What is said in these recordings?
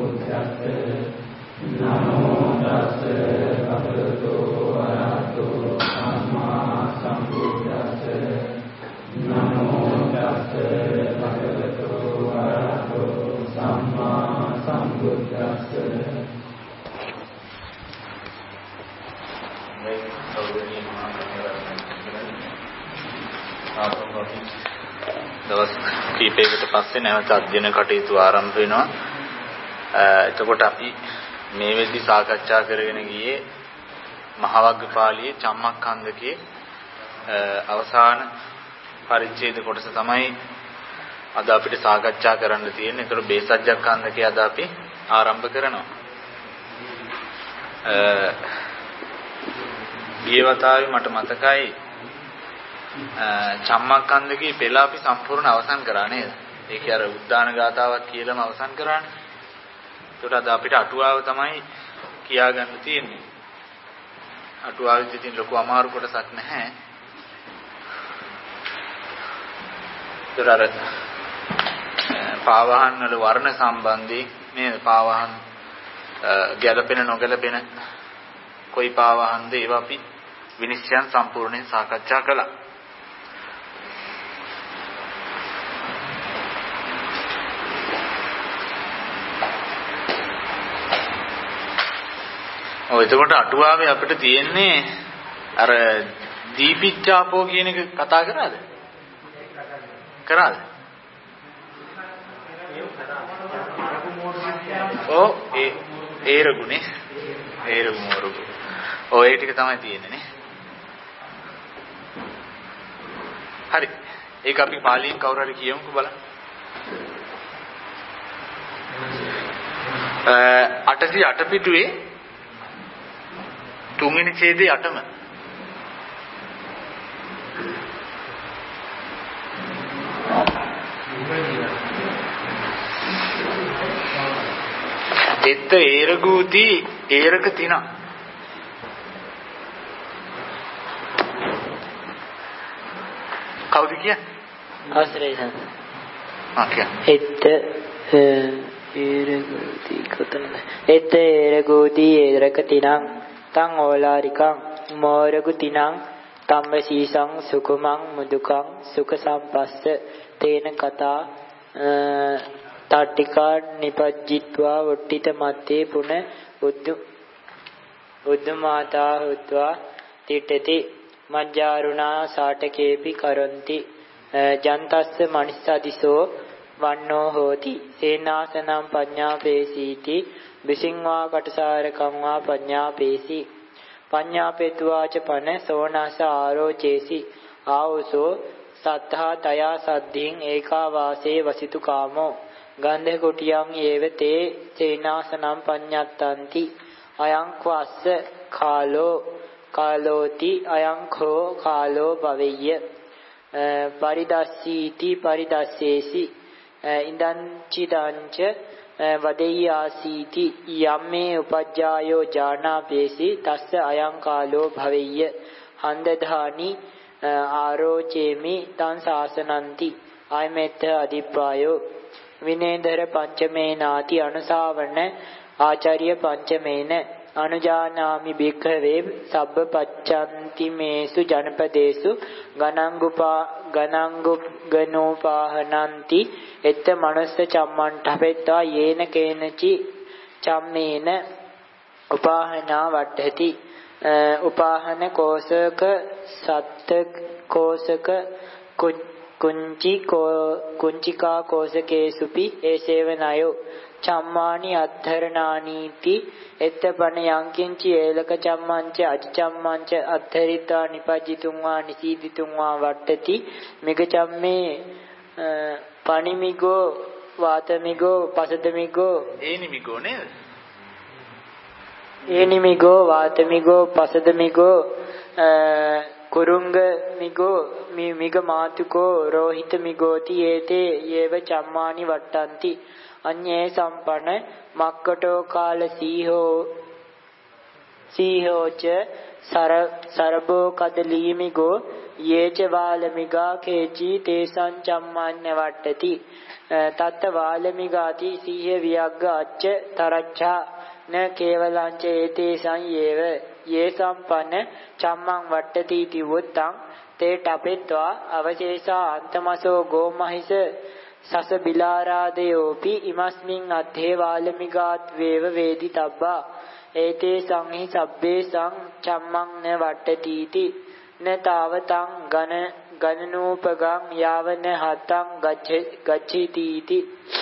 දවස් කීපයකට පස්සේ නැවත අධ්‍යයන කටයුතු ආරම්භ වෙනවා. එතකොට අපි මේ වෙද්දි සාකච්ඡා කරගෙන ගියේ මහවග්ගපාළියේ චම්මක්ඛන්දකේ අවසාන පරිච්ඡේද කොටස තමයි අද අපිට සාකච්ඡා කරන්න තියෙන්නේ. ඒතර බේසජ්ජක්ඛන්දකේ අද අපි ආරම්භ කරනවා. ඊවතාවේ මට මතකයි චම්මක්ඛන්දකේ පෙළ අපි සම්පූර්ණ අවසන් කරා නේද? ඒක අර උද්දාන ගාතාවක් කියලාම අවසන් කරානේ. ඒකට අද අපිට අටුවාව තමයි කියාගන්න තියෙන්නේ. අටුවාවෙත් ඉතින් ලොකු අමාරු කොටසක් නැහැ. ඒතර අර පාවහන් වල වර්ණ සම්බන්ධයෙන් නේද? පාවහන් ගැළපෙන නොගැළපෙන කොයි පාවහන්ද ඒවා අපි විනිශ්චයන් සම්පූර්ණයෙන් සාකච්ඡා කළා. එතකොට අටුවාවේ අපිට තියෙන්නේ අර දීපිච්ඡාපෝ කියන එක කතා කරාද? කරාද? ඔව් ඒරගුනේ ඒරගුමරුගු. ඔය ටික තමයි තියෙන්නේ නේ. හරි. ඒක අපි පාලියෙන් කවුරු හරි කියමුකෝ බලන්න. 808 පිටුවේ තුන්වෙනි ඡේදයේ 8ම එත් ඒරගූති ඒරක තින කවුද කියන්නේ? ආශ්‍රේයයන්. එත් ඒරගූති කොතනද? එත් ඒරගූති ඒරක තිනං තං ඕලාරිකං මෝරගු තිනං තම්ම සීසං සුකුමං මුදුකං සුඛ සම්පස්ස තේන කතා තාටිකා නිපජ්ජිත්වා වට්ටිත මත්තේ පුන උද්දමාතා හුත්වා තිටති මජ්ජාරුණා සාටකේපි කරොන්ති ජන්තස්ස මනිස්සදිසෝ වන්නෝ හෝති සේනාසනම් පඤ්ඤාපේසීති විසින්වා කටසාරකං වා පඤ්ඤාපේසි පඤ්ඤාපේතුවාච පන සෝනස ආරෝචේසි ආවසෝ සත්තා තයා සද්ධින් ඒකා වාසේ වසිතු කාමෝ ගන්ධ කුටියං යේවතේ සේනාසනම් පඤ්ඤත්තන්ති අයං ක්වස්ස කාලෝති අයං khෝ කාලෝ භවෙය්‍ය පරිදස්සීති පරිදස්සේසි ඉදං චිදංච වදෙය්‍යාසීති යම්මේ උපජ්ජායෝ ජානාපේසි තස්ස අයං කාලෝ භවෙය්‍ය හන්දධානි ආරෝචේමි තං සාසනන්ති අයමෙත්ත අදිප්පායෝ විනේන්දර පංචමේ නාති අනුසාවන ආචාර්ය පංචමේන අනුජානාමි භික්ඛවේ සබ්බ පච්ඡන්ති මේසු ජනපදේසු ගණංගුප්ගනෝපාහනಂತಿ එත්ත මනස්ස චම්මණ්ඨපෙත්තා යේන කේනචි චම්මේන උපාහනා වට්ඨති උපාහන කෝසක සත්ත කෝසක කුංචිකා කෝසකේසුපි ඒසේවනයෝ චම්මානි අත්තරණානීති එත්තපන යංකින්චි ඒලක චම්මංච අජචම්මංච අත්තරිතා නිපජ්ජිතුං වා නිසීදිතුං වා වට්ටති මිග චම්මේ පනිමිගෝ වාතමිගෝ පසදමිගෝ ඒනිමිගෝ නේද? ඒනිමිගෝ වාතමිගෝ පසදමිගෝ කුරුංගමිගෝ මිග මාතුකෝ රෝහිතමිගෝති ඒතේ යේව චම්මානි වට්ටಂತಿ අඤ්ඤේ සම්පන මක්කටෝ කාල සීහෝ සීහෝච සරබෝ කදලීමිගෝ යේච වාලමිගා කේචි තේසං චම්මඤ්ඤ වට්ටති තත්ත වාලමිගාති සීහ වියග්ග අච්ච තරච්ඡා න කේවලංච ඒතේසං යේව යේ සම්පන්න චම්මං වට්ටති තිවුත්තං තේ ටපෙත්වා අවශේෂා අන්තමසෝ ගෝමහිස සස බිලාරාදයෝපි ඉමස්මින් අත්ථේ වාලමිගාත් වේව වේදි තබ්බා ඒතේ සංහි සබ්බේ සං චම්මං න වට්ටතිති න තාවතං ගණනූපගං යාවන හතං ගච්ඡීති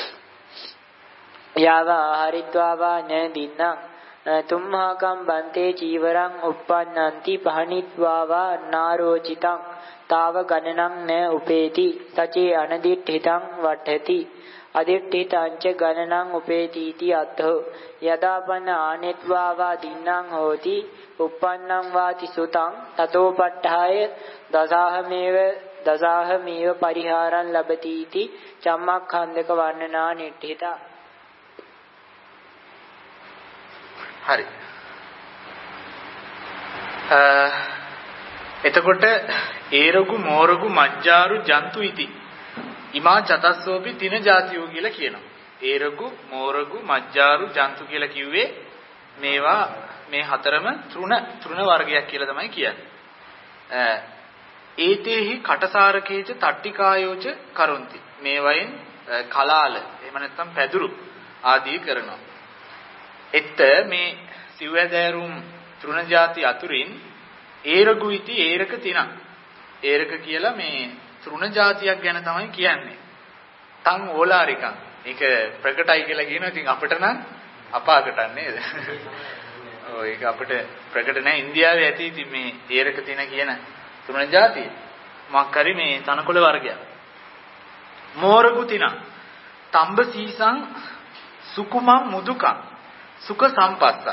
යාව ආහාරිත්වා න දින්නං තුම්හාකම් බන්තේ චීවරං uppannanti පහනිත්වා නාරෝචිතං තාව ගණනං න උපේති සචේ අනදිට්ඨිතං වට්ඨති අදිට්ඨිතංච ගණනං උපේතිති අත්ථෝ යදාපන ආනෙත්වා දින්නං හෝති uppannං වාති සුතං තතෝපට්ඨාය දසාහමේව පරිහාරං ලබතිති චම්මක්ඛන්දක වර්ණනා නිට්ඨිතා. හරි. එතකොට ඒරගු මෝරගු මජ්ජාරු ජන්තු ඉති ඉමා චතස්සෝපි තින ජාතියෝ කියලා කියනවා. ඒරගු මෝරගු මජ්ජාරු ජන්තු කියලා කිව්වේ මේවා මේ හතරම තෘණ වර්ගයක් කියලා තමයි කියන්නේ. ඒතේහි කටසාරකේච තට්ටිකායෝච කරොන්ති. මේ වයින් කලාල එහෙම නැත්නම් පැදුරු ආදී කරනවා. එත් මේ සිව්වැදෑරුම් තෘණ ජාති අතුරින් ඒරගු ඉති ඒරක තින. ඒරක කියලා මේ තෘණ ජාතියක් ගැන තමයි කියන්නේ. තං ඕලාරිකං. ඒක ප්‍රකටයි කියලා කියනවා. ඉතින් අපිට නම් අපාකට නේද? ඔය ඒක අපිට ප්‍රකට නැහැ. ඉන්දියාවේ ඇති ඉතින් මේ ඒරක තින කියන තෘණ ජාතිය. මොකක් හරි මේ තනකොළ වර්ගයක්. මෝරගු තින. තම්බ සීසං සුකුමං මුදුකං සුඛ සම්පස්සං.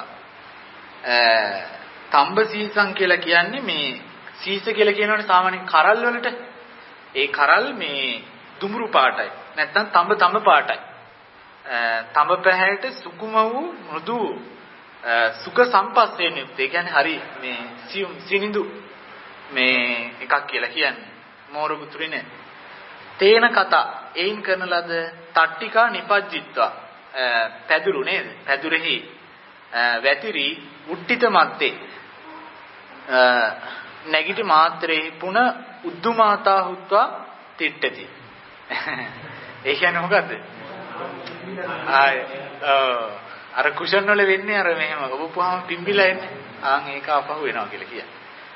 තම්බ සීසං කියලා කියන්නේ මේ සීස කියලා කියනවනේ සාමාන්‍ය කරල් වලට. ඒ කරල් මේ දුඹුරු පාටයි. නැත්නම් තඹ පාටයි. තඹ පැහැයට සුකුම වූ මෘදු සුඛ සම්පස්සයෙන් යුක්ත. ඒ කියන්නේ හරි මේ සිනිඳු මේ එකක් කියලා කියන්නේ. මෝරගු තුරිනේ. තේන කතා එයින් කරන ලද තට්ටිකා නිපජ්ජිත්වා පැදුරු නේද? පැදුරෙහි වැතිරි උට්ටිත මත්තේ නැගිටි මාත්‍රේ පුන උද්දුමාතා හුත්වා තිට්ඨති. ඒ කියන්නේ මොකද්ද? අර කුෂන් වල වෙන්නේ අර මෙහෙම ඔබපුවාම පිම්බිලා එන්නේ. ආන් ඒක අපහු වෙනවා කියලා කියන්නේ.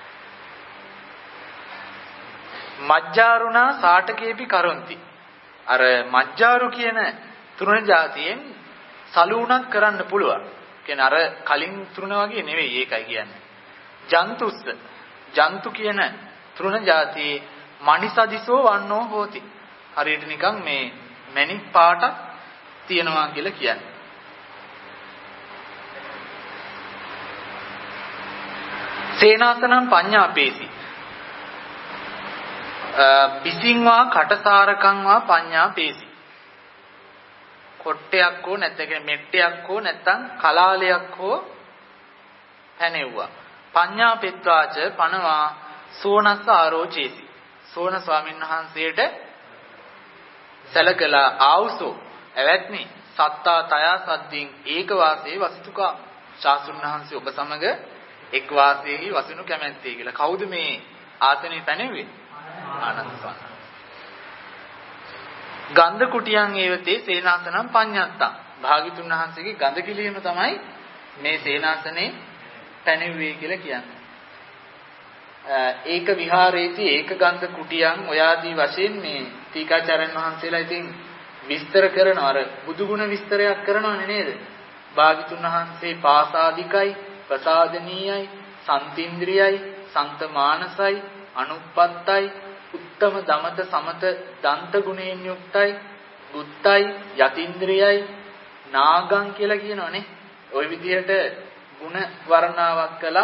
මජ්ජාරුණා සාටකේපි කරොන්ති. අර මජ්ජාරු කියන තෘණ ජාතියෙන් සලුණක් කරන්න පුළුවන්. කියන්නේ අර කලින් තෘණ වගේ නෙවෙයි ඒකයි කියන්නේ. ජන්තුස්ස ජන්තු කියන තෘණ ජාතියේ මනිසදිසෝ වන්නෝ හෝති. හරියට නිකන් මේ මණික් පාටක් තියනවා කියලා කියන්නේ. සේනාසනං පඤ්ඤාපේසි. පිසින්වා කටසාරකංවා පඤ්ඤාපේසි. කොට්ටයක් හෝ නැත්නම් මෙට්ටයක් හෝ නැත්නම් කලාලයක් හෝ පැනෙව්වා. පඤ්ඤාපෙත්වාච පනවා සෝනස්ස ආරෝචේසි. සෝන ස්වාමීන් වහන්සේට සැලකලා ආවුසෝ ඇවැත්නි සත්තා තයා සද්දින් ඒක වාසේ වස්තුකා. ශාස්ත්‍රුන් වහන්සේ ඔබ සමග එක් වාසයේහි වසිනු කැමැත්තේ කියලා. කවුද මේ ආසනේ පැනෙන්නේ? ආනන්ද ස්වාමීන්. ගන්ධ කුටියන් ඒවතේ සේනාසනම් පඤ්ඤත්තං. භාග්‍යතුන් වහන්සේගේ ගඳ කිලීම තමයි මේ සේනාසනේ පැනෙන්නේ කියලා කියන්නේ. ඒක විහාරේති ඒක ගන්ධ කුටියන් ඔයාදී වශයෙන් මේ ටීකාචාර්යන් වහන්සේලා ඉතින් විස්තර කරනවා. අර බුදුගුණ විස්තරයක් කරනවනේ නේද? භාග්‍යතුන් වහන්සේ පාසාදිකයි, ප්‍රසාදනීයයි, සන්තින්ද්‍රියයි, සන්තමානසයි, අනුප්පත්තයි, උත්තම දමත සමත දන්ත ගුණයෙන් යුක්තයි, බුත්තයි, යතින්ද්‍රියයි, නාගං කියලා කියනවනේ. ওই විදිහට ගුණ වර්ණාවක් කළා.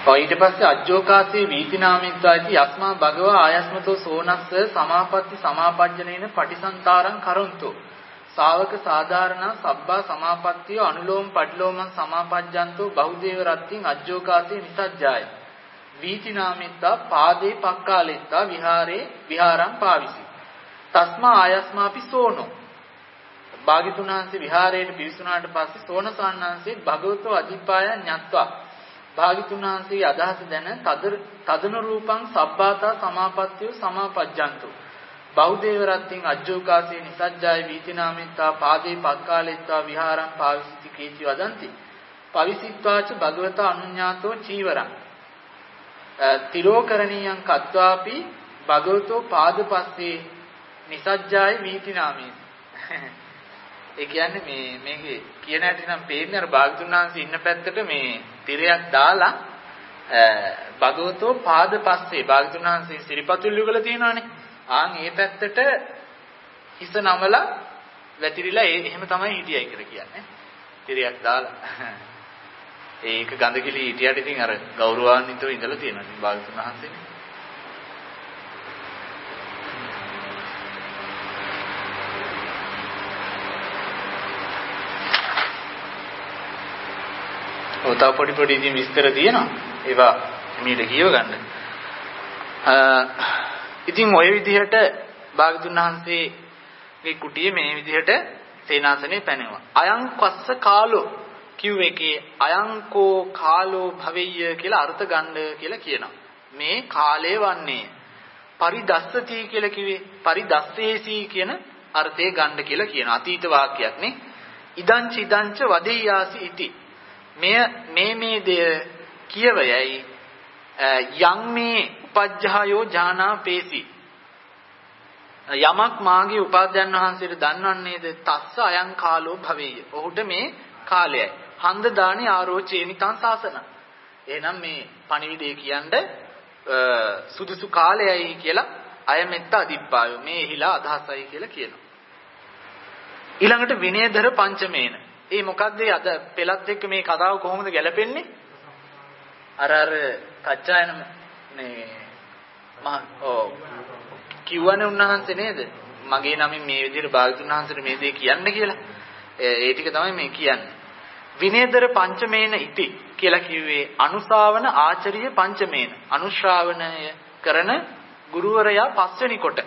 ඊට පස්සේ අජ්ජෝකාසේ වීතිනාමිත්වාති යස්මා භගවා ආයස්මතෝ සෝනස්ස සමාපatti සමාපජ්ජනේන පටිසන්තරං කරොන්තෝ ශාවක සාධාරණ සබ්බා සමාපත්තිය අනුලෝම පටිලෝමං සමාපජ්ජන්තෝ බහුදේව රත්තින් අජ්ජෝකාසේ නිසජ්ජාය වීතිනාමිත්වා පාදේ පක්කාලෙත්තා විහාරං පාවිසි තස්මා ආයස්මාපි සෝනෝ භාග්‍යතුන් වහන්සේ විහාරයට පිවිසුනාට පස්සේ සෝනසාන්නාංශේ භගවතෝ අධිපාය ඤත්වා භාග්‍යතුන් වහන්සේගේ අදහස දැන තදන රූපං සබ්බාතා සමාපත්තිය සමාපජ්ජන්තු බහුදේව රත්තින් අජ්ජෝකාසේ නිසජ්ජාය වීතිනාමිත්වා පාදේ පක්කාලෙත්වා විහාරං පාවිසිති කීචි වදಂತಿ පවිසිත්වාච භගවතා අනුඤ්ඤාතෝ චීවරං තිරෝකරණීයං කତ୍වාපි භගවතෝ පාදපස්සේ නිසජ්ජාය වීතිනාමේ ඒ කියන්නේ මේකේ කියන හැටි නම් පේන්නේ අර භාග්‍යතුන් වහන්සේ ඉන්න පැත්තට මේ තිරයක් දාලා භගවතෝ පාදපස්සේ භාග්‍යතුන් වහන්සේ සිරිපතුල් යුගල තියෙනවානේ ආන් ඒ පැත්තට හිස නමලා වැතිරිලා එහෙම තමයි හිටියයි කියලා කියන්නේ තිරයක් දාලා ඒක ගඳකිලි හිටියට ඉතින් අර ගෞරවාන්විතව ඉඳලා තියෙනවා ඉතින් භාග්‍යතුන් වහන්සේනේ තව පොඩි ඉතින් විස්තර තියෙනවා ඒවා මීට කියව ගන්න. ඉතින් ওই විදිහට භාගතුන් වහන්සේගේ කුටියේ මේ විදිහට සේනාසනේ පැනෙනවා. අයං කස්ස කාලෝ කිව් එකේ අයංකෝ කාලෝ භවෙය්‍ය කියලා අර්ථ ගන්න කියලා කියනවා. මේ කාලය වන්නේ පරිදස්සති කියලා කිව්වේ පරිදස්සේසි කියන අර්ථය ගන්න කියලා කියනවා. අතීත වාක්‍යයක් නේ. ඉදංච වදෙයාසි ඉති මේ දෙය කියවයයි යම් මේ උපජ්ජායෝ ඥානා පේසි යමක් මාගේ උපාධ්‍යයන් වහන්සේට දන්වන්නේද තස්ස අයං කාලෝ භවේය ඔහුට මේ කාලයයි හන්ද දානේ ආරෝචේනිතං සාසන එහෙනම් මේ පණිවිඩය කියන්නේ සුදුසු කාලයයි කියලා අයමෙත්ත අදිප්පායෝ මේ එහිලා අදහසයි කියලා කියනවා ඊළඟට විනයදර පංචමේන ඒ මොකද්ද අද පෙළත් එක්ක මේ කතාව කොහොමද ගැලපෙන්නේ? අර කච්චායන මේ කිව්වනේ උන්වහන්සේ නේද? මගේ නමින් මේ විදිහට භාගතුන් වහන්සේට මේ දේ කියන්න කියලා. ඒ ටික තමයි මේ කියන්නේ. විනේදර පංචමේන ඉති කියලා කිව්වේ අනුශාවන ආචාර්ය පංචමේන. අනුශ්‍රාවණය කරන ගුරුවරයා පස්වෙනි කොට.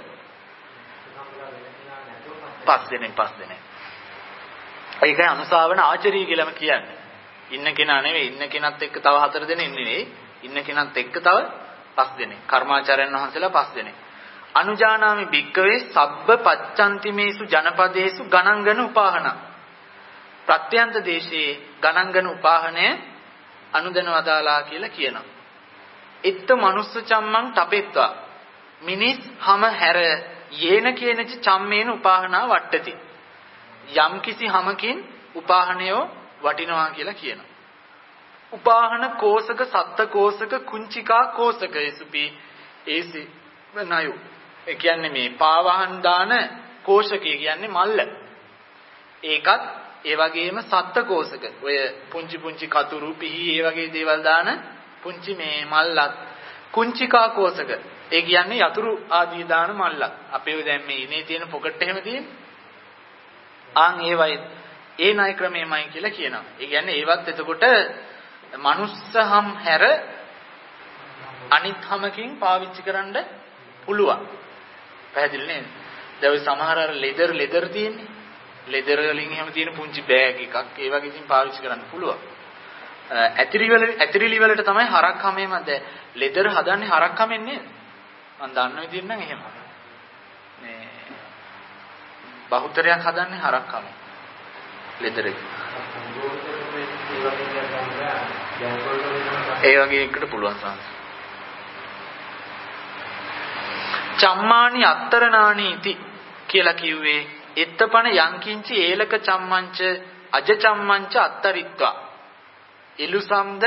පස්වෙනි. ඒකයි අනුශාවන ආචාර්ය කියලාම කියන්නේ. ඉන්න කෙනා නෙවෙයි ඉන්න කෙනත් එක්ක තව 4 දෙනෙක් නෙවෙයි. ඉන්න කෙනත් එක්ක තව 5 දෙනෙක්. කර්මාචාර්යයන් වහන්සේලා 5 දෙනෙක්. අනුජානාමි භික්කවේ සබ්බ පච්චන්තිමේසු ජනපදේසු ගණංගන උපාහන. ප්‍රත්‍යන්ත දේශයේ ගණංගන උපාහනය අනුදැන වදාලා කියලා කියනවා. ඉත්ත මනුස්ස චම්මං තපෙත්වා මිනිස් හැම හැර යේන කියනච චම්මේන උපාහනා වට්ටති. යම් කිසි හැමකින් උපාහනයෝ වටිනවා කියලා කියනවා. උපාහන කෝසක සත්ත කෝසක කුංචිකා කෝසක යසුපි ඒසි නයු. ඒ කියන්නේ මේ පාවහන් දාන කෝෂකය කියන්නේ මල්ල. ඒකත් ඒ වගේම සත්ත කෝසක. ඔය පුංචි කතුරු පිහි ඒ වගේ දේවල් දාන පුංචි මේ මල්ලත් කුංචිකා කෝසක. ඒ කියන්නේ යතුරු ආදී දාන මල්ලත්. අපේ දැන් මේ ඉනේ තියෙන පොකට් එහෙම තියෙන්නේ. ආන් ඒවයි ඒ ණය ක්‍රමෙමයි කියලා කියනවා. ඒ කියන්නේ ඒවත් එතකොට මනුස්සහම් හැර අනිත් හැමකින් පාවිච්චි කරන්න පුළුවන්. පැහැදිලි නේද? දැන් ඔය සමහර අර ලෙදර් තියෙන්නේ. ලෙදර් වලින් එහෙම තියෙන පුංචි බෑග් එකක් ඒ වගේ ඉතින් පාවිච්චි කරන්න පුළුවන්. ඇතිරිලි වලට තමයි හරක් හැමෙම දැන් ලෙදර් හදන්නේ හරක් හැමෙන් නේද? මම දන්න විදිහෙන් නම් එහෙම. මේ බහුතරයක් හදන්නේ හරක් හැමෙන්. ලෙදර් එක. ඒ වගේ එකට පුළුවන් සංස්. චම්මානි අත්තරනානි इति කියලා කිව්වේ එත්තපන යංකින්චි ඒලක චම්මංච අජ චම්මංච අත්තරිත්වා. ඉලුසම්ද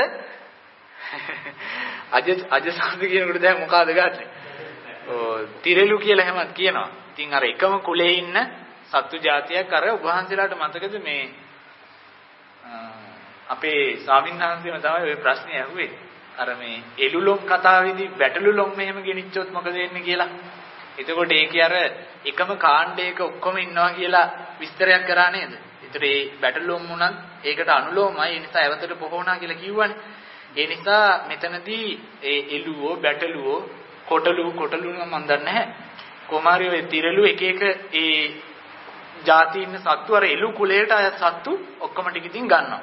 අජ සම්ද කියනකොට දැන් මොකಾದ ගන්නෙ? තිරලු කියලා හැමත් කියනවා. ඉතින් අර එකම කුලේ ඉන්න සත්තු జాතියක් අර උභාන්සලාට මතකද මේ අපේ ස්වාමීන් වහන්සේම තමයි ওই ප්‍රශ්නේ අහුවේ. අර මේ එළුලොම් කතාවේදී බැටළුලොම් මෙහෙම ගෙනිච්චොත් මොකද වෙන්නේ කියලා. එතකොට ඒකේ අර එකම කාණ්ඩයක ඔක්කොම ඉන්නවා කියලා විස්තරයක් කරා නේද? ඒතර ඒ බැටළුලොම් උනත් ඒකට අනුලෝමයි. ඒ නිසා ඇවතට පොහොනා කියලා කිව්වනේ. ඒ නිසා මෙතනදී ඒ එළුවෝ බැටළුවෝ කොටලු නම් මන් දන්නේ නැහැ. කොමාරිය ඔය තිරලු එක එක ඒ ಜಾති ඉන්න සත්තු අර එළු කුලයට අයත් සත්තු ඔක්කොම ටික ඉතින් ගන්නවා.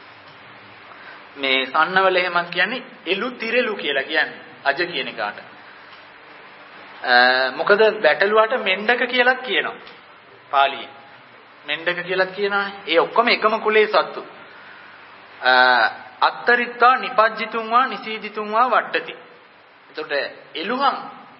මේ සන්නවල එහෙමත් කියන්නේ එළු තිරලු කියලා කියන්නේ අජ කියන එකට. මොකද බැටළුවට මෙණ්ඩක කියලාත් කියනවා. පාලියේ. මෙණ්ඩක කියලාත් කියනවානේ. ඒ ඔක්කොම එකම කුලයේ සත්තු. අත්තරිත්වා නිපජ්ජිතුන්වා නිසීදිතුන්වා වට්ටති. එතකොට එළුහන්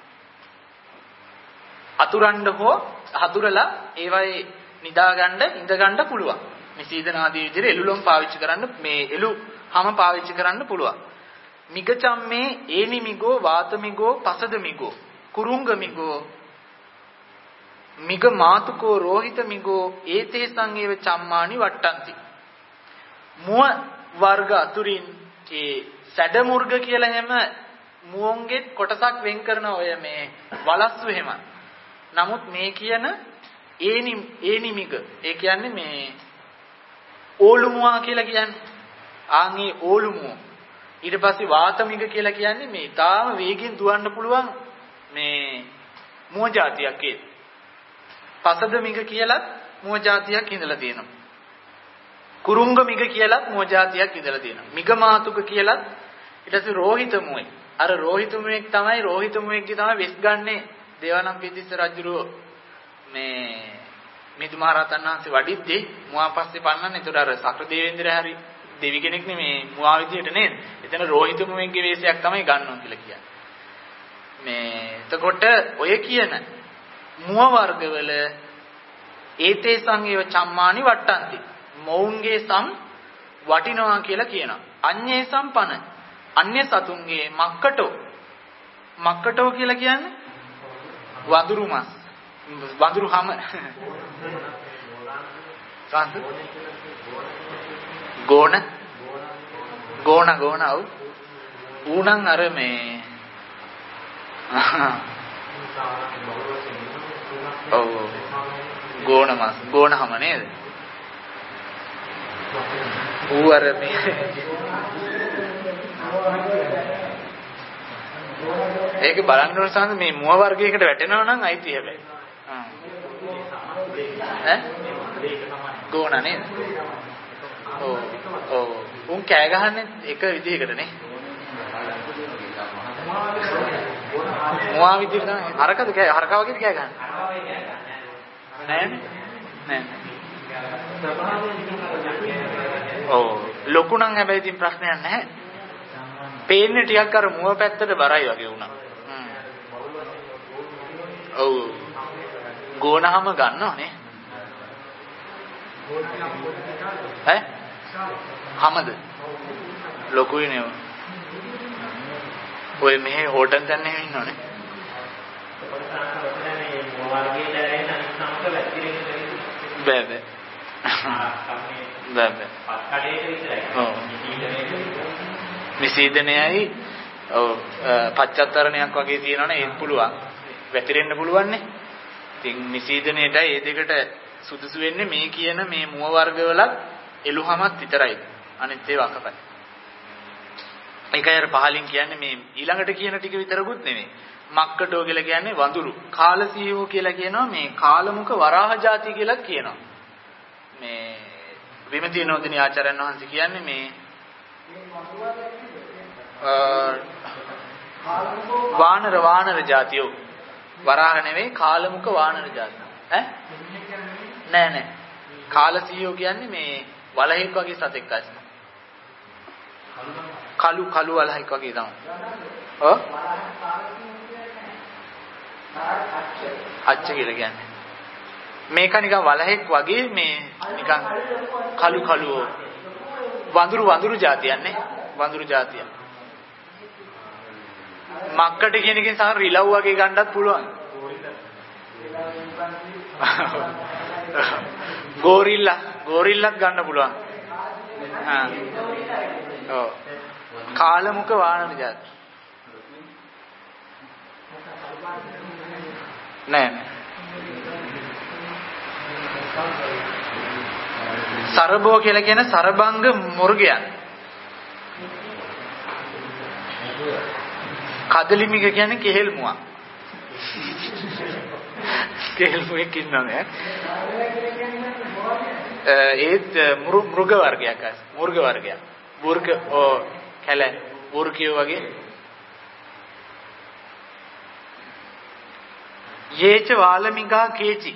අතුරන්න හෝ හතුරලා ඒවයි නිදාගන්න ඉඳගන්න පුළුවන්. නිසීදන ආදී විදිහට එළුලොම් පාවිච්චි කරන්න මේ එළු හැම පාවිච්චි කරන්න පුළුවන්. මිගචම්මේ ඒනිමිගෝ වාතමිගෝ පසදමිගෝ කුරුංගමිගෝ මිග මාතුකෝ රෝහිතමිගෝ ඒතේ සංයේව චම්මානි වට්ටන්ති. මුව වර්ග අතුරින් ඒ සැඩමුර්ග කියලා හැම මුවන්ගේ කොටසක් වෙන් කරන ඔය මේ වලස්සු එහෙම. නමුත් මේ කියන ඒනිමිග ඒ කියන්නේ මේ ඕලුමුවා කියලා කියන්නේ. ආන්ගේ ඕලුමුව. ඊට පස්සේ වාතමිග කියලා කියන්නේ මේ තාම වේගෙන් දුවන්න පුළුවන් මේ මුව జాතියක් ඒ. පසදමිග කියලත් මුව జాතියක් ඉඳලා තියෙනවා. කුරුංගමිග කියලත් මුව జాතියක් ඉඳලා තියෙනවා. මිගමාතුක කියලත් ඊට පස්සේ රෝහිතමුවේ. අර රෝහිතමුවෙක් තමයි රෝහිතමුවෙක්ගේ තමයි වෙස් ගන්නේ දේවානම් පිටිස්ස රජුරෝ මේ මිදුමහරහතන් වහන්සේ වඩිද්දී මුවා පස්සේ පන්නන්නේ. ඒතර අර සක්‍ර දේවේන්ද්‍ර හරි දෙවි කෙනෙක් නෙමේ මුවා විදියට නේද? එතන රෝහිතමුවෙක්ගේ වෙස්යක් තමයි ගන්නවා කියලා කියන්නේ. මේ එතකොට ඔය කියන මුව වර්ගවල ඒතේ සංයව චම්මානි වට්ටන්ති. මොවුන්ගේ සම් වටිනවා කියලා කියනවා. අඤ්ඤේ සම්පන අන්‍ය සතුන්ගේ මක්කටෝ කියලා කියන්නේ වඳුරු මස් වඳුරු හැම සාන්ත ගෝණ ඔව් ඌණන් අර මේ ඔව් ගෝණ මස් ගෝණ හැම නේද ඌ අර මේ ඒක බලන්න ඕන සාන්ත මේ මුව වර්ගයකට වැටෙනවා නම් අයිති හැබැයි. ගෝණ නේද? ඔව්. උන් කෑ ගහන්නේ එක විදිහකට නේ. මුවා විදිහට තමයි. හරකද කෑ හරකා වගේද කෑ ගහන්නේ? නෑ. ඔව්. ලොකු නම් හැබැයි ඉතින් ප්‍රශ්නයක් නැහැ. පේන්නේ ටිකක් අර මුව පැත්තට බරයි වගේ වුණා. ඔව්. ගෝණහම ගන්නවනේ. ඈ? හැමද? ලොකුයි නේ. ඔය මෙහෙ හෝටල් දැන් එහෙම ඉන්නවනේ. බෑ. නිසීදනයයි ඔව් පච්චත්තරණයක් වගේ තියෙනවනේ ඒක පුළුවන්. වැතිරෙන්න පුළුවන් නේ. ඉතින් නිසීදනයේටයි ඒ දෙකට සුදුසු වෙන්නේ මේ කියන මේ මුව වර්ගවලත් එළුහමත් විතරයි. අනිත් ඒවා අකපයි. ඒකයි අර පහලින් කියන්නේ මේ ඊළඟට කියන ටික විතරකුත් නෙමෙයි. මක්කටෝ කියලා කියන්නේ වඳුරු. කාලසීහෝ කියලා කියනවා මේ කාලමුක වරාහ ಜಾති කියලා කියනවා. මේ විමති නෝදිනී ආචාර්යයන් වහන්සේ කියන්නේ මේ වානර జాතියෝ වරාහ නෙවෙයි කාලමුක වානර జాති. නෑ. කාලසීයෝ කියන්නේ මේ වලහෙක් වගේ සතෙක් අස්න. කළු වලහෙක් වගේ තමයි. ඔව්. අච්ච කියලා කියන්නේ. මේක නිකන් වලහෙක් වගේ මේ නිකන් කළු වඳුරු జాතියන්නේ. වඳුරු జాතිය. මක්කට කියන එකෙන් සාර රිලව් වගේ ගන්නත් පුළුවන්. ගෝරිල්ලත් ගන්න පුළුවන්. ඔව්. කාලමුඛ වානර જાති. නෑ. සරබෝ කියලා කියන සරබංග මුර්ගයන්. කදලිමිග කියන්නේ කෙහෙල් මුවා. කෙහෙල් මුවෙක් ඉන්නවනේ. ඒත් මෘග වර්ගයක් අස්. මුර්ග වර්ගයක්. මුර්ග කැල මුර්ගියෝ වගේ. යේච වාලමිගා කේචි.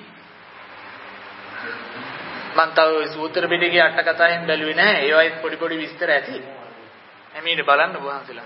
මන් තව සූත්‍ර පිටකේ අට කතාවෙන් බැලුවේ නැහැ. ඒවයිත් පොඩි පොඩි විස්තර ඇති. එමෙන්න බලන්න වහන්සලා.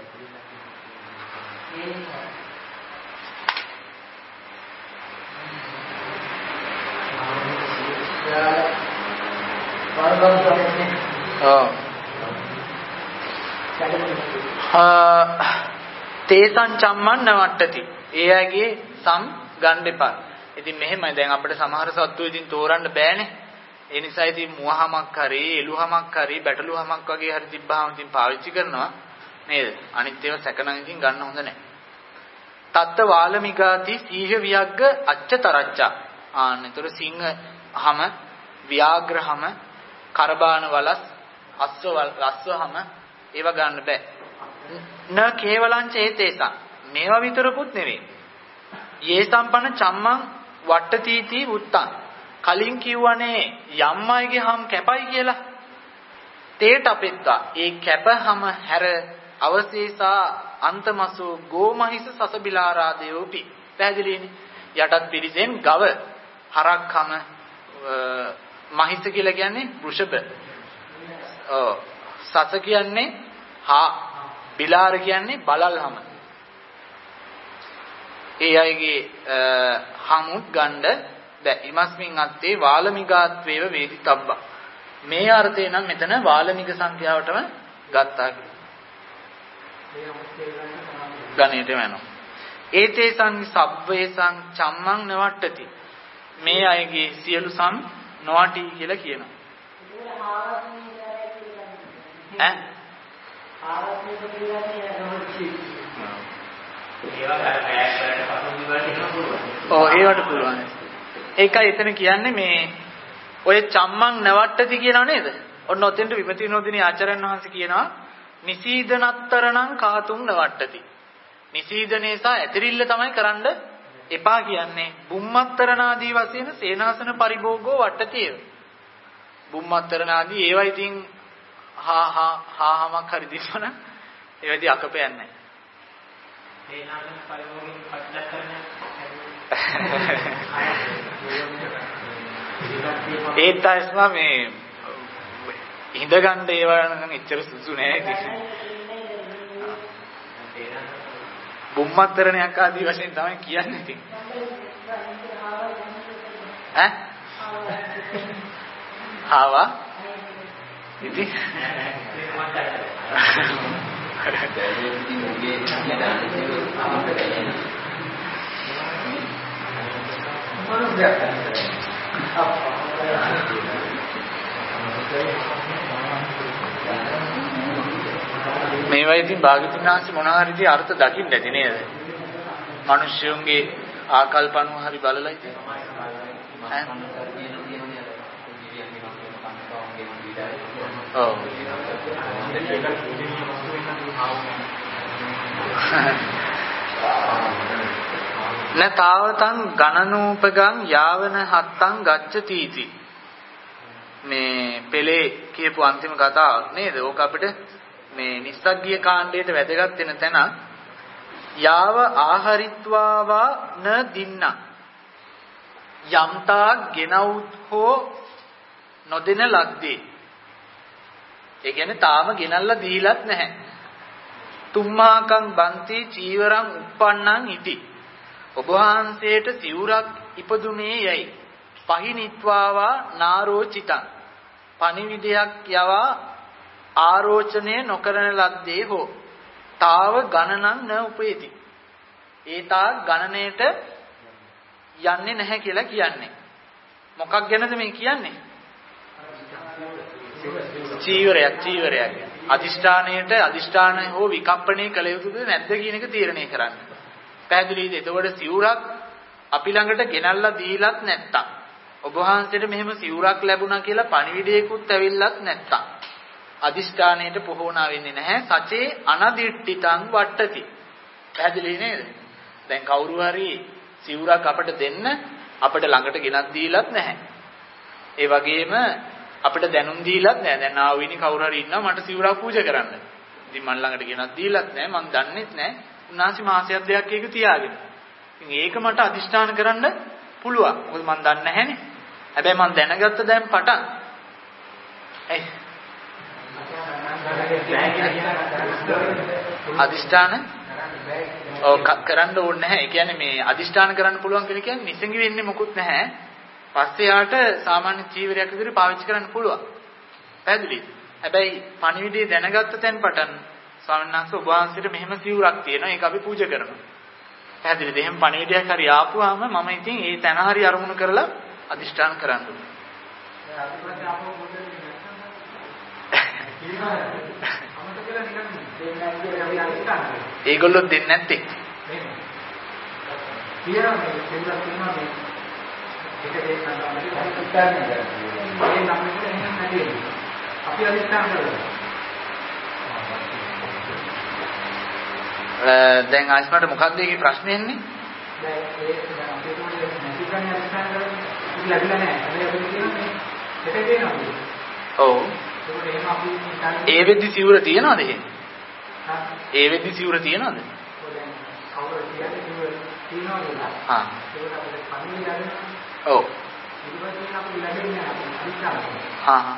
තේසං චම්මන් නවට්ටති. ඒ අයගේ සම් ගන්න එපා. ඉතින් මෙහෙමයි දැන් අපිට සමහර සත්තු ඉතින් තෝරන්න බෑනේ. ඒ නිසා ඉතින් මුවහමක් හරි එළුහමක් හරි බැටළුහමක් වගේ හරි තිබ්බහම ඉතින් පාවිච්චි කරනවා නේද? අනිත් ඒවා සැකනම් ඉතින් ගන්න හොඳ නැහැ. තත්ත වාලමිකාති සීහ වියග්ග අච්චතරච්චා. ආන්නතර සිංහහම ව්‍යාග්‍රහම කරබාන වලස් අස්වහම ඒවා ගන්න බෑ. න කේවලං චේතේසං. මේවා විතරකුත් නෙවෙයි. යේ සම්පන්න චම්මං වට්ටතිති උත්තං. කලින් කිව්වනේ යම් අයගේ හම් කැපයි කියලා. තේට අපෙත්තා. ඒ කැපහම හැර අවශේෂා අන්තමසු ගෝමහිස සසබිලාරාදයෝපි. පැහැදිලිනේ. යටත් පිරිසෙන් ගව හරක්කම මහිස කියලා කියන්නේ වෘෂභ. සස කියන්නේ හා බිලාර කියන්නේ බලල්හම. ඒ අයගේ හමුත් ගණ්ඩ බෑ. ඉමස්මින් අත්තේ වාලමිගාත්වේව වේදිතබ්බා. මේ අර්ථය නම් මෙතන වාලමිග සංඛ්‍යාවටම ගත්තා කියලා. ගණේටම යනවා. ඒතේසං සබ්වේසං චම්මං නවට්ටති. මේ අයගේ සියලු සම් නොවටි කියලා කියනවා. ඈ? ඒවට පුළුවන්. ඒකයි එතන කියන්නේ මේ ඔය චම්මං නවට්ටති කියනවා නේද? ඔන්න ඔතෙන්ට විමති විනෝදිනී ආචාර්යයන් වහන්සේ කියනවා නිසීදනත්තරණං කාතුං නවට්ටති. නිසීදනේ සහ ඇතිරිල්ල තමයි කරන්න එපා කියන්නේ. බුම්මත්තරණාදී වශයෙන් සේනාසන පරිභෝගෝ වට්ටතිය. බුම්මත්තරණාදී ඒවා ඉතින් හාමක් හරි දිනවන ඒවදී අකපයන්නේ නැහැ. සේනාසන පරිභෝගයෙන් පටලක් කරන්නේ. ඒත් තමයි මේ ඉඳ ගන්න ඒවා නම් එච්චර සුසු නෑ ඉතින්. බුම්මත්තරණයක් ආදී වශයෙන් තමයි කියන්නේ ඉතින්. ඈ? ආවා? ඉතින් මේවා ඉතින් භාග්‍යවතුන් වහන්සේ මොනවා හරි ඉතින් අර්ථ දකින්න ඇති නේද? මිනිස්සුන්ගේ ආකල්පණු හරි බලලා ඉතින් ඔව් නතාවතං ගණනූපගං යාවන හත්තං ගච්ඡතිති. මේ පෙළේ කියපු අන්තිම කතාව නේද? ඕක අපිට මේ නිස්සග්ගීය කාණ්ඩයට වැදගත් වෙන තැන යාව ආහරිත්වාවා න දින්න යම්තා ගෙනවුත් හෝ නොදෙන ලද්දේ. ඒ කියන්නේ තාම ගෙනල්ලා දීලත් නැහැ. තුම්මාකං බන්ති චීවරං uppannං ඉති. ඔබ වහන්සේට සිවුරක් ඉපදුනේ යයි. පහිනිත්වාවා නාරෝචිතං. පණිවිඩයක් යවා ආරෝචනය නොකරන ලද්දේ හෝ තාව ගණනං න උපේති. ඒ තා ගණනයට යන්නේ නැහැ කියලා කියන්නේ. මොකක් ගැනද මේ කියන්නේ? චීවරයක්. අදිෂ්ඨානය හෝ විකම්පණය කළ යුතුද නැද්ද කියන එක තීරණය කරන්න. පැහැදිලිද? එතකොට සිවුරක් අපි ළඟට ගෙනල්ලා දීලත් නැත්තම් ඔබ වහන්සේට මෙහෙම සිවුරක් ලැබුණා කියලා පණිවිඩයකුත් ඇවිල්ලත් නැත්තම් අදිෂ්ඨානයට පොහොනා වෙන්නේ නැහැ. සචේ අනදිට්ඨිතං වට්ටති. පැහැදිලි නේද? දැන් කවුරු හරි සිවුරක් අපට දෙන්න අපිට ළඟට ගෙනත් දීලත් නැහැ. ඒ වගේම අපිට දැනුම් දීලත් නැහැ. දැන් ආවිනි කවුරු හරි ඉන්නවා මට සිවුරක් පූජා කරන්න. ඉතින් මන් ළඟට ගෙනත් දීලත් නැහැ. මං දන්නෙත් නැහැ. උන්වහන්සේ මාසයක් දෙකක් ඒක තියාගෙන. ඉතින් ඒක මට අදිෂ්ඨාන කරන්න පුළුවන්. මොකද මන් දන්නේ නැහැනේ. හැබැයි මං දැනගත්ත දැන් පටන්. ඇයි? අදිෂ්ඨාන කරන්න ඕනේ නැහැ. ඒ කියන්නේ මේ අදිෂ්ඨාන කරන්න පුළුවන් කියලා කියන්නේ නිසංගි වෙන්නේ මොකුත් නැහැ. පස්සේ යාට සාමාන්‍ය චීවරයක් විදිහට පාවිච්චි කරන්න පුළුවන්. පැහැදිලිද? හැබැයි පණිවිඩය දැනගත්ත තැන් පටන් ස්වාමීන් වහන්සේ ඔබ වහන්සේට මෙහෙම සිවුරක් තියෙනවා. ඒක අපි පූජා කරනවා. පැහැදිලිද? එහෙම පණිවිඩයක් හරි ආපුවාම මම ඉතින් ඒ තැන හරි අරමුණු කරලා අදිෂ්ඨාන කරන්න ඕනේ. ඒගොල්ලෝ දෙන්නේ නැත්තේ. දැන් ආස්මට මොකක්ද ඒකේ ප්‍රශ්නේ එන්නේ? ඔව්. ඒ වෙද්දි සිවුර තියනවද එහෙම? ඒ වෙද්දි සිවුර තියනවද? හා. ඔව්. හා.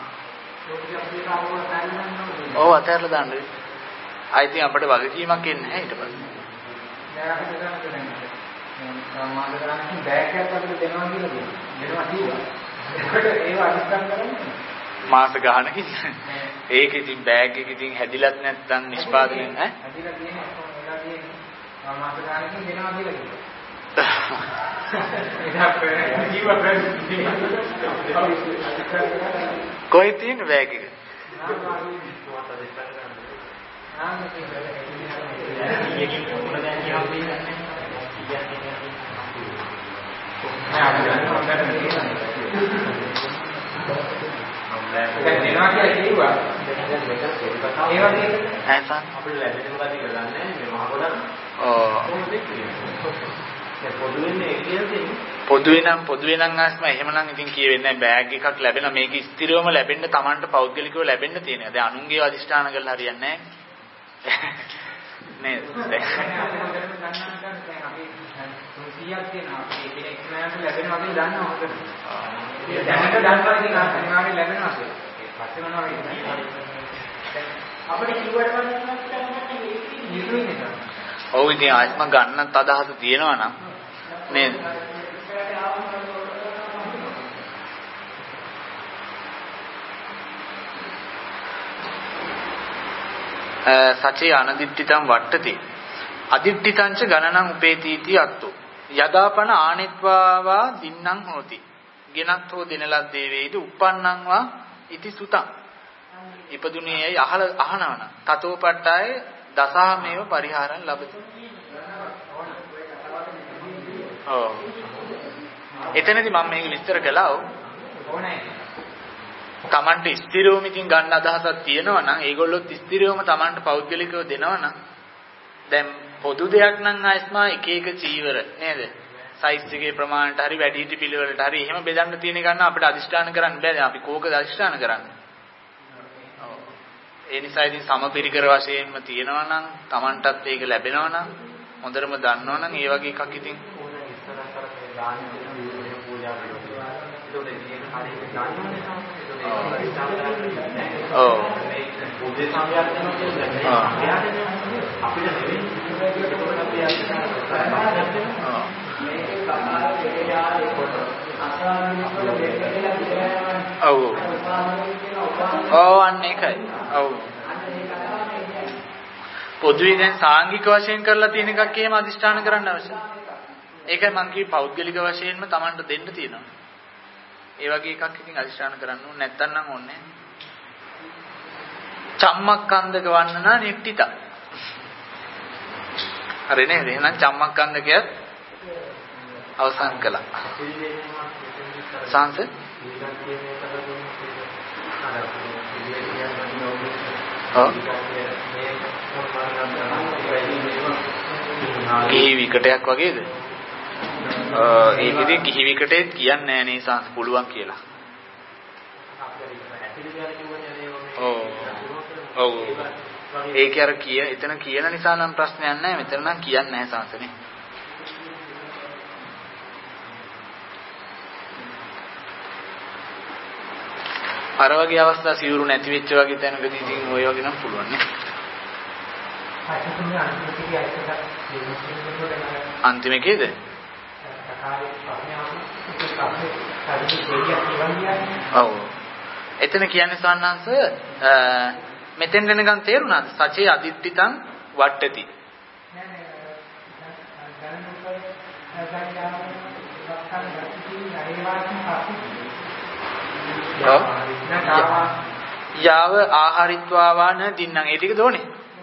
ඔව් අතහැරලා දාන්න. ආයි ඉතින් අපිට වගකීමක් එන්නේ නැහැ ඊට පස්සේ. මාස ගානකින් ඒක ඉතින් බෑග් එක ඉතින් හැදිලත් නැත්නම් නිෂ්පාදනය ඈ මාස ගානකින් දෙනවා කියලා කොයි තියෙන බෑග් එක දෙනවා කියලා කිව්වා. ඒ වගේ ඇයිසන් අපිට ලැබෙන මොකද කියලා දන්නේ මේ මහ ගොඩක්. පොදුවේ නම් ආස්ම එහෙමනම් ඉතින් කියවෙන්නේ නැහැ බෑග් එකක් ලැබෙන මේක ස්ථිරවම ලැබෙන්න Tamanට පෞද්ගලිකව ලැබෙන්න තියෙනවා. දැන් අනුන්ගේ අදිෂ්ඨාන කරලා හරියන්නේ නැහැ. නේද? ඔව් ඉතින් ආත්ම ගන්නත් අදහස තියෙනවා නම් නේද? සචේ අනදිට්ඨිතං වට්ටති අදිට්ඨිතංච ගණනං උපේතිති අත්තු යදාපන ආනිත්වාවා දින්නම් හෝති ගෙනත් හෝ දිනලක් දේවේද උප්පන්නං වා ඉති සුතං ඉපදුනේයි අහනවන තතෝපට්ඨාය දසහමේව පරිහාරං ලබති. ඔව් එතනදී මම මේක විස්තර කළා. ඕනේ Tamanට ස්ථිරවම ඉතින් ගන්න අදහසක් තියෙනවා නම් ඒගොල්ලොත් ස්ථිරවම Tamanට පෞද්ගලිකව දෙනවා නම් දැන් පොදු දෙයක් නම් ආස්මා එක එක චීවර නේද? සයිස් එකේ ප්‍රමාණයට හරි වැඩි හිටි පිළිවෙලට හරි එහෙම බෙදන්න තියෙන ගන්න අපිට අදිෂ්ඨාන කරන්න බෑ. අපි කෝකද අදිෂ්ඨාන කරන්නේ? ඔව්. ඒ නිසා ඉතින් සමපිරිකර වශයෙන්ම තියෙනවා නම් Tamanටත් ඒක ලැබෙනවා නම් හොඳටම දන්නවා නම් ඒ වගේ එකක් ඉතින් ඔව් පොදේ සමයක් වෙනවා අපිට නෙවෙයි ඔව් අන්න ඒකයි. ඔව් පොදුවේ දැන් සාංගික වශයෙන් කරලා තියෙන එකක් එහෙම අදිෂ්ඨාන කරන්න අවශ්‍යයි. ඒකයි මම කිව්වේ පෞද්ගලික වශයෙන්ම Tamanට දෙන්න තියෙනවා. ඒ වගේ එකක් ඉතින් අදිෂ්ඨාන කරන්න ඕනේ නැත්තම් නම් ඕනේ චම්මක්ඛන්දක වන්නනා නිට්ටිත. හරි නේද? එහෙනම් චම්මක්ඛන්දකයත් අවසන් කළා. සංස ගිහි විකටයක් වගේද? ඒ විදිහේ ගිහි විකටෙත් කියන්නේ නැහැ නේ සංස පුළුවන් කියලා. ඔව්. ඒක අර එතන කියන නිසා නම් ප්‍රශ්නයක් නැහැ. මෙතන නම් කියන්නේ නැහැ සංසනේ. අර වගේ අවස්ථා සිවුරු නැති වෙච්ච වගේ තැනකදී ඉතින් ඔය වගේ නම් පුළුවන් නේ. අන්තිමේකේද? ඔව්. එතන කියන්නේ සවන්නංශ මෙතෙන් වෙනකන් තේරුණාද? සචේ අදිත්‍තිතං වට්ටති. යාව ආහාරිත්වාවාන දින්නම් ඒ ටික දෝනේ.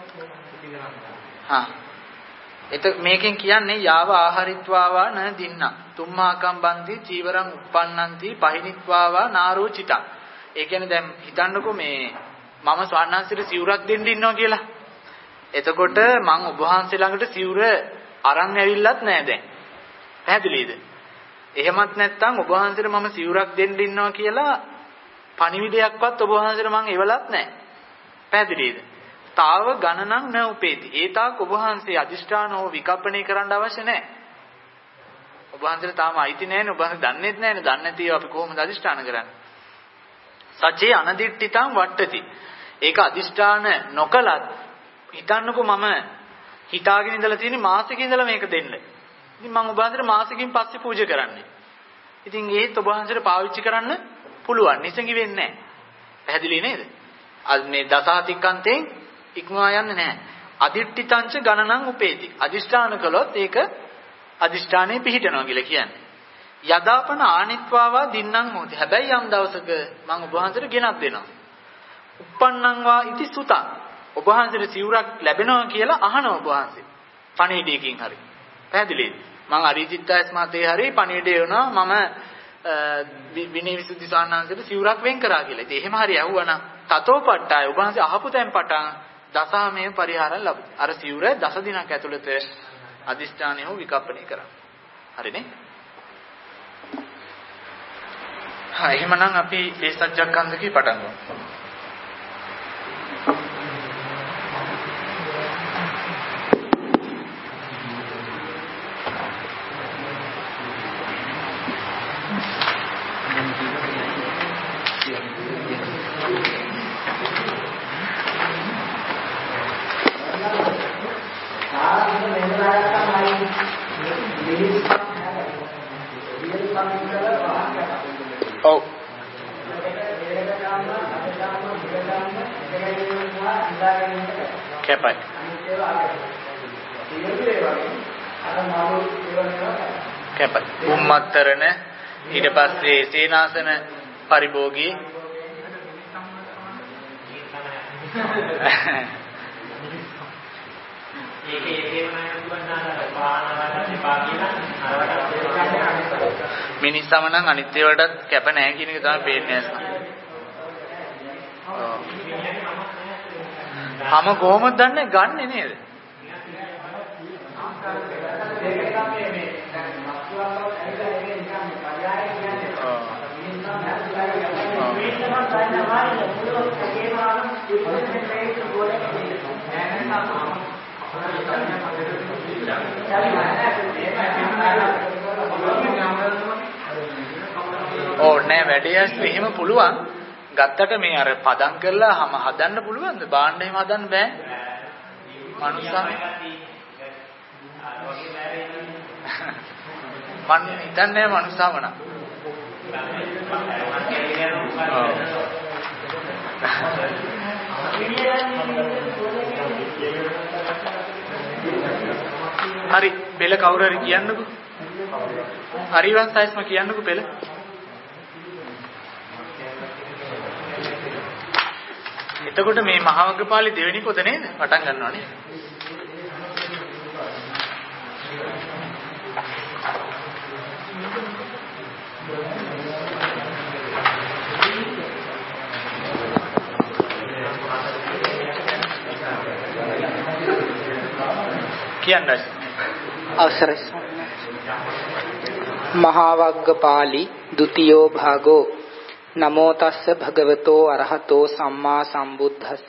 මේකෙන් කියන්නේ යාව ආහාරිත්වාවාන දින්නම් තුම්මාකම් බන්ති චීවරං උප්පන්නන්ති පහිනිත්වාවා නාරෝචිතං. ඒ කියන්නේ දැන් හිතන්නකෝ මේ මම ස්වර්ණාංශයට සිවුරක් දෙන්න ඉන්නවා කියලා. එතකොට මං ඔබ වහන්සේ ළඟට සිවුර අරන් ඇවිල්ලත් නෑ දැන්. පැහැදිලිද? එහෙමත් නැත්නම් ඔබ වහන්සේට මම සිවුරක් දෙන්න ඉන්නවා කියලා පණිවිඩයක්වත් ඔබ වහන්සේට මං එවලත් නැහැ. පැහැදිලිද? තාව ගණනක් නැ උපේති. ඒ තාක් ඔබ වහන්සේ අදිෂ්ඨාන හෝ විකප්පණය කරන්න අවශ්‍ය නැහැ. ඔබ වහන්සේට තාම අයිති නැහැනේ. ඔබ වහන්සේ දන්නේත් නැහැනේ. දන්නේ නැතිව අපි කොහොමද අදිෂ්ඨාන කරන්නේ? සචේ අනදිට්ඨිතං වට්ටති. ඒක අදිෂ්ඨාන නොකලත් හිතන්නකෝ මම හිතාගෙන ඉඳලා තියෙන මාසෙක ඉඳලා මේක දෙන්න. ඉතින් මම ඔබ වහන්සේට මාසෙකින් පස්සේ පූජා කරන්නේ. ඉතින් ඒත් ඔබ වහන්සේට පාවිච්චි කරන්න පුළුවන්. නිසඟි වෙන්නේ නැහැ. පැහැදිලි නේද? මේ දසාතික්කන්තෙන් ඉක්මවා යන්නේ නැහැ. අදිට්ඨිතංච ගණනං උපේති. අදිෂ්ඨාන කළොත් ඒක අදිෂ්ඨානේ පිහිටනවා කියලා කියන්නේ. යදාපන ආනිත්වාවා දින්නම් හොති. හැබැයි යම් දවසක මම ඔබ වහන්සේට ගෙනත් දෙනවා. uppannං වා ඉති සුතං. ඔබ වහන්සේට සිවුරක් ලැබෙනවා කියලා අහනවා ඔබ වහන්සේ. පණිවිඩයකින් හරි. පැහැදිලිද? මම අරිචිත්තයස් මාතේ හරි පණිවිඩය වෙනවා මම විනය විසුද්ධි සාන්නාංශයට සිවුරක් වෙන් කරා කියලා. ඉතින් එහෙම හරි ඇහුවනම් තතෝපට්ඨාය ඔබ වහන්සේ අහපු තැන් පටන් දසාමය පරිහාරය ලැබුවා. අර සිවුර දස දිනක් ඇතුළත අදිෂ්ඨානය හෝ විකප්පණය කරා. හරිනේ? එහෙමනම් අපි මේ සත්‍යක්ඛන්දකේ පටන් ගමු. උම්මත්තරණ ඊට පස්සේ සේනාසන පරිභෝගී මිනිස්සම නම් අනිත් ඒවාටත් කැප නැහැ කියන එක තමයි පේන්නේ නැස්ම. හැම කොහොමද දන්නේ ගන්නෙ නේද? නෑ වැඩේ එහෙම පුළුවන්. ගත්තට මේ අර පදම් කරලා හැම හදන්න පුළුවන්ද? බාණ්ඩ එහෙම හදන්න බෑ. මනුස්සා මන් හිතන්නේ මනුස්සාම නා. හරි බෙල කවුරු හරි කියන්නකෝ. හරිවන්සයිස්ම කියන්නකෝ බෙල. එතකොට මේ මහවග්ගපාලි දෙවෙනි පොත නේද? පටන් ගන්නවනේ. කියන්නේ අවසරයි මහවග්ගපාලි ဒ ුතියෝ භාගෝ නමෝ තස්ස භගවතෝ අරහතෝ සම්මා සම්බුද්දස්ස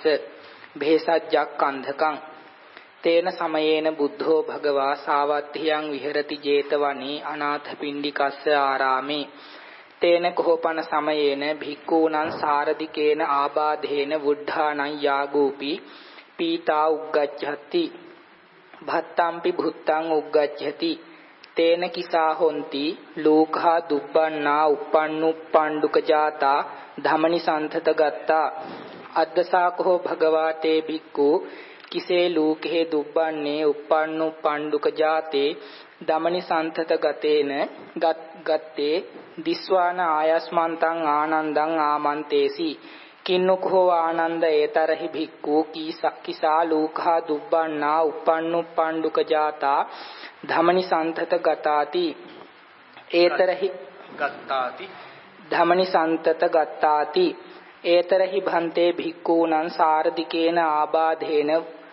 භේසජ්ජක්ඛන්ධකං තේන සමයේන බුද්ධෝ භගවා සාවත්තියං විහෙරති 제තවනේ අනාථපිණ්ඩිකස්ස ආරාමේ තේන කෝපන සමයේන භික්ඛූනං සාරදිකේන ආබාධේන වුද්ධානං යාගෝපි පීතා උග්ගච්ඡති භත්තම්පි භුත්තං උග්ගච්ඡති තේන කිසා හොಂತಿ ලෝකා දුබ්බන්නා uppannuppanduka jata ධමනි සන්තත ගත්තා අද්දසාකෝ භගවාතේ භික්ඛු කිසේ ලෝකේ දුබ්බන්නේ uppannuppanduka jate ධමනි සන්තත ගතේන ගත්තේ දිස්වාන ආයස්මන්තං ආනන්දං ආමන්තේසි කින්නුකෝ ආනන්ද ඒතරහි භික්ඛු කිසා ලෝකා දුබ්බන්නා uppannuppanduka jata ධමනි සන්තත ගතාති ඒතරහි ගත්තාති ධමනි සන්තත ගත්තාති ඒතරහි භන්තේ භික්ඛූනං සාරදිකේන ආබාධේන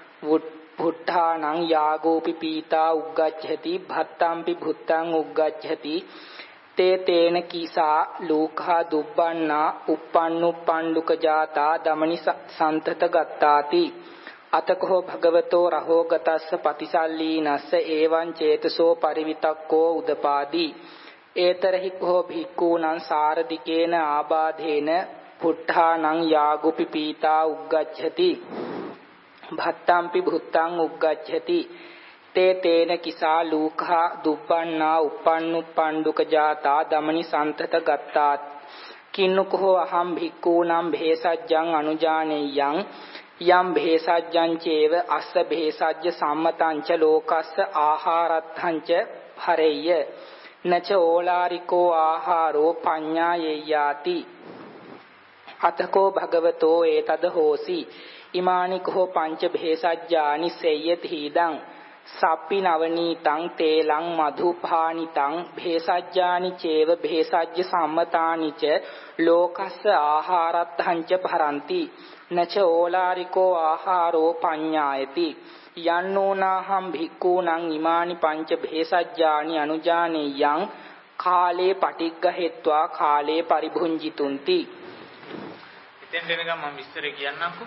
වුට්ඨානං යාගෝපි පීතා උග්ගච්ඡති භත්තම්පි භුත්තං උග්ගච්ඡති තේ තේන කීසා ලෝකා දුබ්බන්නා uppannuppanduka jata ධමනි සන්තත ගත්තාති අතකෝ භගවතෝ රහෝ ගතස්ස පතිසල්ලීනස්ස එවං චේතසෝ පරිවිතක්කෝ උදපාදී ඒතරහි කෝ භික්ඛූනං සාරදිකේන ආබාධේන පුට්ඨානං යාගුපි පීතා උග්ගච්ඡති භත්තම්පි භුත්තං උග්ගච්ඡති තේ තේන කිසා ලෝකා දුබ්බන්නා uppannuppanduka jata ධමනි සන්තත ගත්තා කින්නුකෝ අහම් භික්ඛූනම් භේසජ්ජං අනුජානෙයං යම් භේසජ්ජං චේව අස්ස භේසජ්ජ සම්මතං ච ලෝකස්ස ආහාරත්තං ච හරෙය්‍ය නච ඕලාරිකෝ ආහාරෝ පඤ්ඤායෙයාති අතකෝ භගවතෝ ඒතද හෝසි ඉමානි කෝ පංච භේසජ්ජානි සෙය්‍යති හිදං සප්පි නවනීතං තේලං මධුපානිතං භේසජ්ජානි චේව භේසජ්ජ සම්මතානි ච ලෝකස්ස ආහාරත්තං ච භරಂತಿ නච ඕලාරිකෝ ආහාරෝ පඤ්ඤායති යන්නෝනාහම් භික්ඛූනං ඉමානි පංච භේසජ්ජානි අනුජානෙයං කාලේ පටිග්ගහෙත්වා කාලේ පරිභුංජිතුන්ති. ඉතින් දෙනකම් මම විස්තර කියන්නම්කෝ.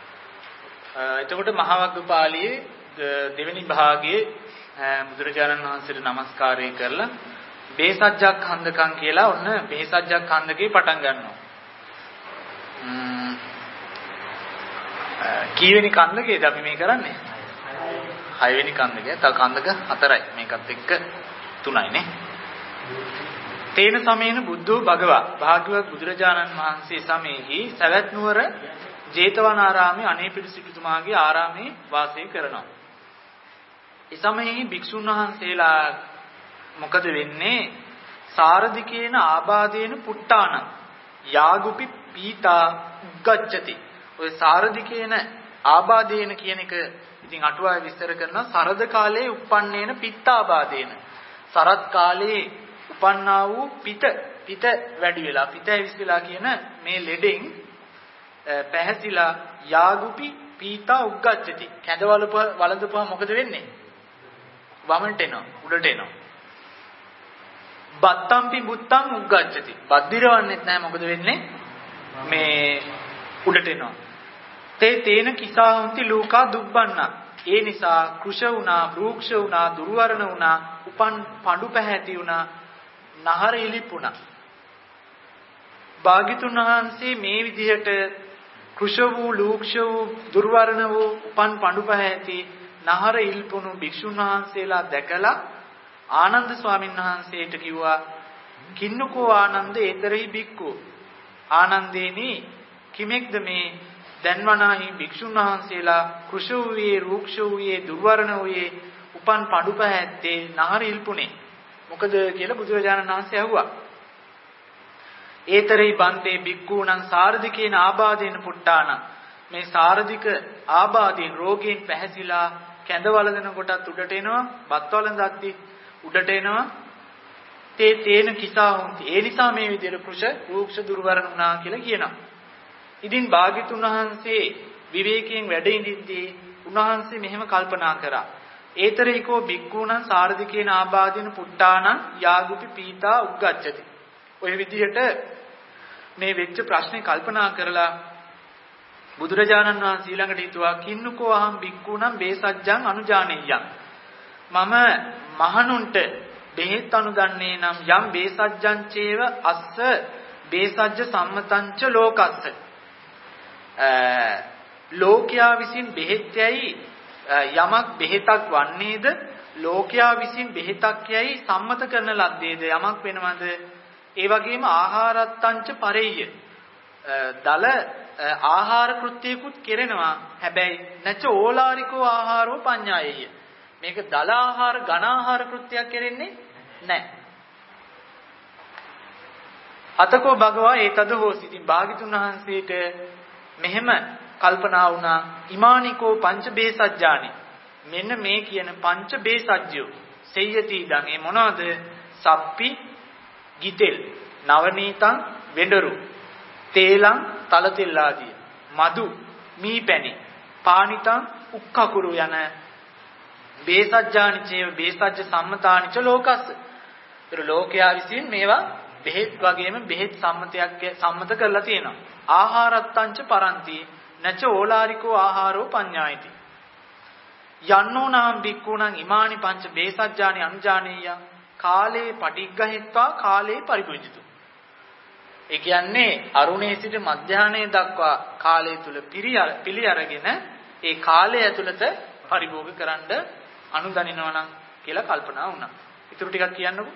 එතකොට මහවග්ගපාලියේ දෙවෙනි භාගයේ බුදුරජාණන් වහන්සේට নমස්කාරය කරලා බේසජ්ජක්ඛන්ධකම් කියලා ඔන්න බේසජ්ජක්ඛන්ධකේ පටන් ගන්නවා. කීවෙනි කන්දකේද අපි මේ කරන්නේ? 6 වෙනි කන්දකේ. තව කන්දක 4යි. මේකත් එක්ක 3යි නේ. තේන සමේන බුද්ධෝ භගවා භාග්‍යවත් බුදුරජාණන් වහන්සේ සමයේහි සවැත් නුවර ජේතවනාරාමයේ අනේපිඩු සිටුතුමාගේ ආරාමයේ වාසය කරනවා. ඒ සමයේහි භික්ෂුන් වහන්සේලා මොකද වෙන්නේ? සාරදිකේන ආබාධේන පුට්ටාන යාගුපි පීතා උග්ගච්ඡති. ඔය සාරදිකේන ආබාධේන කියන එක ඉතින් අටුවාවේ විස්තර කරනවා සරද කාලයේ uppannේන පිත්තාබාධේන. සරත් කාලයේ උපන්නා වූ පිත වැඩි වෙලා පිත ඇවිස්සලා කියන මේ ලෙඩෙන් පැහැසිලා යාගුපි පීතා උග්ගච්ඡති. වලඳපුවා මොකද වෙන්නේ? වමට එනවා උඩට එනවා. බත්තම්පි බුත්තං උග්ගච්ඡති. බද්දිරවන්නෙත් නැහැ මොකද වෙන්නේ? මේ උඩට එනවා. තේන කිසා හොಂತಿ ලෝකා දුබ්බන්නා. ඒ නිසා කෘෂ වුණා, වෘක්ෂ වුණා, දුර්වර්ණ වුණා, උපන් පඳු පැහැති වුණා, නහර ඉලිපුණා. භාග්‍යතුන් වහන්සේ මේ විදිහට කෘෂ වූ, ලූක්ෂ වූ, දුර්වර්ණ වූ, උපන් පඳු පැහැති, නහර ඉල්පුණු භික්ෂුන් වහන්සේලා දැකලා ආනන්ද ස්වාමීන් වහන්සේට කිව්වා කින්නකෝ ආනන්ද ඒතරෙහි භික්ඛු. ආනන්දේනි කිමෙක්ද මේ දැන්වනාහි භික්ෂුන් වහන්සේලා කෘෂ වූයේ, රූක්ෂ වූයේ, දුර්වර්ණ වූයේ, උපන් පඳු පැහැත්තේ, නහර ඉල්පුනේ මොකද කියලා බුදුරජාණන් වහන්සේ අහුවා. ඒතරෙහි බන්තේ භික්ඛූණං සාරදිකේන ආබාධේන පුට්ටාන. මේ සාරධික ආබාධයෙන් රෝගයෙන් පැහැසිලා කැඳවලදෙන කොටත් උඩට එනවා, බත් වළඳද්දි උඩට එනවා. තේන කිසා හොන්ති. ඒ නිසා මේ විදිහට රූක්ෂ දුර්වර්ණ වුණා කියලා කියනවා. ඉතින් භාග්‍යතුන් වහන්සේ විවේකයෙන් වැඩ ඉඳිද්දී උන්වහන්සේ මෙහෙම කල්පනා කරා. ඒතරේකෝ බික්කුණං සාරධිකේන ආබාධින පුට්ටානං යාගුපි පීතා උග්ගච්ඡති. ඔය විදිහට මේ වෙච්ච ප්‍රශ්නේ කල්පනා කරලා බුදුරජාණන් වහන්සේ ඊළඟට හිතුවා කින්නකෝ අහම් බික්කුණං බේසජ්ජං අනුජානෙය්‍යං. මම මහණුන්ට බෙහෙත් අනුදන්නේ නම් යම් බේසජ්ජං චේව අස්ස බේසජ්ජ සම්මතංච ලෝකස්ස. ලෝකයා විසින් බෙහෙත්යයි යමක් බෙහෙතක් වන්නේද ලෝකයා විසින් බෙහෙතක් යයි සම්මත කරන ලද්දේද යමක් වෙනවද. ඒ වගේම ආහාරත්තංච පරෙය්‍ය දල ආහාර කෘත්‍යකුත් කෙරෙනවා. හැබැයි නැච ඕලාරිකෝ ආහාරෝ පඤ්ඤායෙය. මේක දල ආහාර ඝන ආහාර කෘත්‍යයක් කෙරෙන්නේ නැහැ. අතකෝ භගවා ඒතද හෝසි. ඉතින් භාග්‍යතුන් වහන්සේට මෙහෙම කල්පනා වුණා. ඉමානිකෝ පංච බේසජ්ජානි. මෙන්න මේ කියන පංච බේසජ්ජෝ සෙය්‍යති ඉදන්. ඒ මොනවද? සප්පි ගිතෙල්, නවනීතං වෙඬරු, තේලං තල තෙල් ආදී, මදු මීපැණි, පානිතං උක්කකුරු යන බේසජ්ජානි චේව බේසජ්ජ සම්මතානිච ලෝකස්ස. ඒතර ලෝකයා විසින් මේවා බෙහෙත් වගේම බෙහෙත් සම්මත කරලා තියෙනවා. ආහාරත්තංච පරන්ති නච ඕලාරිකෝ ආහාරෝ පඤ්ඤායිති. යන්නෝ නාම් බික්කුණං ඉමානි පංච බේසජ්ජානි අනුජානීය කාලේ පටිග්ගහෙත්වා කාලේ පරිපූජිතු. ඒ කියන්නේ අරුණේ සිට මධ්‍යාහ්නයේ දක්වා කාලය තුල පිළි අරගෙන ඒ කාලය ඇතුළත පරිභෝග කරන්න අනුදනිනවා නම් කියලා කල්පනා වුණා. ඊටු ටිකක් කියන්නකෝ.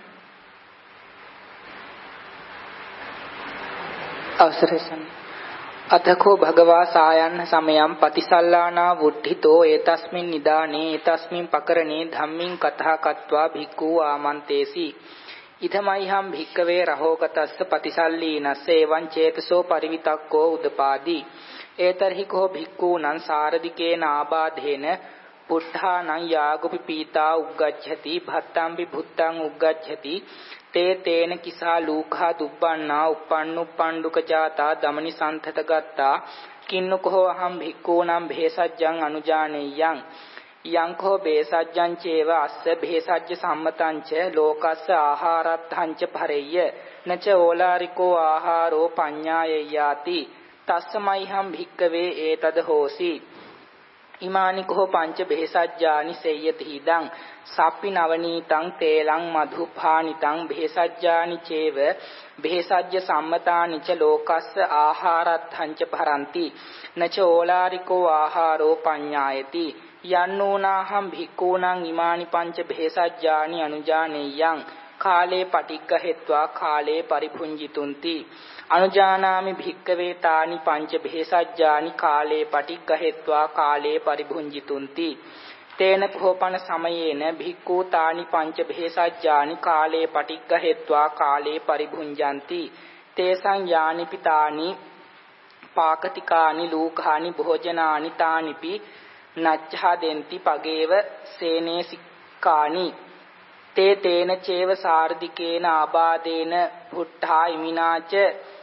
අවසරසන් අතකෝ භගවා සායන්න සමයම් පතිසල්ලානා වුද්ධිතෝ ඒතස්මින් නිදානේ ඒතස්මින් පකරණේ ධම්මින් කතා කତ୍වා භික්ඛු ආමන්තේසි ඉදමයිහම් භික්කවේ රහෝගතස්ස පතිසල්ලීනස්ස එවං චේතසෝ පරිවිතක්කෝ උදපාදී ඒතරහිකෝ භික්ඛූනං සාරදිකේන ආබාධේන පුට්ඨානං යාගුපි පීතා උග්ගච්ඡති භත්තම්පි භුත්තං උග්ගච්ඡති තේ තේන කිසා ලූඛා දුබ්බන්නා uppannuppanduක ජාතා දමනි සන්තත ගත්තා කින්නකෝ අහම් භික්ඛූනම් භේසජ්ජං අනුජානෙය්‍යං යංකෝ බේසජ්ජං චේව අස්ස බේසජ්ජ සම්මතංච ලෝකස්ස ආහාරත්තංච පරෙය්‍ය නච ඕලාරිකෝ ආහාරෝ පඤ්ඤායයාති තස්සමයිහම් භික්කවේ ඒතද හෝසි ඉමානිකෝ පංච බේසජ්ජානි සෙය්‍යති හිදං සප්පි නවනීතං තේලං මධු පානිතං බේසජ්ජානි චේව බේසජ්ජ සම්මතානිච ලෝකස්ස ආහාරත්තංච පරන්ති නච ඕලාරිකෝ ආහාරෝ පඤ්ඤායති යන්නෝනාහම් භික්ඛූනං ඉමානි පංච බේසජ්ජානි අනුජානෙය්‍යං කාලේ පටිග්ගහෙත්වා කාලේ පරිභුංජිතුන්ති අනුජානාමි භික්කවේ තානි පංච බේසජ්ජානි කාලේ පටිග්ගහෙත්වා කාලේ පරිභුංජිතුන්ති තේන කෝපන සමයේන භික්ඛූ තානි පංච බේසජ්ජානි කාලේ පටිග්ගහෙත්වා කාලේ පරිභුංජಂತಿ තේසං යානි පිතානි පාකතිකානි ලූඛානි භෝජනානි තානිපි නච්ඡා දෙන්ති පගේව සේනේසිකානි තේ තේන චේව සාර්ධිකේන ආබාදේන පුට්ඨා ඉමිනාච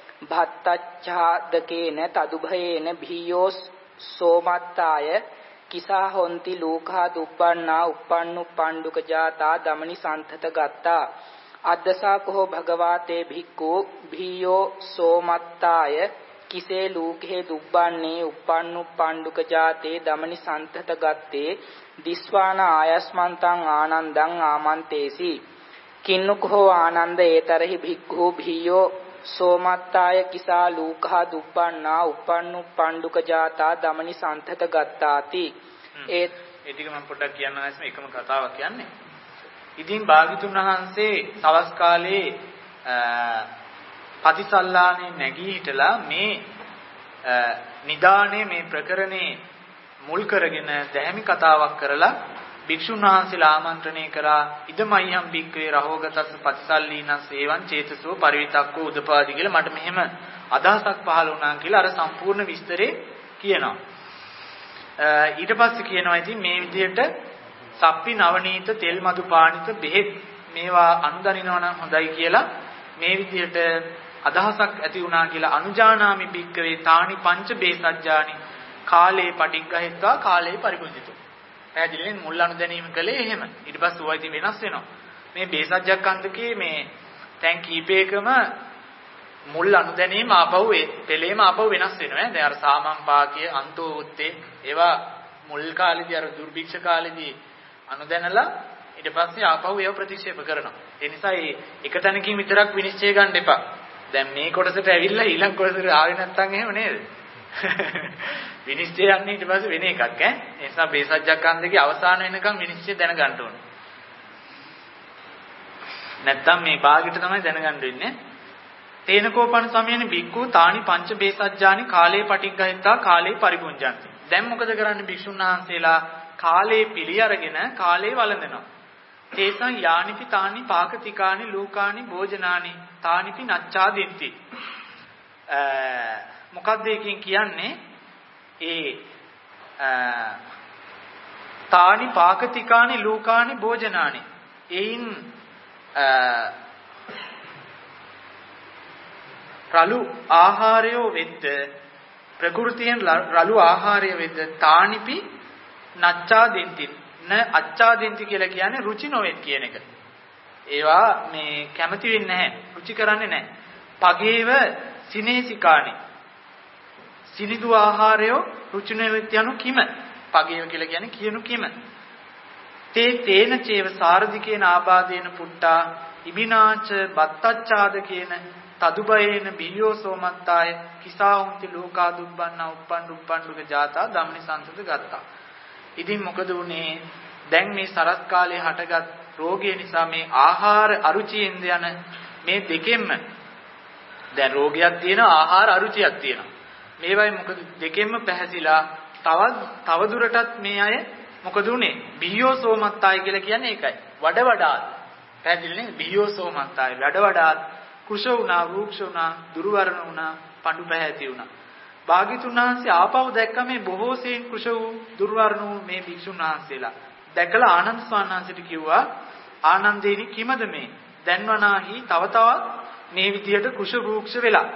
භත්තච්ඡාදකේන තදුභයේන භීයෝ සෝමත්තාය කිසා හොන්ති ලූඛා දුබ්බන්නා uppannuppanduka ජාතා දමනි සන්තත ගත්තා අද්දසා කෝ භගවාතේ භික්ඛු භීයෝ සෝමත්තාය කිසේ ලූඛේ දුබ්බන්නේ uppannuppanduka ජාතේ දමනි සන්තත ගත්තේ දිස්වාන ආයස්මන්තං ආනන්දං ආමන්තේසි කින්නුකෝ ආනන්ද ඒතරහි භික්ඛු භීයෝ සෝමත්තාය කිසා ලූඛා දුබ්බන්නා uppannuppanduka ජාතා දමනි සන්තත ගත්තාති ඒ ටික මම පොඩ්ඩක් කියන්න නැස්ම එකම කතාවක් කියන්නේ. ඉතින් භාග්‍යතුන් වහන්සේ සවස් කාලේ පතිසල්ලානේ නැගී හිටලා මේ නිදානේ මේ ප්‍රකරණේ මුල් කරගෙන දැහැමි කතාවක් කරලා භික්ෂුන් වහන්සේලා ආමන්ත්‍රණය කරා ඉදමයිහම් භික්ඛවේ රහෝගතස්ස පතිසල්ලීනං සේවං චේතසෝ පරිවිතක්කෝ උදපාදි කියලා මට මෙහෙම අදහසක් පහළ වුණා කියලා අර සම්පූර්ණ විස්තරේ කියනවා. ඊට පස්සේ කියනවා ඉතින් මේ විදිහට සප්පි නවනීත තෙල් මදු පානිත බෙහෙත් මේවා අනුදනිනවා නම් හොඳයි කියලා මේ විදිහට අදහසක් ඇති වුණා කියලා අනුජානාමි භික්කවේ තානි පංච බේසජ්ජානි කාලේ පටිග්ගහෙත්වා කාලේ පරිපුජිතෝ. පැහැදිලිනේ මුල් අනුදැනීම කළේ එහෙම. ඊට පස්සේ ඔය ඉතින් වෙනස් වෙනවා. මේ බේසජ්ජක්ඛන්දකේ මේ දැන් කීපයකම මුල් අනුදැනීම ආපහු ඒ පෙළේම ආපහු වෙනස් වෙනවා. දැන් අර සාමම්පාකිය අන්තෝ උත්තේ ඒවා මුල් කාලේදී අර දුර්භික්ෂ කාලේදී අනුදැනලා ඊට පස්සේ ආපහු ඒව ප්‍රතික්ෂේප කරනවා. ඒ නිසා මේ එක තැනකින් විතරක් විනිශ්චය ගන්න එපා. දැන් මේ කොටසට ඇවිල්ලා ඊළඟ කොටසට ආවේ නැත්නම් එහෙම නේද? විනිශ්චය යන්නේ ඊට පස්සේ වෙන එකක් ඈ. ඒ නිසා බේසජ්ජක්ඛන්දකේ අවසාන වෙනකම් විනිශ්චය දැනගන්න ඕනේ. නැත්නම් මේ භාගයට තමයි දැනගන්න වෙන්නේ. තේනකෝපන සමයේන බික්කු තානි පංච බේසජ්ජානි කාලේ පටිග්ගහිතා කාලේ පරිපුංජන්ති. දැන් මොකද කරන්නේ භික්ෂුන් වහන්සේලා කාලේ පිළි අරගෙන කාලේ වළඳනවා. තේසං යානිපි තානි පාකතිකානි ලෝකානි භෝජනානි තානිපි නච්ඡා දෙන්ති. මොකක්ද එකකින් කියන්නේ ඒ තානි පාකතිකානි ලෝකානි භෝජනානි එයින් රළු ආහාරයෝ වෙද්ද ප්‍රകൃතියෙන් රළු ආහාරය වෙද්ද තානිපි නච්ඡා දෙන්ති න අච්ඡා දෙන්ති කියලා කියන්නේ රුචි නොවෙත් කියන එක. ඒවා මේ කැමති වෙන්නේ නැහැ. රුචි කරන්නේ නැහැ. පගේව සිනේසිකානි සිනිදු ආහාරයෝ රුචි නොවෙත් යනු කිම. පගේව කියලා කියන්නේ කියනු කිම. තේන චේව සාරධිකේන ආබාදේන පුට්ටා ඉබිනාච බත්තච්ඡාද කියන තදුබයේන බියෝ සෝමත්තාය කිසාහුන්ති ලෝකා දුබ්බන්නා උප්පණ්ඩුක ජාතා ධම්මනි සම්සද ගත්තා. ඉතින් මොකද උනේ දැන් මේ සරස් කාලේ හටගත් රෝගය නිසා මේ ආහාර අරුචියෙන්ද යන මේ දෙකෙන්ම දැන් රෝගයක් තියෙනවා ආහාර අරුචියක් තියෙනවා. මේවයි මොකද දෙකෙන්ම පැහැදිලා තව දුරටත් මේ අය මොකද උනේ බියෝ සෝමත්තාය කියලා කියන්නේ ඒකයි. වඩ වඩාත් පැහැදිලිනේ බියෝ සෝමත්තාය වඩ වඩාත් කුෂ වුණා වෘක්ෂ වුණා දුර්වර්ණ වුණා පඳු පැහැති වුණා. භාග්‍යතුන් වහන්සේ ආපහු දැක්ක මේ බොහෝ සෙයින් කුෂ වූ දුර්වර්ණ වූ මේ භික්ෂුන් වහන්සේලා දැකලා ආනන්ද ස්වාමීන් වහන්සේට කිව්වා ආනන්දේනි කිමද මේ දැන්වනාහි තව තවත් මේ විදියට කුෂ වෘක්ෂ වෙලා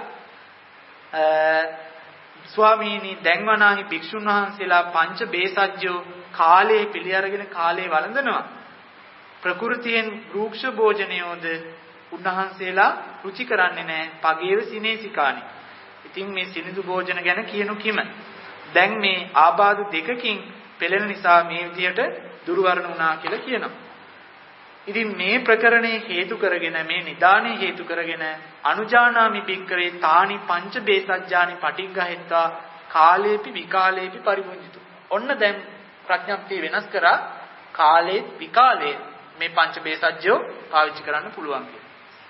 ස්වාමීනි දැන්වනාහි භික්ෂුන් වහන්සේලා පංච බේසජ්ජෝ කාලේ පිළි අරගෙන කාලේ වළඳනවා ප්‍රകൃතියෙන් වෘක්ෂ භෝජනයෝද උන්වහන්සේලා රුචි කරන්නේ නැහැ පගේව සිනේසිකානි. ඉතින් මේ සිනිදු භෝජන ගැන කියනු කිම. දැන් මේ ආබාධ දෙකකින් පෙළෙන නිසා මේ විදියට දුර්වර්ණ වුණා කියලා කියනවා. ඉතින් මේ ප්‍රකරණේ හේතු කරගෙන මේ නිදානේ හේතු කරගෙන අනුජානාමි භික්කවේ තානි පංච බේසජ්ජානි පටිග්ගහෙත්වා කාලේපි විකාලේපි පරිමුංජිතු. ඔන්න දැන් ප්‍රඥප්තිය වෙනස් කරා කාලේ විකාලේ මේ පංච බේසජ්ජෝ පාවිච්චි කරන්න පුළුවන් කියලා.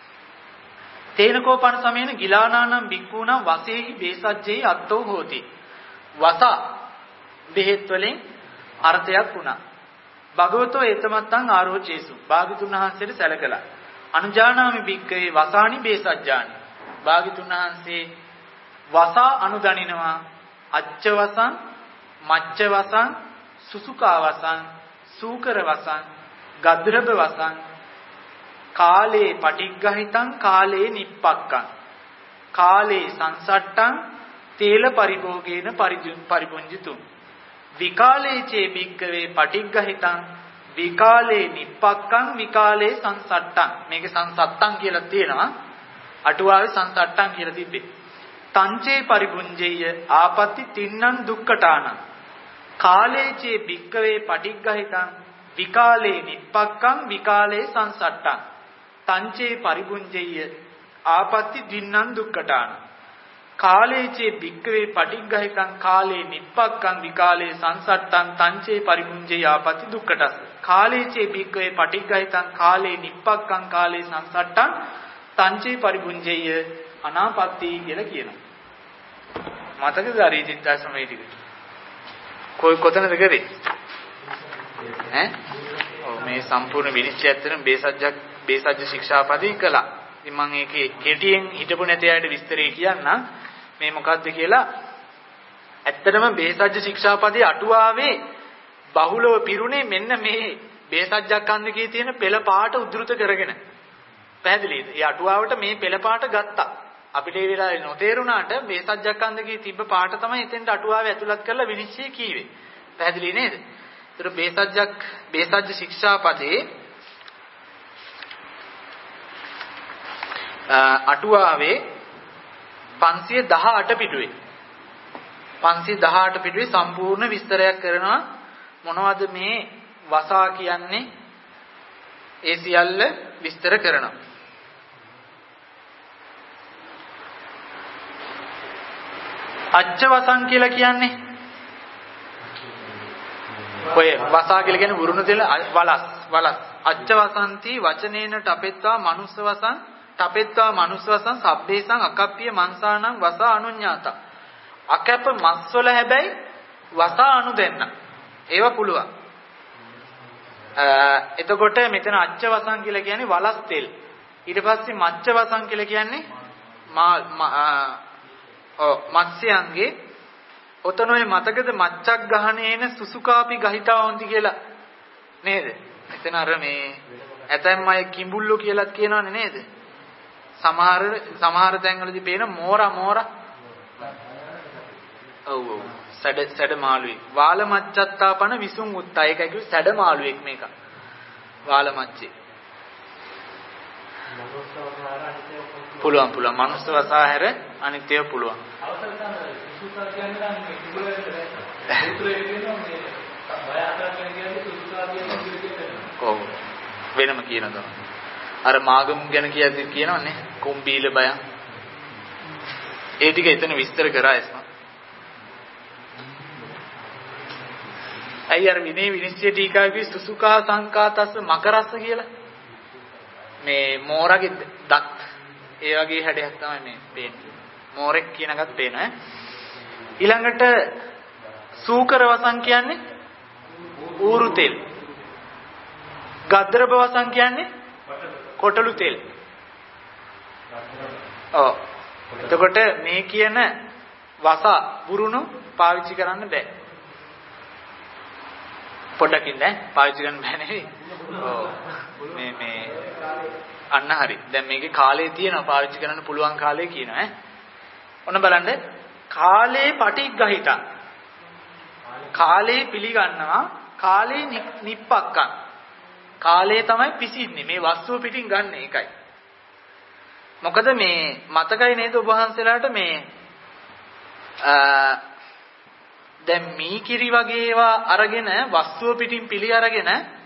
තේනකෝපන සමයේන ගිලානානම් බික්කුණා වසේහි බේසජ්ජේ අත්තෝ හෝති. වස බෙහෙත් වලින් අර්ථයක් වුණා. භගවතෝ ඒතමත්තං ආරෝචේසු. භාග්‍යතුන් වහන්සේට සැලකලා. අනුජානාමි බික්කේ වසානි බේසජ්ජානි. භාග්‍යතුන් වහන්සේ වසා අනුදනිනවා අච්ච වසං, මච්ච වසං, සුසුකා වසං, සූකර වසං, ගද්රබ වසං කාලේ පටිග්ගහිතං කාලේ නිප්පක්කං කාලේ සංසට්ටං තේල පරිභෝගේන පරිපුංජිතුම් විකාලේ චේ බික්කවේ පටිග්ගහිතං විකාලේ නිප්පක්කං විකාලේ සංසට්ටං. මේක සංසට්ටං කියලා තියෙනවා. අටුවාවේ සංසට්ටං කියලා තිබ්බේ. තංචේ පරිපුංජේය ආපatti තින්නං දුක්ඛටානං කාලේ චේ බික්කවේ පටිග්ගහිතං විකාලේ නිප්පක්කං විකාලේ සංසට්ටං තංචේ පරිපුංජේය ආපatti දින්නං දුක්ඛටාන කාලේචේ භික්ඛවේ පටිග්ගහිතං කාලේ නිප්පක්ඛං විකාලේ සංසට්ඨං තංචේ පරිපුංජේය ආපatti දුක්ඛටස් කාලේචේ භික්ඛවේ පටිග්ගහිතං කාලේ නිප්පක්ඛං කාලේ සංසට්ඨං තංචේ පරිපුංජේය අනාපatti කියලා කියනවා. මතකද අරීචිත්තා සමේතික කොතනද කරේ ඈ මේ සම්පූර්ණ විනිශ්චය ඇත්තටම බේසජ්ජ ශික්ෂාපදේ කළා. ඉතින් මම ඒකේ කෙටියෙන් හිටපු නැති අයට විස්තරේ කියන්නම්. මේ මොකද්ද කියලා ඇත්තටම බේසජ්ජ ශික්ෂාපදයේ අටුවාවේ බහුලව පිරුණේ මෙන්න මේ බේසජ්ජක්ඛන්දකයේ තියෙන පෙළ පාට උද්දෘත කරගෙන. පැහැදිලිද? ඒ අටුවාවට මේ පෙළ පාට ගත්තා. අපිට ඒ වෙලාවේ නොතේරුණාට බේසජ්ජක්ඛන්දකයේ තිබ්බ පාට තමයි එතෙන්ට අටුවාවේ ඇතුළත් කරලා විනිශ්චය කීවේ. පැහැදිලි නේද? ඒතර බේසජ්ජ ශික්ෂාපදයේ අටුවාවේ 518 පිටුවේ 518 පිටුවේ සම්පූර්ණ විස්තරයක් කරනවා මොනවද මේ වසා කියන්නේ ඒ සියල්ල විස්තර කරනවා. අච්චවසං කියලා කියන්නේ ඔය වසා කියලා කියන්නේ වුරුණු තෙල වලස් අච්චවසන්ති වචනේන තපෙත්වා මනුස්ස වසං තපෙත්වා මනුස්ස වසං සබ්බේසං අකප්පිය මංසානං වසා අනුඤ්ඤාත අකප්ප මස් වල හැබැයි වසා අනු දෙන්න ඒවා පුළුවන්. එතකොට මෙතන අච්චවසං කියලා කියන්නේ වලස් තෙල්. ඊට පස්සේ මච්චවසං කියලා කියන්නේ මත්ස්‍යයන්ගේ ඔතනෝයි මතකද මච්චක් ගහනේන සුසුකාපි ගහිතාවන්ති කියලා නේද? එතන අර මේ ඇතැම් අය කිඹුල්ලෝ කියලාත් කියනවනේ නේද? සමහර තැන්වලදී පේන මෝරා ඔව් සැඩ මාළුවෙක් වාල මච්චත්තාපන විසුම් උත්තා ඒකයි කිව්වේ සැඩ මාළුවෙක් මේක වාල මච්චේ පුළුවන් මනුස්ස වසා හැර අනිත්‍ය පුළුවන් ඔව් වෙනම කියනවා අර මාගම් ගැන කියද්දි කියනවනේ කුම්බීල බය ඒ ටික එතන විස්තර කරා එස්ම අයියර විනේ විනිශ්චය ටීකාවේ සුසුකා සංකාතස්ස මකරස්ස කියලා මේ මෝරගේ දත් ඒ වගේ හැඩයක් තමයි මේ පේන්නේ මෝරෙක් කියන එකත් පේනවා ඊළඟට සූකර වසං කියන්නේ ඌරු තෙල් ගද්දරබ වසං කියන්නේ කොටලු තෙල් ඔව් එතකොට මේ කියන වස වුරුණු පාවිච්චි කරන්න බෑ පොඩකින් දැන් පාවිච්චි කරන්න බෑ නෙවෙයි. ඔව්. මේ අන්න හරි. දැන් මේකේ කාලේ තියෙනවා පාවිච්චි කරන්න පුළුවන් කාලේ කියනවා ඈ. ඔන්න බලන්න කාලේ පටිග්ගහිතං. කාලේ පිළිගන්නවා කාලේ නිප්පක්කං. කාලේ තමයි පිසින්නේ මේ වස්තුව පිටින් ගන්න එකයි. මොකද මේ මතකයි නේද ඔබ වහන්සේලාට මේ දැන් මී කිරි වගේ ඒවා අරගෙන වස්තුව පිටින් පිළි අරගෙන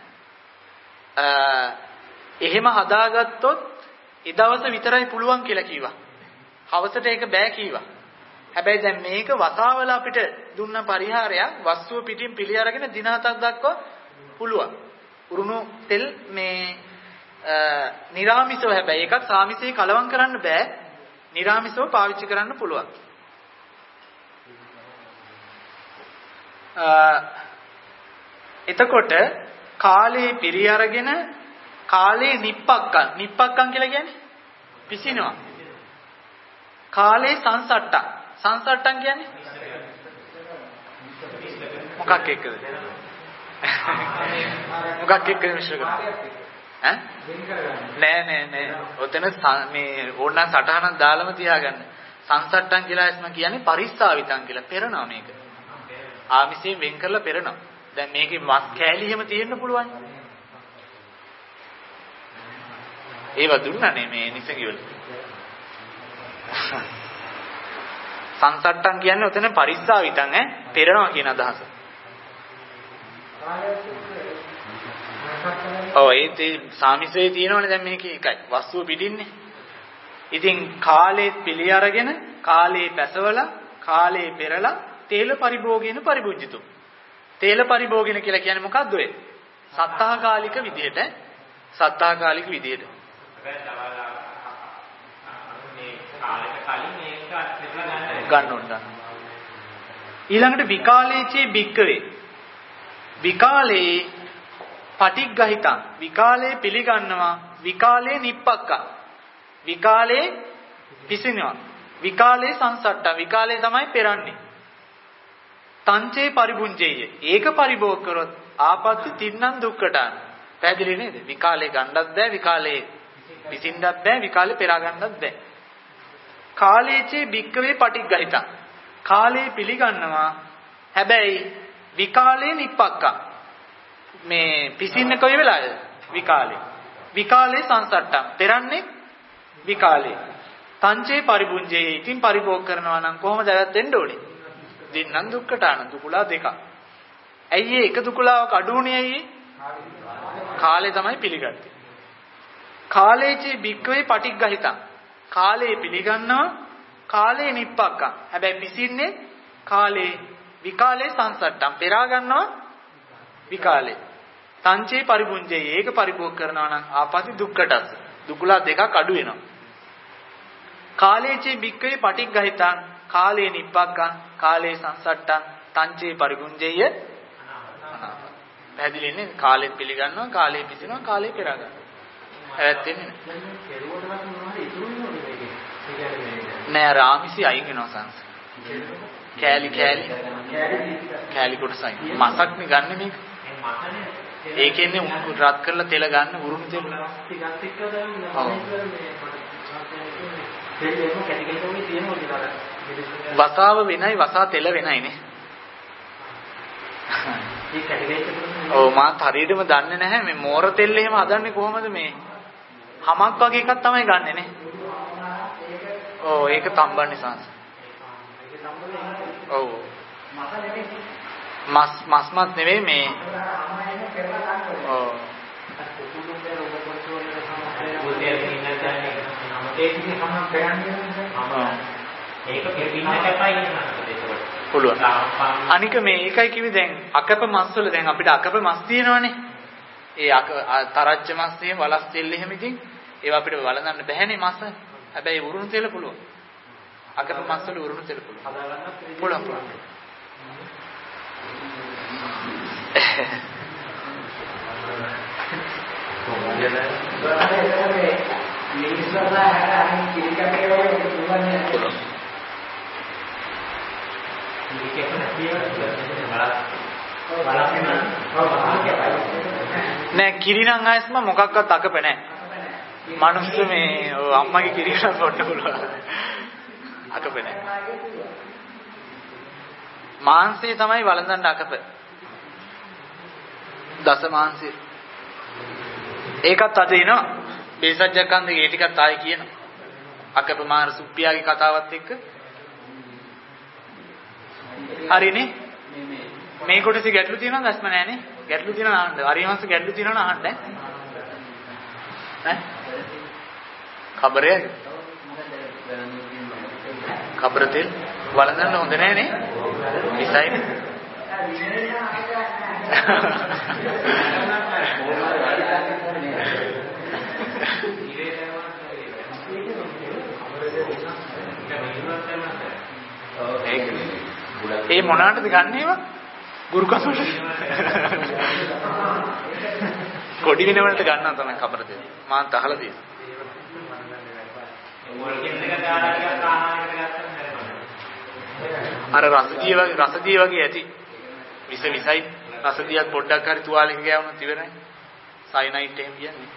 එහෙම හදාගත්තොත් ඒ දවස විතරයි පුළුවන් කියලා කිව්වා. හවසට ඒක බෑ කිව්වා. හැබැයි දැන් මේක වතාවල අපිට දුන්න පරිහාරයක් වස්තුව පිටින් පිළි අරගෙන දින 7ක් දක්වා පුළුවන්. උරුණු තෙල් මේ නිරාමිසව හැබැයි එකක් සාමිසේ කලවම් කරන්න බෑ. නිරාමිසව පාවිච්චි කරන්න පුළුවන්. එතකොට කාලේ පිළි අරගෙන කාලේ නිප්පක්කන් කියලා කියන්නේ පිසිනවා. කාලේ සංසට්ටන් කියන්නේ මොකක් එක්කද? මොකක් එක්කද මිශ්‍ර කරන්නේ? ඈ? නෑ. ඔතන මේ ඕනනම් සටහනක් දාලම තියාගන්න. සංසට්ටන් කියලා එස්ම කියන්නේ පරිස්සාවිතං කියලා පෙරනවා මේක. ආමිෂයෙන් වෙන් කරලා පෙරනවා. දැන් මේකේ මස් කෑලි එහෙම තියෙන්න පුළුවන්. ඒව දුන්නනේ මේ නිසගිවල. සංසට්ටන් කියන්නේ ඔතන පරිස්සාවිතං පෙරනවා කියන අදහස. ඔව් ඒ සාමිසේ තියෙනවනේ දැන් මේකේ එකයි. වස්තුව පිටින්නේ. ඉතින් කාලේ පිළි අරගෙන කාලේ පැසවලා කාලේ පෙරලා තේල පරිභෝගේන පරිභුජ්ජිතු. තේල පරිභෝගින කියලා කියන්නේ මොකක්ද ඔය? සත්තාකාලික විදිහට සත්තාකාලික විදිහට. ගන්න ඕන. ඊළඟට විකාලේචේ බික්කවේ. විකාලේ පටිග්ගහිතං. විකාලේ පිළිගන්නවා. විකාලේ නිප්පක්කං. විකාලේ පිසිනවා. විකාලේ සංසට්ටං. විකාලේ තමයි පෙරන්නේ. තංචේ පරිබුංජේය. ඒක පරිභෝග කරොත් ආපත්‍ති තින්නම් දුක්කටාන. පැහැදිලි නේද? විකාලේ ගන්නත් බෑ, විකාලේ විසින්නත් බෑ, විකාලේ පෙරා ගන්නත් බෑ. කාලේචේ භික්කවේ පටිග්ගහිතං. කාලේ පිළිගන්නවා. හැබැයි විකාලේ නිප්පක්කා. මේ පිසින්න කොයි වෙලාවද? විකාලේ. විකාලේ සංසට්ටම්. පෙරන්නේ විකාලේ. තංචේ පරිබුංජේ. ඉතින් පරිභෝග කරනවා නම් කොහොමද ඇවැත්ෙන්න ඕනේ? දින්නම් දුක්කටාන. දුකුලා දෙකක්. ඇයි එක දුකුලාවක් අඩු වුණේ ඇයි? කාලේ තමයි පිළිගත්තේ. කාලේචේ භික්කවේ පටිග්ගහිතං. කාලේ පිළිගන්නවා. කාලේ නිප්පක්කා. හැබැයි පිසින්නේ කාලේ. විකාලේ සංසට්ටම්. පෙරා ගන්නවා විකාලේ. තංචේ පරිබුංජේ. ඒක පරිභෝග කරනවා නම් ආපති දුක්කටස්. දුකුලා දෙකක් අඩු වෙනවා. කාලේචේ භික්කවේ පටිග්ගහිතං. කාලේ නිප්පක්කං. කාලේ සංසට්ටං. තංචේ පරිබුංජේය. පැහැදිලි නේ? කාලෙත් පිළිගන්නවා, කාලේ පිසිනවා, කාලේ පෙරා ගන්නවා. ඇත්තෙන්නේ නෑ. රාමිසි අයින් වෙනවා සංස. කෑලි කොටසයි. මසක්නේ ගන්න මේක. ඒකෙන්නේ රත් කරලා තෙල ගන්න උරුණු තෙල. වසාව වෙනයි වසා තෙල වෙනයි නේ. ඔව් මාත් හරියටම දන්නේ නැහැ මේ මෝර තෙල් එහෙම හදන්නේ කොහොමද මේ හමක් වගේ එකක් තමයි ගන්නෙ නේ. ඔව් ඒක තම්බන්නේ සංස. ඔව් මස් නෙවෙයි මේ. ඔව් පුළුවන්. අනික මේ ඒකයි කිව්වේ දැන් අකප මස් වල දැන් අපිට අකප මස් තියෙනවනේ. ඒ තරච්ච මස් එහෙම වලස් තෙල් එහෙම ඉතින් ඒවා අපිට වළඳන්න බැහැනේ මස්. හැබැයි උරුණු තෙල පුළුවන්. අකප මස් වල උරුණු තෙල පුළුවන්. පුළුවන්. නෑ කිරි නම් ආයස්ම මොකක්වත් අකප නෑ. මනුස්ස මේ අම්මගේ කිරි නම් පොඩ්ඩ පුළුවන්. අකප නෑ. මාංශය තමයි වළඳන්න අකප. දස මාංශය. ඒකත් අද එනවා. බේසජ්ජකන්දේ ඒ ටිකත් ආයේ කියනවා. අකප මාර සුප්පියාගේ කතාවත් එක්ක. හරිනේ. මේ කොටසේ ගැටලු තියෙනවද? දැස්ම නෑනේ. ගැටලු තියෙනවා අහන්න. හරියමස්ස ගැටලු තියෙනවා අහන්න ඈ. කබරේ කබර තෙල් වළඳන්න හොඳ නෑනේ. විසයිනේ. ඒ මොනකටද ගන්න ඒවා? ගුරු කසුට. කොඩි වෙන වලට ගන්නවා තමයි කබර දෙන. මාත් අහලා තියෙනවා. අර රසදිය වගේ ඇති. විසයි රසදියක් පොඩ්ඩක් හරි තුවාලෙක ගෑවුනොත් ඉවරයි. සයනයිට් එහෙම කියන්නේ.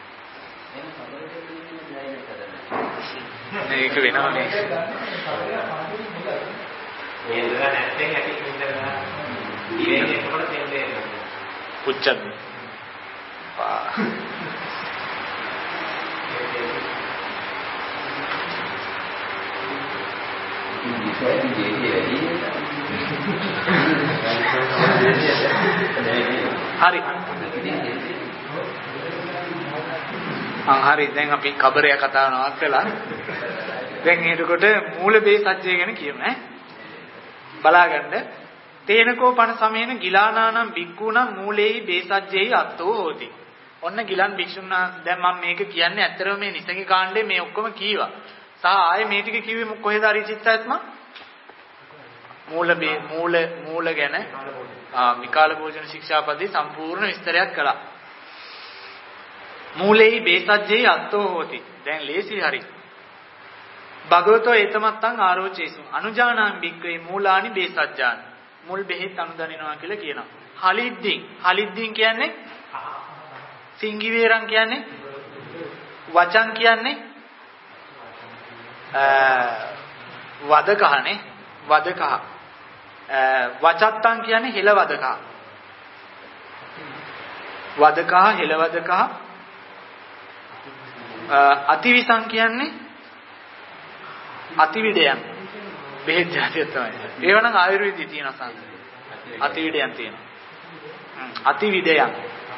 මේක වෙනවා නේ. ඒක නැත්නම් ඇති ඉඳලා ඉන්නේ කොහොමද තෙන්නේ? පුච්චත්. හරි. හරි දැන් අපි කබරය කතාව නවත්තලා දැන් ඊටකොට මූල බේසජ්ජය ගැන කියමු ඈ. බලාගන්න. තේනකෝ පන සමේන ගිලානානම් බික්කුණම් මූලේහි බේසජ්ජේහි අත්තෝ හෝති. ඔන්න ගිලන් භික්ෂුන් වහන්සේ දැන් මම මේක කියන්නේ ඇත්තටම මේ නිසංගි කාණ්ඩේ මේ ඔක්කොම කීවා. සහ ආයේ මේ ටික කිව්වේ කොහෙද අරිචිත්තයත්ම? මූල ගැන විකාල භෝජන ශික්ෂාපදේ සම්පූර්ණ විස්තරයක් කළා. මූලේහි බේසජ්ජේහි අත්තෝ හෝති. දැන් ලේසි හරි. භගවතෝ ඒතමත්තං ආරෝචේසු අනුජානාම් බික්කේ මූලානි බේසජ්ජාන. මුල් බෙහෙත් අනුදනිනවා කියලා කියනවා. හලිද්දීන් කියන්නේ සිංගිවේරන් කියන්නේ වචන් කියන්නේ වදකහනේ වදකහ. වචත්තන් කියන්නේ හෙළ වදකහ. වදකහ හෙළ වදකහ. අතිවිසං කියන්නේ අතිවිඩයන් බෙහෙත් જાතිය තමයි. ඒව නම් ආයුර්වේදයේ තියෙන සංස. අතිවිඩයන් තියෙනවා. අතිවිඩයන්.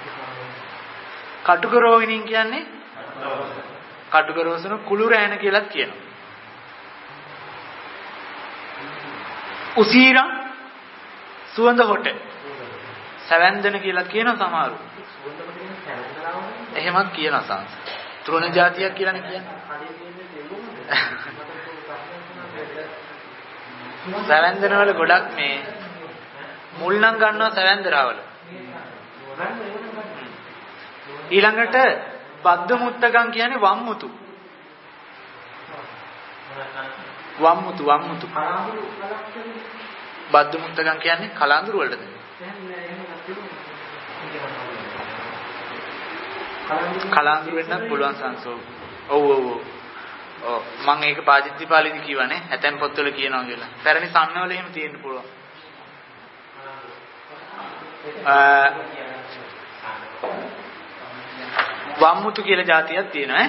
කටුක රෝගිනින් කියන්නේ කටුක රෝසන කුළු රෑන කියලාත් කියනවා. උසීරම් සුවඳ හොට සැවැන්දන කියලාත් කියනවා සමහරු. එහෙමත් කියනවා සංස. තෘණ જાතියක් කියලානේ කියන්නේ. සැවැන්දන වල ගොඩක් මේ මුල් නම් ගන්නවා සැවැන්දරාවල. ඊළඟට බද්ද මුත්තගම් කියන්නේ වම්මුතු. බද්ද මුත්තගම් කියන්නේ කලාඳුරු වලටද? කලාඳුරු වෙන්නත් පුළුවන් සංසෝ. ඔව් මම ඒක පාජිත්‍තිපාලිදි කියවනේ. ඇතැම් පොත්වල කියනවා කියලා. පැරණි සම්නවල එහෙම තියෙන්න පුළුවන්. වම්මුතු කියලා જાතියක් තියෙනවා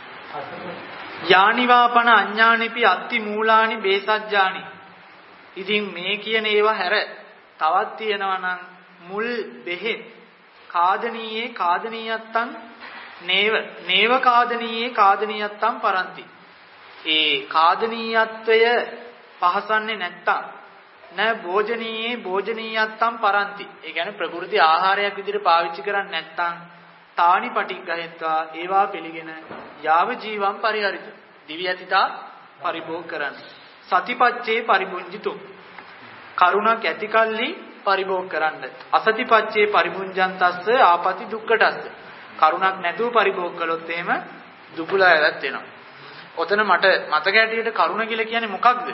යානිවාපන අඤ්ඤානිපි අත්ති මූලානි බේසජ්ජානි. ඉතින් මේ කියන ඒවා හැර තවත් තියෙනවා නම් මුල් බෙහෙත් කාදනීයේ කාදනීයත්තන් නේව කාදනීයත්තන් පරන්ති. ඒ කාදනීයත්වය පහසන්නේ නැත්තම් න භෝජනීයත්තන් පරන්ති. ඒ කියන්නේ ප්‍රകൃති ආහාරයක් විදිහට පාවිච්චි කරන්නේ නැත්තම් තානි පටිග්ගහෙත්වා ඒවා පිළිගෙන යාව ජීවම් පරිහරිත දිව්‍ය ඇතිතා පරිභෝග කරන්න. සතිපච්චේ පරිභුංජිතු කරුණක් ඇති කල්ලි පරිභෝග කරන්න. අසතිපච්චේ පරිභුංජන්තස්ස ආපති දුක්ඛටස්ස කරුණක් නැතුව පරිභෝග කළොත් එහෙම දුබලයවත් වෙනවා. ඔතන මට මතක ඇටියට කරුණ කියලා කියන්නේ මොකක්ද?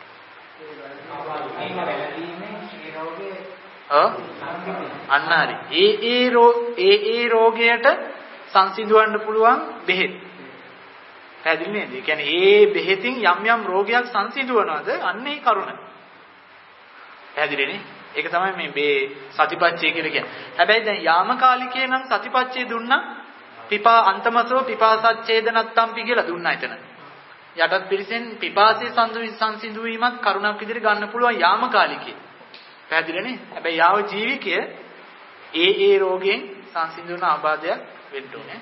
අන්න හරි. ඒ රෝගයට සංසිඳවන්න පුළුවන් බෙහෙත්. පැහැදිලි නේද? ඒ කියන්නේ ඒ බෙහෙතින් යම් රෝගයක් සංසිඳවනවාද? අන්න ඒ කරුණ. පැහැදිලි නේ? ඒක තමයි මේ සතිපච්චය කියලා කියන්නේ. හැබැයි දැන් යාමකාලිකේ නම් සතිපච්චය දුන්නා පිපා අන්තමසෝ පිපාසච්ඡේදනත්තම්පි කියලා දුන්නා එතන. යටත් පිරිසෙන් පිපාසයේ සංසිඳුවීමත් කරුණක් විදිහට ගන්න පුළුවන් යාමකාලිකේ. පැහැදිලිනේ? හැබැයි යාව ජීවිකය ඒ රෝගයෙන් සංසිඳුන ආබාධයක් වෙන්න ඕනේ.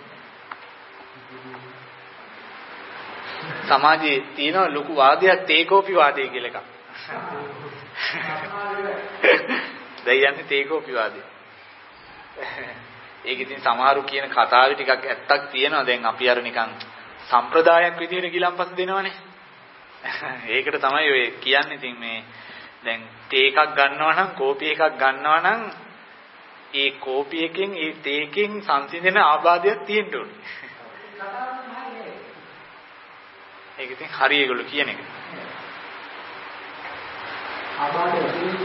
සමාජයේ තියෙන ලොකු වාදයක් තේකෝපි වාදය කියලා එකක්. දැන් යන්නේ තේකෝපි වාදය. ඒක ඉතින් සමහරු කියන කතාවේ ටිකක් ඇත්තක් තියෙනවා. දැන් අපි අර නිකන් සම්ප්‍රදායක් විදිහට ගිලම්පස දෙනවනේ. ඒකට තමයි ඔය කියන්නේ. ඉතින් මේ දැන් තේ එකක් ගන්නවා නම් කෝපි එකක් ගන්නවා නම් ඒ කෝපි එකෙන් ඒ තේ එකෙන් සංසිඳන ආබාධයක් තියෙන්න ඕනේ. ඒක ඉතින් හරි ඒගොල්ලෝ කියන එක. ආබාධය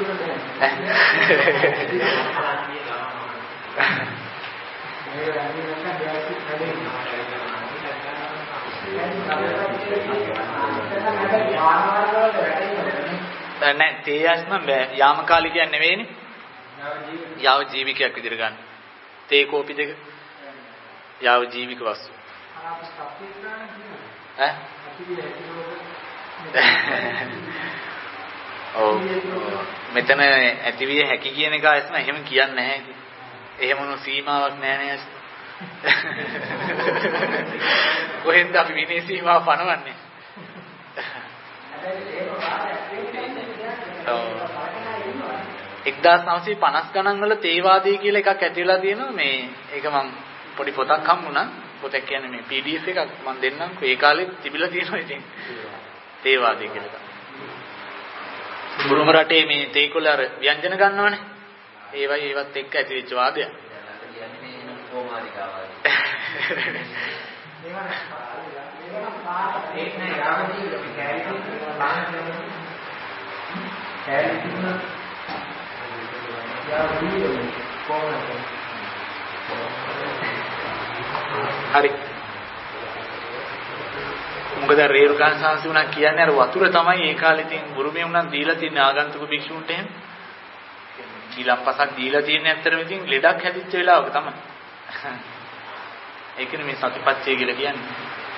නෑ තේයස්ම යාමකාලිකයක් නෙවෙයිනේ. යාව ජීවිකයක් විදිහට ගන්න. තේ කෝපි දෙක යාව ජීවික වස්තු. ඔව් මෙතන ඇතිවිය හැකි කියන එක ඇස්ම එහෙම කියන්නේ නැහැ. එහෙම මොන සීමාවක් නැහැ නේද? කොහෙන්ද අපි විනය සීමාව පනවන්නේ? 1950 ගණන් වල තේවාදී කියලා එකක් ඇතිලා තියෙනවා. මේ ඒක මම පොඩි පොතක් හම්බුණා. පොතක් කියන්නේ මේ PDF එකක් මම දෙන්නම්කෝ. ඒ කාලේ තිබිලා තියෙනවා ඉතින් තේවාදී කියලා එකක්. බුරුම රටේ මේ තේකොළ අර ව්‍යංජන ගන්නවනේ. ඒවත් එක්ක ඇතිවෙච්ච වාදයක්. හරි. මොකද රේරුකාන් සාංශ උනා කියන්නේ අර වතුර තමයි ඒ කාලේ තියෙන බුරුමේ උනන් දීලා තියෙන ආගන්තුක භික්ෂුන්ට එහෙම. ඊළම්පසක් දීලා තියෙන ඇත්තටම ඉතින් ලෙඩක් හැදිච්ච වෙලාවක තමයි. ඒකනේ මේ සතිපත්තිය කියලා කියන්නේ.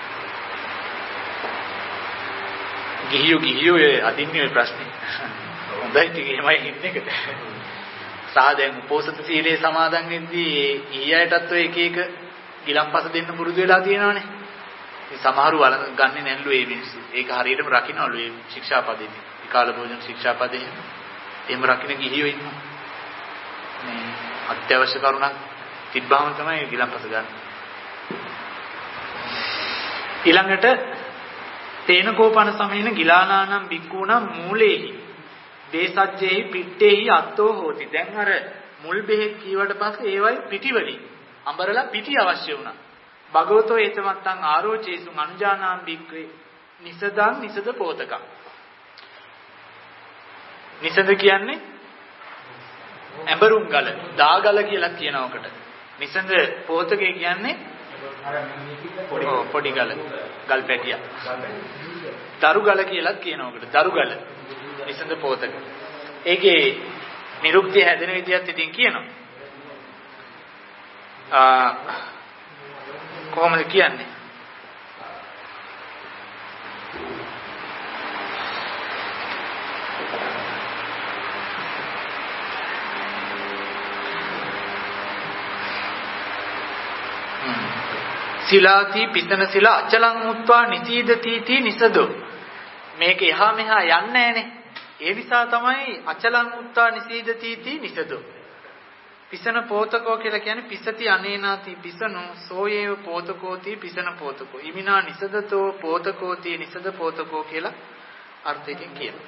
ගිහියෝ අදින්නේ ඔය ප්‍රශ්නේ. හොඳයි ටික එහෙමයි ඉන්නේක. සාදෙන් උපෝසත සීලේ සමාදන් වෙද්දී ඊයයටත් ඔය එක එක ගිලම්පස දෙන්න පුරුදු වෙලා තියෙනවානේ. ඉතින් සමහරු වළඳ ගන්නේ නැල්ලු ඒ මිනිස්සු. ඒක හරියටම රකින්නවලු ඒ ශික්ෂාපදෙන්නේ. විකාල භෝජන ශික්ෂාපදේ. එහෙම රකින්න ගිහියෝ ඉන්නවා. මේ අත්‍යවශ්‍ය කරුණක් තිබ්බහම තමයි ගිලම්පස ගන්න. ඊළඟට තේන කෝපන සමේන ගිලානානම් බික්කුණම් මූලේහි දේසජ්ජේහි පිට්ටේහි අත්තෝ හෝති. දැන් අර මුල් බෙහෙත් කීවට පස්සේ ඒවයි පිටිවලින් අඹරලා පිටි අවශ්‍ය වුණා. භගවතෝ ඒතමත්තං ආරෝචේසුං අනුජානාම් බික්වේ නිසදං නිසද පෝතකං. නිසද කියන්නේ ඇඹරුම් ගල, දාගල කියලා කියනවකට. නිසද පෝතකේ කියන්නේ පොඩි ගල, ගල් පැටිය. දරු ගල කියලා කියනවකට. දරු ගල. නිසද පෝතක. ඒකේ නිරුක්තිය හැදෙන විදිහත් ඉතින් කියනවා. කොහොමද කියන්නේ? සිලාති පිතන සිලා අචලං මුත්වා නිසීදති නිසදෝ. මේක එහා මෙහා යන්නේ නැහනේ. ඒ නිසා තමයි අචලං මුත්වා නිසීදති නිසදෝ. පිසන පෝතකෝ කියලා කියන්නේ පිසති අනේනාති පිසනෝ සෝයේව පෝතකෝති පිසන පෝතකෝ. ඉමිනා නිසදතෝ පෝතකෝති නිසද පෝතකෝ කියලා අර්ථයෙන් කියනවා.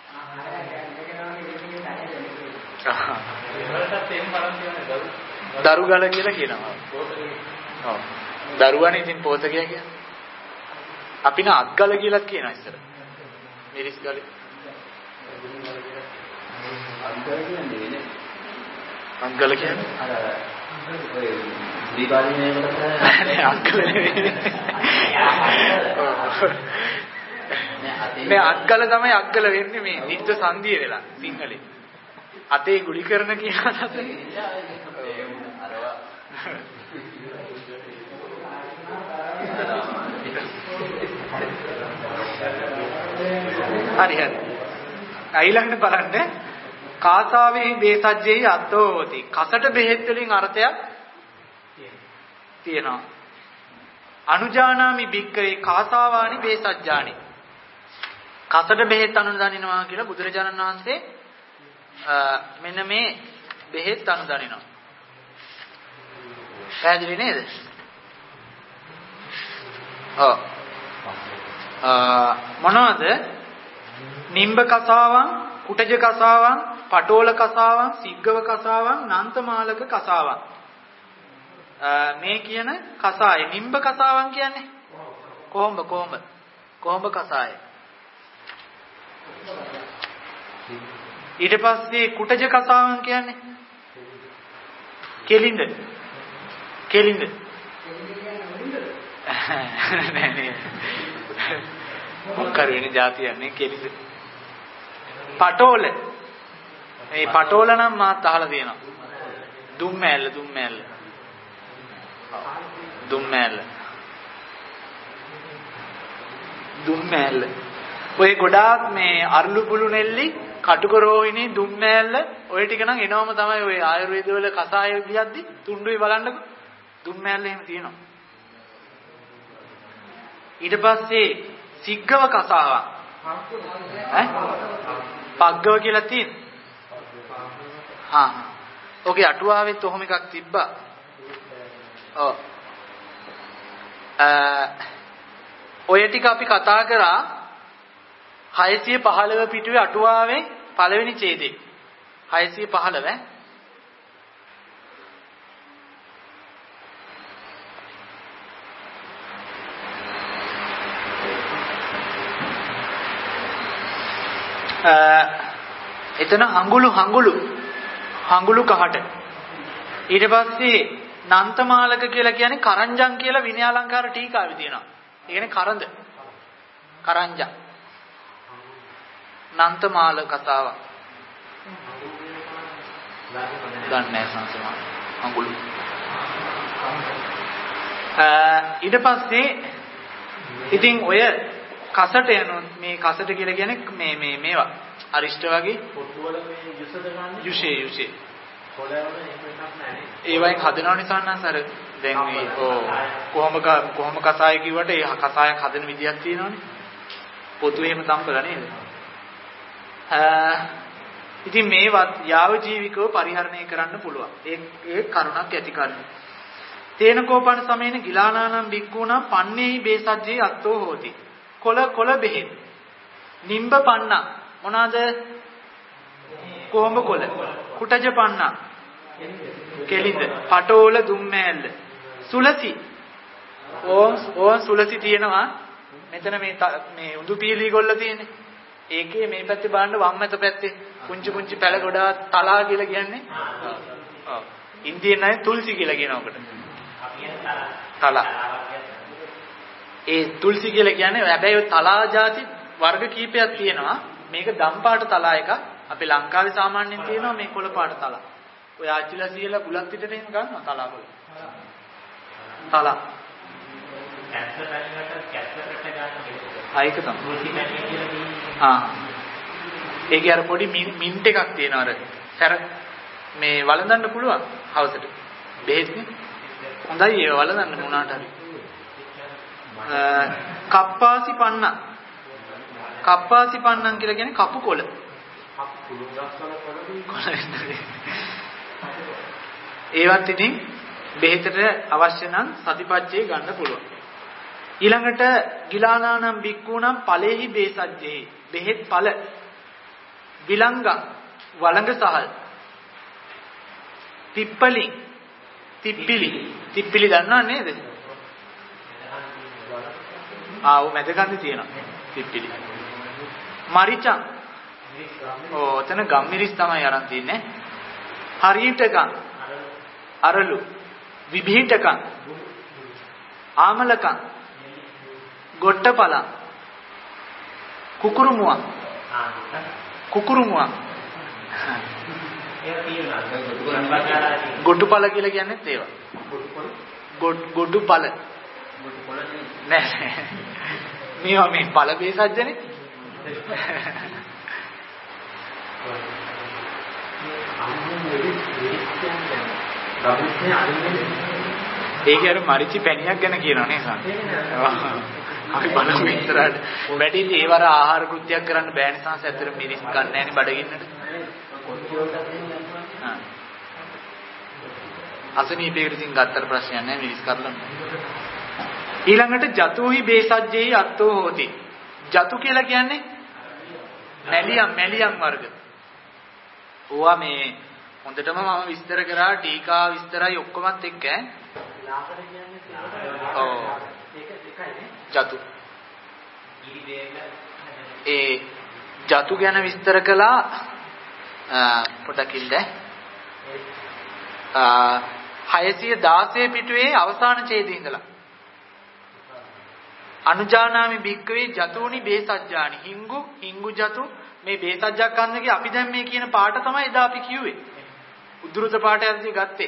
දරුගල කියලා කියනවා. ඔව්. දරුවානේ ඉතින් පෝතකයා කියන්නේ. අපි නා අත්ගල කියලා කියනවා ඉස්සර. මිරිස් ගලේ. අත්ගල කියන්නේ නේ. අත්ගල කියන්නේ අර ඔය දීපාවලියේ නේද? අත්ගල නෙවෙයි. මේ අත්ගල තමයි අත්ගල වෙන්නේ මේ නිද්ද සංධිය වෙලා සිංහලේ. අතේ ගුලි කරන කියන අතේ. හරි හරි. ඊළඟට බලන්න කාසාවේ බේසජ්ජේහි අත්තෝ හෝති. කසට බෙහෙත් වලින් අර්ථයක් තියෙනවා. අනුජානාමි බික්කවේ කාසාවානි බේසජ්ජානි. කසට බෙහෙත් අනුදනිනවා කියලා බුදුරජාණන් වහන්සේ මෙන්න මේ බෙහෙත් අනුදනිනවා. පැහැදිලි නේද? ඔව්. මොනවද? නිම්බ කසාවන්, කුටජ කසාවන්, පටෝල කසාවන්, සිග්ගව කසාවන්, නන්තමාලක කසාවන්. මේ කියන කසාය නිම්බ කසාවන් කියන්නේ කොහොඹ කසාය. ඊට පස්සේ කුටජ කසාවන් කියන්නේ කෙලින්ද නෑ මොකක්ද වෙන જાතියන්නේ කෙලින්ද. පටෝල මේ පටෝල නම් මාත් අහලා තියෙනවා. දුම්මෑල්ල ඔය ගොඩාක් මේ අර්ලු පුළු නෙල්ලි කටුකරෝවිනි දුම්මෑල්ල ඔය ටික නම් එනවම තමයි ඔය ආයුර්වේද වල කසාය විදියක්දි තුණ්ඩුවේ බලන්නකො දුම්මෑල්ල එහෙම තියෙනවා. ඊට පස්සේ සිග්ගව කසාවක් පග්ගව කියලා තියෙනවා. ඔගේ අටුවාවෙත් ඔහොම එකක් තිබ්බා. ඔව්. ඔය ටික අපි කතා කරා 615 පිටුවේ අටුවාවේ පළවෙනි ඡේදේ. 615 එතන හඟුළු හඟුළු කහට. ඊට පස්සේ නන්තමාලක කියලා කියන්නේ කරංජන් කියලා විනය අලංකාර ටීකාවේ තියෙනවා. ඒ කියන්නේ කරඳ. කරංජන්. නන්තමාල කතාව. ගන්නෑ සංසමාන. හඟුළු. ඊට පස්සේ ඉතින් ඔය කසට යනොත් මේ කසට කියලා කියන්නේ මේවා අරිෂ්ඨ වගේ පොට්ටුවල මේ යුසද ගන්න යුෂේ ඒ වයින් හදනව නිසා නම් අර දැන් මේ කොහොම කසාය කිව්වට ඒ කසායක් හදන විදියක් තියෙනවනේ පොතු එහෙම තම්පලා නේද ඉතින් මේවත් යාව ජීවිකව පරිහරණය කරන්න පුළුවන් ඒ කරුණක් ඇති කරන්නේ තේන කෝපන සමයේන ගිලානානම් බික්කුණා පන්නේහි බේසජ්ජේ අත්තෝ හෝති කොළ බෙහෙත් නිම්බ පන්නා මොනවාද කොහොඹ කොළ කුටජ පන්නා කෙලින්ද පටෝල දුම්මෑල්ල සුලසි ඕන් සුලසි තියෙනවා මෙතන මේ උඳු පීලි ගොල්ල තියෙන්නේ ඒකේ මේ පැත්තේ බලන්න වම් මත පැත්තේ පුංචි පැල ගොඩාක් තලා කියලා කියන්නේ ඔව් ඉන්දියන් අය තුල්සි කියලා කියනවා තලා ඒ තුල්සි කියලා කියන්නේ හැබැයි ඔය තලා જાති වර්ග කීපයක් තියෙනවා මේක දම්පාට තලා එකක් අපේ ලංකාවේ සාමාන්‍යයෙන් තියෙනවා මේ කොළ පාට තලා ඔය ආච්චිලා සීලා බුලත් පිටට එහෙම ගන්නවා තලා කොළ තලා ආයක තමයි ඒකේ අර පොඩි මින්ට් එකක් තියෙනවා අර සැර මේ වළඳන්න පුළුවන් හවසට බෙහෙත්නේ හොඳයි ඒක වළඳන්න මොනාට හරි කප්පාසි පන්නන් කියලා කියන්නේ කපු කොළ ඒවත් ඉතින් බෙහෙතට අවශ්‍ය නම් සතිපච්චේ ගන්න පුළුවන් ඊළඟට ගිලානානම් බික්කුණම් ඵලෙහි බේසජ්ජේ බෙහෙත් ඵල විලංග වළඟ සහල් තිප්පිලි දන්නව නේද ඔව් මැදකන්දේ තියෙනවා තිප්පිලි මරිචා ඔතන ගම්මිරිස් තමයි අරන් තින්නේ හරියටකම් අරලු විභීටකම් ආමලකම් ගොට්ටපල කුකුරුමුවා ගොට්ටපල කියලා කියන්නේත් ඒවා ගොඩුපල නෑ මේවා මේ පල බේසජ්ජනේ ඒක අර මරිචි පැණියක් ගැන කියනවා නේද? අපි බලමු ඉස්සරහට. වැඩිදී ඒවර ආහාර කෘත්‍යයක් කරන්න බෑ නිසා ඇත්තට මිරිස් ගන්න නැහැනේ බඩගින්නට. අසනීපයකට ඉතින් ගත්තට ප්‍රශ්නයක් නැහැ මිරිස් කරලා. ඊළඟට ජතුහි බේසජ්ජේහි අත්තෝ හෝති. ජතු කියලා කියන්නේ මැලියම් වර්ග. ඕවා මේ හොඳටම මම විස්තර කරා ටීකා විස්තරයි ඔක්කොමත් එක්ක ඈ. ඔව්. ජතු. ඒ ජතු ගැන විස්තර කළා පොඩක් ඉන්න. 616 පිටුවේ අවසාන ඡේදයේ ඉඳලා අනුජානාමි භික්කවේ ජතුනි බේසජ්ජානි හිංගු ජතු මේ බේසජ්ජක්ඛන්දගේ අපි දැන් මේ කියන පාඩ තමයි එදා අපි කිව්වේ උද්දෘත පාඩයන්දී ගත්තේ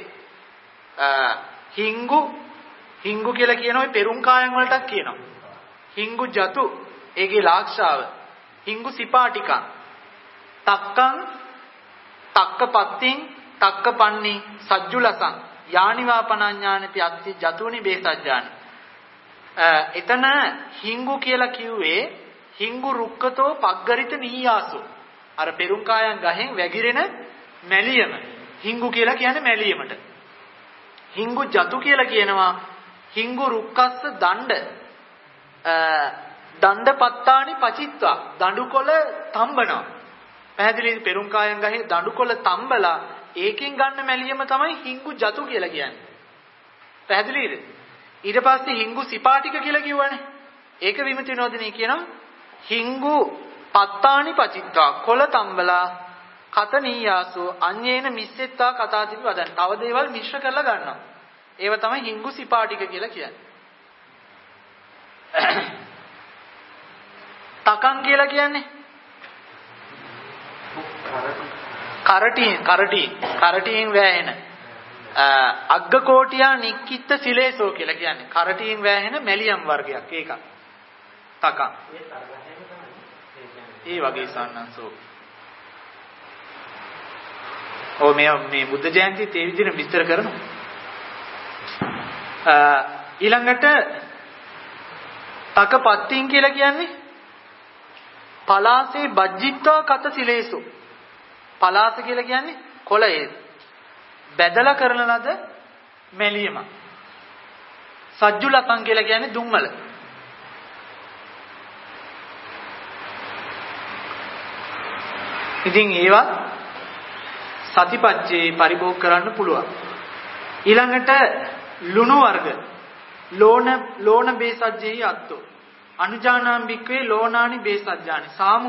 හිංගු කියලා කියන ඔය පෙරුම් කායන් වලටත් කියනවා හිංගු ජතු ඒකේ ලාක්ෂාව හිංගු සිපාටිකං තක්කං තක්කපත්තිං තක්කපන්නි සජ්ජුලසං යානිවාපනඤ්ඤානති අත්ති ජතුනි බේසජ්ජානි එතන හිංගු කියලා කිව්වේ හිංගු රුක්කතෝ පග්ගරිත නීයාසෝ අර පෙරුම් කායන් ගහෙන් වැగిරෙන මැලියම හිංගු කියලා කියන්නේ මැලියමට හිංගු ජතු කියලා කියනවා හිංගු රුක්කස්ස දණ්ඩපත්තානි පචිත්වා දඬුකොළ තම්බනවා පැහැදිලිද පෙරුම් කායන් ගහේ දඬුකොළ තම්බලා ඒකෙන් ගන්න මැලියම තමයි හිංගු ජතු කියලා කියන්නේ පැහැදිලිද ඊට පස්සේ හිංගු සිපාටික කියලා කිව්වනේ ඒක විමුක්ති නෝදිනේ කියනවා හිංගු පත්තානි පචිත්වා කොළ තම්බලා කතනීයාසෝ අඤ්ඤේන මිස්සෙත්තා කතාතිපි වදන්. තව දේවල් මිශ්‍ර කරලා ගන්නවා. ඒව තමයි හිඟු සිපාටික කියලා කියන්නේ. තකන් කියලා කියන්නේ කරටියෙන් වෑහෙන අග්ගකෝටියා නික්කිට සිලේසෝ කියලා කියන්නේ කරටියෙන් වෑහෙන මැලියම් වර්ගයක්. ඒක තකන්. ඒ වගේ සන්නන්සෝ. මේ බුද්ධ ජයන්තිත් ඒ විදිහට විස්තර කරනවා. ඊළඟට තකපත්තින් කියලා කියන්නේ පලාසේ බජ්ජිත්වා කත සිලේසෝ. පලාස කියලා කියන්නේ කොළයේ බැදලා කරන ලද මැලියම. සජ්ජුලතං කියලා කියන්නේ දුම්මල. ඉතින් ඒවා සතිපච්චේ පරිභෝග කරන්න පුළුවන්. ඊළඟට ලුණු වර්ග ලෝණ බේසජ්ජෙහි අත්තෝ අනුජානාම් බික්වේ ලෝණානි බේසජ්ජානි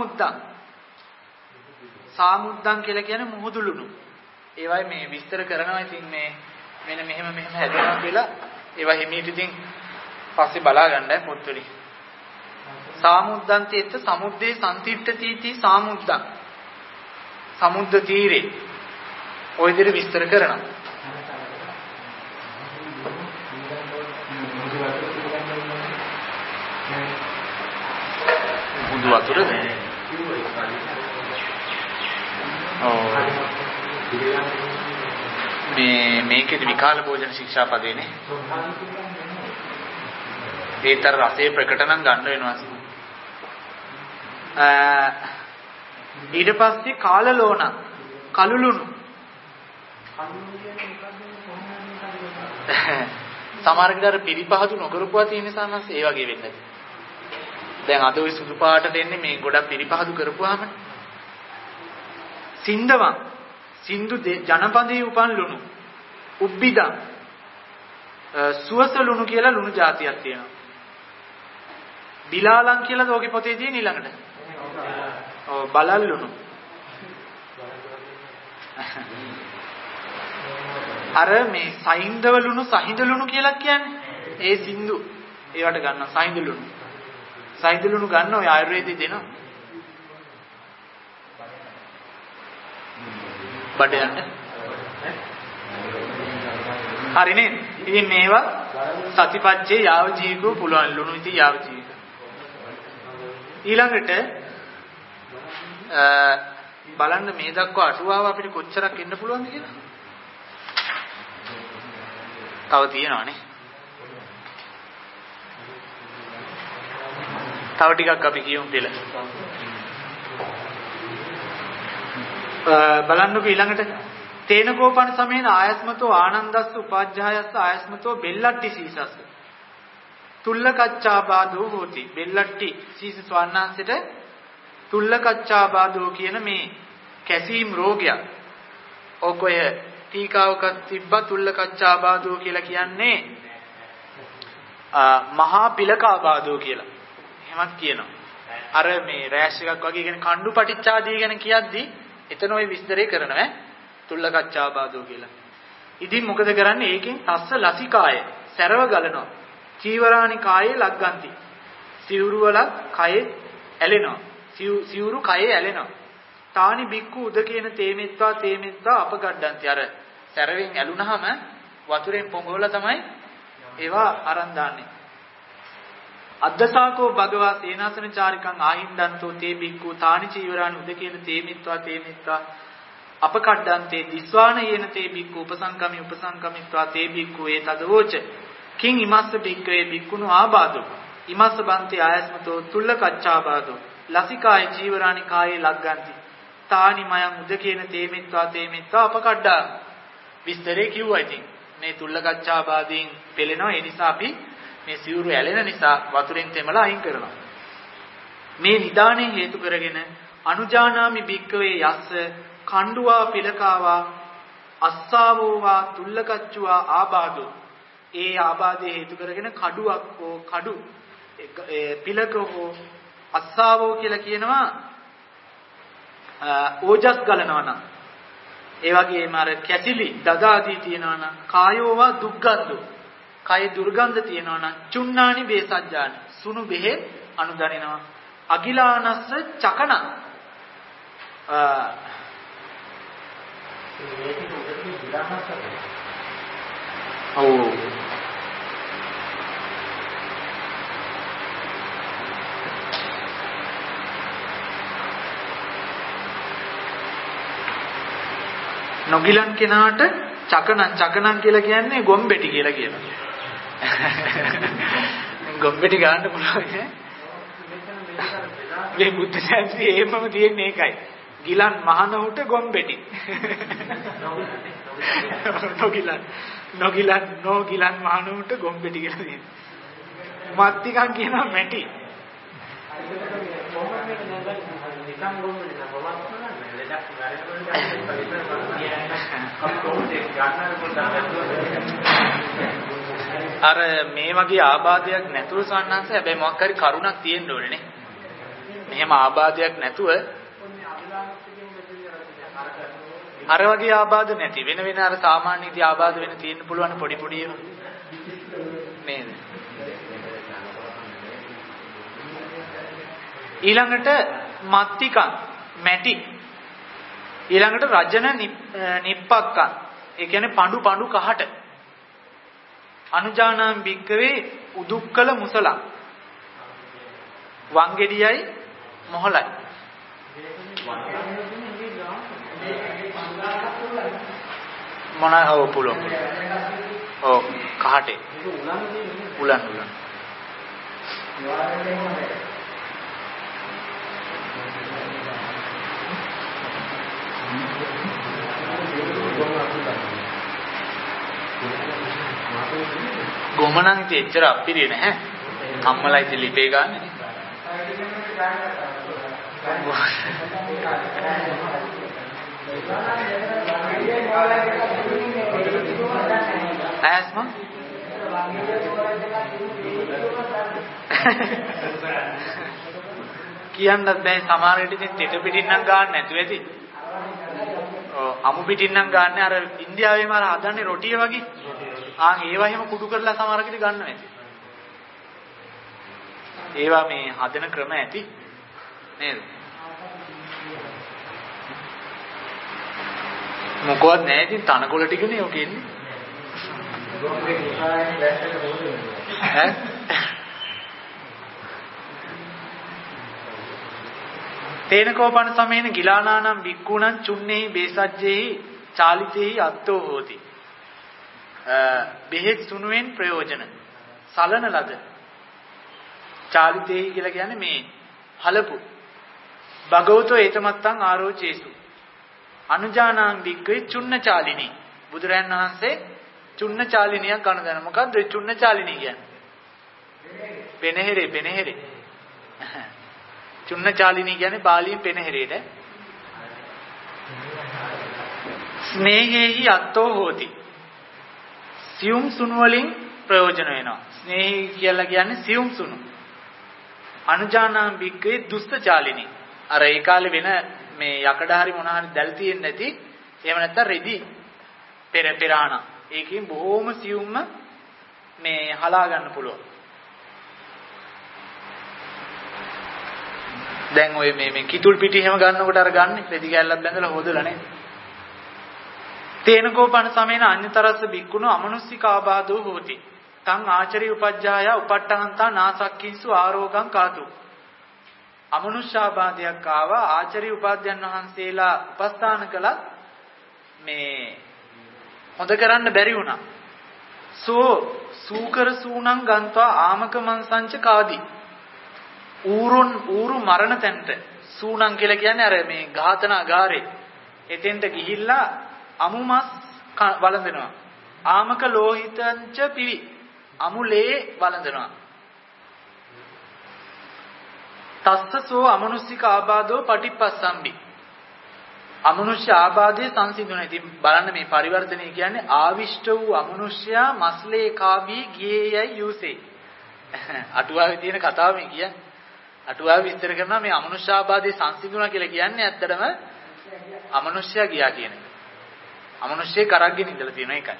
සාමුද්දං කියලා කියන්නේ මුහුදු ලුණු. ඒවයි මේ විස්තර කරනවා. ඉතින් මේ මෙන්න මෙහෙම හැදෙනවා කියලා ඒවා හිමීට ඉතින් පස්සේ බලා ගන්නයි පොත්වලින්. සාමුද්දං තේත්ත සමුද්දේ සම්තිට්ඨති සාමුද්දං සමුද්ද තීරේ ඔය විදිහට විස්තර කරනවා. බුදු වතුරද? මේකේ විකාල භෝජන ශික්ෂාපදේනේ. ඒතර රසයේ ප්‍රකට නම් ගන්න වෙනවා. ඊට පස්සේ කාලලෝණ කලුලුණු සමහරකට පිරිපහදු නොකරපුවා තියෙන සානස් ඒ වගේ වෙන්නේ. දැන් අද ওই සුදු පාට දෙන්නේ මේ ගොඩක් පිරිපහදු කරපුවාම. සින්දවං සින්දු ජනපදයේ උපන් ලුණු උබ්බිදං සුවස ලුණු කියලා ලුණු జాතියක් තියෙනවා. බිලාලං කියලා ඕකේ පොතේ තියෙන ඊළඟට. බලල් ලුණු. අර මේ සහින්දව ලුණු සහින්ද ලුණු කියලා කියන්නේ ඒ සින්දු ඒවට ගන්නවා සහින්ද ලුණු. සහින්ද ලුණු ගන්න ඔය ආයුර්වේදයේ දෙනවා. බඩයන්ට. හරිනේ. ඉතින් මේවා සතිපච්චේ යාව ජීවිකෝ පුළුවන් ලුණු ඉතින් යාව ජීවික. ඊළඟට බලන්න මේ දක්වා අටුවාව අපිට කොච්චරක් එන්න පුළුවන්ද කියලා. තව තියෙනවානේ. තව ටිකක් අපි කියමු දෙල. බලන්නකෝ ඊළඟට තේනකෝපන සමේන ආයස්මතෝ ආනන්දස්ස උපාජ්ජායස්ස ආයස්මතෝ බෙල්ලට්ටි සීසස්ස තුල්ලකච්චාබාධෝ හෝති. බෙල්ලට්ටි සීස ස්වර්ණාංශයට තුල්ලකච්චාබාධෝ කියන මේ කැසීම් රෝගයක්. ඔකය ටීකාවක තිබ්බ තුල්ලකච්චාබාධෝ කියලා කියන්නේ මහා පිලකාබාධෝ කියලා. එහෙමත් කියනවා. අර මේ රෑෂ් එකක් වගේ කියන කණ්ඩු පටිච්චාදී ගැන කියද්දී එතන ওই විස්තරේ කරනවා තුල්ලකච්චාබාධෝ කියලා. ඉතින් මොකද කරන්නේ? ඒකෙන් තස්ස ලසිකාය සරව ගලනවා. චීවරානි කායේ ලග්ගන්ති. සිවුරු වල කයේ ඇලෙනවා. සිවුරු කයේ ඇලෙනවා. තානි බික්කු උදකේන තේමෙත්තා අපගඩ්ඩන්ති. අර සරවෙන් ඇලුනහම වතුරෙන් පොඟවලා තමයි ඒවා අරන් දාන්නේ. අද්දසාකෝ භගවා සේනාසන චාරිකං ආහින්දන්තෝ තේ බික්කු තානි චීවරානි උදකේන තේමෙත්තා අපකඩ්ඩන්තේ දිස්වාන යේන තේ බික්කු උපසංකමිත්වා තේ බික්කු ඒ තදවෝච කිං ඉමස්ස බික්කවේ බික්කුණු ආබාධෝ ඉමස්ස බන්තේ ආයස්මතෝ තුල්ලකච්චාබාධෝ ලසිකාය චීවරානි කායේ ලග්ගන්ති තානි මයං උදකේන තේමෙත්තා අපකඩ්ඩා. විස්තරේ කිව්වා. ඉතින් මේ තුල්ලකච්චාබාධයෙන් පෙළෙනවා. ඒ නිසා අපි මේ සිවුරු ඇලෙන නිසා වතුරෙන් තෙමලා අයින් කරනවා. මේ නිදානේ හේතු කරගෙන අනුජානාමි බික්කවේ යස්ස කණ්ඩුවා පිලකාවා අස්සාවෝවා තුල්ලකච්චුවා ආබාධෝ. ඒ ආබාධය හේතු කරගෙන කඩුවක් හෝ කඩු පිලක හෝ අස්සාවෝ කියලා කියනවා ඕජස් ගලනවා නම් ඒ වගේම අර කැසිලි දදාදී තියෙනවා නම් කායෝවා දුක්ගන්ධෝ කය දුර්ගන්ධ තියෙනවා නම් චුන්නානි බේසජ්ජානි සුණු බෙහෙත් අනුදරිනවා අගිලානස්ස චකන නොගිලන් කෙනාට චකනන් කියලා කියන්නේ ගොම්බෙටි කියලා කියනවා. ගොම්බෙටි ගන්න පුළුවන් ඈ. මේ බුද්ධ ශාස්ත්‍රයේ එහෙමම තියෙන්නේ ඒකයි. ගිලන් මහනහුට ගොම්බෙටි. නොගිලන් මහනහුට ගොම්බෙටි කියලා තියෙනවා. මත්තිකන් කියනවා මැටි. අර මේ වගේ ආබාධයක් නැතුව සන්නංශ හැබැයි මොකක් හරි කරුණක් තියෙන්න ඕනේ නේ. මෙහෙම ආබාධයක් නැතුව අර වගේ ආබාධ නැති වෙන අර සාමාන්‍ය ඉති ආබාධ වෙන තියෙන්න පුළුවන් පොඩි පොඩි ඒවා නේද? ඊළඟට මත්තිකන් මැටි ඊළඟට රජන නිප්පක්කන් ඒ කියන්නේ පඳු කහට අනුජානං බික්කවේ උදුක්කල මුසලං වංගෙඩියයි මොහලයි මොනවා හව පුළුවන් ඔව් කහටේ උලන් ගොමනන් ඉතින් එච්චර අපිරිය නැහැ. අම්මලා ඉතින් ලිපේ ගන්න. ඇස්ම කියන්නත් බෑ සමහර විට ඉතින් තෙට පිටින් නම් ගන්න නැතුව ඇති. අමු පිටින් නම් ගන්න අර ඉන්දියාවේම අර හදන්නේ රොටිය වගේ. ඒවා එහෙම කුඩු කරලා සමහරකට ගන්නවා ඇති. ඒවා මේ හදන ක්‍රම ඇති නේද? මොකවත් නැහැ ඉතින් තනකොළ ටිකනේ ඔක ඉන්නේ. ඈ තේනකෝපන සමේන ගිලානානම් බික්කුණං චුන්නේහි බේසජ්ජේහි චාලිතේහි අත්තෝ හෝති. බෙහෙත් සුනුවෙන් ප්‍රයෝජන සලන ලද චාලිතේහි කියලා කියන්නේ මේ හලපු භගවතෝ ඒතමත්තං ආරෝචේසු අනුජානාං බික්කේ චුන්නචාලිනී බුදුරයන් වහන්සේ චුන්නචාලිනියක් ගන්න දන මොකද්ද චුන්නචාලිනී කියන්නේ පෙනහෙරේ චුන්නචාලිනී කියන්නේ පාලියෙන් පෙනහෙරේට ස්නේහෙහි අත්තෝ හෝති සියුම් සුණු වලින් ප්‍රයෝජන වෙනවා. ස්නේහි කියලා කියන්නේ සියුම් සුණු. අනුජානාං බික්කේ දුස්තචාලිනී. අර ඒ කාලේ වෙන මේ යකඩ හරි මොන හරි දැල් තියෙන්නේ නැති. එහෙම නැත්නම් රෙදි පෙරාණ. ඒකෙන් බොහොම සියුම්ම මේ හලා ගන්න පුළුවන්. දැන් ඔය මේ කිතුල් පිටි එහෙම ගන්නකොට අර ගන්න රෙදි කැල්ලක් බැඳලා හොදලා නේ. තේනකෝපන සමේන අඤ්‍යතරස්ස බික්කුණෝ අමනුස්සික ආබාධෝ හෝති. තං ආචරි උපජ්ජාය උපට්ඨහන්තා නාසක්කින්සු ආරෝගං කාතු. අමනුෂ්‍යාබාධයක් ආවා ආචරි උපාධ්‍යයන් වහන්සේලා උපස්ථාන කළත් මේ හොද කරන්න බැරි වුණා. සූකර සූණං ගන්්වා ආමක මංසංච කාදී. ඌරු මරණ තැනට සූණං කියලා කියන්නේ අර මේ ඝාතනාගාරේ. එතෙන්ට ගිහිල්ලා අමුමස් වළඳනවා. ආමක ලෝහිතංච පිවි. අමුලේ වළඳනවා. තස්සසෝ අමනුෂ්‍යික ආබාධෝ පටිපස්සම්බි. අමනුෂ්‍ය ආබාධයේ සංසිඳුණා. ඉතින් බලන්න මේ පරිවර්තනය කියන්නේ ආවිෂ්ඨ වූ අමනුෂ්‍යයා මස්ලේ කාබී ගියේ යයි යූසේ. අටුවාවේ තියෙන කතාව මේ කියන්නේ. අටුවාව විස්තර කරනවා මේ අමනුෂ්‍යාබාධයේ සංසිඳුණා කියලා කියන්නේ ඇත්තටම අමනුෂ්‍යයා ගියා කියන එක. අමනුෂ්‍යේ කරක්ගෙන ඉඳලා තියෙන එකයි.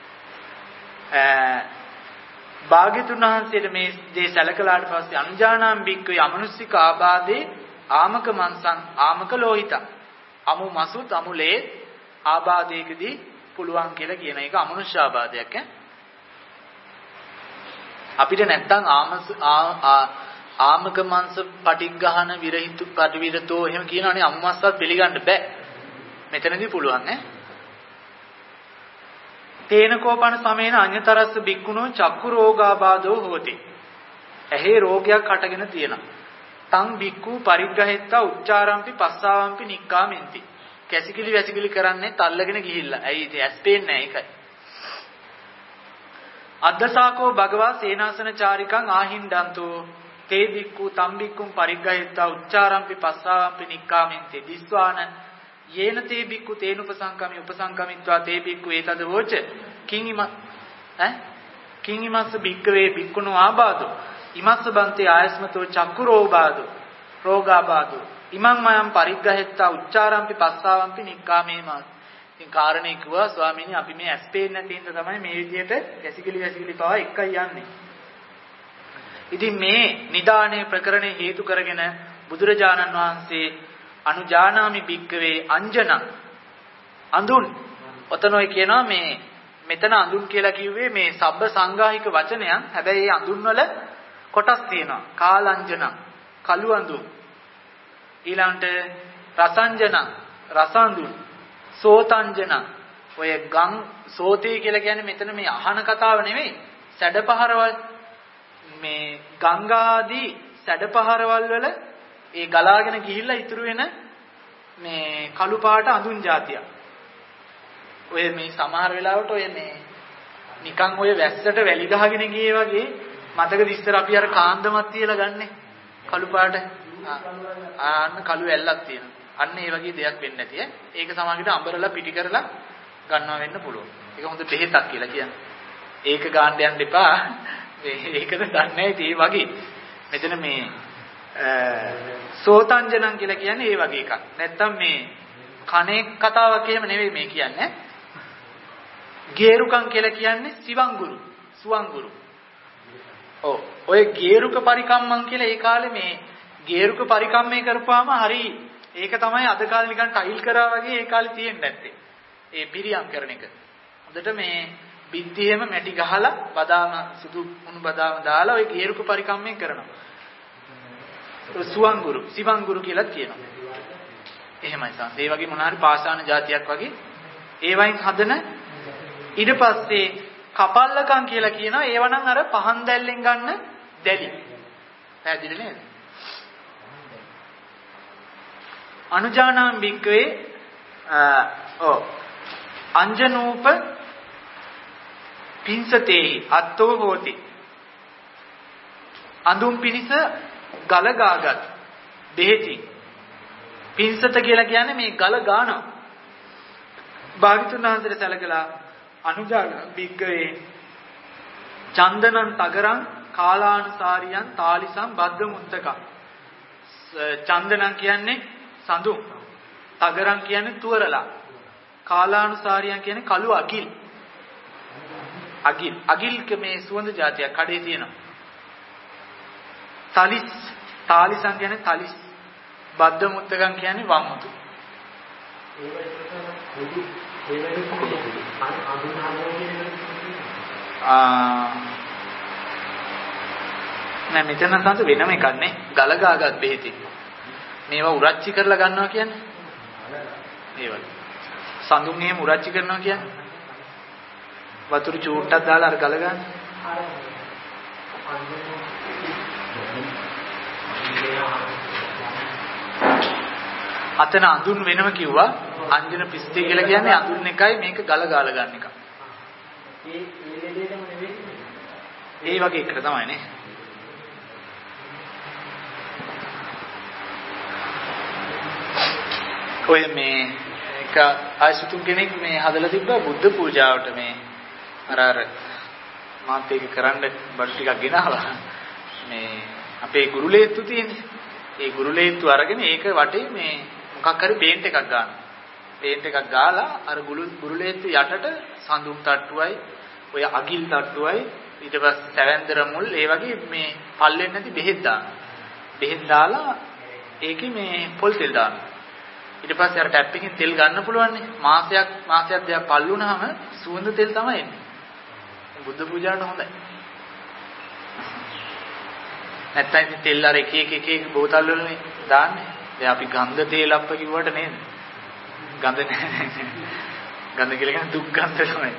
භාග්‍යතුන් වහන්සේට මේ දේ සැලකලාට පස්සේ අනුජානාම් බික්කේ අමනුෂ්‍යික ආබාධේ ආමක මන්සං ආමක ලෝහිත අමු මසුත් අමුලේ ආබාධයකදී පුළුවන් කියලා කියන එක අමනුෂ්‍ය ආබාධයක් අපිට නැත්තම් ආමක මංශ පටිග්ගහන විරහිතු පටිවිරතෝ එහෙම කියනවනේ අම්මස්සත් පිළිගන්න බෑ. මෙතනදී පුළුවන් තේන කෝපන සමේන අඤ්‍යතරස්ස බික්කුණෝ චක්කු රෝගාබාධෝ හෝති. ඇහි රෝගයක් හටගෙන තියෙනවා. තං බික්කු පරිග්‍රහෙත්තා උච්චාරම්පි පස්සාවම්පි නික්කාමෙන්ති. කැසිකිලි වැසිකිලි කරන්නේ තල්ලගෙන ගිහිල්ලා. ඇයි ඉතින් ඇස් පේන්නේ නැහැ ඒකයි. අද්දසාකෝ භගවා සේනාසනචාරිකං ආහින්දන්තෝ තේ බික්කු තම් බික්කුම් පරිග්‍රහෙත්තා උච්චාරම්පි පස්සාවම්පි නික්කාමෙන්ති. දිස්වාන යේන තේ බික්කු තේනුපසංකමි උපසංකමිත්වා තේ බික්කු ඒතද වෝච කිං ඉමස්ස බික්කවේ බික්කුණෝ ආබාධෝ ඉමස්ස බන්තේ ආයස්මතෝ චක්කු රෝගාබාධෝ ඉමං මයම් පරිග්‍රහෙත්තා උච්චාරම්පි පස්සාවම්පි නික්කාමේමා. ඉතින් කාරණේ කිව්වා ස්වාමීනි අපි මේ ඇස් පේන්නේ නැති හින්දා තමයි මේ විදිහට කැසිකිලි පවා එකයි යන්නේ. ඉතින් මේ නිදානේ ප්‍රකරණේ හේතු කරගෙන බුදුරජාණන් වහන්සේ අනුජානාමි බික්කවේ අංජන අඳුන් ඔතනෝයි කියනවා මේ මෙතන අඳුන් කියලා කිව්වේ මේ සබ්බ සංගාහික වචනයන්. හැබැයි මේ අඳුන් වල කොටස් තියෙනවා. කාලංජන කළු අඳුන්, ඊළඟට රසංජන රස අඳුන්, සෝතංජන ඔය ගම් සෝතේ කියලා කියන්නේ මෙතන මේ අහන කතාව නෙමෙයි. සැඩපහරවල් මේ ගංගාදී සැඩපහරවල් වල ඒ ගලාගෙන ගිහිල්ලා ඉතුරු වෙන මේ කළු පාට අඳුන් జాතිය. ඔය මේ සමහර වෙලාවට ඔය මේ නිකන් ඔය වැස්සට වැලි ගහගෙන ගියේ වගේ මතකද ඉස්සර අපි අර කාන්දමක් තියලා ගන්නෙ කළු පාට අන්න කළු ඇල්ලක් තියෙනවා. අන්න ඒ වගේ දෙයක් වෙන්නේ නැති ඒක සමහරවිට අඹරලා පිටි කරලා ගන්නවා වෙන්න පුළුවන්. ඒක හොඳ බෙහෙතක් කියලා කියන්නේ. ඒක ගන්න යන්න එපා. ඒකද දන්නේ ඒ වගේ. මෙතන මේ සෝතංජනං කියලා කියන්නේ ඒ වගේ එකක්. නැත්තම් මේ කණේ කතාවක් එහෙම නෙවෙයි මේ කියන්නේ. ගේරුකම් කියලා කියන්නේ සිවංගුරු, සුවංගුරු. ඔය ගේරුක පරිකම්මං කියලා ඒ කාලේ මේ ගේරුක පරිකම්මේ කරපුවාම හරි ඒක තමයි අද කාලේ නිකන් ටයිල් කරා වගේ ඒ කාලේ තියෙන්නේ නැත්තේ. ඒ පිරියම් කරන එක. හොඳට මේ බිත්තියෙම මැටි ගහලා බදාම සුදු උණු බදාම දාලා ඔය ගේරුක පරිකම්මේ කරනවා. සුවංගුරු, සිවංගුරු කියලා කියනවා. එහෙමයි සාස. ඒ වගේ මොන හරි පාෂාණ જાතියක් වගේ ඒ වයින් හදන ඊට පස්සේ කපල්ලකම් කියලා කියනවා. ඒව නම් අර පහන් දැල්ලෙන් ගන්න දැලි. පැහැදිලි නේද? අනුජානාම් බික්කවේ අංජනූප පින්සතේ අත්තෝ හෝති. අඳුම් පිනිස ගල ගාගත් දෙහෙති. පින්සත කියලා කියන්නේ මේ ගල ගානවා. භාග්‍යතුන් වහන්සේට සැලකලා අනුජානාම් බික්කවේ චන්දනං තගරං කාලානුසාරියං තාලිසං බද්ද මුත්තකං. චන්දනං කියන්නේ සඳුන්, තගරං කියන්නේ තුවරලා, කාලානුසාරියං කියන්නේ කළු අගිල්. අගිල් මේ සුවඳ జాතියක් කඩේ තියෙනවා. තාලිසං කියන්නේ තලිස්, බද්ද මුත්තකං කියන්නේ වම්මුතු. නෑ මෙතන සංස වෙනම එකක් නේ. ගල ගාගත් බෙහෙති. මේවා උරච්චි කරලා ගන්නවා කියන්නේ. ඒ වගේ. සඳුන් එහෙම උරච්චි කරනවා කියන්නේ. වතුර චූට්ටක් දාලා අර ගල ගන්න. අතන අඳුන් වෙනම කිව්වා. අංජන පිස්තේ කියලා කියන්නේ අඳුන් එකයි මේක ගල ගාලා ගන්න එක. ඒ වගේ එකට තමයි නේ. ඔය මේ එක ආයසුතුන් කෙනෙක් මේ හදලා තිබ්බා බුද්ධ පූජාවට මේ අර මාත් ඒක කරන්න බඩු ටිකක් ගෙනාවා. මේ අපේ ගුරුලේත්තු තියෙන්නේ. ඒ ගුරුලේත්තු අරගෙන ඒක වටේ මේ මොකක් හරි පේන්ට් එකක් ගන්නවා. පේන්ට් එකක් ගාලා අර ගුරුලේත්තු යටට සඳුන් තට්ටුවයි, ඔය අගිල් තට්ටුවයි, ඊට පස්සේ සැවැන්දර මුල් ඒ වගේ මේ පල්ලෙන් නැති බෙහෙත් දානවා. බෙහෙත් දාලා ඒකේ මේ පොල් තෙල් දානවා. ඊට පස්සේ අර ටැප් එකෙන් තෙල් ගන්න පුළුවන් නේ. මාසයක් දෙකක් පල්ලු වුණාම සුවඳ තෙල් තමයි එන්නේ. බුද්ධ පූජාවට හොඳයි. නැත්තම් තෙල් අර එක බෝතල් වලනේ දාන්නේ. දැන් අපි ගන්ධ තේල් අප්ප කිව්වට නේද? ගඳ නැහැ. ගඳ කියලා කියන්නේ දුක් ගන්ධ තමයි.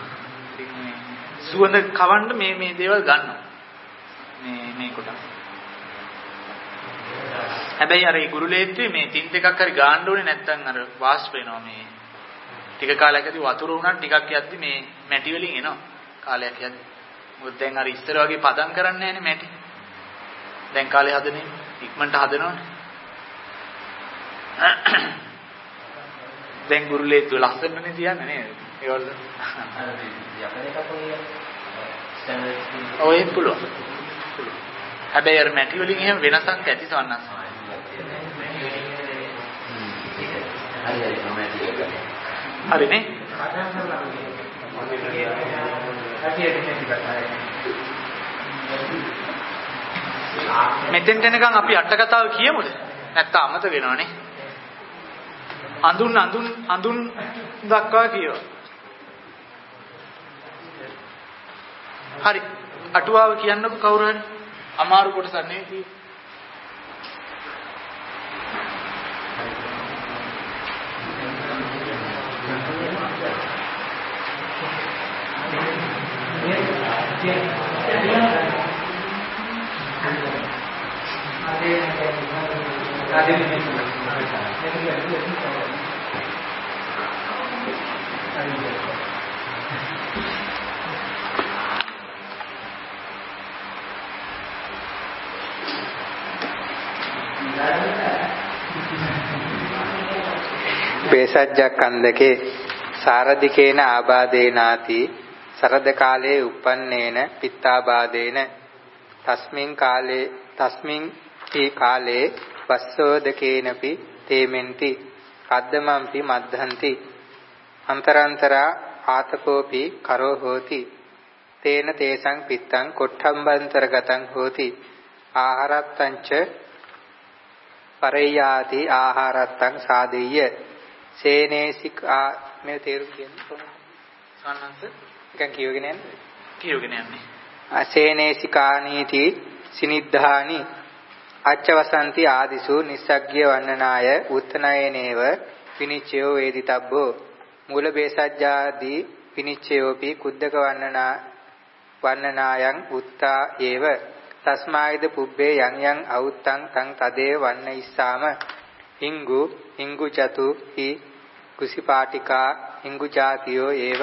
සුවඳ කවන්න මේ දේවල් ගන්නවා. මේ කොටස්. හැබැයි අර ඒ ගුරුලේත්තුවේ මේ තින් දෙකක් හරි ගාන්න ඕනේ නැත්තම් අර වාෂ්ප වෙනවා මේ. ටික කාලයකදී වතුර උනන් ටිකක් යද්දි මේ මැටි වලින් එනවා. කාලයක් යද්දි. මොකද දැන් අර ඉස්සර වගේ පදම් කරන්නේ නැහැනේ මැටි. දැන් කාලේ හදන්නේ ඉක්මනට හදනවනේ. දැන් ගුරුලේත්තුව ලස්සනනේ තියන්නේ නේද? ඒවල. ඔය පුළුවන්. හැබැයි අර මැටි වලින් එහෙම වෙනසක් ඇති සවන්නස්. හරිනේ. මෙතෙන් දෙනකන් අපි අට කතාව කියමුද? නැත්නම් අමතක වෙනවනේ. අඳුන් දක්වා කියව. හරි. අටුවාව කියන්නකො කවුරු හරි. අමාරු කොටසක් නෙවෙයි. පේසජ්ජක්ඛන්දකේ සාරධිකේන ආබාදේනාති සරද කාලේ uppannේන පිත්තාබාදේන තස්මින් කාලේ වස්සෝදකේනපි තේමෙන්ති කද්දමම්පි මද්ධන්ති අන්තරාන්තරා ආතපෝපි කරෝ හෝති තේන තේසං පිත්තං කොට්ඨම්බන්තරගතං හෝති ආහාරත්තංච පරයාති ආහාරත්තං සාදෙය්‍ය සේනේසිකා මේ තේරුම් කියන්නේ කොහොමද? සන්නංශ එකන් කියවගෙන යන්නේ. අසේනේසිකානීති සිනිද්ධානි අච්චවසන්ති ආදිසු නිස්සග්ග්‍ය වන්නනාය උත්තනයනේව විනිච්ඡයෝ වේදිතබ්බෝ මූල බේසජ්ජාදී විනිච්ඡයෝපි කුද්දක වන්නනායන් උත්තා ඒව තස්මායිද පුබ්බේ යං අවුත්තං තං තදේ වන්න ඉස්සාම හිංගු චතු හි කුසිපාටිකා හිංගු ජාතියෝ ඒව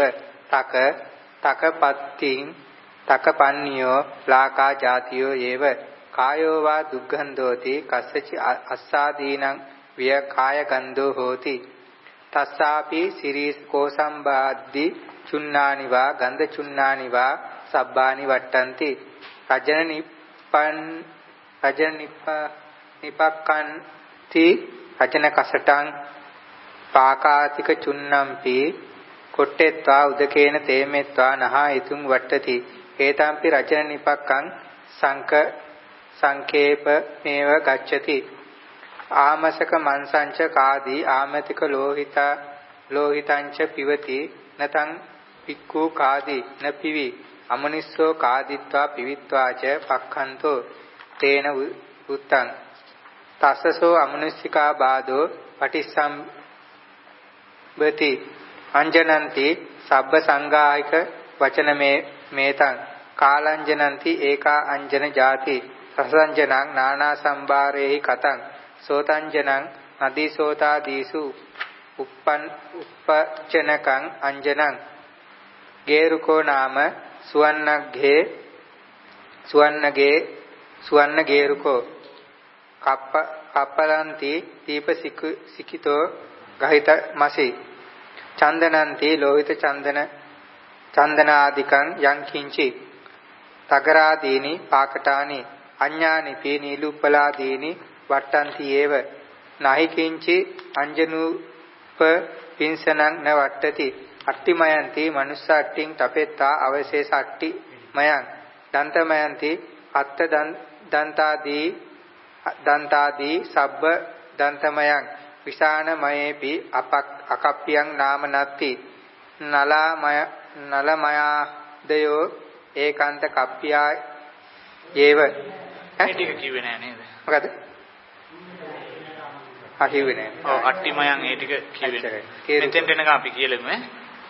තකපන්නියෝ ලාකා ජාතියෝ ඒව කායෝ වා දුක්ඛන්தோති කස්සචි අස්සාදීනං විය කාය ගන්ධෝ හෝති තස්සාපි සිරීස් කෝසම්බාද්දි චුන්නානි වා ගන්ධ චුන්නානි වා සබ්බානි වට්ටಂತಿ රජන නිපක්ඛන්ති රජන කසටං පාකාතික චුන්නම්පි කොට්ටෙත්වා උදකේන තේමෙත්වා නහා ඉතුම් වට්ටති හේතම්පි රජන නිපක්ඛං සංකේප මේව ගච්ඡති ආමසක මන්සංච කාදී ආමතික ලෝහිතංච පිවති නතං පික්ඛු කාදී නපිවි අමනිස්සෝ කාදිත්වා පිවිත්වාච පක්ඛන්තෝ තේන උත්තං තස්සසෝ අමනුෂ්‍යිකා බාධෝ පටිසම්භති අංජනන්ති සබ්බ සංඝායික වචන මේතං කාලංජනන්ති ඒකා අංජන ජාති රසංජනං නානා සම්භාරේහි කතං සෝතංජනං නදී සෝතාදීසු uppajjanakං අංජනං ගේරුකෝ නාම සුවන්න ගේරුකෝ කප්පලන්ති දීප සිකිතෝ ගහිත මසි චන්දනන්ති ලෝහිත චන්දනාදිකං යං කිංචි තගරාදීනි පාකටානි අඤ්ඤානිපි නීලුප්පලාදීනි වට්ටන්ති ඒව නහි කිංචි අංජනූප පින්සනං න වට්ටති අට්ටිමයන්ති මනුස්සට්ටිං තපෙත්තා අවශේෂ අට්ටිමයන් දන්තමයන්ති අත්ත දන්තාදී සබ්බ දන්තමයන් විසානමයේපි අකප්පියං නාම නත්ති නලමයාදයෝ ඒකාන්ත කප්පියා ඒව මේ ටික කිව්වේ නෑ නේද? මොකද? කිව්වේ නෑ. ඔව් අට්ටිමයන් ඒ ටික කිව්වේ. මෙතෙන්ට එනකම් අපි කියලමු ඈ.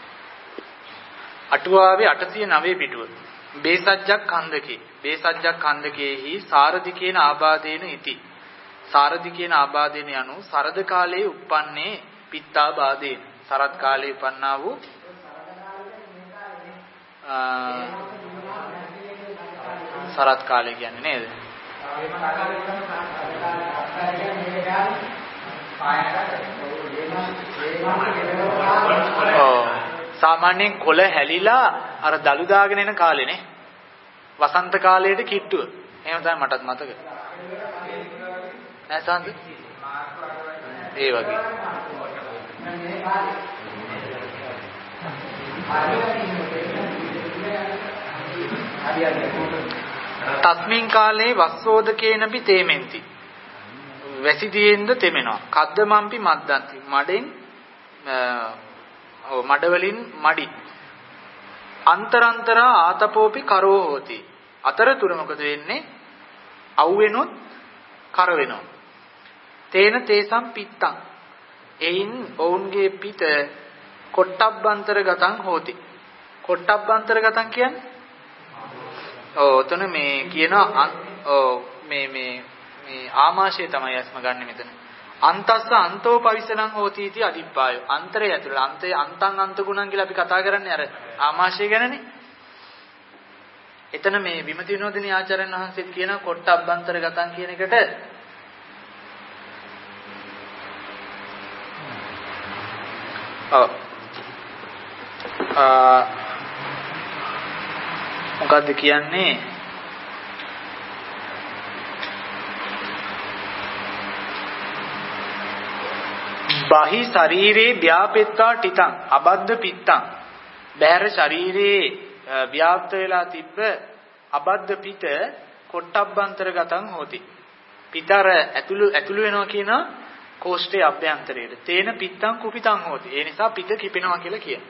අටුවාවේ 809 පිටුව. බේසජ්ජක් කන්දකේ. බේසජ්ජක් කන්දකේහි සාරදි කියන ආබාධේන ඉති. සාරදි කියන ආබාධේන යනු සරද කාලයේ උප්පන්නේ පිත්තා බාධේන. සරත් කාලයේ උපන්නා වූ සරත් කාලය කියන්නේ නේද? සාමාන්‍යයෙන් කොළ හැලිලා අර දලු දාගෙන එන කාලේනේ. වසන්ත කාලයට කිට්ටුව. එහෙම තමයි මටත් මතක. නෑ සාන්ද? ඒ වගේ. තස්මින් කාලේ වස්සෝදකේනපි තේමෙන්ති. වැසිදියෙන්ද තෙමෙනවා. කද්දමම්පි මද්දන්ති. මඩෙන් මඩ වලින් මඩි. අන්තරාන්තරා ආතපෝපි කරෝ හෝති. අතරතුර මොකද වෙන්නේ? අවුවෙනොත් කර වෙනවා. තේන තේසම් පිත්තං. එයින් ඔවුන්ගේ පිට කොට්ටබ්බන්තර හෝති. කොට්ටබ්බන්තර කියන්නේ ඔතන මේ කියන මේ ආමාශය තමයි අස්ම ගන්න මෙතන. අන්තස්ස අන්තෝ පවිසනං හෝති इति අදිප්පාය. අන්තරය ඇතුළේ අන්තය අන්තං අන්ත ගුණං කියලා අපි කතා කරන්නේ අර ආමාශය ගැනනේ. එතන මේ විමති විනෝදිනී ආචාර්යන් වහන්සේත් කියන කොට්ටබ්බන්තර කියන එකට මොකද්ද කියන්නේ? බහි ශරීරේ ව්‍යාපෙත්තා ටිතං අබද්ද පිත්තං. බහැර ශරීරේ ව්‍යාප්ත වෙලා තිබ්බ අබද්ද පිට කොට්ටබ්බන්තර හෝති. පිටර ඇතුළු වෙනවා කියන කෝෂ්ඨයේ අභ්‍යන්තරයේ. තේන පිත්තං කුපිතං හෝති. ඒ නිසා පිට කිපෙනවා කියලා කියනවා.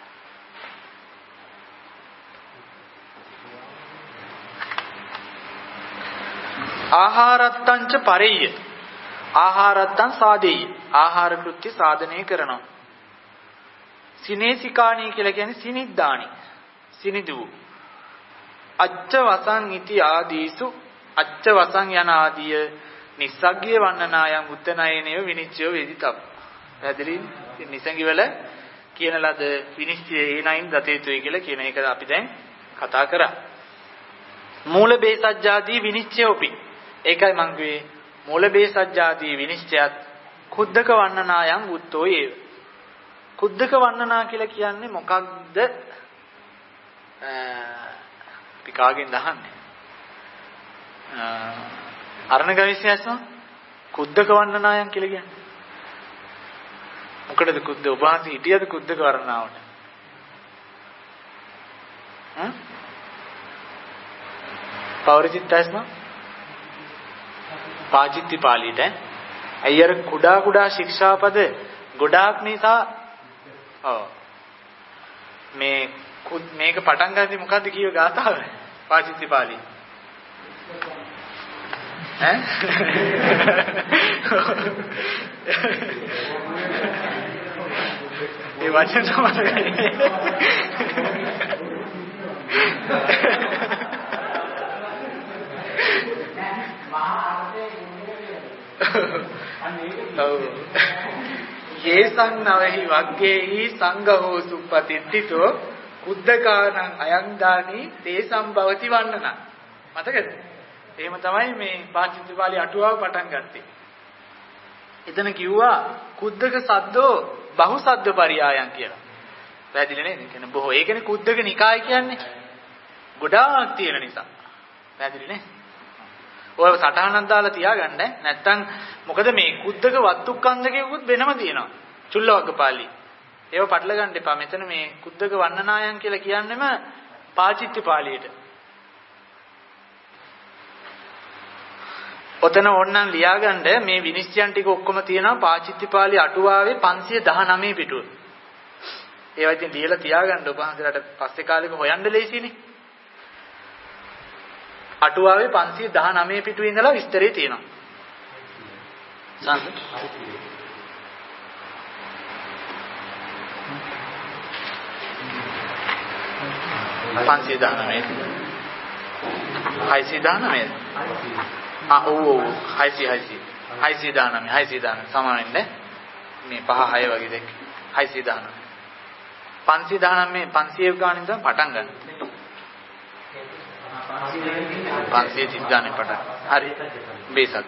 ආහාරත්තංච පරෙය්‍ය. ආහාරත්තං සාදෙය්‍ය. ආහාර කෘත්‍ය සාධනය කරනවා. සිනේසිකාණී කියලා කියන්නේ සිනිද්දාණි. සිනිදු. අච්ච වසං ඉති ආදීසු අච්ච වසං යන ආදිය නිස්සග්ගිය වන්නනායම් උත්තනයනේව විනිච්ඡය වේදිතබ්. පැහැදිලි? නිසංගි වල කියන ලද විනිශ්චය ඒනයින් දත යුතුයි කියලා කියන එක අපි දැන් කතා කරා. මූල බේසජ්ජාදී විනිශ්චයෝපි. ඒකයි මං කිව්වේ මූල බේසජ්ජාදී විනිශ්චයත් කුද්දක වන්නනායම් උත්තෝ ඒව. කුද්දක වන්නනා කියලා කියන්නේ මොකක්ද? අපි කාගෙන් දහන්නේ? අරණ ගවිස්යස්ම කුද්දක වන්නනායම් කියලා කියන්නේ. මොකටද කුද්ද ඔබාන්ති හිටියද කුද්දක වර්ණාවට? පවරචිත්තස්ම පාචිත්ති පාළියට අයියර කුඩා ශික්ෂාපද ගොඩාක් නිසා මේක පටන් ගන්නදී මොකද්ද කියව ගාතාව? පාචිත්ති පාළි ඈ ඒ වචන තමයි යේසං නවහි වග්ගේහි සංඝෝ සුප්පතිට්ඨිතෝ කුද්දකානං අයං දානි තේසම් භවති වන්නන. මතකද? එහෙම තමයි මේ පාචිත්ති පාළි අටුවාව පටන් ගත්තේ. එතන කිව්වා කුද්දක සද්දෝ බහු සද්ද පරියායන් කියලා. පැහැදිලි නේද? කියන්නේ බොහෝ. ඒ කියන්නේ කුද්දක නිකාය කියන්නේ ගොඩාක් තියෙන නිසා. පැහැදිලි නේ? ඔය සටහනක් දාලා තියාගන්න. නැත්තම් මොකද මේ කුද්දක වත්තුක්කන්දකෙකුත් වෙනම තියෙනවා. චුල්ලවග්ගපාලි. ඒව පටල ගන්න එපා. මෙතන මේ කුද්දක වන්නනායන් කියලා කියන්නේම පාචිත්ති පාළියට. ඔතන ඕනනම් ලියාගන්න මේ විනිශ්චයන් ටික ඔක්කොම තියෙනවා පාචිත්ති පාළි අටුවාවේ 519 පිටුව. ඒවා ඉතින් ලියලා තියාගන්න ඔබ හන්සලට පස්සේ කාලෙක හොයන්න ලේසිනේ. අටුවාවේ 519 පිටුවේ ඉඳලා විස්තරේ තියෙනවා. සංස 519 ඔව් 619 සමාවෙන්නේ මේ 5 6 වගේ දෙක 619 519 500 ගානින් තමයි පටන් ගන්න. 530 ගානේ පටන්. හරි. බේසක්.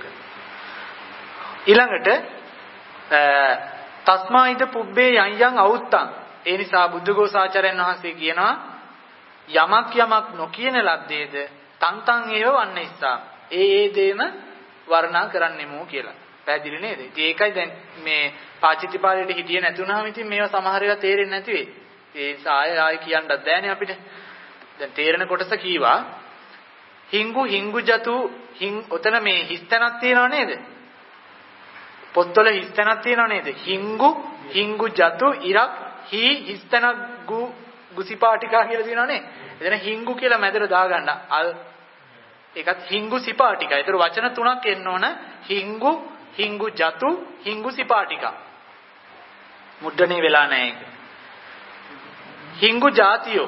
ඊළඟට තස්මායිද පුබ්බේ යන් යන් අවුත්තං. ඒ නිසා බුද්ධඝෝසාචාර්යයන් වහන්සේ කියනවා යමක් නොකියන ලද්දේද තන්තං ඒව වන්න ඉස්සා. ඒ දේම වර්ණනා කරන්නෙමු කියලා. පැහැදිලි නේද? ඉතින් ඒකයි දැන් මේ පාචිතිපාලයට හිටියේ නැතුණාම ඉතින් මේවා සමහර ඒවා තේරෙන්නේ නැති වෙයි. ඒ නිසා ආයෙ කියන්නත් බෑනේ අපිට. දැන් තේරෙන කොටස කීවා හිංගු ජතු ඔතන මේ හිස්තැනක් තියෙනව නේද? පොත්වල හිස්තැනක් තියෙනව නේද? හිංගු ජතු ඉරක් හිස්තැනක් ගුසිපාටිකා කියලා තියෙනව නේ. එතන හිංගු කියලා මැදට දාගන්න. ඒකත් හිංගු සිපාටිකා. ඒතර වචන තුනක් එන්න ඕන. හිංගු ජතු හිංගු සිපාටිකා. මුද්‍රණේ වෙලා නැහැ ඒක. හිංගු ජාතියෝ.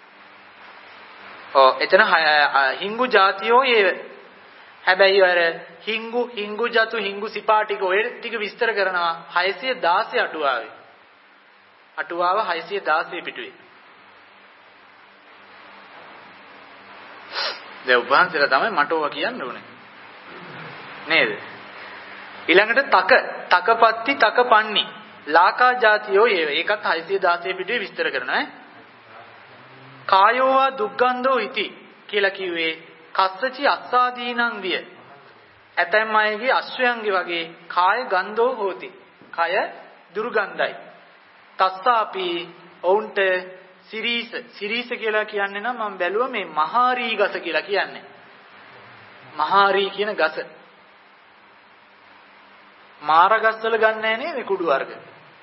එතන හිංගු ජාතියෝ හැබැයි අර හිංගු ජතු හිංගු සිපාටික ඔය ටික විස්තර කරනවා 616 අටුවාවේ. අටුවාව 616 පිටුවේ. දැන් උපහන්සලා තමයි මට ඕවා කියන්න ඕනේ. නේද? ඊළඟට තකපත්ති තකපන්නි ලාකා ජාතියෝ ඒකත් 616 පිටුවේ විස්තර කරනවා. කායෝවා දුක්ගන්ධෝ ඉති කියලා කිව්වේ කස්සචි අස්සාදීනං විය. ඇතැම් අයගේ අශ්වයන්ගේ වගේ කාය ගන්ධෝ හෝති. කය දුර්ගන්ධයි. තස්සාපි ඔවුන්ට සිරීස කියලා කියන්නේ නම් මම බැලුවා මේ මහාරී ගස කියලා කියන්නේ. මහාරී කියන ගස. මාර ගස් වල ගන්න නැහැ නේද කුඩු වර්ග.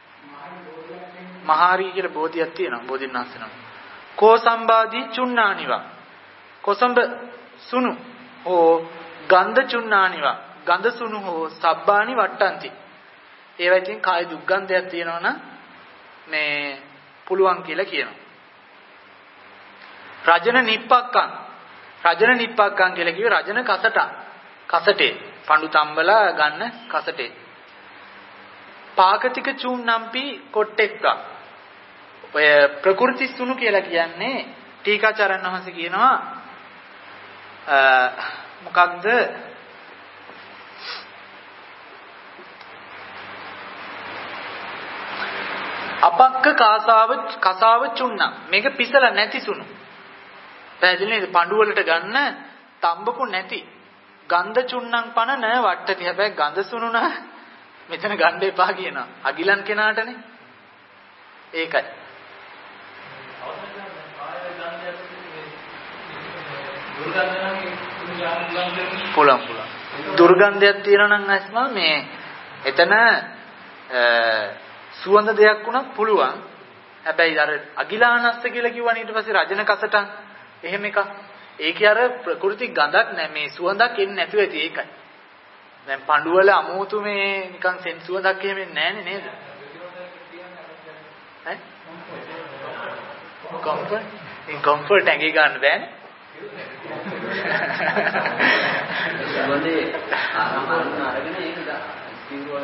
මහාරී කියලා බෝධියක් තියෙනවා බෝධින්නාසන. කෝසම්බාදී චුන්නානිවා. කොසඹ සුණු හෝ ගන්ධ චුන්නානිවා. ගන්ධ සුණු හෝ සබ්බානි වට්ටන්ති. ඒවා ඉතින් කාය දුක්ගන්ධයක් තියෙනවනම් මේ පුළුවන් කියලා කියනවා. රජන නිප්පක්කං කියලා කිව්වේ රජන කසටේ පඬු තම්බලා ගන්න කසටේ. පාකතික චුන්නම්පි කොට්ටෙක්කා. ඔය ප්‍රකෘති සුණු කියලා කියන්නේ ටීකාචාර්යන් වහන්සේ කියනවා මොකක්ද අපක්ක කසාව චුන්න මේක පිසලා නැති සුණු. පැහැදිලි නේද? පඬු වලට ගන්න තඹකු නැති ගන්ධ චුන්නං පන න වට්ටති. හැබැයි ගන්ධ සුණු න මෙතන ගන්න එපා කියනවා. අගිලන් කෙනාටනේ. ඒකයි. පුළුවන්. දුර්ගන්ධයක් තියෙනවා නම් අස්මා මේ එතන සුවඳ දෙයක් වුණත් පුළුවන්. හැබැයි අර අගිලානස්ස කියලා කිව්වනේ ඊට පස්සේ රජන කසටන් එහෙම එකක්. ඒකේ අර ප්‍රകൃති ගඳක් නැහැ මේ සුවඳක් එන්නේ නැතුව ඇති ඒකයි. දැන් පඬු වල අමුතු මේ නිකන් සෙන් සුවඳක් එහෙම එන්නේ නැහනේ නේද? ඈ? කම්ෆර්ට් ඇඟේ ගන්න බෑනේ. සුවඳේ ආරම්භන අරගෙන ඒක ස්කින්වල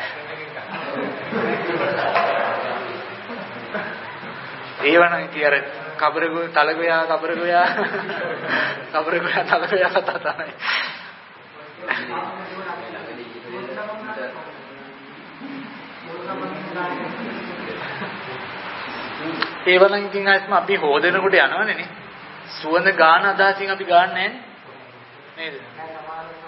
ඒවනම් කිය අර කබරගොය තලගොයා කතා තමයි. ඒවනම් ඉතින් ආස්ම අපි හොදනකොට යනවනේ නේ. සුවඳ ගාන අදහසින් අපි ගන්න නැහැ නේද?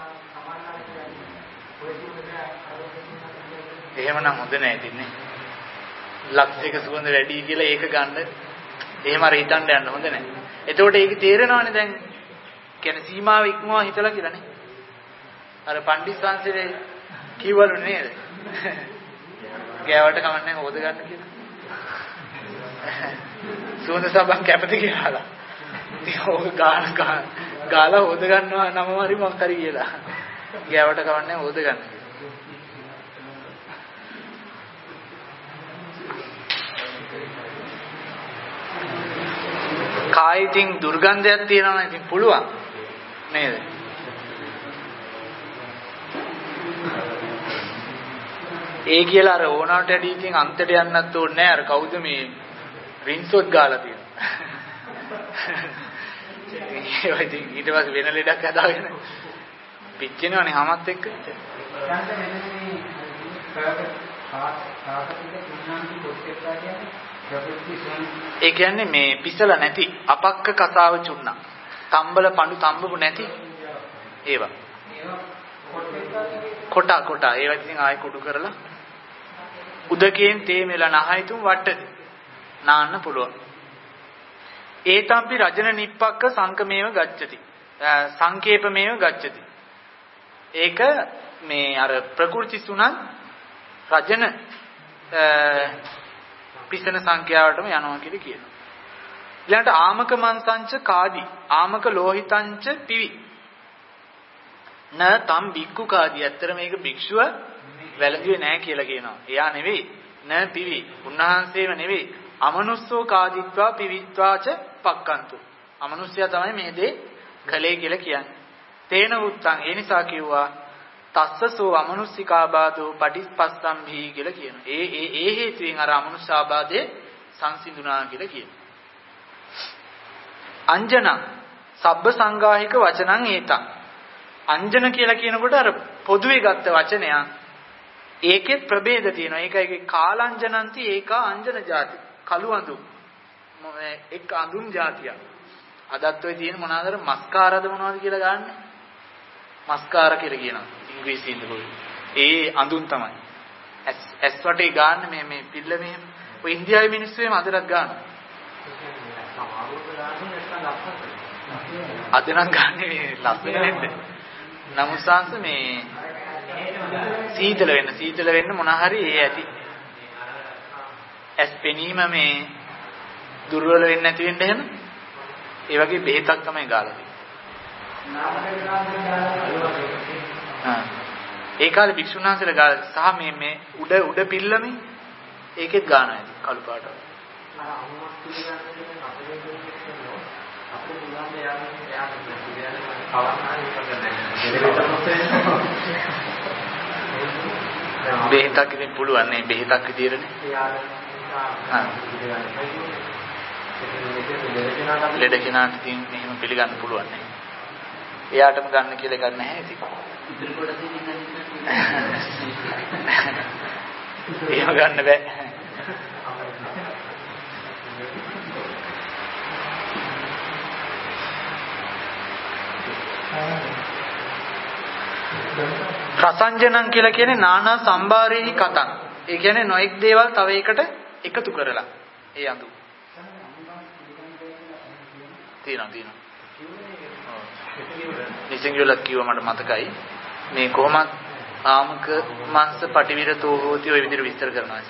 එහෙමනම් හොඳ නෑ ඉතින්නේ. ලක්ෂයක සුවඳ වැඩි කියලා ඒක ගන්න. එහෙම අර හිතන්න යන්න හොඳ නෑ. එතකොට ඒක තේරෙනවනේ දැන්. කියන්නේ සීමාව ඉක්මවා හිතලා කියලානේ. අර පණ්ඩිත සංසලේ කිව්වලු නේද? ගෑවට කමන්නේ හොද ගන්න කියලා. සුවඳ සබන් කැපති කියලා. ඉතින් ඕක ගාලා හොද ගන්නවා නම හරි මොකක් හරි කියලා. ගෑවට කමන්නේ හොද ගන්න. කායිතින් දුර්ගන්ධයක් තියෙනවා නම් ඉතින් පුළුවන් නේද? ඒ කියලා අර ඕනාට ඇඩි ඉතින් අන්තයට යන්නත් ඕනේ නැහැ. අර කවුද මේ රින්සොත් ගාලා තියෙනවා. ඒ වගේ ඊට පස්සේ වෙන ලෙඩක් හදාගෙන පිච්චෙනවනේ හැමත් එක්ක. ඒ කියන්නේ මේ පිසල නැති අපක්ක කතාව චුන්නා. තම්බල පඳු තම්බපු නැති ඒවා. කොට ඒවා ඉතින් ආයෙ කුඩු කරලා උදකයෙන් තේ මෙල නහයිතුම් වට නාන්න පුළුවන්. ඒතම්පි රජන නිප්පක්ක සංකමේව ගච්ඡති. සංකේපමේව ගච්ඡති. ඒක මේ අර ප්‍රකෘති සුණන් රජන පිසන සංඛ්‍යාවටම යනවා කියලා කියනවා. ඊළඟට ආමක මන්සංච කාදි ආමක ලෝහිතංච පිවි න තම් බික්කු කාදි. ඇත්තට මේක භික්ෂුව වැළඳුවේ නැහැ කියලා කියනවා. එයා නෙවෙයි. න පිවි. උන්වහන්සේම නෙවෙයි. අමනුස්සෝ කාදිත්වා පිවිත්වාච පක්කන්තු. අමනුස්සයා තමයි මේ දේ කලේ කියලා කියන්නේ. තේන උත්තං. ඒ නිසා කිව්වා තස්සසෝ අමනුස්සිකාබාධෝ පටිපස්සම්භි කියලා කියනවා. ඒ හේතුවෙන් අර අමනුස්සාබාධේ සංසිඳුණා කියලා කියනවා. අංජන සබ්බ සංගාහික වචනං ඒතං. අංජන කියලා කියනකොට අර පොදුවේ ගත්ත වචනයක්. ඒකෙත් ප්‍රභේද තියෙනවා. ඒකයි කාලංජනන්ති ඒකා අංජන ಜಾති. කළු අඳුම්. එක් අඳුම් ಜಾතියක්. අදත් ඔය තියෙන මොනවාද මස්කාරද මොනවද කියලා ගන්න. මස්කාර කියලා කියනවා. ඉංග්‍රීසියෙන් දුක. ඒ අඳුන් තමයි. ඇස් වටේ ගන්න මේ පිල්ල මෙහෙම. ඔය ඉන්දියාවේ මිනිස්සු එහෙම අදටත් ගන්නවා. අද නම් ගන්නේ ලස්සන වෙන්න. නමුසාංශ මේ සීතල වෙන්න මොන හරි ඒ ඇති. ඇස් පෙනීම මේ දුර්වල වෙන්නේ නැති වෙන්න එහෙම. ඒ වගේ බෙහෙතක් තමයි ගාලා තියෙන්නේ. ඒ කාලේ භික්ෂුන් වහන්සේලා ගාලා සහ මේ උඩ පිල්ලමේ ඒකෙත් ගානවා ඇති කළු පාට. බෙහෙතක් ඉතින් පුළුවන් නේ බෙහෙතක් විදියටනේ. ලෙඩ කෙනාට ඉතින් එහෙම පිළිගන්න පුළුවන් නේ. එයාටම ගන්න කියලා ගන්න නැහැ ඉතින්. ඉතින් කොට තියෙන එහෙම ගන්න බෑ. රසංජනං කියලා කියන්නේ නානා සම්භාරේහි කතං. ඒ කියන්නේ නොඑක් දේවල් තව එකට එකතු කරලා. ඒ අඳු. තියෙනවා. නිසිංගුලක් කිව්ව මට මතකයි. මේ කොහොමත් ආමක මස්ස පටිවිරතෝ හෝති ඔය විදිහට විස්තර කරනවා.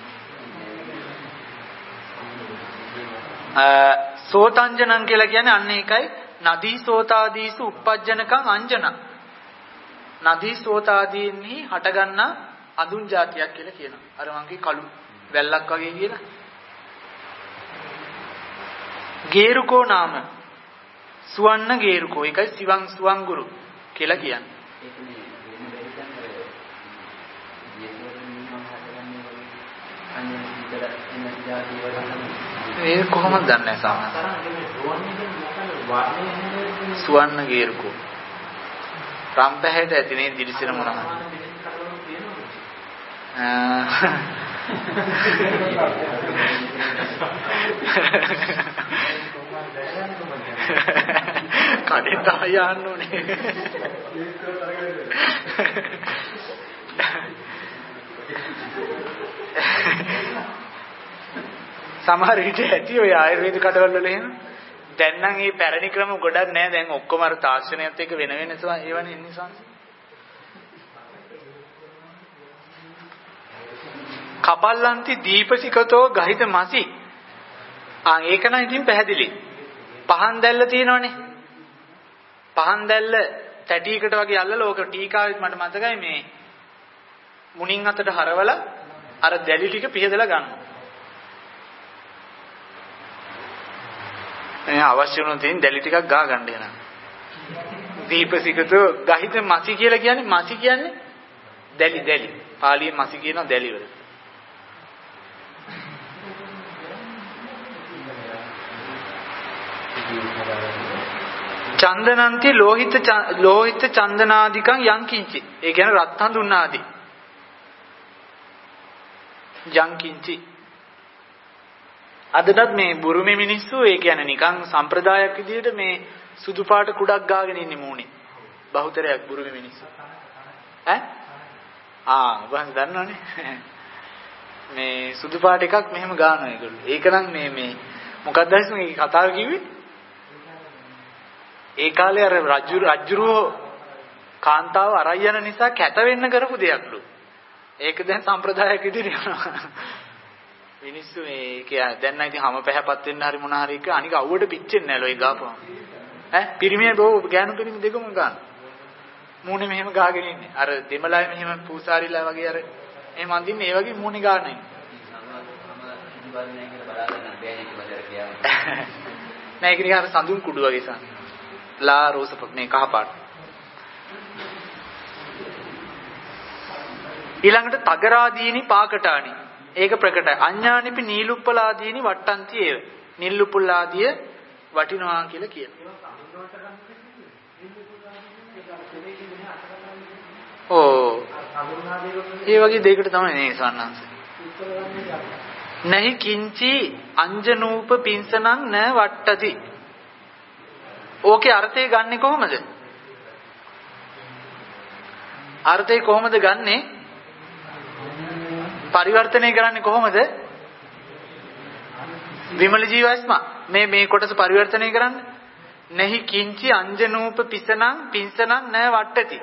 සෝතංජනං කියලා කියන්නේ අන්න ඒකයි නදී සෝතාදීසු uppajjanakan අංජන. නදී සෝතාදීන්හි හටගන්නා අඳුන් జాතියක් කියලා කියනවා. අර වගේ කළු වැල්ලක් වගේ කියලා. ගේරුකෝ නාම සුවන්න ගේරුකෝ ඒකයි සිවං සුවංගුරු කියලා කියන්නේ. ඒක කොහොමද දන්නේ සාමාන්‍යයෙන්? සුවන්න ගේරුකෝ රම්පැහැට ඇතිනේ දිලිසෙන මොනවද? කඩේ තා යන්න ඕනේ. සමහර විට ඇති ඔය ආයුර්වේද කඩවල වල එහෙම. දැන් නම් මේ පැරණි ක්‍රම ගොඩක් නැහැ. දැන් ඔක්කොම අර තාක්ෂණයත් එක්ක වෙන වෙනසම ඒවනේ ඉන්නේ සංස. කපල්ලන්ති දීපසිකතෝ ගහිත මසි. ඒක නම් ඉතින් පැහැදිලි. පහන් දැල්ල තියෙනවනේ. පහන් දැල්ල තැටියකට වගේ අල්ලලා ඕක ටීකාවෙත් මට මතකයි මේ මුණින් අතට හරවලා අර දැලි ටික පිහදලා ගන්නවා. අවශ්‍ය වුණොත් දැලි ටිකක් ගා ගන්න යනවා. දීපසිකතෝ ගහිත මසි කියලා කියන්නේ මසි කියන්නේ දැලි. පාලියේ මසි කියනවා දැලි වල. චන්දනන්ති ලෝහිත චන්දනාදිකං යං කිංචි. ඒ කියන්නේ රත් හඳුන් ආදී. යං කිංචි. අදටත් මේ බුරුමේ මිනිස්සු ඒ කියන්නේ නිකන් සම්ප්‍රදායක් විදිහට මේ සුදු පාට කුඩක් ගාගෙන ඉන්නේ මූණේ. බහුතරයක් බුරුමේ මිනිස්සු. ඔබ දන්නවනේ. මේ සුදු පාට එකක් මෙහෙම ගන්නවා ඒගොල්ලෝ. ඒක නම් මේ මොකක්ද මේ කතාව කිව්වේ? ඒ කාලේ අර රජුරෝ කාන්තාව අරයි යන නිසා කැත වෙන්න කරපු දෙයක්ලු. ඒක දැන් සම්ප්‍රදායක් විදිහට යනවා. මිනිස්සු මේක දැන් නම් ඉතින් හැම පැහැපත් වෙන්න හරි මොන හරි එක අනික අවුවට පිච්චෙන්නේ නැලෝ ඒ ගාපුවම. පිරිමිය බෝ ගෑනු පිරිමි දෙකම ගන්න. මූණේ මෙහෙම ගාගෙන ඉන්නේ. අර දෙමළයි මෙහෙම පූසාරිලා වගේ අර එහෙම අඳින්නේ ඒ වගේ මූණේ ගාන ඉන්නේ. නෑ ඒක නිකන් අර සඳුන් කුඩු වගේ සම්. ලා රෝස මේ කහ පාට. ඊළඟට තගරාදීනි පාකටානි. ඒක ප්‍රකටයි. අඤ්ඤානිපි නීලුප්පලාදීනි වට්ටන්ති ඒව. නිල්ලුප්පලාදිය වටිනවා කියලා කියනවා. ඒ වගේ දෙයකට තමයි මේ සන්නංශ. නහි කිංචි අංජනූප පින්සනං න වට්ටති. ඕකේ අර්ථය ගන්නෙ කොහොමද? අර්ථය කොහොමද ගන්නෙ? පරිවර්තනය කරන්නේ කොහොමද? විමල ජීවස්ම මේ කොටස පරිවර්තනය කරන්න. නහි කිංචි අංජනූප පින්සනං න වට්ටති.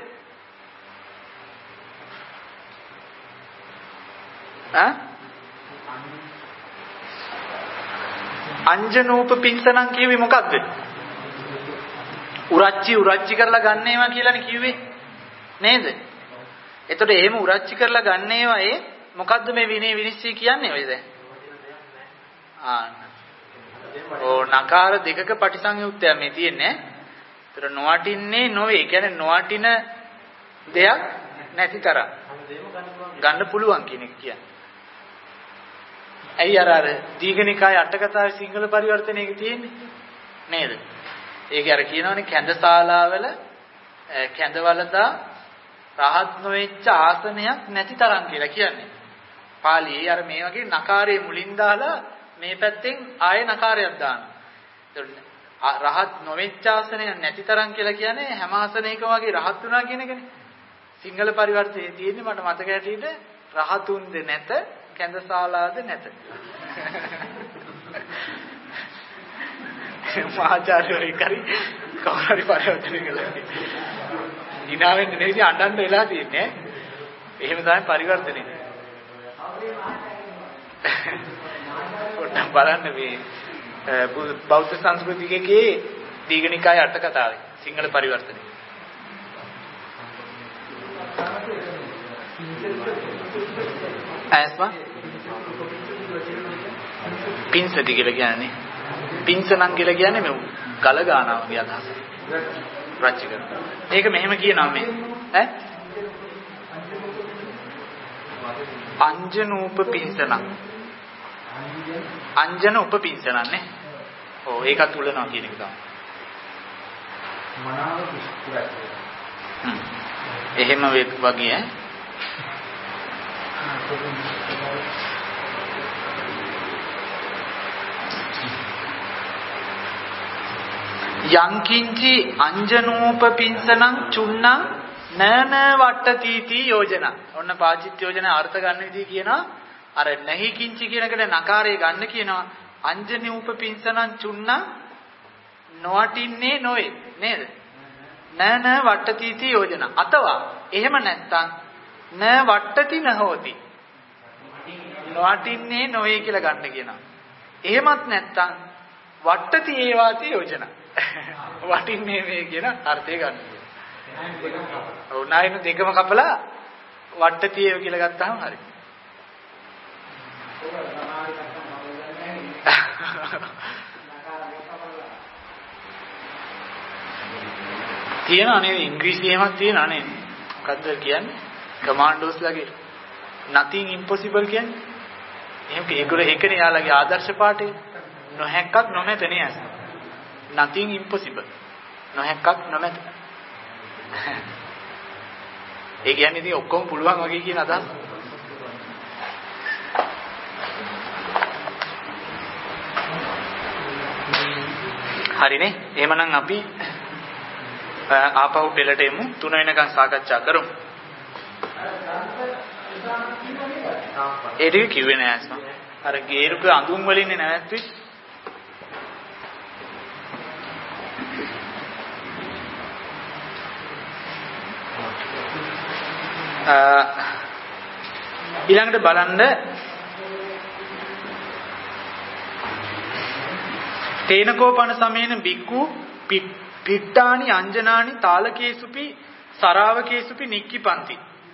අංජනූප පින්සනං කියුවේ මොකද්ද? උරච්චි කරලා ගන්න ඒවා කියලානේ කිව්වේ නේද? එතකොට එහෙම උරච්චි කරලා ගන්න ඒවා මොකද්ද මේ විනය විනිශ්චය කියන්නේ ඔය දැන්? නකාර දෙකක පටිසංයුක්තය මේ තියෙන්නේ. ඒතර නොවටින්නේ නොවේ. කියන්නේ නොවටින දෙයක් නැති තරම් ගන්න පුළුවන් කියන එක කියන්නේ. ඇයි අර දීඝනිකාය අටකතාවේ සිංහල පරිවර්තනයක තියෙන්නේ නේද? ඒක අර කියනවනේ කැඳශාලාවල කැඳවලදා රහත් නොවෙච්ච ආසනයක් නැති තරම් කියලා කියන්නේ. පාලියේ අර මේ වගේ නකාරයේ මුලින් දාලා මේ පැත්තෙන් ආයෙ නකාරයක් දානවා. රහත් නොවෙච්ච ආසනයක් නැති තරම් කියලා කියන්නේ හැම ආසනයකම වගේ රහත් වුණා කියන එකනේ. සිංහල පරිවර්තනයේ තියෙන්නේ මට මතක හැටියට රහතුන්ද නැත කැඳශාලාද නැත. මාචාර්යවරු කරි කවුරුහරි පරිවර්තනය කළා. ඉනාවෙන් නෙවෙයි අඬන්න වෙලා තියෙන්නේ. එහෙම තමයි පරිවර්තනය. පොඩ්ඩක් බලන්න මේ බෞද්ධ සංස්කෘතිකයේ දීඝනිකාය අට කතාවේ සිංහල පරිවර්තනය. ඇස්මා පින්සටි කියලා කියන්නේ පින්සනම් කියලා කියන්නේ මේ ගල ගන්නවා වගේ අදහස. රච්චි කරනවා. ඒක මෙහෙම කියනවා මේ අංජනූප පින්සනම්. අංජන උපපින්සනන් නේ. ඔව් ඒකත් උලනවා කියන එක තමයි. මනාව කිස්කුරක්. එහෙම වගේ යංකින්චි අංජනූප පින්සනං චුන්නං නන වට්ටතිති යෝජනා. ඔන්න පාචිත් යෝජනා අර්ථ ගන්න විදිහ කියනවා අර නැහි කිංචි කියනකට නකාරය ගන්න කියනවා. අංජනි උපපින්සනං චුන්න නොවටින්නේ නොවේ නේද? න වට්ටතිති යෝජන. අතවා එහෙම නැත්තම් න වට්ටති නහෝති. නොවටින්නේ නොවේ කියලා ගන්න කියනවා. එහෙමත් නැත්තම් වට්ටති ඒවාති යෝජන. වටින්නේ මේ කියන අර්ථය ගන්න. ඔව් නායන දෙකම කපලා වට්ටති ඒව කියලා ගත්තාම හරි. තියෙනවා නේද ඉංග්‍රීසි එහෙමත් තියෙනවා නේද? මොකද්ද කියන්නේ? කමාන්ඩෝස්ලාගේ nothing impossible කියන්නේ. එහෙම ඒකනේ යාළගේ ආදර්ශ පාඩේ. නොහැක්කක් නොමැත නේ අස. nothing impossible. නොහැක්කක් නොමැත. ඒ කියන්නේ ඉතින් ඔක්කොම පුළුවන් වගේ කියන අදහස. හරිනේ. එහෙමනම් අපි ආපහු පෙළට එමු. 3 වෙනකන් සාකච්ඡා කරමු. ඒ ටික කිව්වේ නෑ අස්ම. අර ගේරුක අඳුන් වලින් නැවැත්වි. ඊළඟට බලන්න තේනකෝපන සමේන බික්කු පිට්ටානි අංජනානි තාලකේසුපි සරාවකේසුපි නික්කිපන්ති.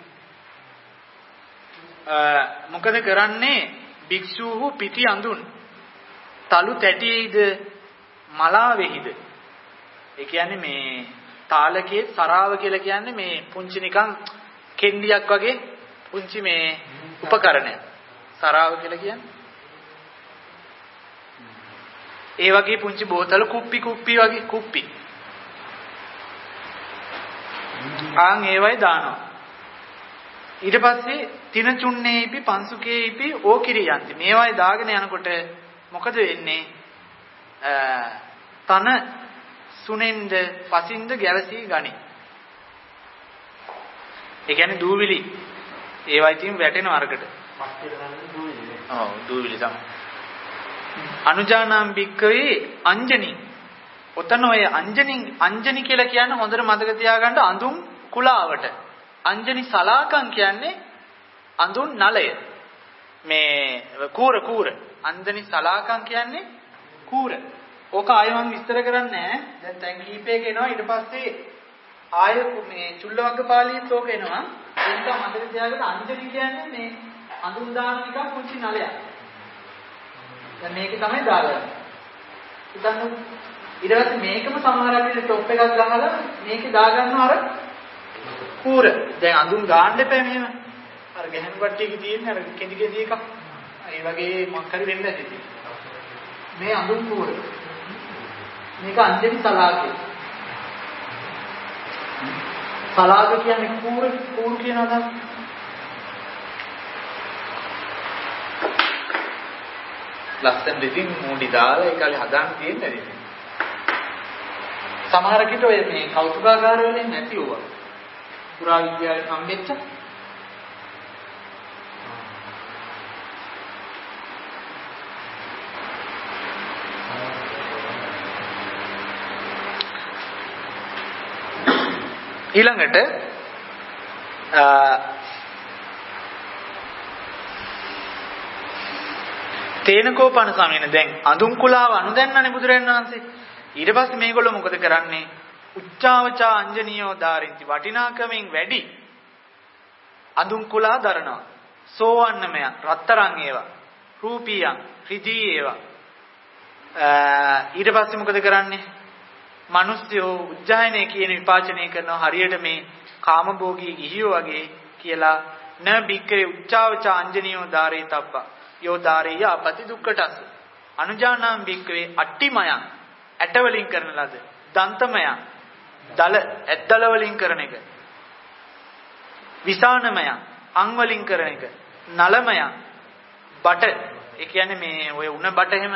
මොකද කරන්නේ භික්ෂූහු පිටි අඳුන් තලු තැටියේද මලාවෙහිද. ඒ කියන්නේ මේ තාලකේ සරාව කියලා කියන්නේ මේ පුංචි නිකන් කෙන්ඩියක් වගේ පුංචි මේ උපකරණයක්. සරාව කියලා කියන්නේ ඒ වගේ පුංචි බෝතල කුප්පි වගේ කුප්පි. ආන් ඒවයි දානවා. ඊට පස්සේ තින චුන්නේපි පන්සුකේපි ඕකිරියන්ති. මේවයි දාගෙන යනකොට මොකද වෙන්නේ? තන සුනෙන්ද පසින්ද ගැවසී ගනි. ඒ කියන්නේ දූවිලි. ඒවයි තින් වැටෙන වර්ගකට. ඔව් දූවිලි තමයි. අනුජානම් බික්කවේ අංජනි. ඔතන ඔය අංජනි කියලා කියන්නේ හොඳට මතක තියාගන්න අඳුන් කුලාවට. අංජනි සලාකම් කියන්නේ අඳුන් නලය. මේ කූර. අංජනි සලාකම් කියන්නේ කූර. ඕක ආයෙ මම විස්තර කරන්නේ නැහැ. දැන් තැන් කීපයක එනවා. ඊට පස්සේ ආයෙ මේ චුල්ලවග්ග පාළියෙත් ඕක එනවා. ඒක මතක තියාගන්න අංජනි කියන්නේ මේ අඳුන් දාන එක පුංචි නලයක්. දැන් මේක තමයි දාගන්නේ. ඉතින් ඊට පස්සේ මේකම සමහර අපිට টොප් එකක් ගහලා මේකේ දාගන්නවා අර කූර. දැන් අඳුන් ගාන්න එපා මෙහෙම. අර ගැහණු කට්ටියක තියෙන අර කෙඳි එකක්. ඒ වගේ මොකක් හරි වෙන්න ඇති. මේ අඳුන් කූර. මේක අංජනි සලාකේ. සලාක කියන්නේ කූර කියන අදහස. ලස්සන දෙකින් මූඩි දාලා ඒ කාලේ හදාන්න තියෙන්නේ නේද? සමහර කිට ඔය මේ කෞතුකාගාර වලින් නැති වුණා. පුරා විද්‍යාවේ හම්බෙච්ච ඊළඟට තේනකෝපන සමයන දැන් අඳුන් කුලාව අනුදැන්නනේ බුදුරජාණන් වහන්සේ. ඊට පස්සේ මේගොල්ලෝ මොකද කරන්නේ? උච්චාවචා අංජනියෝ දාරින්ති වටිනාකමින් වැඩි අඳුන් කුලා දරනවා. සෝවන්නමය රත්තරන් ඒවා රූපියන් රිදී ඒවා. ඊට පස්සේ මොකද කරන්නේ? මිනිස්සු උජ්ජායනය කියන විපාචනය කරනවා හරියට මේ කාමභෝගී ගිහියෝ වගේ කියලා න බික්කේ උච්චාවචා අංජනියෝ දාරේ තබ්බා යෝ දාරේය අපති දුක්කටස් අනුජානම් බික්කවේ අට්ටිමයන් ඇට වලින් කරන ලද දන්තමයන් දල ඇද්දල වලින් කරන එක විසානමයන් අං වලින් කරන එක නලමයන් බට ඒ කියන්නේ මේ ඔය උණ බට එහෙම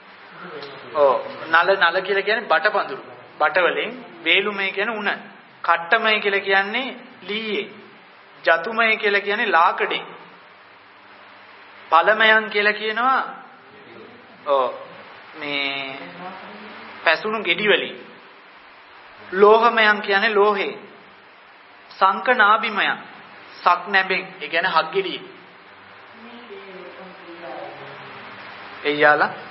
නල කියලා කියන්නේ බට පඳුරු බට වලින් වේලුමය කියන්නේ උණ කට්ටමය කියලා කියන්නේ ලීයේ ජතුමය කියලා කියන්නේ ලාකඩේ පළමයන් කියලා කියනවා මේ පැසුණු ගෙඩි වලින්. ලෝහමයන් කියන්නේ ලෝහේ. සංකනාභිමයන් සක් නැබෙන්. ඒ කියන්නේ හක් ගෙඩිය. එයාලා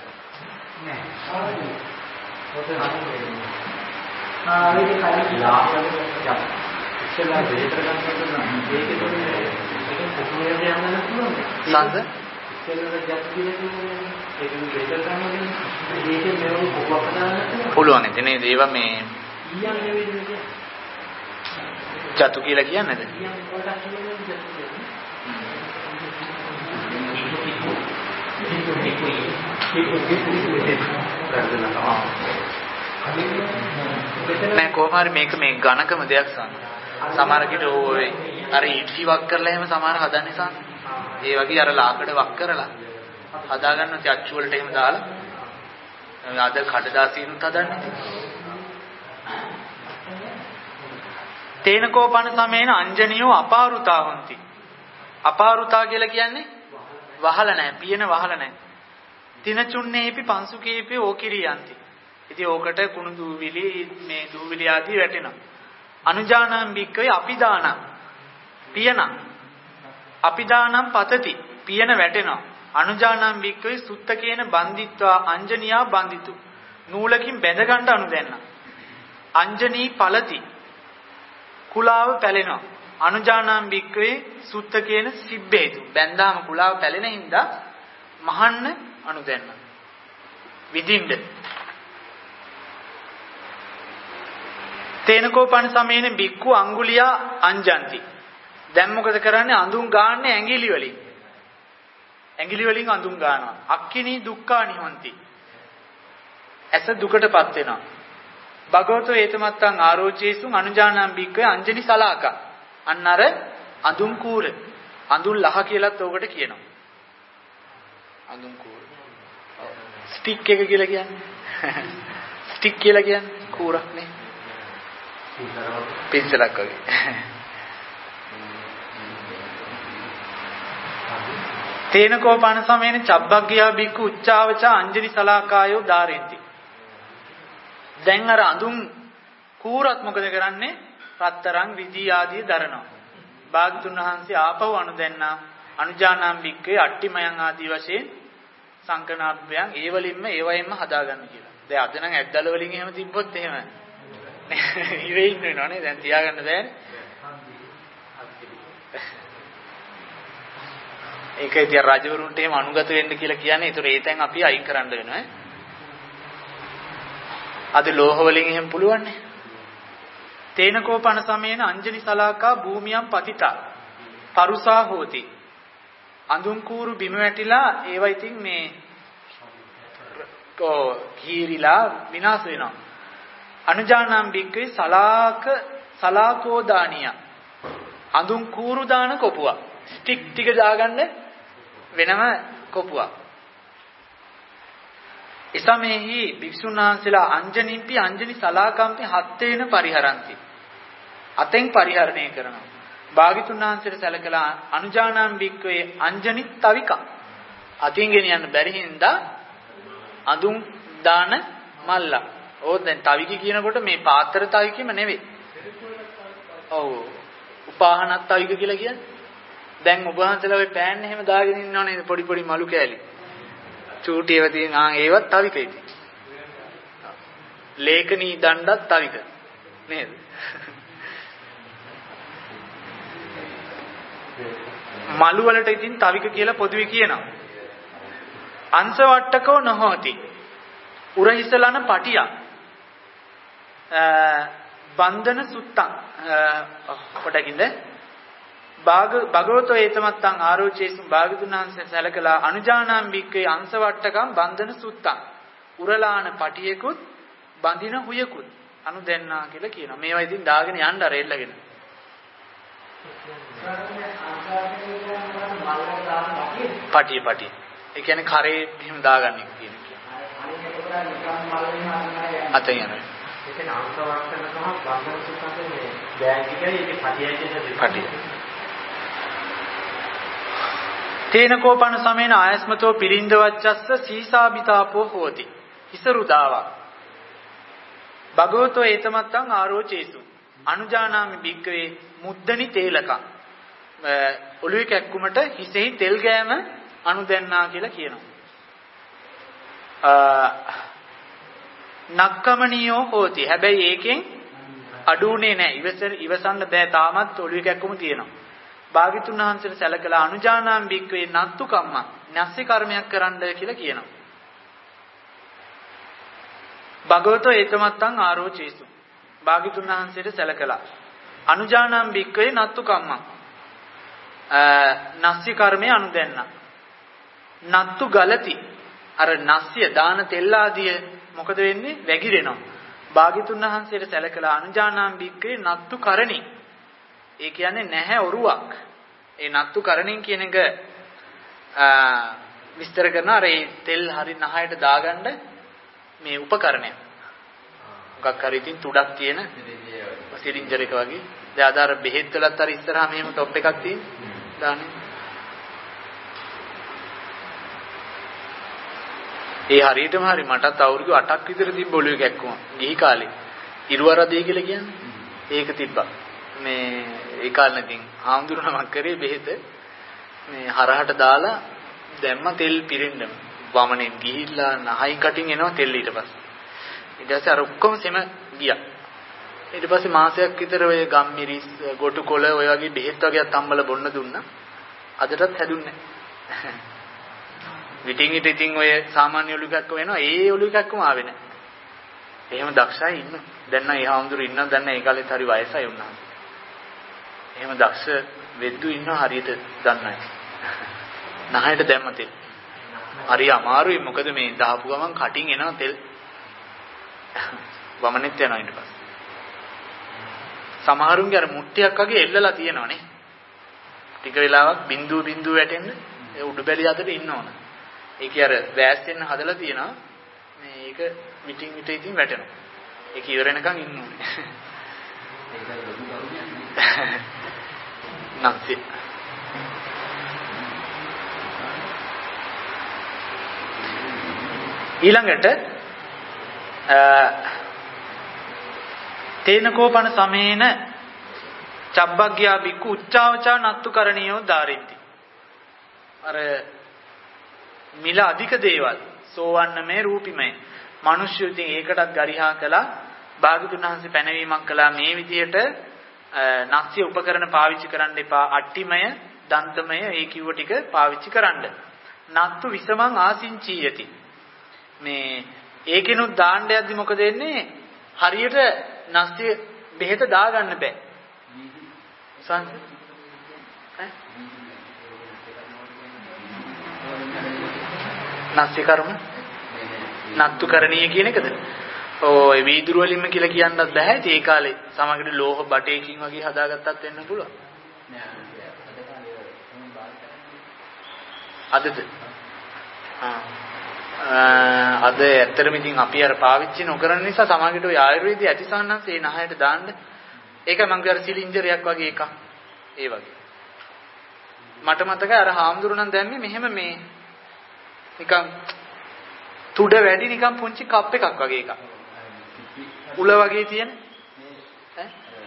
පුළුවන් ඉතින් නේද ඒවා මේ චතු කියලා කියන්නේද? නෑ කොහොම හරි මේක මේ ඝනකම දෙයක් සාන. සමහර කිට ඔය අර ඉට්ටි වක් කරලා එහෙම සමහර හදන්නේ සාන. ඒ වගේ අර ලාකඩ වක් කරලා හදා ගන්න චච්චු වලට එහෙම දාලා අද කඩදාසියුත් හදන්නේ. තේනකෝපන සමේන අංජනියෝ අපාරුතා හොಂತಿ. අපාරුතා කියලා කියන්නේ වහල නැහැ, පියන වහල නැහැ. තිනචුන්නේපි පංසුකේපි ඕකිරියන්ති. ඉතින් ඕකට කුණු දූවිලි මේ දූවිලි ආදී වැටෙනවා. අනුජානං බික්කේ අපිදානං පියන අපිදානං පතති පියන වැටෙනවා. අනුජානං බික්කේ සුත්තකේන බන්දිත්වා අංජනියා බන්දිතු නූලකින් බැඳ ගන්න අනුදැන්න. අංජනී පලති කුලාව පැලෙනවා. අනුජානං බික්කේ සුත්තකේන සිබ්බේතු බැඳාම කුලාව පැලෙන හින්දා මහන්න අනුදැන්න. විදින්න තේනකෝපන සමේන බික්කු අඟුලියා අංජන්ති. දැන් මොකද කරන්නේ? අඳුන් ගාන්නේ ඇඟිලි වලින්. ඇඟිලි වලින් අඳුන් ගන්නවා. අක්කිනී දුක්ඛානි හොಂತಿ. ඇස දුකටපත් වෙනවා. භගවතෝ ඒතමත්තං ආරෝචේසුං අනුජානං බික්කේ අංජනි සලාකා. අන්න අර අඳුන් කූර. අඳුන් ලහ කියලාත් ඕකට කියනවා. අඳුන් කූර. ස්ටික් එක කියලා කියන්නේ. ස්ටික් කියලා කියන්නේ කූරක් නේ. පින්සලක් වගේ. තේනකෝපන සමේන චබ්බග්ගයා බික්කු උච්චාවචා අංජනි සලාකායෝ ධාරෙන්ති. දැන් අර අඳුන් කූරත් මොකද කරන්නේ? රත්තරන් විදී ආදී දරනවා. භාග්‍යතුන් වහන්සේ ආපහු අනුදැන්නා අනුජානං බික්කේ අට්ටිමයන් ආදී වශයෙන් සංකනාභ්‍යයන් ඒ වයින්ම හදාගන්න කියලා. දැන් අද නම් ඇද්දල වලින් එහෙම තිබ්බොත් එහෙම ඉවේ ඉන්න වෙනවනේ. දැන් තියාගන්න බෑනේ. ඒකයි තිය රජවරුන්ට එහෙම අනුගත වෙන්න කියලා කියන්නේ. ඒතර ඒ තැන් අපි අයින් කරන්න වෙනවා. අද ලෝහ වලින් එහෙම පුළුවන් නේ. තේනකෝපන සමේන අංජනි සලාකා භූමියම් පතිතා පරුසා හෝති. අඳුන් කූරු බිම වැටිලා ඒවා ඉතින් මේ කීරිලා විනාශ වෙනවා. අනුජානං බික්කේ සලාකෝ දානිය. අඳුන් කූරු දාන කොපුවා. ස්ටික් ටික දාගන්න වෙනම කොපුවක්. එසමෙහි භික්ෂුන් වහන්සේලා අංජනිම්පි අංජනි සලාකම්පි හත්තේන පරිහරಂತಿ. අතෙන් පරිහරණය කරනවා. භාග්‍යතුන් වහන්සේට සැලකලා අනුජානං බික්කේ අංජනි තවික. අතින් ගෙනියන්න බැරි හින්දා අඳුන් දාන මල්ලා. ඕක දැන් තවික කියනකොට මේ පාත්‍ර තවිකෙම නෙවෙයි. ඔව්. උපාහනත් තවික කියලා කියන්නේ. දැන් ඔබ වහන්සේලා ඔය පෑන් එහෙම දාගෙන ඉන්නව නේද? පොඩි පොඩි මලු කෑලි. චූටි ඒවා තියෙන ඒවත් තවිකයි. ලේඛනී දණ්ඩත් තවික නේද? මලු වලට ඉතින් තවික කියලා පොදුවේ කියනවා. අංශවට්ටකෝ නොහොති. උරහිසලන පටියක්. බන්ධන සුත්තං කොටකින්ද භගවතෝ ඒතමත්තං ආරෝචේසුම් භාග්‍යතුන් වහන්සේ සැලකලා අනුජානං බික්කේ අංශවට්ටකම් බන්ධන සුත්තං උරලාන පටියෙකුත් බඳින හුයකුත් අනුදැන්නා කියලා කියනවා. මේවා ඉතින් දාගෙන යන්න අර එල්ලගෙන. පටිය. ඒ කියන්නේ කරේ එහෙම දාගන්න එක කියන එක. අතේ යනවා. ඒක නාමසවර්තන සහ බන්ධන සුත්තං මේ බෑග් එකයි ඒකේ පටියයි කියන දෙක. පටිය. තේනකෝපන සමේන ආයස්මතෝ පිරින්ද වච්චස්ස සීසාබිතාපෝ හෝති. හිසරුදාවක්. භගවතෝ ඒතමත්තං ආරෝචේසු. අනුජානාමි භික්කවේ මුද්දනි තේලකං. ඔළුවේ කැක්කුමට හිසෙහි තෙල් ගෑම අනුදැන්නා කියලා කියනවා. නක්කමනියෝ හෝති. හැබැයි ඒකෙන් අඩුුනේ නැහැ. ඉවසන්න බෑ. තාමත් ඔළුවේ කැක්කුම තියෙනවා. භාග්‍යතුන් වහන්සේට සැලකලා අනුජානාම් බික්වේ නත්තු කම්ම නැස්සේ කර්මයක් කරන්න කියලා කියනවා. භගවතෝ ඒතමත්තං ආරෝචේසු. භාග්‍යතුන් වහන්සේට සැලකලා අනුජානාම් බික්වේ නත්තු කම්ම නැස්සේ කර්මය අනුදැන්න. නත්තු ගලති. අර නැස්සිය දාන තෙල් ආදිය මොකද වෙන්නේ? වැగిරෙනවා. භාග්‍යතුන් වහන්සේට සැලකලා අනුජානාම් බික්වේ නත්තු කරණි. ඒ කියන්නේ නැහැ ඔරුවක්. ඒ නත්තු කරණින් කියන එක විස්තර කරනවා. අර ඒ තෙල් හරි නහයට දාගන්න මේ උපකරණය. මොකක් හරි ඉතින් තුඩක් තියෙන සිරින්ජර් එක වගේ. දැන් අදාර බෙහෙත් වලත් අර ඉස්සරහා මෙහෙම টොප් එකක් තියෙන. දාන්නේ. ඒ හරියටම හරි මටත් අවුරුදු 8ක් විතර තිබ්බ ඔළුවේ කැක්කුම. ගිහි කාලේ. ඉරුවරදේ කියලා කියන්නේ. ඒක තිබ්බා. මේ ඒ කාලෙකින් ආම්දුරණමක් කරේ බෙහෙත මේ හරහට දාලා දැම්ම තෙල් පිරෙන්නම වමනෙන් ගිහිල්ලා නහයි කටින් එනවා තෙල් ඊට පස්සේ ඊට පස්සේ අර ඔක්කොම සෙම ගියා ඊට පස්සේ මාසයක් විතර ඔය ගම්මිරිස් ගොටුකොළ ඔය වගේ බෙහෙත් වගේක් අම්මලා බොන්න දුන්නා අදටත් හැදුන්නේ නැහැ විටින් ඊට ඉතින් ඔය සාමාන්‍ය ඔලු එකක් වෙනවා ඒ ඔලු එකක්ම ආවේ නැහැ එහෙම දක්ෂයි ඉන්න දැන් නම් ඒ ආම්දුර ඉන්නව දැන් ඒ කාලෙත් හරි වයසයි වුණා එහෙම දක්ෂ වෙද්දු ඉන්න හරියට දන්නයි. නහයට දැම්ම තෙල්. හරි අමාරුයි මොකද මේ දාපු ගමන් කටින් එනවා තෙල්. වමනෙත් යනවා ඊට පස්සේ. සමහරුන්ගේ අර මුට්ටියක් වගේ එල්ලලා තියෙනවනේ. ටික වෙලාවක් බින්දුව වැටෙන්න ඒ උඩු බැලිය අතට ඉන්න ඕන. ඒකේ අර වැස්සෙන්න හදලා තියෙනවා. මේ ඒක මිටින් මිට ඉතින් වැටෙනවා. ඒක ඉවර වෙනකන් ඉන්න ඕනේ. නැති ඊළඟට තේනකෝපන සමේන චබ්බග්ගයා බික්කු උච්චාවචා නත්තු කරණියෝ ධාරින්ති අර මිල අධික දේවල් සෝවන්නමේ රූපිමේ මිනිස්සු ඉතින් ඒකටත් ගරිහා කළා භාගතුන් වහන්සේ පැනවීමක් කළා මේ විදිහට නැස්සිය උපකරණ පාවිච්චි කරන්න එපා අට්ටිමය දන්තමය ඒ කිව්ව ටික පාවිච්චි කරන්න. නත්තු විසමං ආසින්චීයති. මේ ඒකිනුත් දාන්න යද්දි මොකද වෙන්නේ? හරියට නැස්සිය බෙහෙත දාගන්න බෑ. නැස්සිය කර්ම නත්තු කරණීය කියන එකද? ඔය වීදුරු වලින්ම කියලා කියන්නත් බෑ. ඒ කාලේ සමහරවිට ලෝහ බටේකින් වගේ හදාගත්තත් වෙන්න පුළුවන්. අදද? අද ඇත්තටම ඉතින් අපි අර පාවිච්චි නොකරන නිසා සමහරවිට ඔය ආයුර්වේදයේ ඇතිසන්නන්ස ඒ නහයට දාන්න. ඒක මං ගාර සිලින්ඩරයක් වගේ එකක්. ඒ වගේ. මට මතකයි අර හාමුදුරුවෝ දැම්මේ මෙහෙම මේ නිකන් තුඩ වැඩි නිකන් පුංචි කප් එකක් වගේ එකක්. උල වගේ තියෙන ඈ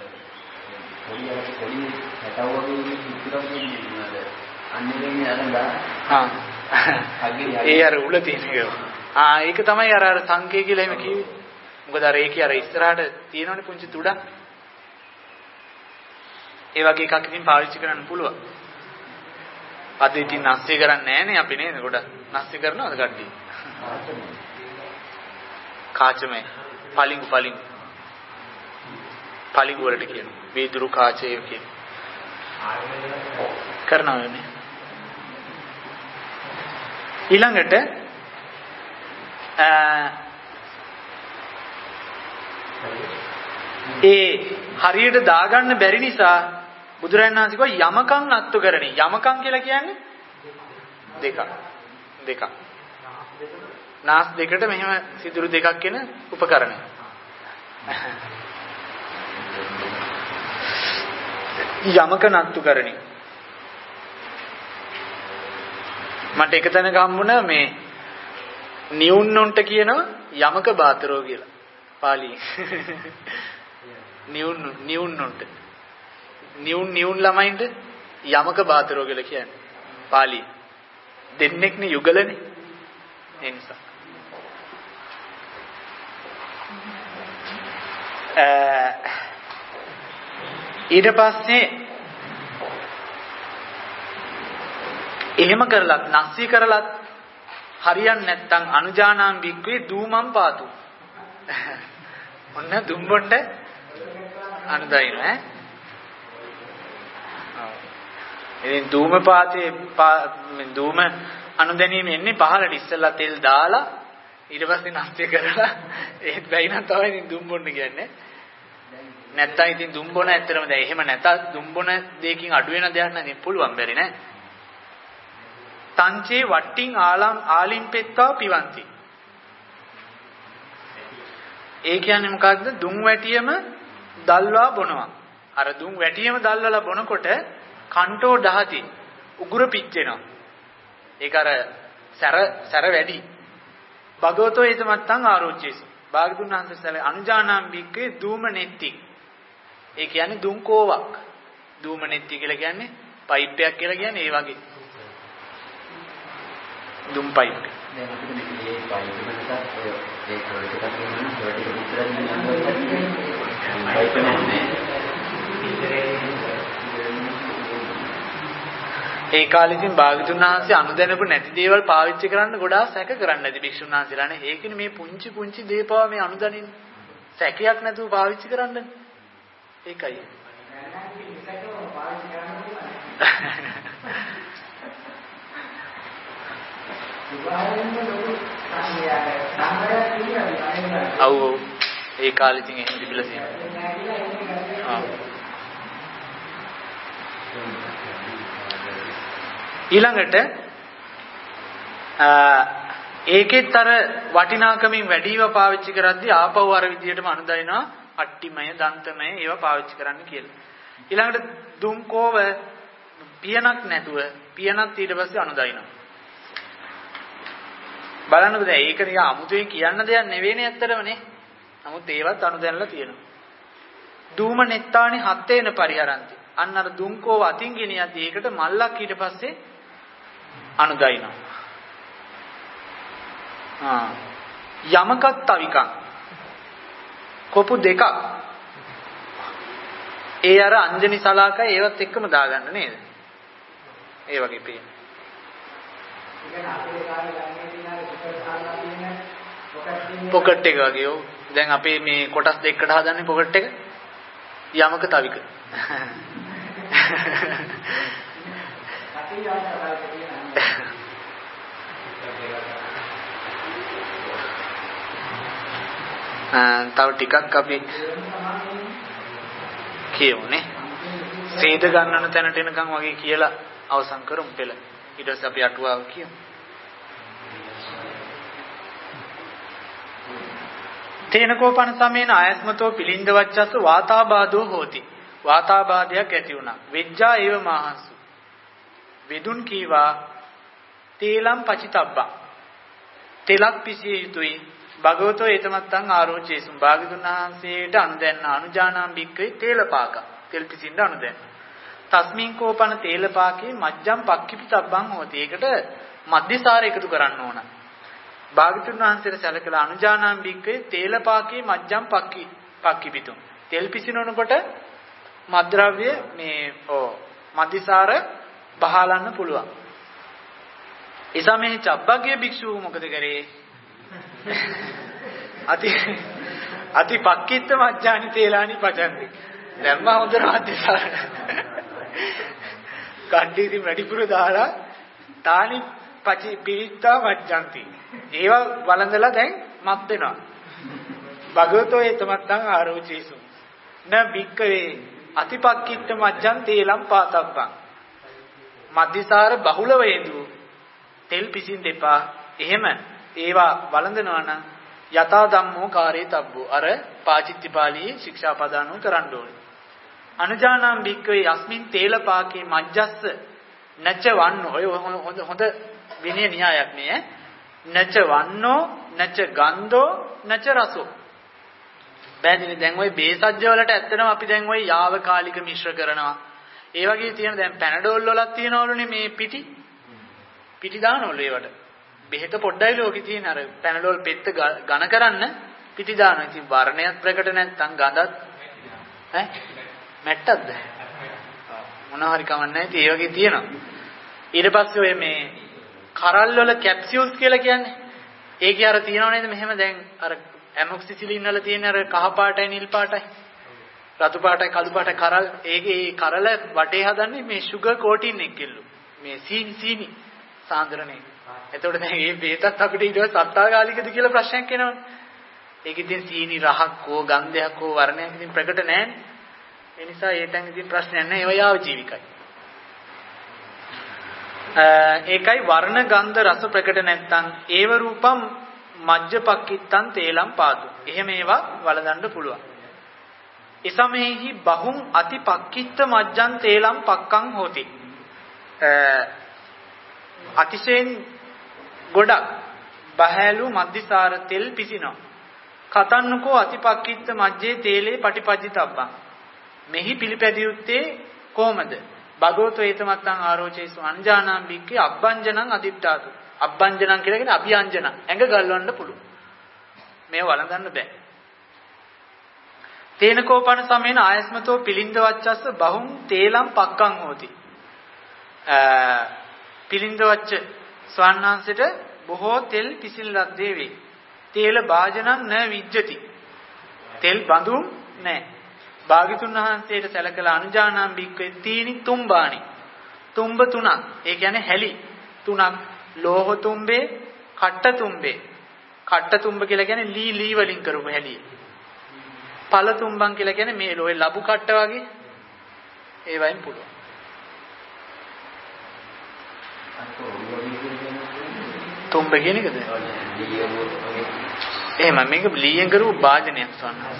පොඩි හැටව වගේ ඉතිරම් කියන්නේ අන්නේ අරන්දා ඒ අර උල තියෙන එක. ඒක තමයි අර සංකේ කියලා එහෙම කිව්වේ. මොකද අර ඒකේ අර ඉස්සරහට තියෙනවනේ පුංචි තුඩක්. ඒ වගේ එකක් ඉතින් පාවිච්චි කරන්න පුළුවන්. අද ඉතින් නැස්සේ කරන්නේ නැහනේ අපි නේද? ගොඩක් නැස්සේ කරනවද කට්ටිය? කාචමයි පලිඟු වලට කියනවා. වීදුරු කාචය කියන. කරනවනේ. ඊළඟට ඒ හරියට දාගන්න බැරි නිසා බුදුරජාණන් වහන්සේ කිව්වා යමකම් නත්තු කරණි. යමකම් කියලා කියන්නේ දෙකක්. නාස් දෙකට මෙහෙම සිදුරු දෙකක් එන උපකරණය. යමක නත්තු කරණි. මට එක තැනක හම්බුණා මේ නියුන්නොන්ට කියනවා යමක බාතරෝ කියලා. පාලියෙන්. නියුන්නොන්ට. නියුන් ළමයින්ට යමක බාතරෝ කියලා කියන්නේ. පාලියෙන්. දෙන්නෙක්නේ යුගලනේ. ඒ නිසා. ඊට පස්සේ එහෙම කරලත් නැස්සී කරලත් හරියන්නේ නැත්නම් අනුජානාම් බික්කේ දූමම් පාතු. ඔන්න දුම්බොන්ට අනුදයින ඈ. ඉතින් දූම පාතේ දූම අනුදැනීම එන්නේ පහළට ඉස්සෙල්ලා තෙල් දාලා ඊට පස්සේ නැස්සී කරලා ඒත් බැයිනම් තමයි ඉතින් දුම්බොන්න කියන්නේ. නැත්තම් ඉතින් දුම්බොන ඇත්තටම දැන් එහෙම නැතත් දුම්බොන දෙකකින් අඩු වෙන දෙයක් නැති පුළුවන් බැරි නෑ. තංචේ වට්ටින් ආලින් පෙත්තා පිවන්ති. ඒ කියන්නේ මොකක්ද? දුම් වැටියම දල්වා බොනවා. අර දුම් වැටියම දල්වලා බොනකොට කන්ටෝ දහති උගුර පිච්චෙනවා. ඒක අර සැර වැඩි. භගවතෝ ඒතමත්තං ආරෝචේසු. භාගතුන් වහන්සේ අනුජානාම් බික්කේ දූම නෙත්ති. ඒ කියන්නේ දුම් කෝවක්. දූම නෙත්ති කියලා කියන්නේ පයිප් එකක් කියලා කියන්නේ ඒ වගේ. දුම් පයිප්. දැන් අපිට මේ පයිප් එකකට ඔය ඒ කෝලෙට එකක් තියෙනවා ඒකට විතරක් නෑ පයිප් නැහැ. ඒ කාලෙකින් භාගතුන් වහන්සේ අනුදැනපු නැති දේවල් පාවිච්චි කරන්න ගොඩාක් සැක කරන්න ඇති භික්ෂුන් වහන්සේලානේ. ඒකනේ මේ පුංචි දේපවා මේ අනුදැනින් සැකයක් නැතුව පාවිච්චි කරන්නේ. ඒකයි. ඔව් ඒ කාලෙකින් එහෙම තිබිලා තියෙනවා. ඊළඟට ඒකෙත් අර වටිනාකමින් වැඩිව පාවිච්චි කරද්දී ආපහු අර විදියටම අනුදැනෙනවා අට්ටිමය දන්තමය ඒවා පාවිච්චි කරන්න කියලා. ඊළඟට දුම්කෝව පියනක් නැතුව පියනක් ඊට පස්සේ අනුදැනෙනවා. බලන්නකෝ දැන් ඒක නිකන් අමුතුවෙන් කියන්න දෙයක් නෙවෙයිනේ ඇත්තටමනේ. නමුත් ඒවත් අනුදැනලා තියෙනවා. දූම නෙත්තානි හත්තේන පරිහරಂತಿ. අන්න අර දුම්කෝව අතින් ගෙනියද්දී ඒකට මල්ලක් ඊට පස්සේ අනුදයිනවා. යමකත් තවිකක් කොපු දෙකක් ඒ අර අංජනි සලාකය ඒවත් එක්කම දාගන්න නේද? ඒ වගේ පේන. පොකට් එක වගේ ඔව්. දැන් අපේ මේ කොටස් දෙකකට හදන්නේ පොකට් එක. යමක තවික. තව ටිකක් අපි කියමුනේ. සීද ගන්නන තැනට එනකන් වගේ කියලා අවසන් කරමු පෙළ. ඊට පස්සේ අපි අටුවාව කියමු. තේනකෝපන සමේන ආයස්මතෝ පිලින්ද වච්චස්ස වාතාබාධෝ හෝති. වාතාබාධයක් ඇති වුණා. වෙජ්ජා ඒව මහංසු. වෙදුන් කීවා තේලම් පචිතබ්බා. තෙලක් පිසිය යුතුයි. භගවතෝ ඒතමත්තං ආරෝචේසුම්. භාගතුන් වහන්සේට අනුදැන්න අනුජානාම් බික්කේ තේලපාක. තෙල් පිසින්න අනුදැන්න. තස්මින් කෝපන තේලපාකේ මජ්ජම් පක්කිපිතබ්බං හෝති. ඒකට මධ්‍යසාර එකතු කරන්න ඕන. භාගතුන් වහන්සේට සැලකලා අනුජානාම් බික්කේ තේලපාකේ මජ්ජම් පක්කිපිතුම්. තෙල් පිසිනනකොට මද්ද්‍රව්‍ය මේ මධ්‍යසාර බහලන්න පුළුවන්. එසා මේ චබ්බග්ගේ භික්ෂුව මොකද කරේ? අති පක්කිත්ත මජ්ජානි තේලානි පචන්ති. දැම්ම හොඳට මධ්‍යසාර. කණ්ඩේ ඉතින් වැඩිපුර දාලා තානි පචි පිරිත්තා මජ්ජන්ති. ඒවා වළඳලා දැන් මත් වෙනවා. භගවතෝ ඒතමත්තං ආරෝචීසු. න බික්කවේ අතිපක්කිත්ත මජ්ජන් තේලම් පාතබ්බං. මධ්‍යසාර බහුලව යෙදු තෙල් පිසින් දෙපා. එහෙම ඒවා වළඳනවා නම් යථා ධම්මෝ කාරේ තබ්බෝ. අර පාචිත්තිපාලියේ ශික්ෂාපදානෝ කරන්න ඕනේ. අනුජානාම් බික්කවේ යස්මින් තේලපාකේ මජ්ජස්ස නච වන්නෝ ඔය හොඳ විනය න්‍යායක් මේ නච වන්නෝ නච ගන්ධෝ නච රසෝ. බෑදිනේ දැන් ওই බේසජ්‍ය වලට ඇත්තටම අපි දැන් ওই යාවකාලික මිශ්‍ර කරනවා. ඒ වගේ තියෙන දැන් පැනඩෝල් වලක් තියෙනවලුනේ මේ පිටි දානවලු ඒවට. බෙහෙත පොඩ්ඩයි ලෝකේ තියෙන අර පැනඩෝල් පෙත්ත ඝන කරන්න පිටි දානවා. ඉතින් වර්ණයක් ප්‍රකට නැත්නම් ගඳත් මැට්ටක්ද? මොනවා හරි කමන්නේ නැහැ. ඒ වගේ තියෙනවා. ඊට පස්සේ ඔය මේ කරල් වල කැප්සියුල්ස් කියලා කියන්නේ. ඒකේ අර තියෙනව නේද මෙහෙම දැන් අර ඇමොක්සිසිලින් වල තියෙන අර කහ පාටයි නිල් පාටයි රතු පාටයි කළු පාටයි කරල්. ඒකේ කරල වටේ හදන්නේ මේ sugar coating එකකින්ලු. මේ සීනි සාන්ද්‍රණය. එතකොට දැන් මේ බේතත් අපිට ඊට පස්සේ සත්තාගාලිකද කියලා ප්‍රශ්නයක් එනවනේ. ඒක ඉතින් සීනි රහක් හෝ ගන්ධයක් හෝ වර්ණයක් ඉතින් ප්‍රකට නැහැනේ. ඒ නිසා ඒ තැන් ඉතින් ප්‍රශ්නයක් නැහැ. ඒවා යාව ජීවිකයි. ඒකයි වර්ණ ගන්ධ රස ප්‍රකට නැත්නම් ඒව රූපම් මජ්ජපක්කිත්තං තේලම් පාදු. එහෙම ඒවා වළඳන්න පුළුවන්. එසමෙහි බහුම් අතිපක්කිත්ත මජ්ජං තේලම් පක්කං හෝති. අතිශයින් ගොඩක් බහැලු මද්දිසාර තෙල් පිසිනවා. කතන්නකෝ අතිපක්කිත්ත මජ්ජේ තේලේ පටිපජ්ජිතබ්බං. මෙහි පිළිපැදිය යුත්තේ කොහොමද? බගවතෝ ඒතමත්තං ආරෝචේසු අංජානං බික්කේ අබ්බංජනං අදිත්තාතු. අබ්බංජනං කියලා කියන්නේ අභියංජන. ඇඟ ගල්වන්න පුළුවන්. මේව වළඳන්න බෑ. තේනකෝපන සමේන ආයස්මතෝ පිලින්ද වච්චස්ස බහුම් තේලම් පක්කං හෝති. පිලින්ද වච්ච ස්වර්ණාංශයට බොහෝ තෙල් පිසින ලද්දේ වේ. තේල භාජනං න විජ්ජති. තෙල් බඳුම් නැහැ. භාග්‍යතුන් වහන්සේට සැලකලා අනුජානං බික්කේ තීනි තුම්බානි. තුම්බ තුනක්. ඒ කියන්නේ හැලි තුනක්. ලෝහ තුම්බේ, කට්ට තුම්බේ. කට්ට තුම්බ කියලා කියන්නේ ලී වලින් කරපු හැලිය. පළ තුම්බන් කියලා කියන්නේ මේ ලෝයේ ලබු කට්ට වගේ. ඒ වයින් පුළුවන්. තුම්බ කියන එකද? එහෙම මේක ලීයෙන් කරපු භාජනයක් සවන්නස්.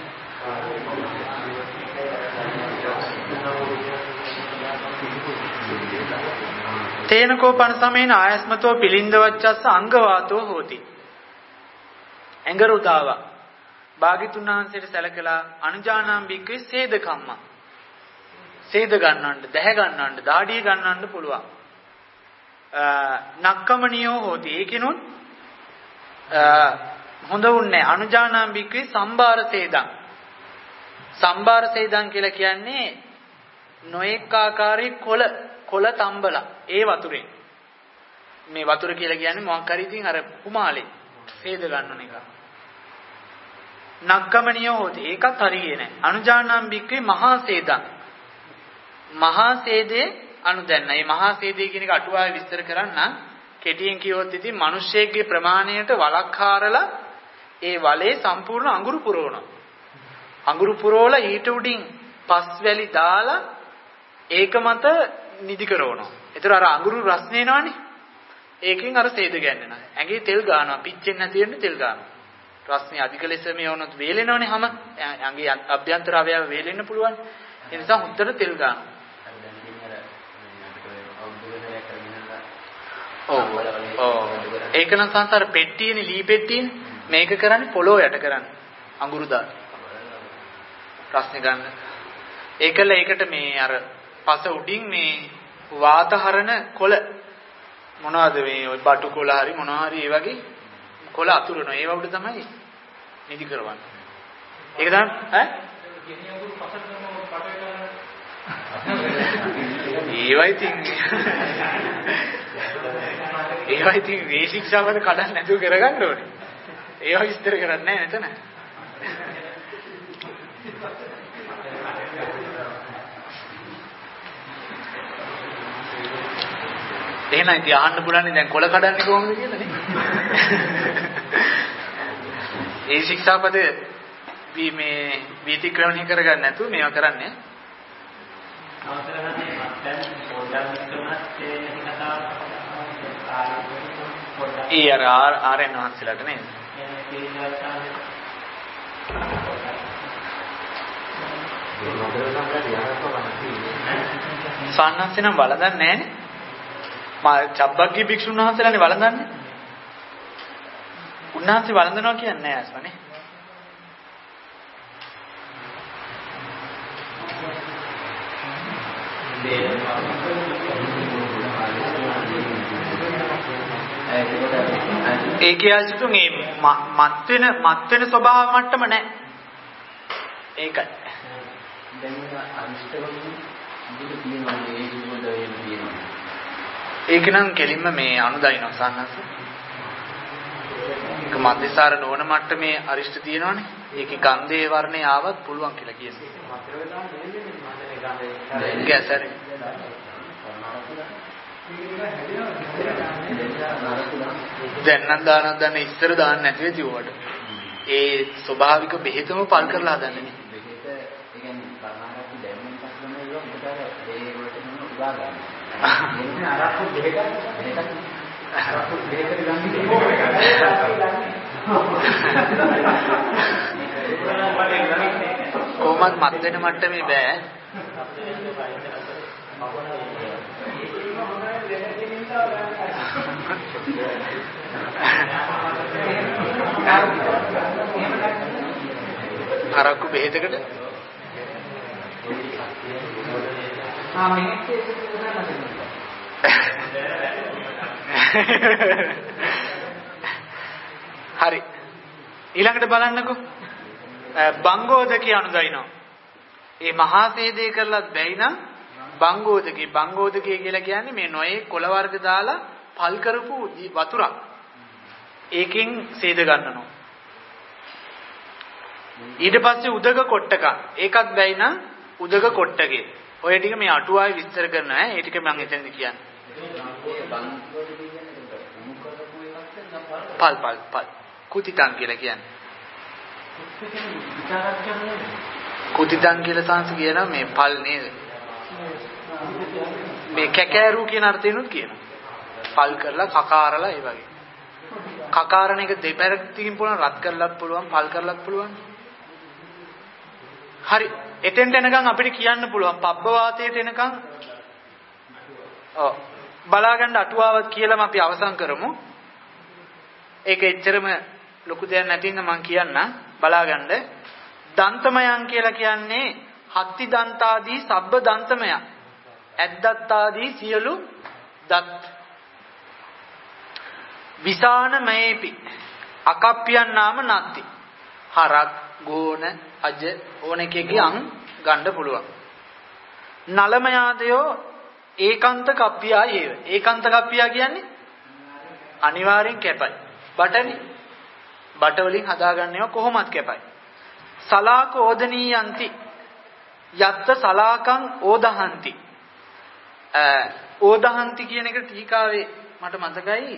තේනකෝපන සමේන ආයස්මතෝ පිලින්ද වච්චස්ස අංගවාතෝ හෝති. ඇඟරුදාව භාග්‍යතුන් වහන්සේට සැලකලා අනුජානං බික්කේ සේද කම්ම. සේද ගන්නවන්න, දැහැ ගන්නවන්න, දාඩිය ගන්නවන්න පුළුවන්. නක්කමනියෝ හෝති. ඒකිනුත් හොඳ උන්නේ අනුජානං බික්කේ සම්බාර සේදං. සම්බාර සේදං කියලා කියන්නේ නොඑක ආකාරයේ කොළ තම්බලා ඒ වතුරෙන්. මේ වතුර කියලා කියන්නේ මොකක් හරි ඉතින් අර කුමාලේ සේද ගන්නන එක. නක්කමනියෝ හොති. ඒකත් හරියේ නැහැ. අනුජානං බික්කේ මහා සේදං. මහා සේදේ අනුදැන්න. මේ මහා සේදේ කියන එක අටුවාවේ විස්තර කරන්න කෙටියෙන් කිව්වොත් ඉතින් මිනිස්සෙක්ගේ ප්‍රමාණයට වලක් හාරලා ඒ වලේ සම්පූර්ණ අඟුරු පුරවනවා. අඟුරු පුරවලා ඊට උඩින් පස් වැලි දාලා ඒක මත නිදි කරවනවා. ඒතර අර අඟුරු රස්නේ එනවනේ. ඒකෙන් අර සේද ගන්නනවා. ඇඟේ තෙල් ගන්නවා. පිච්චෙන්නේ නැති වෙන්න තෙල් ගන්නවා. රස්නේ අධික ලෙස මේ වුණොත් වේලෙනවනේ හැම. ඇඟේ අභ්‍යන්තර අවයව වේලෙන්න පුළුවන්. ඒ නිසා හුත්තට තෙල් ගන්නවා. ඒක නම් සංසාර පෙට්ටියනේ ලී පෙට්ටියනේ. මේක කරන්නේ පොළොව යට කරන්නේ. අඟුරු දාන. රස්නේ ගන්න. ඒකල ඒකට මේ අර පස උඩින් මේ වාතහරණ කොළ මොනවද මේ ඔය බටු කොළ හරි මොනවා හරි ඒ වගේ කොළ අතුරනවා. ඒව උඩ තමයි නිදි කරවන්නේ. ඒක තමයි ඒවයි ඉතින් මේ ශික්ෂාපද කඩන්න නැතුව කරගන්න ඕනේ. ඒවා විස්තර කරන්නේ නැහැ නේද? එහෙනම් ඉතින් අහන්න පුළුවන් දැන් කොළ කඩන්නේ කොහොමද කියලා නේ. ඒ ශික්ෂාපද මේ වීතික්‍රමණය කරගන්න නැතුව මේවා කරන්නේ. ඒ ආරයන් වහන්සේලාට නේද? සන්නස්සේ නම් වළඳන්නේ නැහනේ. මා චබ්බක්ගේ භික්ෂුන් වහන්සේලානේ වළඳන්නේ. උන්වහන්සේ වළඳනවා කියන්නේ නෑ අස්වනේ. ඒකේ අසුතු මේ මත් වෙන ස්වභාව මට්ටම නෑ. ඒකයි. දැන් අනිෂ්ඨවලින් බුදු කියනවා ඒ සුබෝධයෙන් කියනවා. ඒක නම් කෙලින්ම මේ අනුදයින්ව සන්නස. ඒක මධ්‍යසාර නොවන මට්ටමේ අරිෂ්ඨ තියෙනවනේ. ඒකේ ගන්ධේ වර්ණේ ආවත් පුළුවන් කියලා කියනවා. ඒක ඇසරේ. දැන් නම් දාන ඉස්සර දාන්න නැති වෙති උවට. ඒ ස්වභාවික බෙහෙතම පල් කරලා හදන්නේ නේ. බෙහෙත ඒ කියන්නේ කර්ණාටක දැනුම් පස්සම ඒක මොකද ඒ වලට මොන උදා ගන්න. එන්නේ අරක්කු බෙහෙත අරක්කු බෙහෙත ගන්නේ කොහොමද මත් වෙන මට්ටමේ බෑ. අරක්කු බෙහෙතකට හරි ඊළඟට බලන්නකෝ බංගෝදකී අනුදයින්නවා. ඒ මහා සේදේ කරලත් බැයි නම් බංගෝදකී කියලා කියන්නේ මේ නොයේ කොළ වර්ග දාලා පල් කරපු වතුරක්. ඒකෙන් සේද ගන්නනවා. ඊට පස්සේ උදක කොට්ටක. ඒකත් බැයි නම් උදක කොට්ටකේ. ඔය ටික මේ අටුවාවේ විස්තර කරනවා ඈ. ඒ ටික මම එතෙන්ද කියන්නේ. පල් කුතිතං කියලා කියන්නේ. කුතිතං කියලා සංස් කියනවා මේ පල් නේද? මේ කැකෑරු කියන අර්ථයෙන්ුත් කියනවා. පල් කරලා කකාරලා ඒ වගේ. කකාරණ එක දෙපැත්තකින් පුළුවන් රත් කරලත් පුළුවන් පල් කරලත් පුළුවන්. හරි එතෙන්ට එනකන් අපිට කියන්න පුළුවන් පබ්බ වාතයට එනකන් බලාගන්න අටුවාවත් කියලාම අපි අවසන් කරමු. ඒක එච්චරම ලොකු දෙයක් නැතිනම් මම කියන්න බලාගන්න. දන්තමයන් කියලා කියන්නේ හත්ති දන්තාදී සබ්බ දන්තමය. ඇද්දත්තාදී සියලු දත්. විසානමයේපි අකප්පියන් නාම නැත්ති. හරක් ගෝණ අජ ඕන එකකින් ගන්න පුළුවන්. නලමයාදයෝ ඒකාන්ත කප්පියා ඒව. ඒකාන්ත කප්පියා කියන්නේ අනිවාර්යෙන් කැපයි. බටනේ. බට වලින් හදාගන්නව කොහොමත් කැපයි. සලාක ඕදනීයන්ති යත්ත සලාකං ඕදහන්ති. ඕදහන්ති කියන එක ටීකාවේ මට මතකයි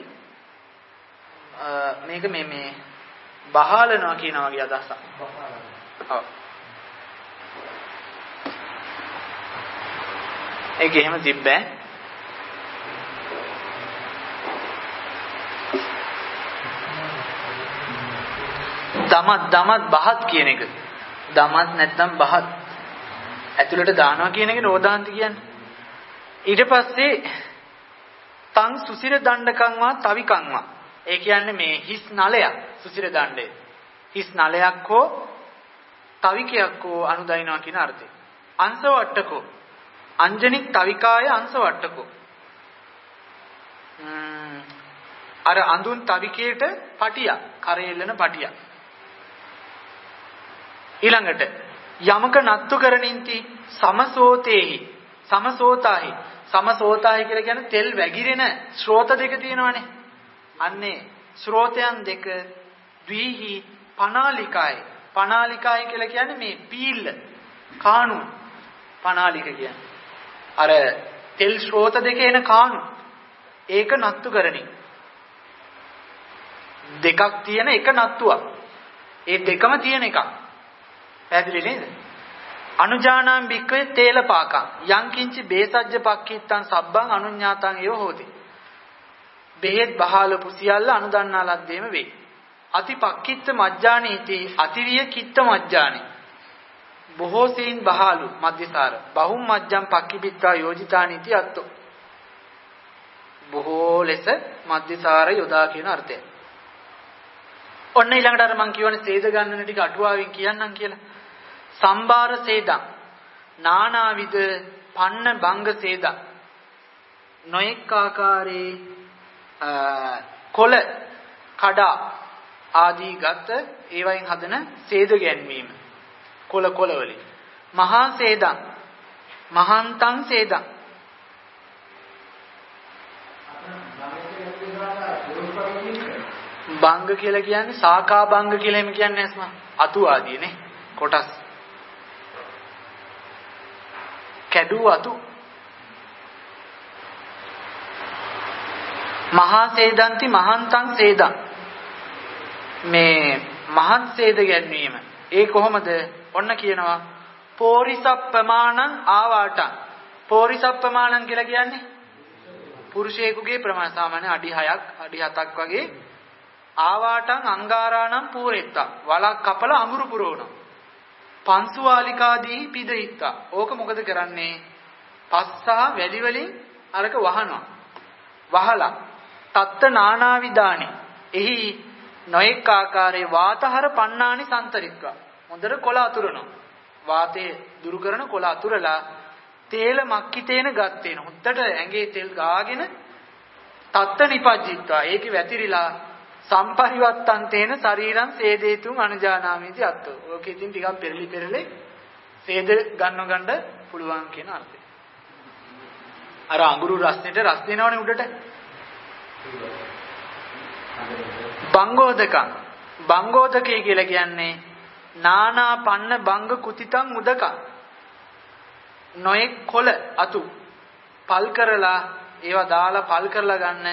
මේක මේ බහාලනවා කියන වගේ අදහසක්. ඔව්. ඒක එහෙම තිබ්බේ. දමත් බහත් කියන එක. දමත් නැත්නම් බහත් ඇතුළට දානවා කියන එක නෝදාන්ති කියන්නේ. ඊට පස්සේ තං සුසිර දණ්ඩකංවා තවිකංවා. ඒ කියන්නේ මේ හිස් නලයක් සුසිර දණ්ඩේ. හිස් නලයක් හෝ තවිකයක් හෝ අනුදයින්නවා කියන අර්ථය. අංශවට්ටකෝ අංජනික් තවිකාය අංශවට්ටකෝ. අර අඳුන් තවිකයට පටියක් කරෙල්ලන පටියක්. ඊළඟට යමක නත්තු කරණින්ති සමසෝතේහි සමසෝතාහි. සමසෝතාහි කියලා කියන්නේ තෙල් වැగిරෙන ස්රෝත දෙක තියෙනවානේ. අන්නේ ස්රෝතයන් දෙක ද්විහි පනාලිකායි. පනාලිකායි කියලා කියන්නේ මේ පීල්ල කාණු. පනාලික කියන්නේ අර තෙල් ස්රෝත දෙක එන කාණු. ඒක නත්තු කරණි. දෙකක් තියෙන එක නත්තුවක්. ඒ දෙකම තියෙන එකක්. පැහැදිලි නේද? අනුජානාම් බික්කේ තේලපාකං යංකින්චි බේසජ්ජ පක්ඛිත්තං සබ්බං අනුඤ්ඤාතං ඒව හෝති. බෙහෙත් බහාලපු සියල්ල අනුදන්නා ලද්දේම වේ. අතිපක්ඛිත්ත මජ්ජානීති අතිවිය කිත්ත මජ්ජානි. බොහෝ සීන් බහාලු මධ්‍යසාර බහුම් මජ්ජම් පක්ඛිබිත්තා යෝජිතානීති අත්තෝ. බොහෝ ලෙස මධ්‍යසාර යොදා කියන අර්ථය. ඔන්න ඊළඟට අර මං කියවනේ සේද ගන්නන ටික අටුවාවෙන් කියන්නම් කියලා. සම්බාර සේදං නානාවිද පන්න බංග සේදං නොඑක් ආකාරයේ කොළ කඩා ආදී ගත ඒවයින් හදන සේද ගැන්වීම කොළ වලින් මහා සේදං මහන්තං සේදං බංග කියලා කියන්නේ සාකා බංග කියලා එහෙම කියන්නේ නැස්ම අතු ආදීනේ කොටස් කැඩුව අතු මහා සේදන්ති මහන්තං සේදං මේ මහත් සේද ගැන්වීම ඒ කොහොමද ඔන්න කියනවා පෝරිසප්පමාණං ආවාටං පෝරිසප්පමාණං කියලා කියන්නේ පුරුෂයෙකුගේ ප්‍රමාණ සාමාන්‍ය අඩි 6ක් අඩි 7ක් වගේ ආවාටං අංගාරාණං පූරෙත්තා වලක් කපලා අඟුරු පුරවනවා පංසුවාලිකාදී පිදිත්තා ඕක මොකද කරන්නේ පස්සා වැලි වලින් අරක වහනවා වහලා තත්ත නානාවිදානි එහි නොඑක් ආකාරයේ වාතහර පන්නානි සන්තරිත්වා හොඳට කොළ අතුරනවා වාතයේ දුරු කරන කොළ අතුරලා තේල මක්කිතේන ගත්තේන හොද්දට ඇඟේ තෙල් ගාගෙන තත්ත නිපජ්ජිත්වා ඒකේ වැතිරිලා සම්පරිවත්තන් තේන ශරීරං සේදේතුන් අනුජානාමීති අත්තෝ ඕකේ ඉතින් ටිකක් පෙරලි සේද ගන්න පුළුවන් කියන අර්ථය අර අඟුරු රස්නෙට රස් දෙනවනේ උඩට බංගෝදකේ කියලා කියන්නේ නානා පන්න බංග කුතිතං උදක නොඑක් කොළ අතු පල් කරලා ඒවා දාලා පල් කරලා ගන්න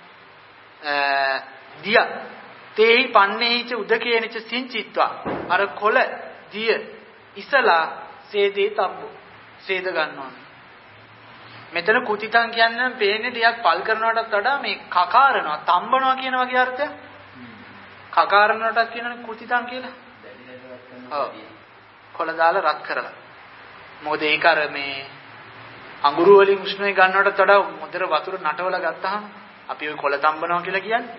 දිය තේහි පන්නේහිච උදකේනිච සිංචිත්වා අර කොළ දිය ඉසලා සේදේ තබ්බු සේද ගන්නවා මෙතන කුතිතං කියන්නේ පේන්නේ ටිකක් පල් කරනවටත් වඩා මේ කකාරනවා තම්බනවා කියන වගේ අර්ථයක් කකාරනවටත් කියනනේ කුතිතං කියලා ඔව් කොළ දාලා රත් කරලා මොකද ඒක අර මේ අඟුරු වලින් උෂ්ණය ගන්නවටත් වඩා මුදර වතුර නටවලා ගත්තාම අපි ඔය කොළ තම්බනවා කියලා කියන්නේ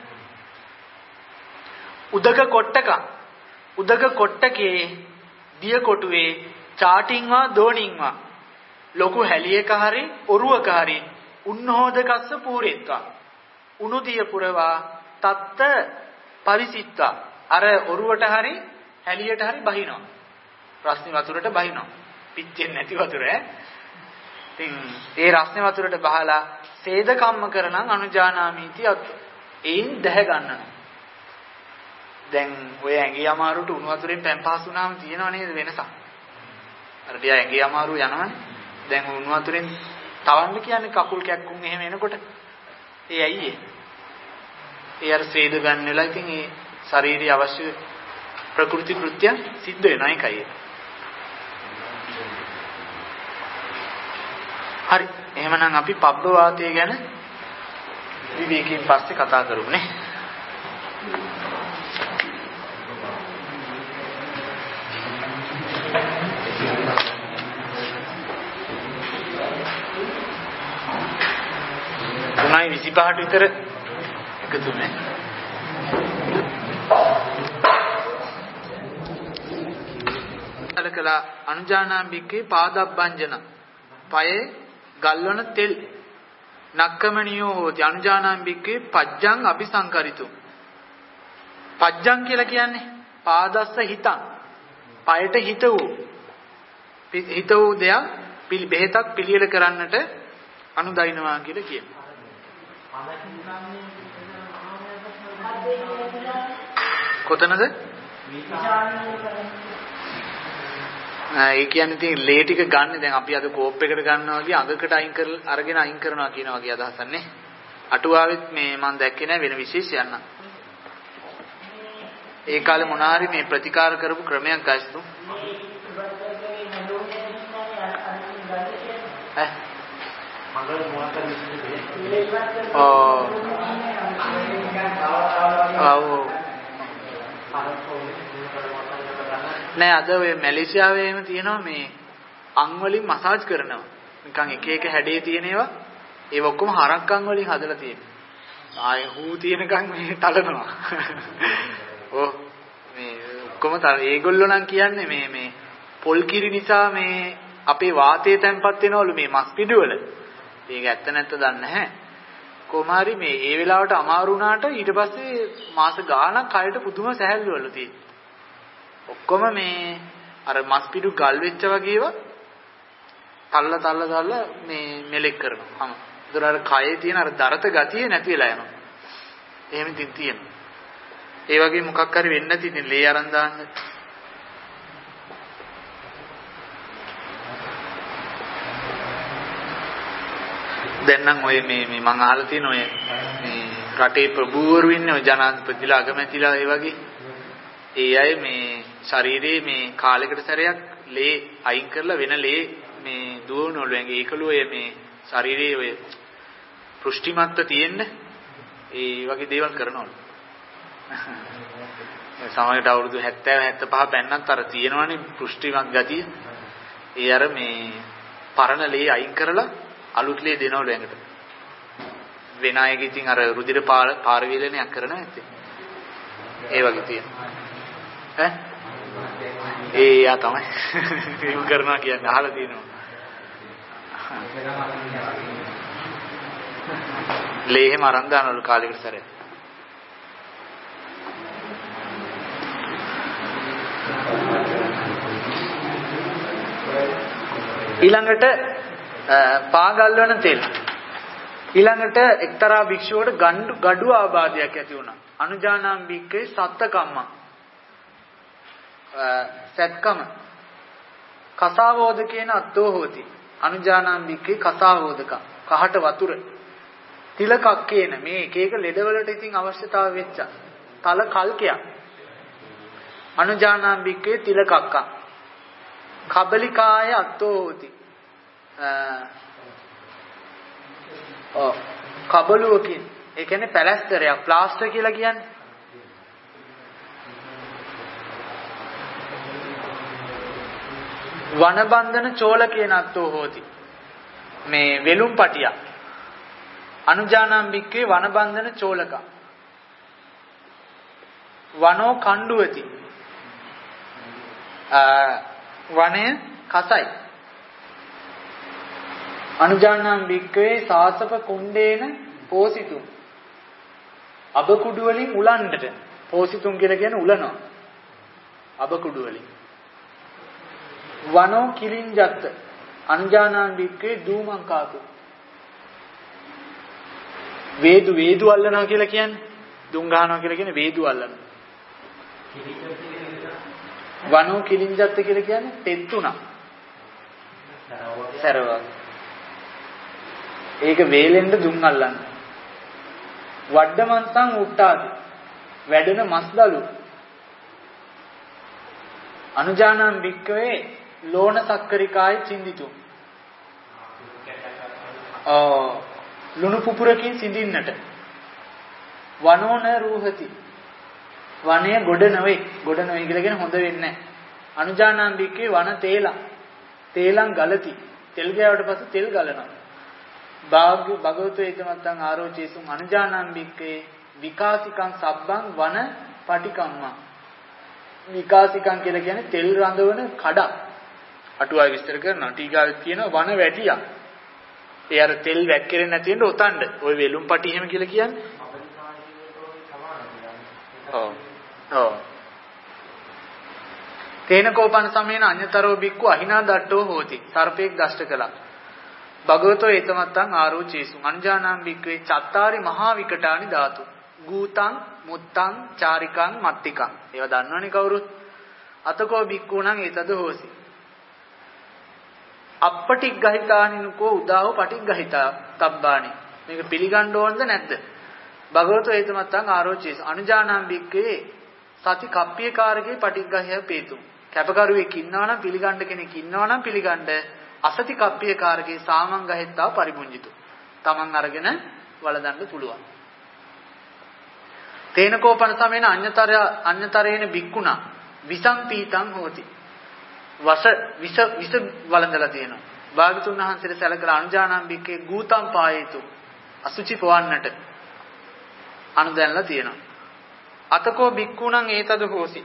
උදක කොට්ටකේ දිය කොටුවේ චාටින්වා දෝණින්වා ලොකු හැලියක හරි ඔරුවක හරි උන්නෝදකස්ස පූරෙත්වා උනුදිය පුරවා තත්ත පරිසිත්වා අර ඔරුවට හරි හැලියට හරි බහිනවා රස්නේ වතුරට බහිනවා පිච්චෙන්නේ නැති වතුර ඉතින් ඒ රස්නේ වතුරට බහලා සේද කම්ම කරනං අනුජානාමීති අත් එයින් දැහ ගන්නවා දැන් ඔය ඇඟේ අමාරුට උණු වතුරෙන් පැන් පහස් වුණාම තියෙනව නේද වෙනසක් අර ටික ඇඟේ අමාරු යනවනේ දැන් උණු වතුරෙන් තවන්න කියන්නේ කකුල් කැක්කුම් එහෙම එනකොට ඒ ඇයි ඒ අර සේද ගන්න වෙලා ඉතින් ඒ ශාරීරික අවශ්‍ය ප්‍රකෘති කෘත්‍ය සිද්ධ වෙනවා ඒකයි හරි එහෙමනම් අපි පබ්බ වාතය ගැන විවේකයෙන් පස්සේ කතා කරමු නේ තුනයි 25ට විතර එකතු වෙන්නේ. අලකලා අනුජානාම්බිකේ පාදබ්බංජන පයේ ගල්වන තෙල් නක්කමනියෝ හෝති අනුජානාම්බිකේ පජ්ජං අபிසංකරිතු පජ්ජං කියලා කියන්නේ පාදස්ස හිතං පයට හිත වූ දෙයක් බෙහෙතක් පිළියෙල කරන්නට අනුදයින්නවා කියලා කියනවා. කොතනද? ඒ කියන්නේ ඉතින් ලේ ටික ගන්න දැන් අපි අද කෝප් එකට ගන්නවා වගේ අඟකට අරගෙන අයින් කරනවා කියන වගේ අදහසක් නේ. අටුවාවෙත් මේ මම දැක්කේ නැහැ වෙන විශේෂයක් නෑ. ඒ කාලේ මොනාරි මේ ප්‍රතිකාර කරපු ක්‍රමයක් ගයිස්තු. නෑ අද ඔය මැලේසියාවේ එහෙම තියෙනවා මේ අං වලින් මසාජ් කරනවා. නිකන් එක එක හැඩේ තියෙන ඒවා ඔක්කොම හරක් අං වලින් හදලා තියෙනවා. ආයේ හූ තියෙනකන් මේ තලනවා. ඔව් මේ ඔක්කොම ඒගොල්ලෝ නම් කියන්නේ මේ පොල් කිරි නිසා මේ අපේ වාතය තැම්පත් වෙනවලු මේ මස් පිඩු වල. ඒක ඇත්ත නැත්ත දන්නේ නැහැ. කොහොමාරි මේ ඒ වෙලාවට අමාරු වුණාට ඊට පස්සේ මාස ගාණක් කයට පුදුම සැහැල්ලුවලු තියෙන්නේ. ඔක්කොම මේ අර මස් පිඩු ගල් වෙච්ච වගේව තල්ල මේ මෙලෙක් කරනවා. ඒතර අර කයේ තියෙන අර දරත ගතිය නැති වෙලා යනවා. එහෙම ඉතින් තියෙනවා. ඒ වගේ මොකක් හරි වෙන්න නැති ඉතින් ලේ අරන් දාන්න. දැන් නම් ඔය මේ මම අහලා තියෙන ඔය මේ රටේ ප්‍රභූවරු ඉන්නේ ඔය ජනාධිපතිලා අගමැතිලා ඒ වගේ. ඒ අය මේ ශරීරයේ මේ කාලයකට සැරයක් ලේ අයින් කරලා වෙන ලේ මේ දුවනවලු ඇඟේ ඒකලු ඔය මේ ශරීරයේ ඔය පෘෂ්ටිමත්ව තියෙන්න ඒ වගේ දේවල් කරනවලු. සමහරට අවුරුදු 70 75 පෙන්නත් අර තියෙනවනේ පෘෂ්ටිමත් ගතිය. ඒ අර මේ පරණ ලේ අයින් කරලා අලුත් ලේ දෙනවලු ඇඟට. වෙන අයක ඉතින් අර රුධිර පාරවීලනයක් කරනවා නැත්තේ. ඒ වගේ තියෙනවා. ඈ? ඒ යා තමයි. ඒක කරනවා කියන්නේ අහලා තියෙනවා. ලේ එහෙම අරන් දානවලු කාලයකට සැරයක්. ඊළඟට පාගල් වන තෙල්. ඊළඟට එක්තරා භික්ෂුවකට gadu ආබාධයක් ඇති වුණා. අනුජානම් භික්ඛේ සත්තකම්ම. සත්කම. කසාවෝදකේන අත්තෝ හෝති. අනුජානම් භික්ඛේ කසාවෝදක. කහට වතුර. තිලකක්කේන මේ එක එක ලෙඩවලට ඉතින් අවශ්‍යතාව වෙච්ච. තල කල්කයක්. අනුජානම් භික්ඛේ තිලකක්ක. කබලිකාය අත්තෝ හෝති. කබලුවකින් ඒ කියන්නේ පැලැස්තරයක් ප්ලාස්ටර් කියලා කියන්නේ. වනබන්ධන චෝලකේන අත්තෝ හෝති. මේ වෙලුම් පටිය. අනුජානම් භික්ඛේ වනබන්ධන චෝලක. වනෝ කණ්ඩුවති. වනය කසයි. අනුජානම් භික්ඛවේ සාසප කුණ්ඩේන පෝසිතුම්. අබ කුඩු වලින් උලන්නට. පෝසිතුම් කියලා කියන්නේ උලනවා. අබ කුඩු වලින්. වනෝ කිලින්ජත්ත. අනුජානම් භික්ඛවේ දූමං කාතු. වේදු අල්ලනවා කියලා කියන්නේ දුම් ගහනවා කියලා කියන්නේ වේදු අල්ලනවා. වනෝ කිලින්ජත්ත කියලා කියන්නේ තෙත්තුණා. සරවක්. ඒක වේලෙන්ද දුම් අල්ලන්න. වඩමන්තං උට්ටාති. වැඩෙන මස්දලු. අනුජානම් භික්ඛවේ ලෝණ සක්කරිකාය චින්දිතු. ලුණු පුපුරකින් සිඳින්නට. වනෝන රූහති. වනය ගොඩ නොවේ. ගොඩ නොවේ කියලා කියන්නේ හොඳ වෙන්නේ නැහැ. අනුජානම් භික්ඛවේ වන තේලං. තේලං ගලති. තෙල් ගෑවට පස්සේ තෙල් ගලනවා. භගවතු ඒතමත්තං ආරෝචේසුම් අනුජානම් භික්ඛවේ විකාසිකං සබ්බං වන පටිකම්මා. විකාසිකං කියලා කියන්නේ තෙල් රඳවන කඩක්. අටුවාව විස්තර කරනවා. ටීකාවෙත් කියනවා වන වැටියක්. ඒ අර තෙල් වැක්කිරෙන්නේ නැති වෙන්න ඔතනද. ওই වෙලුම් පටි එහෙම කියලා කියන්නේ. ඔව්. තේනකෝපන සමේන අඤ්‍යතරෝ බික්කු අහිනා දට්ටෝ හෝති. සර්පෙක් දෂ්ට කළා. භගවතෝ ඒතමත්තං ආරෝචේසු අංජානම් බික්කවේ චත්තාරි මහා විකටානි ධාතු. ගූතං මුත්තං චාරිකං මත්තිකං. ඒවා දන්නවනේ කවුරුත්. අතකෝ බික්කුණං ඒතද හෝසි. අපටිග්ගහිතානිනකෝ උදාව පටිග්ගහිතා තබ්බානි. මේක පිළිගන්න ඕනද නැද්ද? භගවතෝ ඒතමත්තං ආරෝචේසු අනුජානම් බික්කවේ සති කප්පියකාරකේ පටිග්ගහය පේතු. කැපකරුවෙක් ඉන්නවා නම් පිළිගන්න කෙනෙක් ඉන්නවා නම් පිළිගන්න අසති කප්පියකාරකේ සාමං ගහෙත්තා පරිමුංජිතු. Taman අරගෙන වළඳන්න පුළුවන්. තේනකෝපන සමේන අඤ්‍යතරේන බික්කුණා විසං පීතං හෝති. විස වළඳලා තියෙනවා. භාගතුන් වහන්සේට සැලකලා අනුජානම් බික්කේ ගූතම් පායේතු. අසුචි පවන්නට. අනුදැනලා තියෙනවා. අතකෝ බික්කුණං ඒතද හෝසි.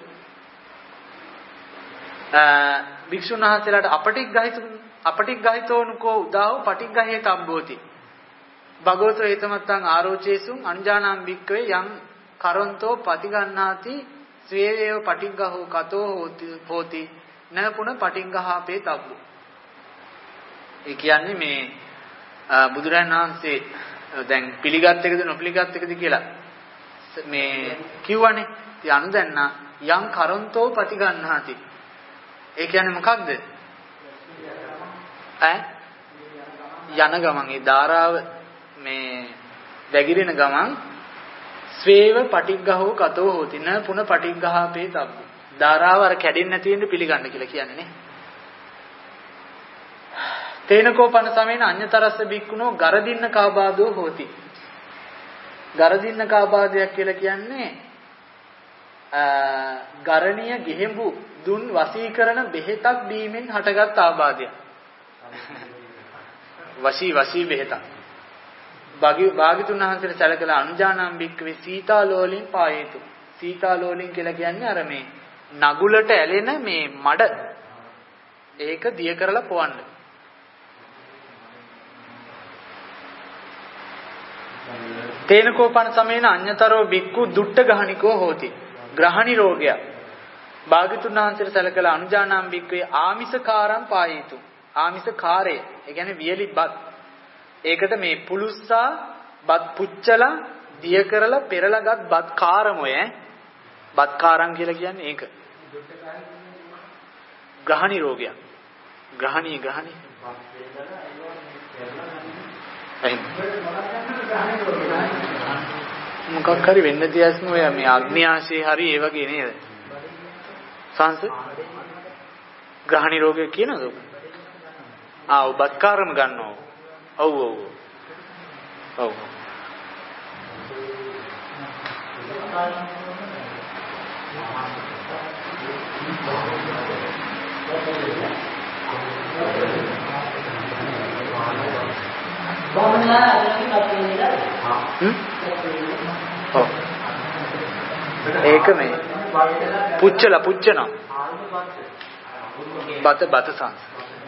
භික්ෂුන් වහන්සේලාට අපටිග්ගහිතෝනුකෝ උදාව පටිග්ගහේ තබ්බෝති. භගවතෝ ඒතමත්තං ආරෝචේසුං අංජානං භික්කවේ යං කරොන්තෝ පටිගන්නාති ස්වේවේව පටිග්ගහෝ කතෝ හෝති නපුන පටිග්ගහාපේ තබ්බු. ඒ කියන්නේ මේ බුදුරජාණන් වහන්සේ දැන් පිළිගත් එකද නොපිළිගත් එකද කියලා මේ කිව්වනේ. ඉතින් අනුදැන්න යම් කරොන්තෝ පටිගන්නාති. ඒ කියන්නේ මොකක්ද? යන ගමන් ඒ ධාරාව මේ වැగిරෙන ගමන් ස්වේව පටිග්ගහෝ කතෝ හෝති න පුන පටිග්ගහාපේ තබ්බු. ධාරාව අර කැඩෙන්නේ නැති වෙන්න පිළිගන්න කියලා කියන්නේ නේ. තේනකෝ පන සමේන අඤ්‍යතරස්ස බික්කුණෝ ගරදින්න කාබාදෝ හෝති. ගරදින්න කාබාදයක් කියලා කියන්නේ ගරණීය ගෙහෙඹු දුන් වශීකරණ බෙහෙතක් බීමෙන් හටගත් ආබාධයක්. වශී බෙහෙතක්. භාග්‍යතුන් වහන්සේට සැලකලා අනුජානං බික්කවේ සීතාලෝලින් පායේතු. සීතාලෝලින් කියලා කියන්නේ අර මේ නගුලට ඇලෙන මේ මඩ. ඒක දිය කරලා පොවන්න. තේනකෝපන සමේන අඤ්‍යතරෝ බික්කු දුට්ට ගහනිකෝ හෝති. ග්‍රහණි රෝගය. භාග්‍යතුන් වහන්සේට සැලකලා අනුජානං බික්කවේ ආමිසකාරම් පායේතු. ආමිසකාරය. ඒ කියන්නේ වියලි බත්. ඒකට මේ පුලුස්සා බත් පුච්චලා දිය කරලා පෙරලාගත් බත් කාරමොය බත් කාරම් කියලා කියන්නේ ඒක. ග්‍රහණි රෝගය. ග්‍රහණි මොකක් හරි වෙන්න තියස්ම ඔය මේ අග්නියාශේ හරි ඒ වගේ නේද? සංස ග්‍රහණි රෝගය කියනද? බත් කාරම ගන්නවා. ඔව්. ඒක මේ පුච්චන බත සංස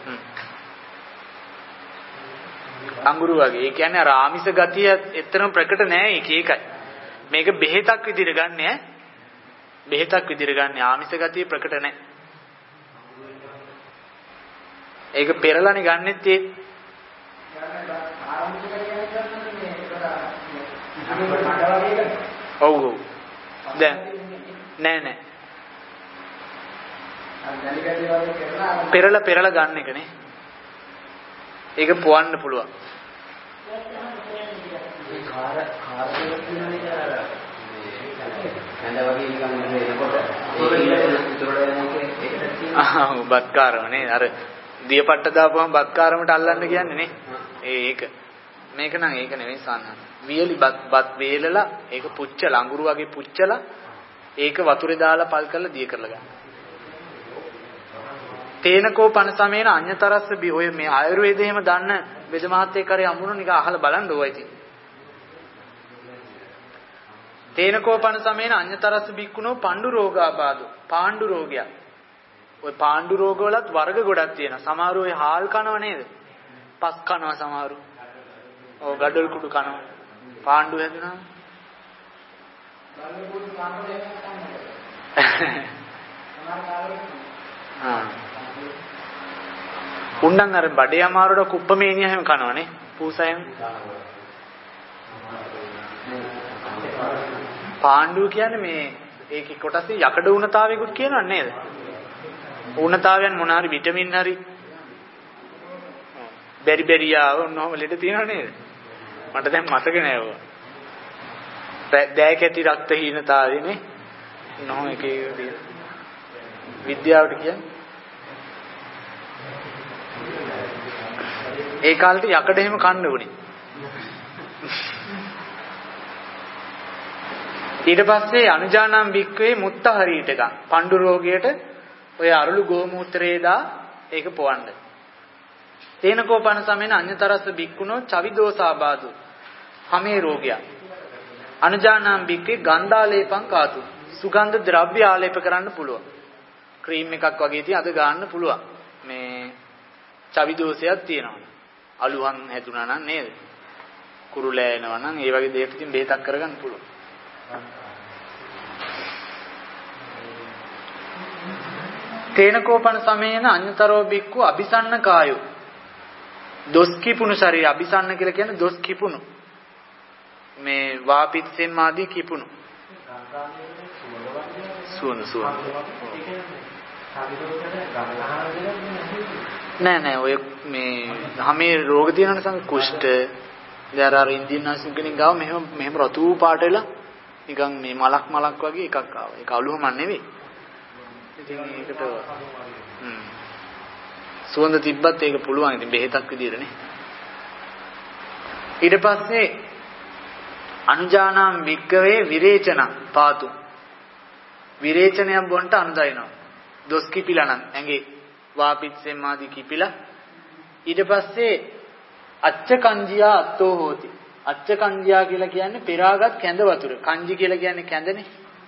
අඟුරු වගේ. ඒ කියන්නේ අර ආමිෂ ගතිය එතරම් ප්‍රකට නෑ. ඒකයි. මේක බෙහෙතක් විදිහට ගන්න ඈ. බෙහෙතක් විදිහට ගන්න ආමිෂ ගතිය ප්‍රකට නෑ. ඒක පෙරලානේ ගන්නෙත් ඒ. ඔව්. දැන් නෑ. පෙරලා ගන්න එකනේ. ඒක පොවන්න පුළුවන්. බත් කාරමනේ අර දියපට්ට දාපුවම බත් කාරමට අල්ලන්න කියන්නේ නේ. ඒක මේක නම් ඒක නෙවෙයි සාන්නත්. වියලි බත් වේලලා ඒක පුච්චලා අඟුරු වගේ පුච්චලා ඒක වතුරේ දාලා පල් කරලා දිය කරලා ගන්න. තේනකෝ පන සමේන අඤ්‍යතරස්ස බි ඔය මේ ආයුර්වේදයේ එහෙම දන්න වෙද මහත්තයෙක් කරේ අමුණු නිකන් අහලා බලන්න ඕවා ඉතින්. තේනකෝ පන සමේන අඤ්‍යතරස්ස බික්කුණෝ පණ්ඩු රෝගාබාධෝ. පාණ්ඩු රෝගයක්. ඔය පාණ්ඩු රෝග වලත් වර්ග ගොඩක් තියෙනවා. සමහර ඔය හාල් කනව නේද? පස් කනවා සමහරු. ඔව් ගඩොල් කුඩු කනවා. පාණ්ඩු හැදුනා. උණ්ඩන් අර බඩේ අමාරුවට කුප්පමේනිය හැම කනවනේ පූසයෙන්. පාණ්ඩුව කියන්නේ මේ ඒකේ කොටසේ යකඩ උණතාවයකුත් කියනවා නේද? උණතාවයන් මොන හරි විටමින් හරි බෙරිබෙරියාව ඔන්නෝම ලෙඩ තියෙනව නේද? මට දැන් මතක නෑ ඔය. දෑකැටි රක්තහීනතාවයනේ නෝ එකේ විද්‍යාවට කියන්නේ ඒ කාලේ යකඩ එහෙම කන්න උනේ. ඊට පස්සේ අනුජානං බික්කවේ මුත්තහරීටක පණ්ඩු රෝගයට ඔය අරලු ගෝමූත්‍රේ දා ඒක පොවන්න. තේනකෝ පන සමේන අඤ්‍යතරස්ස බික්කුණෝ චවිදෝසාබාධු. හමේ රෝගය. අනුජානාම් බික්කේ ගන්ධාලේපං කාතු. සුගන්ධ ද්‍රව්‍ය ආලේප කරන්න පුළුවන්. ක්‍රීම් එකක් වගේ තිය අද ගන්න පුළුවන්. මේ චවි දෝෂයක් තියෙනවා. අලුවන් හැදුනා නම් නේද? කුරුලෑ එනවා නම් ඒ වගේ දෙයක ඉතින් බේතක් කරගන්න පුළුවන්. තේනකෝපන සමේන අඤ්‍යතරෝ බික්කු අபிසන්න කායෝ. දොස් කිපුණු ශරීරය අபிසන්න කියලා කියන්නේ දොස් කිපුණු. මේ වාපිත්සෙන් මාදී කිපුණු. සුවන. නෑ ඔය මේ හැමේ රෝග තියෙනවනේ සංග කුෂ්ඨ දැන් ඉන්දියන් නර්සින් කෙනෙක් ගාව මෙහෙම රතු පාට වෙලා නිකන් මේ මලක් වගේ එකක් ආවා. ඒක අලුවම නෙවෙයි. ඉතින් ඒකට සුවඳ තිබ්බත් ඒක පුළුවන්. ඉතින් බෙහෙතක් විදියටනේ. ඊට පස්සේ අනුජානාම් වික්කවේ විරේචන පාතු. විරේචනයක් බොන්ට අනුදයිනවා. දොස් කිපිලා නම් ඇඟේ වාපිත්සෙන් මාදී කිපිලා. ඊට පස්සේ අච්ච කංජියා අත්තෝ හෝති. අච්ච කංජියා කියලා කියන්නේ පෙරාගත් කැඳ වතුර. කංජි කියලා කියන්නේ කැඳනේ.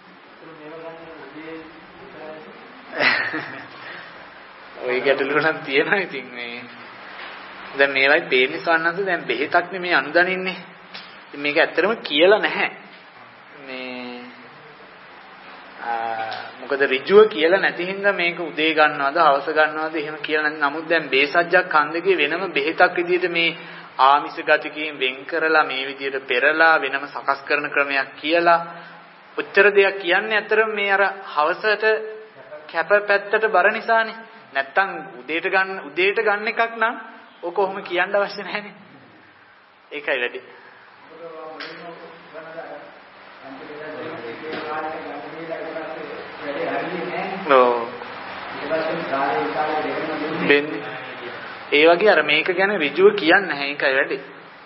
ඔය ගැටලුව නම් තියෙනවා. ඉතින් මේ දැන් මේවයි පේන්නේ සවන්නන්ද දැන් බෙහෙතක් නෙමේ අනුදනින්නේ. මේක ඇත්තටම කියලා නැහැ. මොකද ඍජුව කියලා නැති හින්දා මේක උදේ ගන්නවද හවස ගන්නවද එහෙම කියලා නැති. නමුත් දැන් බේසජ්ජක් කන්දේ වෙනම බෙහෙතක් විදිහට මේ ආමිෂ ගතිකයෙන් වෙන් කරලා මේ විදිහට පෙරලා වෙනම සකස් කරන ක්‍රමයක් කියලා උත්තර දෙයක් කියන්නේ ඇත්තටම මේ අර හවසට කැප පැත්තට බර නිසානේ. නැත්තම් උදේට ගන්න එකක් නම් ඔක කොහොම කියන්න අවශ්‍ය නැහැනේ. ඒකයි වැඩි. ඒ වගේ අර මේක ගැන ඍජුව කියන්නේ නැහැ. ඒකයි වැඩි.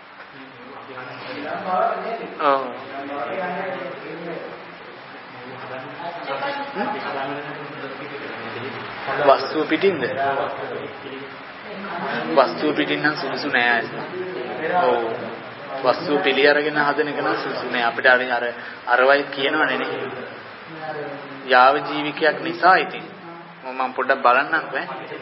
වස්තුව පිටින්ද? වස්තුව පිටින් නම් සුදුසු නෑ. ඔව්. වස්තුව පිළි අරගෙන හදන එක නම් සුදුසු නෑ. අපිට අරවයි කියනවනේ නේ. යාව ජීවිකයක් නිසා ඉතින් මම පොඩ්ඩක් බලන්නම්කෝ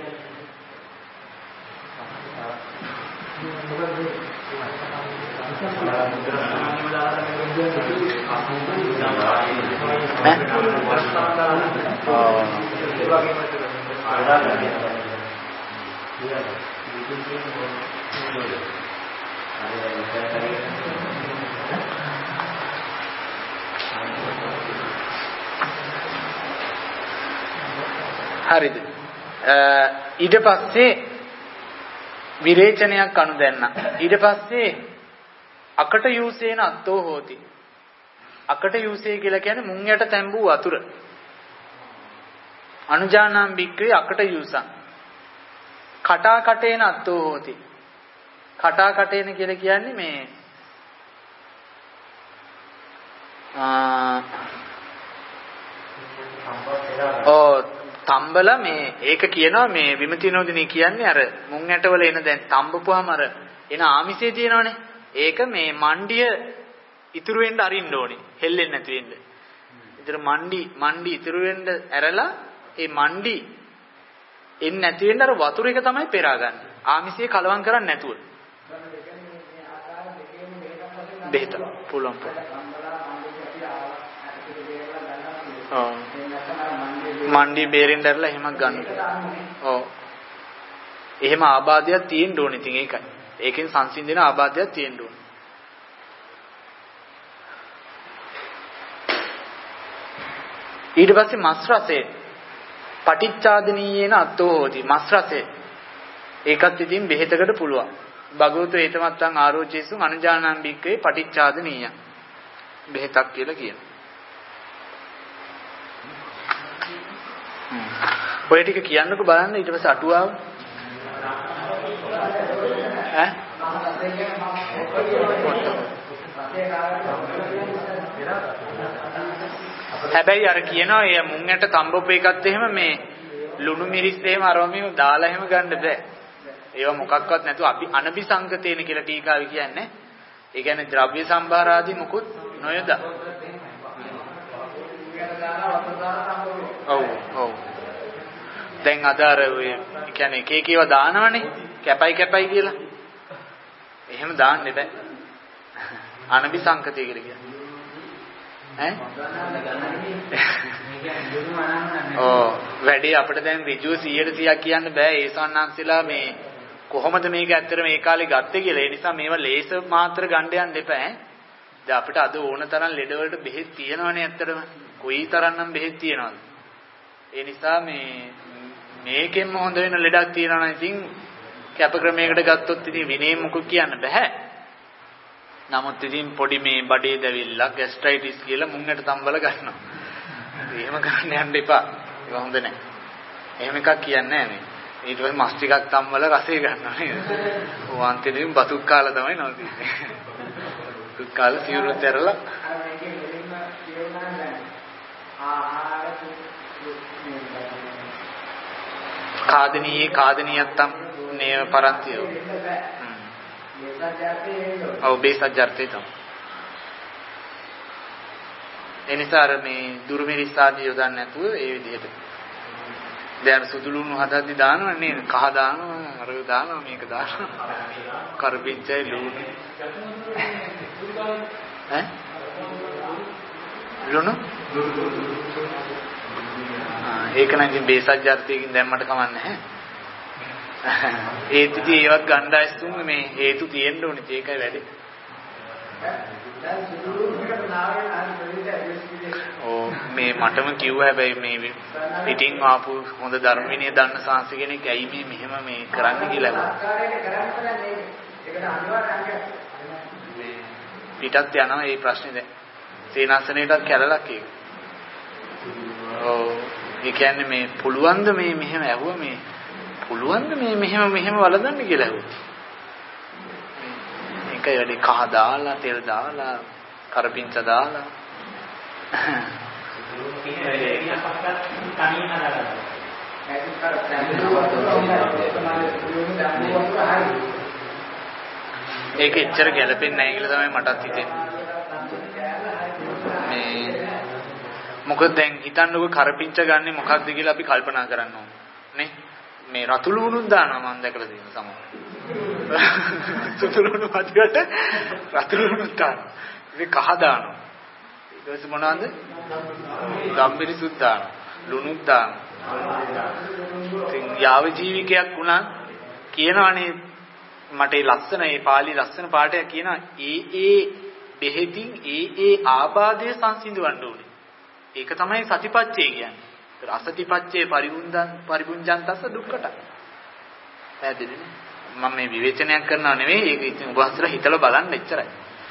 හරිද? ඊට පස්සේ විරේචනයක් අනු දැන්න. ඊට පස්සේ අකට යූසේන අත්තෝ හෝති. අකට යූසේ කියලා කියන්නේ මුං යට තැඹූ වතුර. අනුජානාම් බික්කේ අකට යූසං. කටා කටේන අත්තෝ හෝති. කටා කටේන කියලා කියන්නේ මේ තම්බල මේ ඒක කියනවා මේ විමතිනෝදිනේ කියන්නේ අර මුං ඇටවල එන දැන් තම්බපුවාම අර එන ආමිෂය තියෙනවනේ. ඒක මේ මණ්ඩිය ඉතුරු වෙන්න අරින්න ඕනේ. හෙල්ලෙන්නේ නැති වෙන්න. ඒතර මණ්ඩි ඉතුරු වෙන්න ඇරලා ඒ මණ්ඩි එන්නේ නැති වෙන්න අර වතුර එක තමයි පෙරාගන්නේ. ආමිෂය කලවම් කරන්නේ නැතුව. බෙහෙත පුළුවන්. මණ්ඩි බේරෙන්න ඇරලා එහෙමක් ගන්න. ඔව්. එහෙම ආබාධයක් තියෙන්න ඕනේ. ඉතින් ඒකයි. ඒකෙන් සංසිඳන ආබාධයක් තියෙන්න ඕනේ. ඊට පස්සේ මස් රසය පටිච්චාදනීයේන අත්තෝ හෝති. මස් රසය ඒකත් ඉතින් බෙහෙතකට පුළුවන්. භගවතු ඒතමත්තං ආරෝචේසුන් අනුජානං බික්කේ පටිච්චාදනීය බෙහෙතක් කියලා කියනවා. ඔය ටික කියන්නකෝ බලන්න. ඊට පස්සේ අටුවාව හැබැයි අර කියනවා එය මුං ඇට තඹපු එකත් එහෙම මේ ලුණු මිරිස් එහෙම අරවමීම දාලා එහෙම ගන්න බෑ. ඒවා මොකක්වත් නැතුව අපි අනபிසංගතේන කියලා ටීකාවේ කියන්නේ. ඒ කියන්නේ ද්‍රව්‍ය සම්භාර ආදී මුකුත් නොයද? ඔව්. දැන් අද අර ඔය කියන්නේ එක එක ඒවා දානවනේ. කැපයි කියලා. එහෙම දාන්න බෑ. අනபிසංකතිය කියලා කියන්නේ. වැඩි අපිට දැන් ඍජුව 100% කියන්න බෑ ඒ සන්නාන්සලා මේ කොහොමද මේක ඇත්තට මේ කාලේ ගත්තේ කියලා. ඒ නිසා මේවා ලේස මාත්‍ර ගන්න යන්න එපා. දැන් අපිට අද ඕන තරම් ලෙඩ වලට බෙහෙත් තියෙනවනේ ඇත්තටම. කොයි තරම්නම් බෙහෙත් තියෙනවද? ඒ නිසා මේකෙන්ම හොඳ වෙන ලෙඩක් තියෙනවා නම් ඉතින් කැපක්‍රමයකට ගත්තොත් ඉතින් විනේ මොකක් කියන්න බෑ. නමුත් ඉතින් පොඩි මේ බඩේ දැවිල්ලක් ગેස්ට්‍රයිටිස් කියලා මුංගට තම්බල ගන්නවා. එහෙම ගන්න යන්න එපා. ඒක හොඳ නැහැ. එහෙම එකක් කියන්නේ නැහැ මේ. ඊට පස්සේ මස් ටිකක් තම්බල රසය ගන්නවා නේද? ඕවාන්තෙලින් බතුක් කාලා තමයි නෝතින්නේ. බතුක් කාලා සිවුරුත් ඇරලා කාදනීයත්තම් නේව පරන්තියෝ. ඔව් බේසජ්ජර්තේ තමයි. එනිසා අර මේ දුර්මිරිස් ආදී යොදන්න නැතුව ඒ විදිහට. දැන් සුදුලුණු හදද්දි දානවා නේද? කහ දානවා, අර දානවා, මේක දානවා. කරපිංචයි ලුණු. ලුණු? ඒක නම් ඉතින් බේසජ්ජර්තයකින් දැම්මට කමන්නේ නැහැ. ඒත් ඉතින් ඒවත් ගණ්ඩායස්තුන් මේ හේතු තියෙන්න ඕනේ. ඒකයි වැඩි. මේ මටම කිව්වා හැබැයි මේ පිටින් ආපු හොඳ ධර්ම විනය දන්න සාංශ කෙනෙක් ඇයි මේ මෙහෙම මේ කරන්න කියලා. පිටත් යනවා මේ ප්‍රශ්නේ දැන්. සේනාසනයටත් කැලලක් ඒක. ඒ කියන්නේ මේ පුළුවන්ද මේ මෙහෙම ඇහුවා මේ පුළුවන්ද මේ මෙහෙම වලදන්න කියලා ඇහුවා. ඒකයි වැඩි කහ දාලා තෙල් දාලා කරපිංච දාලා ඒක එච්චර ගැලපෙන්නේ නැහැ කියලා තමයි මටත් හිතෙන්නේ. මොකද දැන් හිතන්නකො කරපිංච ගන්නෙ මොකක්ද කියලා අපි කල්පනා කරන්න ඕනේ නේ. මේ රතු ලුණුත් දානවා මම දැකලා තියෙන සමහර. රතු ලුණු වදිවට රතු ලුණුත් දානවා. ඉතින් කහ දානවා. ඊට පස්සේ මොනවද? ගම්බිරිසුත් දානවා. ලුණුත් දානවා. ඉතින් යාව ජීවිකයක් වුණා කියනවනේ මට ඒ ලස්සන ඒ පාළි ලස්සන පාඩයක් කියනවා ඒ බෙහෙතින් ඒ ආබාධය සංසිඳවන්න ඕනේ. ඒක තමයි සතිපච්චය කියන්නේ. අසතිපච්චේ පරිබුංජන්තස්ස දුක්කට. පැහැදිලිද? මම මේ විවේචනයක් කරනව නෙවෙයි. ඒක ඉතින් ඔබ අසලා හිතලා බලන්න එච්චරයි.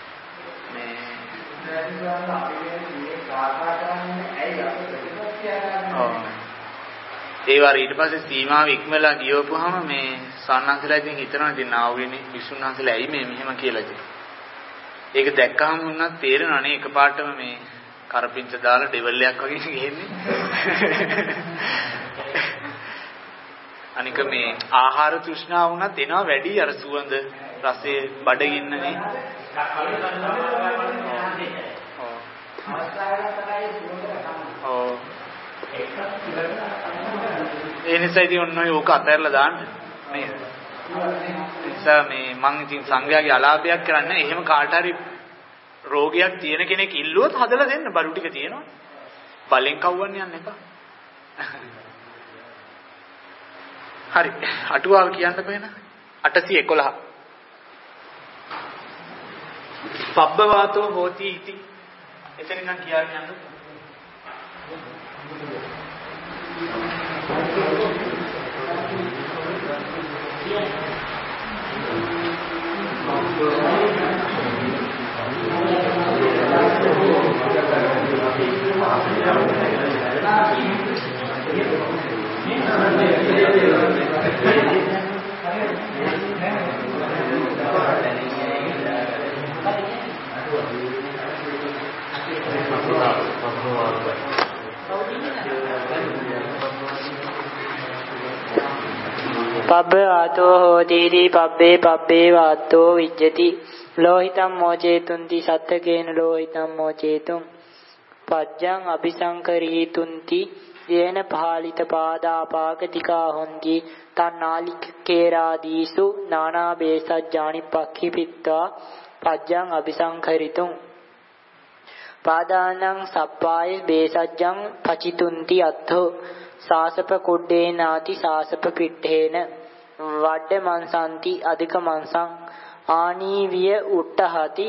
ඒ වාර ඊට පස්සේ සීමාව ඉක්මලා ගියවපුවාම මේ සාන්නංශලා ඉතින් හිතනවා ඉතින් ආවුනේ විසුණුහන්සලා ඇයි මේ මෙහෙම කියලා ඉතින්. ඒක දැක්කහම වුණත් තේරෙනවා නේ එකපාරටම මේ කරපිංච දාලා ඩෙවල් එකක් වගේ ගිහින්නේ. අනික මේ ආහාර තෘෂ්ණාව වුණත් එනවා වැඩි අර සුවඳ රසයේ බඩගින්නනේ. ඒ නිසා ඉතින් ඔන්න ඔය ඕක අතහැරලා දාන්න නේද? නිසා මේ මං ඉතින් සංඝයාගේ අලාභයක් කරන්නේ එහෙම කාට හරි රෝගයක් තියෙන කෙනෙක් ඉල්ලුවොත් හදලා දෙන්න බඩු ටික තියෙනවා. බලෙන් කවවන්න යන්න එපා. හරි. අටුවාව කියන්න බෑන. 811. පබ්බවාතෝ හෝති इति. එතන නම් කියන්නේ යන්න. පබ්බ ආතෝ හෝති පබ්බේ වාතෝ විජ්ජති ලෝහිතං මොචේතුන්ති සත්තකේන ලෝහිතං මොචේතුං පජ්ජං අபிසංකරීතුන්ති යේන පාලිත පාදාපාකතිකා හොන්ති තන්නාලිකේරාදීසු නානා බේසජ්ජානි පක්ඛිපිත්වා පජ්ජං අபிසංකරිතුං පාදානං සප්පාය බේසජ්ජං පචිතුන්ති අත්ථෝ සාසප කුඩ්ඩේ නාති සාසප පිට්ඨේන වඩ මන්සන්ති අධික මන්සං ආනීවිය උට්ටහති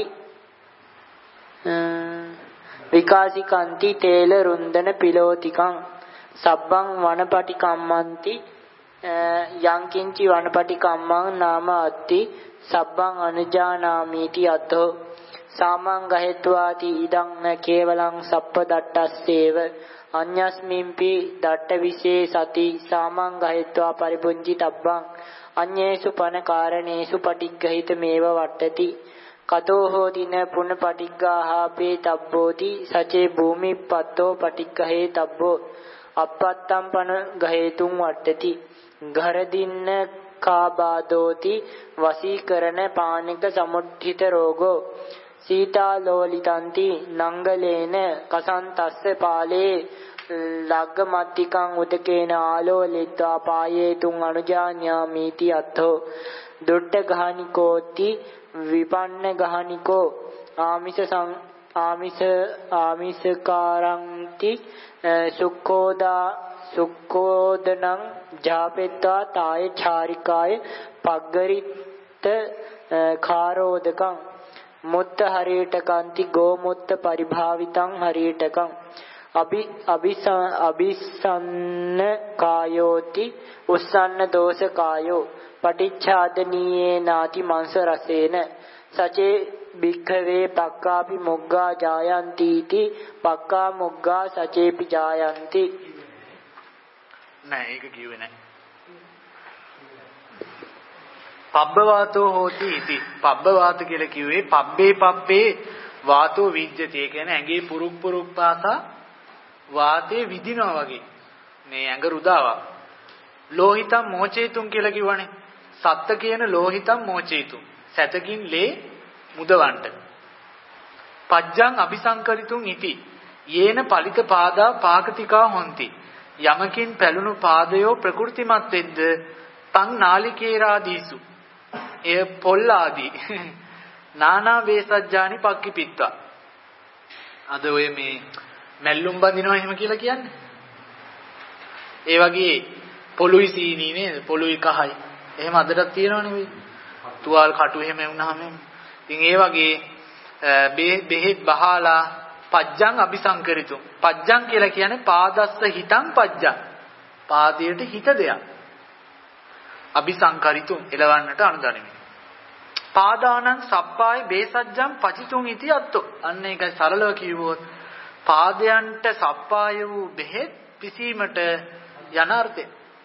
විකාසිකන්ති තේල රුන්දන පිලෝතිකං සබ්බං වනපටි කම්මන්ති යංකින්චි වනපටි කම්මං නාම අත්ති සබ්බං අනුජානාමීති අතෝ සාමං ගහෙත්වාති ඉදං න කේවලං සප්ප දට්ටස්සේව අඤ්ඤස්මින්පි දට්ට විශේෂති සාමං ගහෙත්වා පරිපුංජි තබ්බං අඤ්ඤේසු පන කාරණේසු පටිග්ගහිත මේව වට්ටති කතෝ හෝතින පුන පටිග්ගාහාපේ තබ්බෝති සචේ භූමිප්පත්තෝ පටිග්ගහේ තබ්බෝ අපත්තම් පන ගහේතුං වට්ටති ඝරදින්න කාබාදෝති වසීකරණ පානික සමුද්ධිත රෝගෝ සීතාලෝලිතන්ති නංගලේන කසන්තස්ස පාලේ ලග්ගමත්තිකං උදකේන ආලෝලිත්වා පායේතුං අනුජාන්‍යාමීති අත්ථෝ දුට්ඨ ගහනිකෝති විපන්න ගහනිකෝ ආමිසකාරන්ති සුක්ඛෝදනං ජාපෙත්වා තාය චාරිකාය පග්ගරිත කාරෝදකං මුත්ත හරියටකන්ති ගෝමුත්ත පරිභාවිතං හරියටකං අபிසන්න කායෝති උස්සන්න දෝෂ කායෝ පටිච්ඡාදනීයේ නාති මාංශ රසේන සචේ භික්ඛවේ පක්කාපි මොග්ගා ජායන්ති පක්කා මොග්ගා සචේපි ජායන්ති නෑ ඒක කිව්වේ නෑ පබ්බවාතෝ හෝති ඉති පබ්බවාත කියලා කිව්වේ පබ්බේ වාතෝ විජ්ජති ඒ කියන්නේ ඇඟේ පුරුක් පාසා වාතේ විදිනවා වගේ මේ ඇඟ රුදාවක් ලෝහිතං මොචේතුන් කියලා කිව්වනේ සත්ත කියන ලෝහිතං මොචේතුන් සතකින් ලේ මුදවන්ට පජ්ජං අபிසංකරිතුන් ඉති යේන පලිත පාදා පාකතිකා හොಂತಿ යමකින් පැලුණු පාදයෝ ප්‍රකෘතිමත් වෙද්ද තං නාලිකේරාදීසු එය පොල් ආදී නානා වේසජ්ජානි පක්ඛිපිත්වා අද ඔය මේ මැල්ලුම් බඳිනවා එහෙම කියලා කියන්නේ ඒ වගේ පොළුයි සීනී නේද පොළුයි කහයි එහෙම අදටත් තියෙනවනේ මේ තුවාල් කටු එහෙම වුණාම ඉතින් ඒ වගේ බෙහෙත් බහලා පජ්ජං අபிසංකරිතු පජ්ජං කියලා කියන්නේ පාදස්ස හිතං පජ්ජං පාදයට හිත දෙයක් අபிසංකරිතු එලවන්නට අනුදැනෙමි පාදානං සප්පාය බේසජ්ජං පචිතුං ඉති අත්තෝ අන්න ඒකයි සරලව කිව්වොත් පාදයන්ට සප්පාය වූ බෙහෙත් පිසීමට යන අර්ථය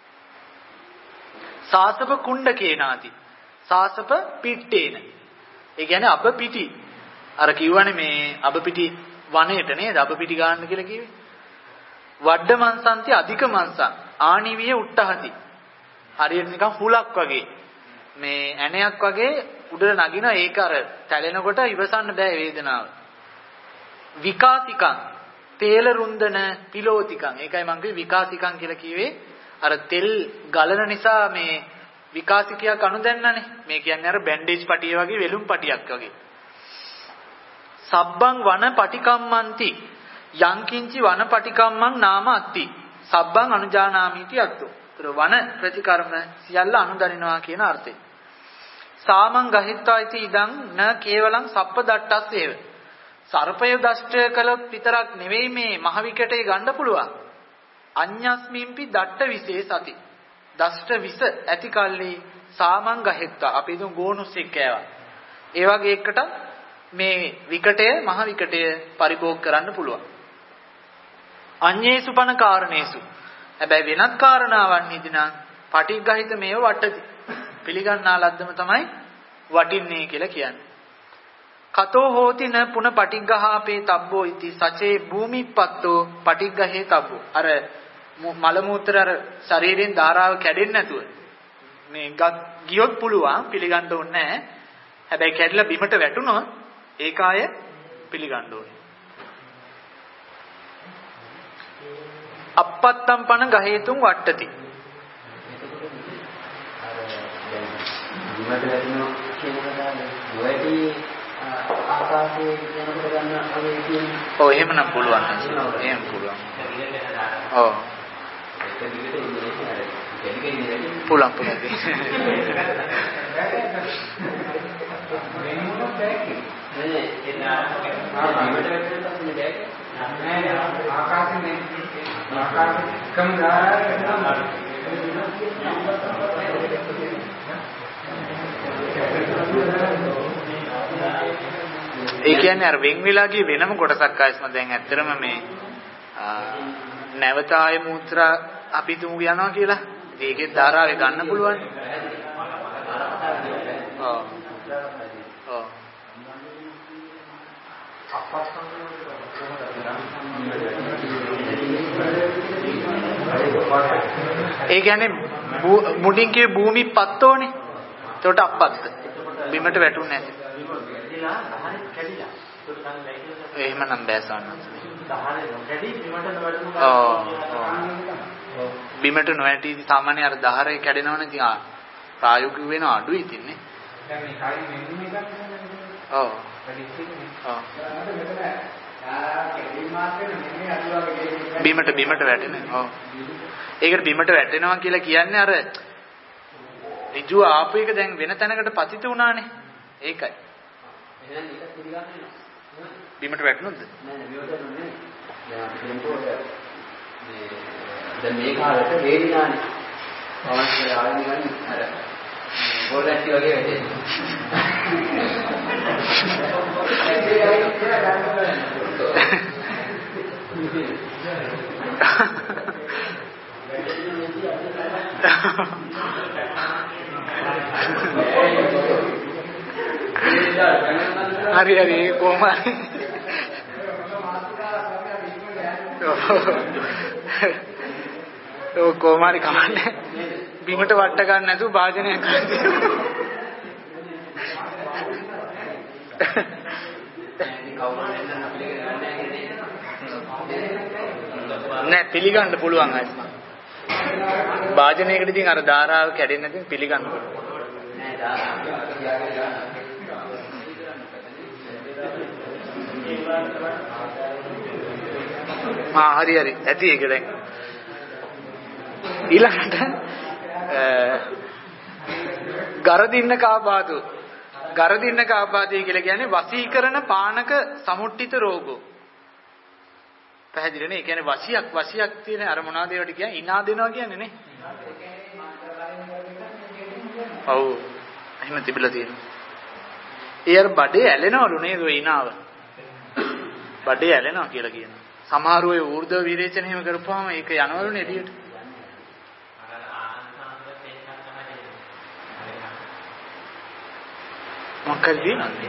සාසප කුණ්ඩකේනාති සාසප පිට්ටේන ඒ කියන්නේ අබ පිටි අර කිව්වනේ මේ අබ පිටි වනයේට නේද අබ පිටි ගන්න කියලා කිව්වේ වඩ මන්සන්ති අධික මන්සං ආනිවිය උට්ටහති හරියට නිකන් හුලක් වගේ මේ ඇණයක් වගේ උඩට නගින ඒක අර තැලෙනකොට ඉවසන්න බෑ වේදනාව විකාසිකං තේල රුන්දන පිලෝතිකං ඒකයි මම කිව්වේ විකාසිකං කියලා කිව්වේ අර තෙල් ගලන නිසා මේ විකාසිකයක් අනුදැන්නනේ මේ කියන්නේ අර බැන්ඩේජ් පටිය වගේ වෙලුම් පටියක් වගේ සබ්බං වන පටිකම්මන්ති යංකින්චි වන පටිකම්මං නාම අත්ති සබ්බං අනුජානාමීති අත්තෝ වන ප්‍රතිකර්ම සියල්ල අනුදනිනවා කියන අර්ථය. සාමං ගහිත්වා इति ඉදං න කේවලං සප්ප දට්ටස්සේව. සර්පය දෂ්ටය කළොත් විතරක් නෙවෙයි මේ මහ විකටේ ගන්න පුළුවන්. අඤ්ඤස්මින්පි දට්ට විශේෂති. දෂ්ට විස ඇති කල්ලි සාමං ගහිත්වා අපි දුන් ගෝනුස්සෙක් කෑවා. ඒ වගේ එකට මේ විකටය මහ විකටය පරිභෝග කරන්න පුළුවන්. අඤ්ඤේසු පන කාරණේසු හැබැයි වෙනත් කාරණාවන් නිදිනම් පටිග්ගහිත මේව වටති. පිළිගන්නා ලද්දම තමයි වටින්නේ කියලා කියන්නේ. කතෝ හෝති න පුන පටිග්ගහාපේ තබ්බෝ ඉති සචේ භූමිප්පත්තෝ පටිග්ගහේ තබ්බෝ. අර මල මූත්‍ර අර ශරීරයෙන් ධාරාව කැඩෙන්නේ නැතුව මේ ගියොත් පුළුවන් පිළිගන්න ඕනේ නැහැ. හැබැයි කැඩිලා බිමට වැටුණොත් ඒ කාය පිළිගන්න ඕනේ. අපත්තම් පන ගහේතුන් වට්ටති. බිමට වැටෙනවා කියන කතාවේ ආකාශයේ යනකොට ගන්න ඔය කියන්නේ. ඔව් එහෙමනම් පුළුවන්. එහෙම පුළුවන්. ඔව්. පුළුවන් පුළුවන්. ඒ කියන්නේ අර වෙන් වෙලා ගිය වෙනම කොටසක් ආයස්ම දැන් ඇත්තටම මේ නැවත ආය මුත්‍රා අපි තුමු යනවා කියලා. ඒකේ ධාරාවේ ගන්න පුළුවන්. ඔව්. ඔව්. ඒ කියන්නේ මුඩින් කිය භූමි පත්තෝනේ. ඒකට අපත්ත. බිමට වැටුනේ නැති. එහෙමනම් බෑසන්න. බිමට නොවැටි සාමාන්‍ය අර දහරේ කැඩෙනවනේ ඉතින් ප්‍රායෝගික වෙන අඩුයි ඉතින්නේ. දැන් මේ කලින් මෙන්න එකක් නේද? ඔව්. බිමට වැටෙනවා. ඔව්. ඒකට බිමට වැටෙනවා කියලා කියන්නේ අර ඍජු ආපු එක දැන් වෙන තැනකට පතිත වුණානේ. ඒකයි. එහෙනම් ඒක පිළිගන්නේ නෑ. බිමට වැටුණොත්ද? නෑ බිමට නෙමෙයි. දැන් මේ කාලේට වේදිනානේ. අවශ්‍ය ආයෙත් ගන්න අර බෝලටි වගේ වැටෙන්නේ. හරි කොහොමද? ඔව් කොහොමරි කමන්නේ. බිමට වට ගන්න නැතුව භාජනයක් කරන්නේ. නෑ පිළිගන්න පුළුවන් අය. භාජනයකට ඉතින් අර ධාරාව කැඩෙන්නේ නැතිව පිළිගන්න පුළුවන්. නෑ ධාරාව හරි ඇති ඒක දැන් ඊළඟට ගරදින්න කාපාතය කියලා කියන්නේ වසීකරණ පානක සමුට්ඨිත රෝගෝ. පැහැදිලිනේ? ඒ කියන්නේ වසියක් තියෙන අර මොනවාද ඒවට කියන්නේ ඉනා දෙනවා කියන්නේ නේ. ඔව් එහෙම තිබිලා තියෙනවා. ඒ අර බඩේ ඇලෙනවලු නේද ඔය ඉනාව. බඩේ ඇලෙනවා කියලා කියනවා. සමහර අය ඌර්ධව විරේචන එහෙම කරපුවාම ඒක යනවලුනේ එළියට. මොකක්ද?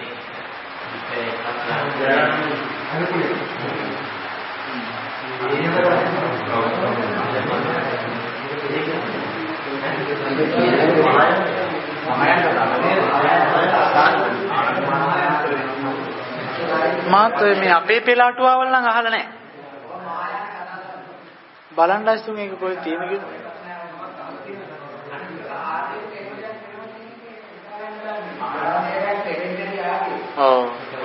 මාත් මේ අපේ පෙළාටුවවල් නම් අහලා නැහැ. බලන්න ඇස්තුන් ඒක කොහෙද තියෙන කියලා. ඔව්.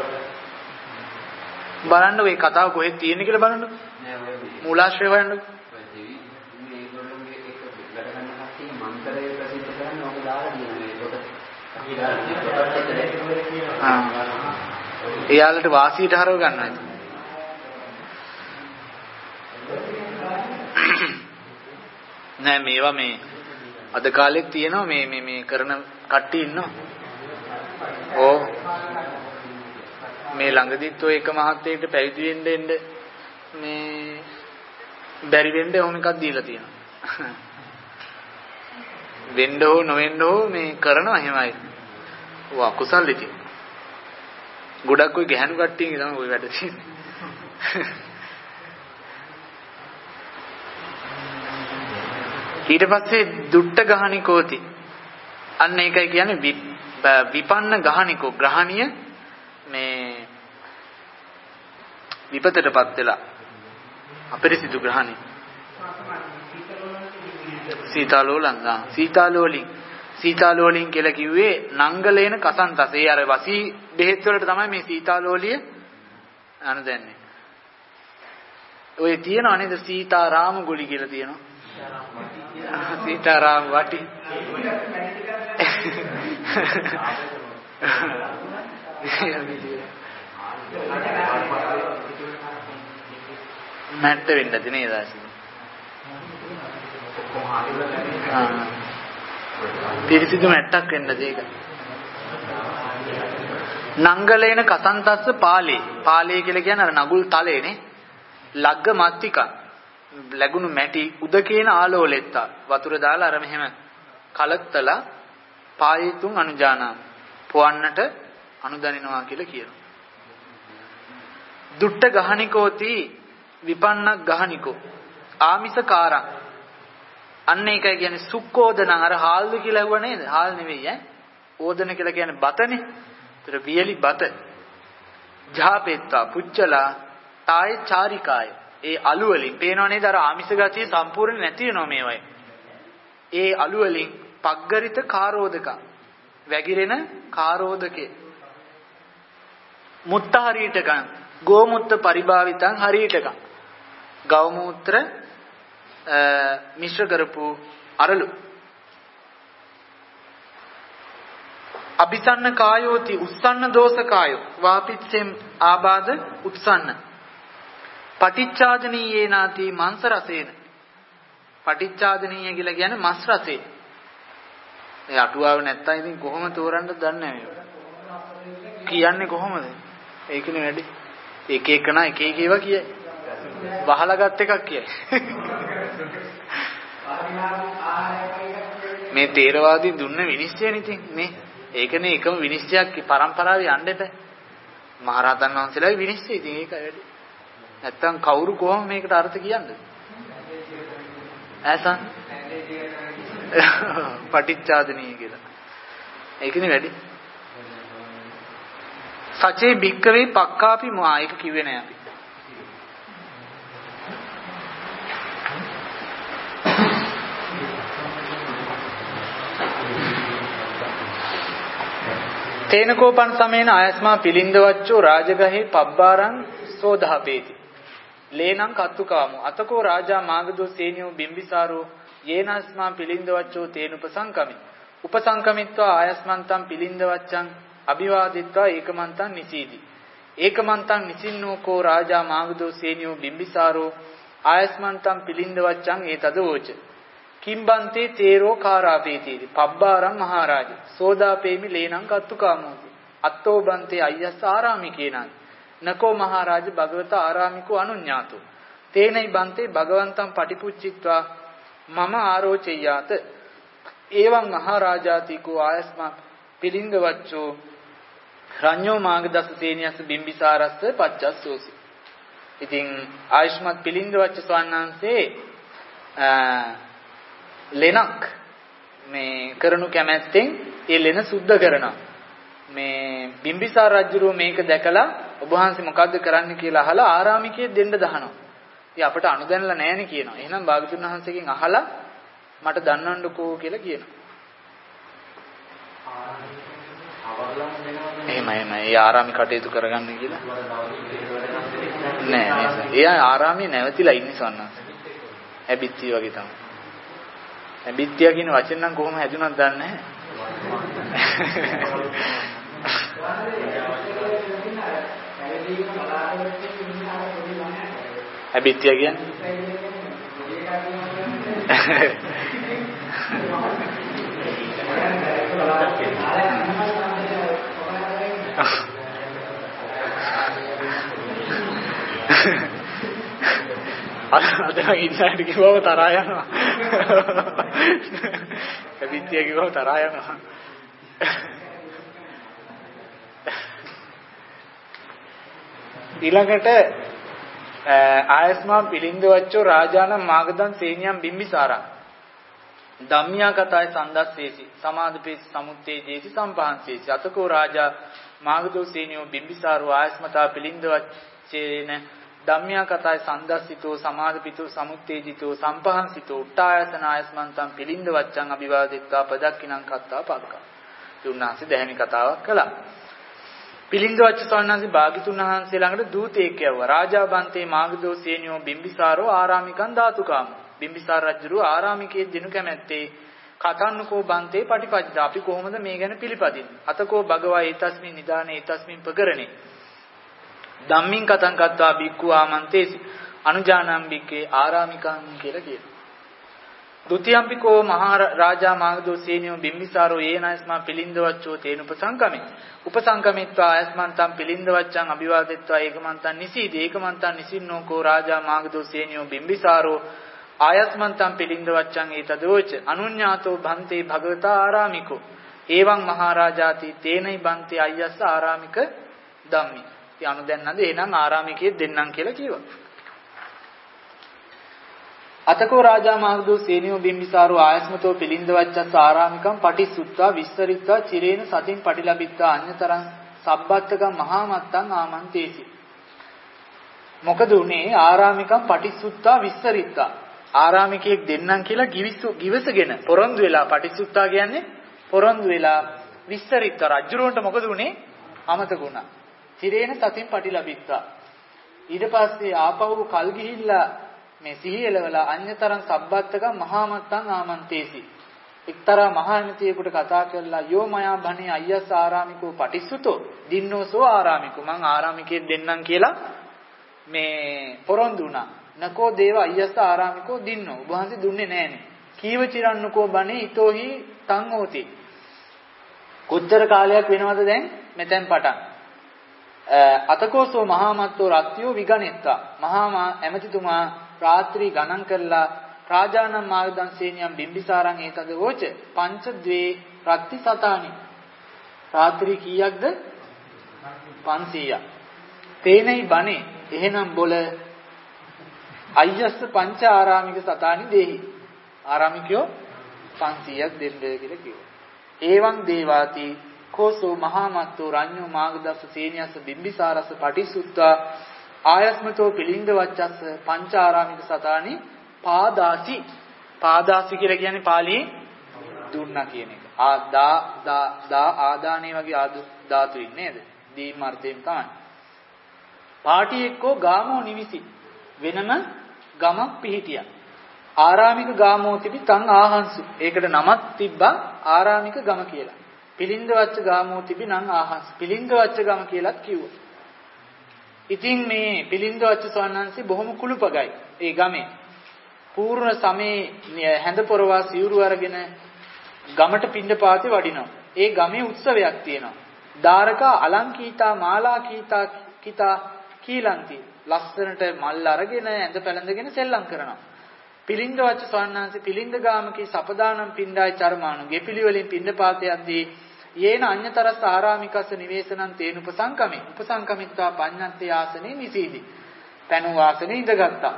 බලන්න ඔය කතාව කොහෙද තියෙන කියලා බලන්න. මූලාශ්‍රය හොයන්න. එයාලට වාසියට හරව ගන්නවා. නෑ මේවා මේ අද කාලෙත් තියෙනවා මේ කරන කට්ටිය ඉන්නවා. ඕ මේ ළඟදිත් ඔය එක මහත්තයෙක්ට පැවිදි වෙන්න එන්න මේ බැරි වෙන්න ඕන එකක් දීලා තියෙනවා. වෙන්න හෝ නොවෙන්න හෝ මේ කරනවා එහෙමයි. ඔව් අකුසල් ඉතින්. ගොඩක් ඔය ගැහණු කට්ටියගේ තමයි ඔය වැඩ තියෙන්නේ. ඊට පස්සේ දුට්ට ගහණි කෝති. අන්න ඒකයි කියන්නේ විපන්න ගහනිකෝ ග්‍රහණිය මේ විපතටපත් වෙලා අපරිසිදු ග්‍රහණිය සීතාලෝලින් කියලා කිව්වේ නංගලේන කසන්තස. ඒ අර වසී බෙහෙත් වලට තමයි මේ සීතාලෝලිය අනුදැන්නේ. ඔය තියෙනව නේද සීතාරාම ගුලි කියලා තියෙනවා. සීතාරාම වටි. මැට්ට වෙන්නද නේද ආසිත? පිරිසිදු මැට්ටක් වෙන්නද ඒක? නංගලේන කසන්තස්ස පාලේ. පාලේ කියලා කියන්නේ අර නගුල් තලේනේ. ලග්ග මත්තික ලැබුණු මැටි උදකේන ආලෝලෙත්තා. වතුර දාලා අර මෙහෙම කලත්තලා පායතුන් අනුජානා පොවන්නට අනුදනිනවා කියලා කියනවා. දුට්ට ගහනිකෝති විපන්නක් ගහනිකෝ ආමිසකාරං. අන්න ඒකයි කියන්නේ සුක්කෝදන. අර හාල්ද කියලා ඇහුවා නේද? හාල් නෙවෙයි ඈ. ඕදන කියලා කියන්නේ බතනේ. ඒතර වියලි බත. ජාපෙත්තා පුච්චලා තාය චාරිකාය. ඒ අලු වලින් පේනව නේද අර ආමිෂ ගතිය සම්පූර්ණ නැති වෙනවා මේවයි. ඒ අලු වලින් පග්ගරිත කාරෝදක වැగిරෙන කාරෝදකේ මුත්ත හරීටකං ගෝමුත්ත පරිභාවිතං හරීටකං ගව මූත්‍ර මිශ්‍ර කරපු අරලු අபிසන්න කායෝති උස්සන්න දෝෂ කායෝ වාපිච්චෙම් ආබාධ උත්සන්න පටිච්චාදනීයේ නාති මාංශ රසේන. පටිච්චාදනීය කියලා කියන්නේ මස් රසේ. ඒ අටුවාව නැත්තම් ඉතින් කොහොම තෝරන්නද දන්නේ නැහැ. කියන්නේ කොහොමද? ඒකනේ වැඩි. එක එකනා එක එක ඒවා කියයි. වහලා ගත් එකක් කියයි. මේ තේරවාදී දුන්න විනිශ්චයනේ ඉතින් මේ. ඒකනේ එකම විනිශ්චයක් පරම්පරාවේ යන්න එපා. මහරහතන් වහන්සේලාගේ විනිශ්චය ඉතින් ඒකයි වැඩි. නැත්තම් කවුරු කොහොම මේකට අර්ථ කියන්නේ? ඇසන් පටිච්චාදනීය කියලා. ඒකනේ වැඩි. සචේ භික්කවේ පක්කාපි මා ඒක කිව්වේ නෑ අපි. තේනකෝපන් සමේන ආයස්මා පිලින්දවච්චෝ රාජගහේ පබ්බාරං සෝදාපේති. ලේනං කත්තුකාමු අතකෝ රාජා මාගදෝ සේනියෝ බිම්බිසාරෝ යේනස්මා පිලින්දවච්චෝ තේනුපසංකමි. උපසංකමිත්වා ආයස්මන්තං පිලින්දවච්චං අභිවාදිත්වා ඒකමන්තං නිසීදි. ඒකමන්තං නිසින්නෝකෝ රාජා මාගදෝ සේනියෝ බිම්බිසාරෝ ආයස්මන්තං පිලින්දවච්චං ඒතදෝච. කිම්බන්තේ තේරෝ කාරාපේතිති. පබ්බාරං මහරජ සෝදාපේමි ලේනං කත්තුකාමෝති. අත්තෝ බන්තේ අය්‍යස් ආරාමිකේනං නකෝ මහරජ භගවත ආරාමිකෝ අනුඤ්ඤාතෝ. තේනයි බන්තේ භගවන්තං පටිපුච්චිත්වා මම ආරෝචෙය්‍යාත. එවං මහරජාතිකෝ ආයස්මා පිලින්දවච්චෝ රඤ්ඤෝ මාගදස්ස සේනියස්ස බිම්බිසාරස්ස පච්චස්සෝසි. ඉතින් ආයස්මත් පිලින්දවච්ච ස්වාමීන්වහන්සේ ලෙනක් මේ කරනු කැමැත්තෙන් ඒ ලෙන සුද්ධ කරනවා. මේ බිම්බිසාර රජුරෝ මේක දැකලා ඔබ වහන්සේ මොකද්ද කරන්න කියලා අහලා ආරාමිකයෙක් දෙන්න දහනවා. ඉතින් අපට අනුදැනලා නැහෙනේ කියනවා. එහෙනම් භාගතුන් වහන්සේගෙන් අහලා මට දන්වන්නකෝ කියලා කියනවා. එහෙමයි. ඒ ආරාමි කටයුතු කරගන්න කියලා. නෑ නේද? එයා ආරාමේ නැවතිලා ඉන්නේ සන්නස්. ඇබිත්තිය වගේ තමයි. ඇබිත්තිය කියන වචන නම් කොහොම හැදුනත් දන්නේ නැහැ. ඇබිත්තිය කියන්නේ අද ඉන්නට කිව්වම තරහා යනවා. ඇබිත්තිය කිව්වම තරහා යනවා. ඊළඟට ආයස්මා පිලින්දවච්චෝ රාජානම් මාගදන් සේනියම් බිම්බිසාරා. ධම්මියා කතාය සන්දස්සේසි සමාධිපේසි සමුත්තේජේසි සම්පහන්සේසි අතකෝ රාජා මාගදෝ සේනියෝ බිම්බිසාරෝ ආයස්මතා පිලින්දවච්චේන ධම්මියා කතාය සන්දස්සිතෝ සමාධිපිතෝ සමුත්තේජිතෝ සම්පහන්සිතෝ උට්ටායසන ආයස්මන්තං පිලින්දවච්චං අභිවාදිත්වා පදක්කිනං කත්තා පක්කා. උන්වහන්සේ දැහැමි කතාවක් කළා. පිලින්දවච්ච ස්වාමීන් භාග්‍යතුන් වහන්සේ ළඟට දූතයෙක් යවුවා. රාජා බන්තේ මාගදෝ සේනියෝ බිම්බිසාරෝ ආරාමිකං ධාතුකාම. බිම්බිසාර රජුරු ආරාමිකයේ දිනු කැමැත්තේ කතන්නකෝ බන්තේ පටිපජ්ජා. අපි කොහොමද මේ ගැන පිළිපදින්නේ? අතකෝ භගවා ඊතස්මින් නිදානේ ඊතස්මින් පගරණේ. ධම්මින් කතං කତ୍වා බික්ඛු ආමන්තේසි. අනුජානම් බික්කේ ආරාමිකං කියලා කියනවා. ဒုတိယ ම්පිකෝ මහා රාජා මාගදෝ සේනියෝ බිම්බිසාරෝ ඒනස්මා පිලින්දවච්චෝ තේන උපසංකමේ. උපසංකමිත්වා ආයස්මන්තං පිලින්දවච්චං අභිවාදෙත්වා ඒකමන්තං නිසීදී ඒකමන්තං නිසින්නෝකෝ රාජා මාගදෝ සේනියෝ බිම්බිසාරෝ ආයස්මන්තං පිලින්දවච්චං ඒතදෝච අනුඤ්ඤාතෝ භන්තේ භගවතා ආරාමිකෝ එවං මහරජාති තේනයි භන්තේ අයස්ස ආරාමික ධම්මි. ඉතින් අනුදැන්නද එහෙනම් ආරාමිකයේ දෙන්නම් කියලා කිව්වා. අතකෝ රාජා මාගදෝ සේනියෝ බිම්බිසාරෝ ආයස්මතෝ පිලින්දවච්චස්ස ආරාමිකං පටිසුත්වා විස්තරිත්වා චිරේන සතින් පටිලබිත්වා අඤ්‍යතරං සබ්බත්තකං මහාමත්තං ආමන්තේසි. මොකද උනේ ආරාමිකං පටිසුත්වා විස්තරිත්වා ආරාමිකයෙක් දෙන්නම් කියලා ගිවිසගෙන පොරොන්දු වෙලා පටිසුත්තා කියන්නේ පොරොන්දු වෙලා විස්තරිත්වා රජුරවන්ට මොකද උනේ අමතක වුණා. චිරේන සතින් පටිලබිත්වා ඊට පස්සේ ආපහු කල් ගිහිල්ලා මේ සිහිය එලවලා අඤ්‍යතරං සබ්බත්තක මහාමත්තං ආමන්තේසි. එක්තරා මහාමිතියෙකුට කතා කරලා යෝ මයා භණේ අය්‍යස් ආරාමිකෝ පටිසුතෝ දින්නෝසෝ ආරාමිකෝ මං ආරාමිකයෙක් දෙන්නම් කියලා මේ පොරොන්දු වුණා. නකෝ දේව අය්‍යස් ආරාමිකෝ දින්නෝ. ඔබ වහන්සේ දුන්නේ නැහනේ. කීව චිරන්නකෝ බණේ ඊතෝහි තං හෝති. කොච්චර කාලයක් වෙනවද දැන් මෙතෙන් පටන්? අතකෝසෝ මහාමත්තෝ රත්යෝ විගණෙත්තා. මහා ඇමතිතුමා රාත්‍රී ගණන් කරලා රාජානම් මාගදන් සේනියම් බිම්බිසාරං ඒතද වෝච පංච ද්වේ රත්ති සතානි. රාත්‍රී කීයක්ද? 500ක්. තේනයි බණේ එහෙනම් බොල අයස්ස පංච ආරාමික සතානි දෙහි. ආරාමිකයෝ 500ක් දෙන්න කියලා කිව්වා. ඒවං දේවාති කෝසෝ මහාමත්තෝ රඤ්ඤෝ මාගදස්ස සේනියස්ස බිම්බිසාරස්ස පටිසුත්තා ආයස්මතෝ පිලින්දවච්චස්ස පංච ආරාමික සතානි පාදාසි. පාදාසි කියලා කියන්නේ පාලියේ දුන්නා කියන එක. ආදානේ වගේ ධාතුයි නේද? දීම අර්ථයෙන් තමයි. පාටි එක්කෝ ගාමෝ නිවිසි. වෙනම ගමක් පිහිටියා. ආරාමික ගාමෝ තිබි තං ආහංසු. ඒකට නමක් තිබ්බා ආරාමික ගම කියලා. පිලින්දවච්ච ගාමෝ තිබි නම් ආහංස. පිලින්දවච්ච ගම කියලාත් කිව්වා. ඉතින් මේ පිලින්දවච්ච ස්වාමීන් බොහොම කුළුපගයි. ඒ ගමේ පූර්ණ සමේ හැඳ පොරවා සිවුරු අරගෙන ගමට පිණ්ඩපාතේ වඩිනවා. ඒ ගමේ උත්සවයක් තියෙනවා. දාරකා අලංකීතා මාලාකීතා කිතා කීලන්ති. ලස්සනට මල් අරගෙන ඇඳ පැළඳගෙන සෙල්ලම් කරනවා. පිලින්දවච්ච ස්වාමීන් පිලින්දගාමකී සපදානම් පිණ්ඩාය චර්මාණු ගෙපිලි වලින් පිණ්ඩපාතේ යද්දී යේන අඤ්‍යතරස් ආරාමිකස්ස නිවේසනං තේන උපසංකමේ උපසංකමිත්වා පඤ්ඤන්තේ ආසනේ නිසීදි. තනු ආසනේ ඉඳගත්තා.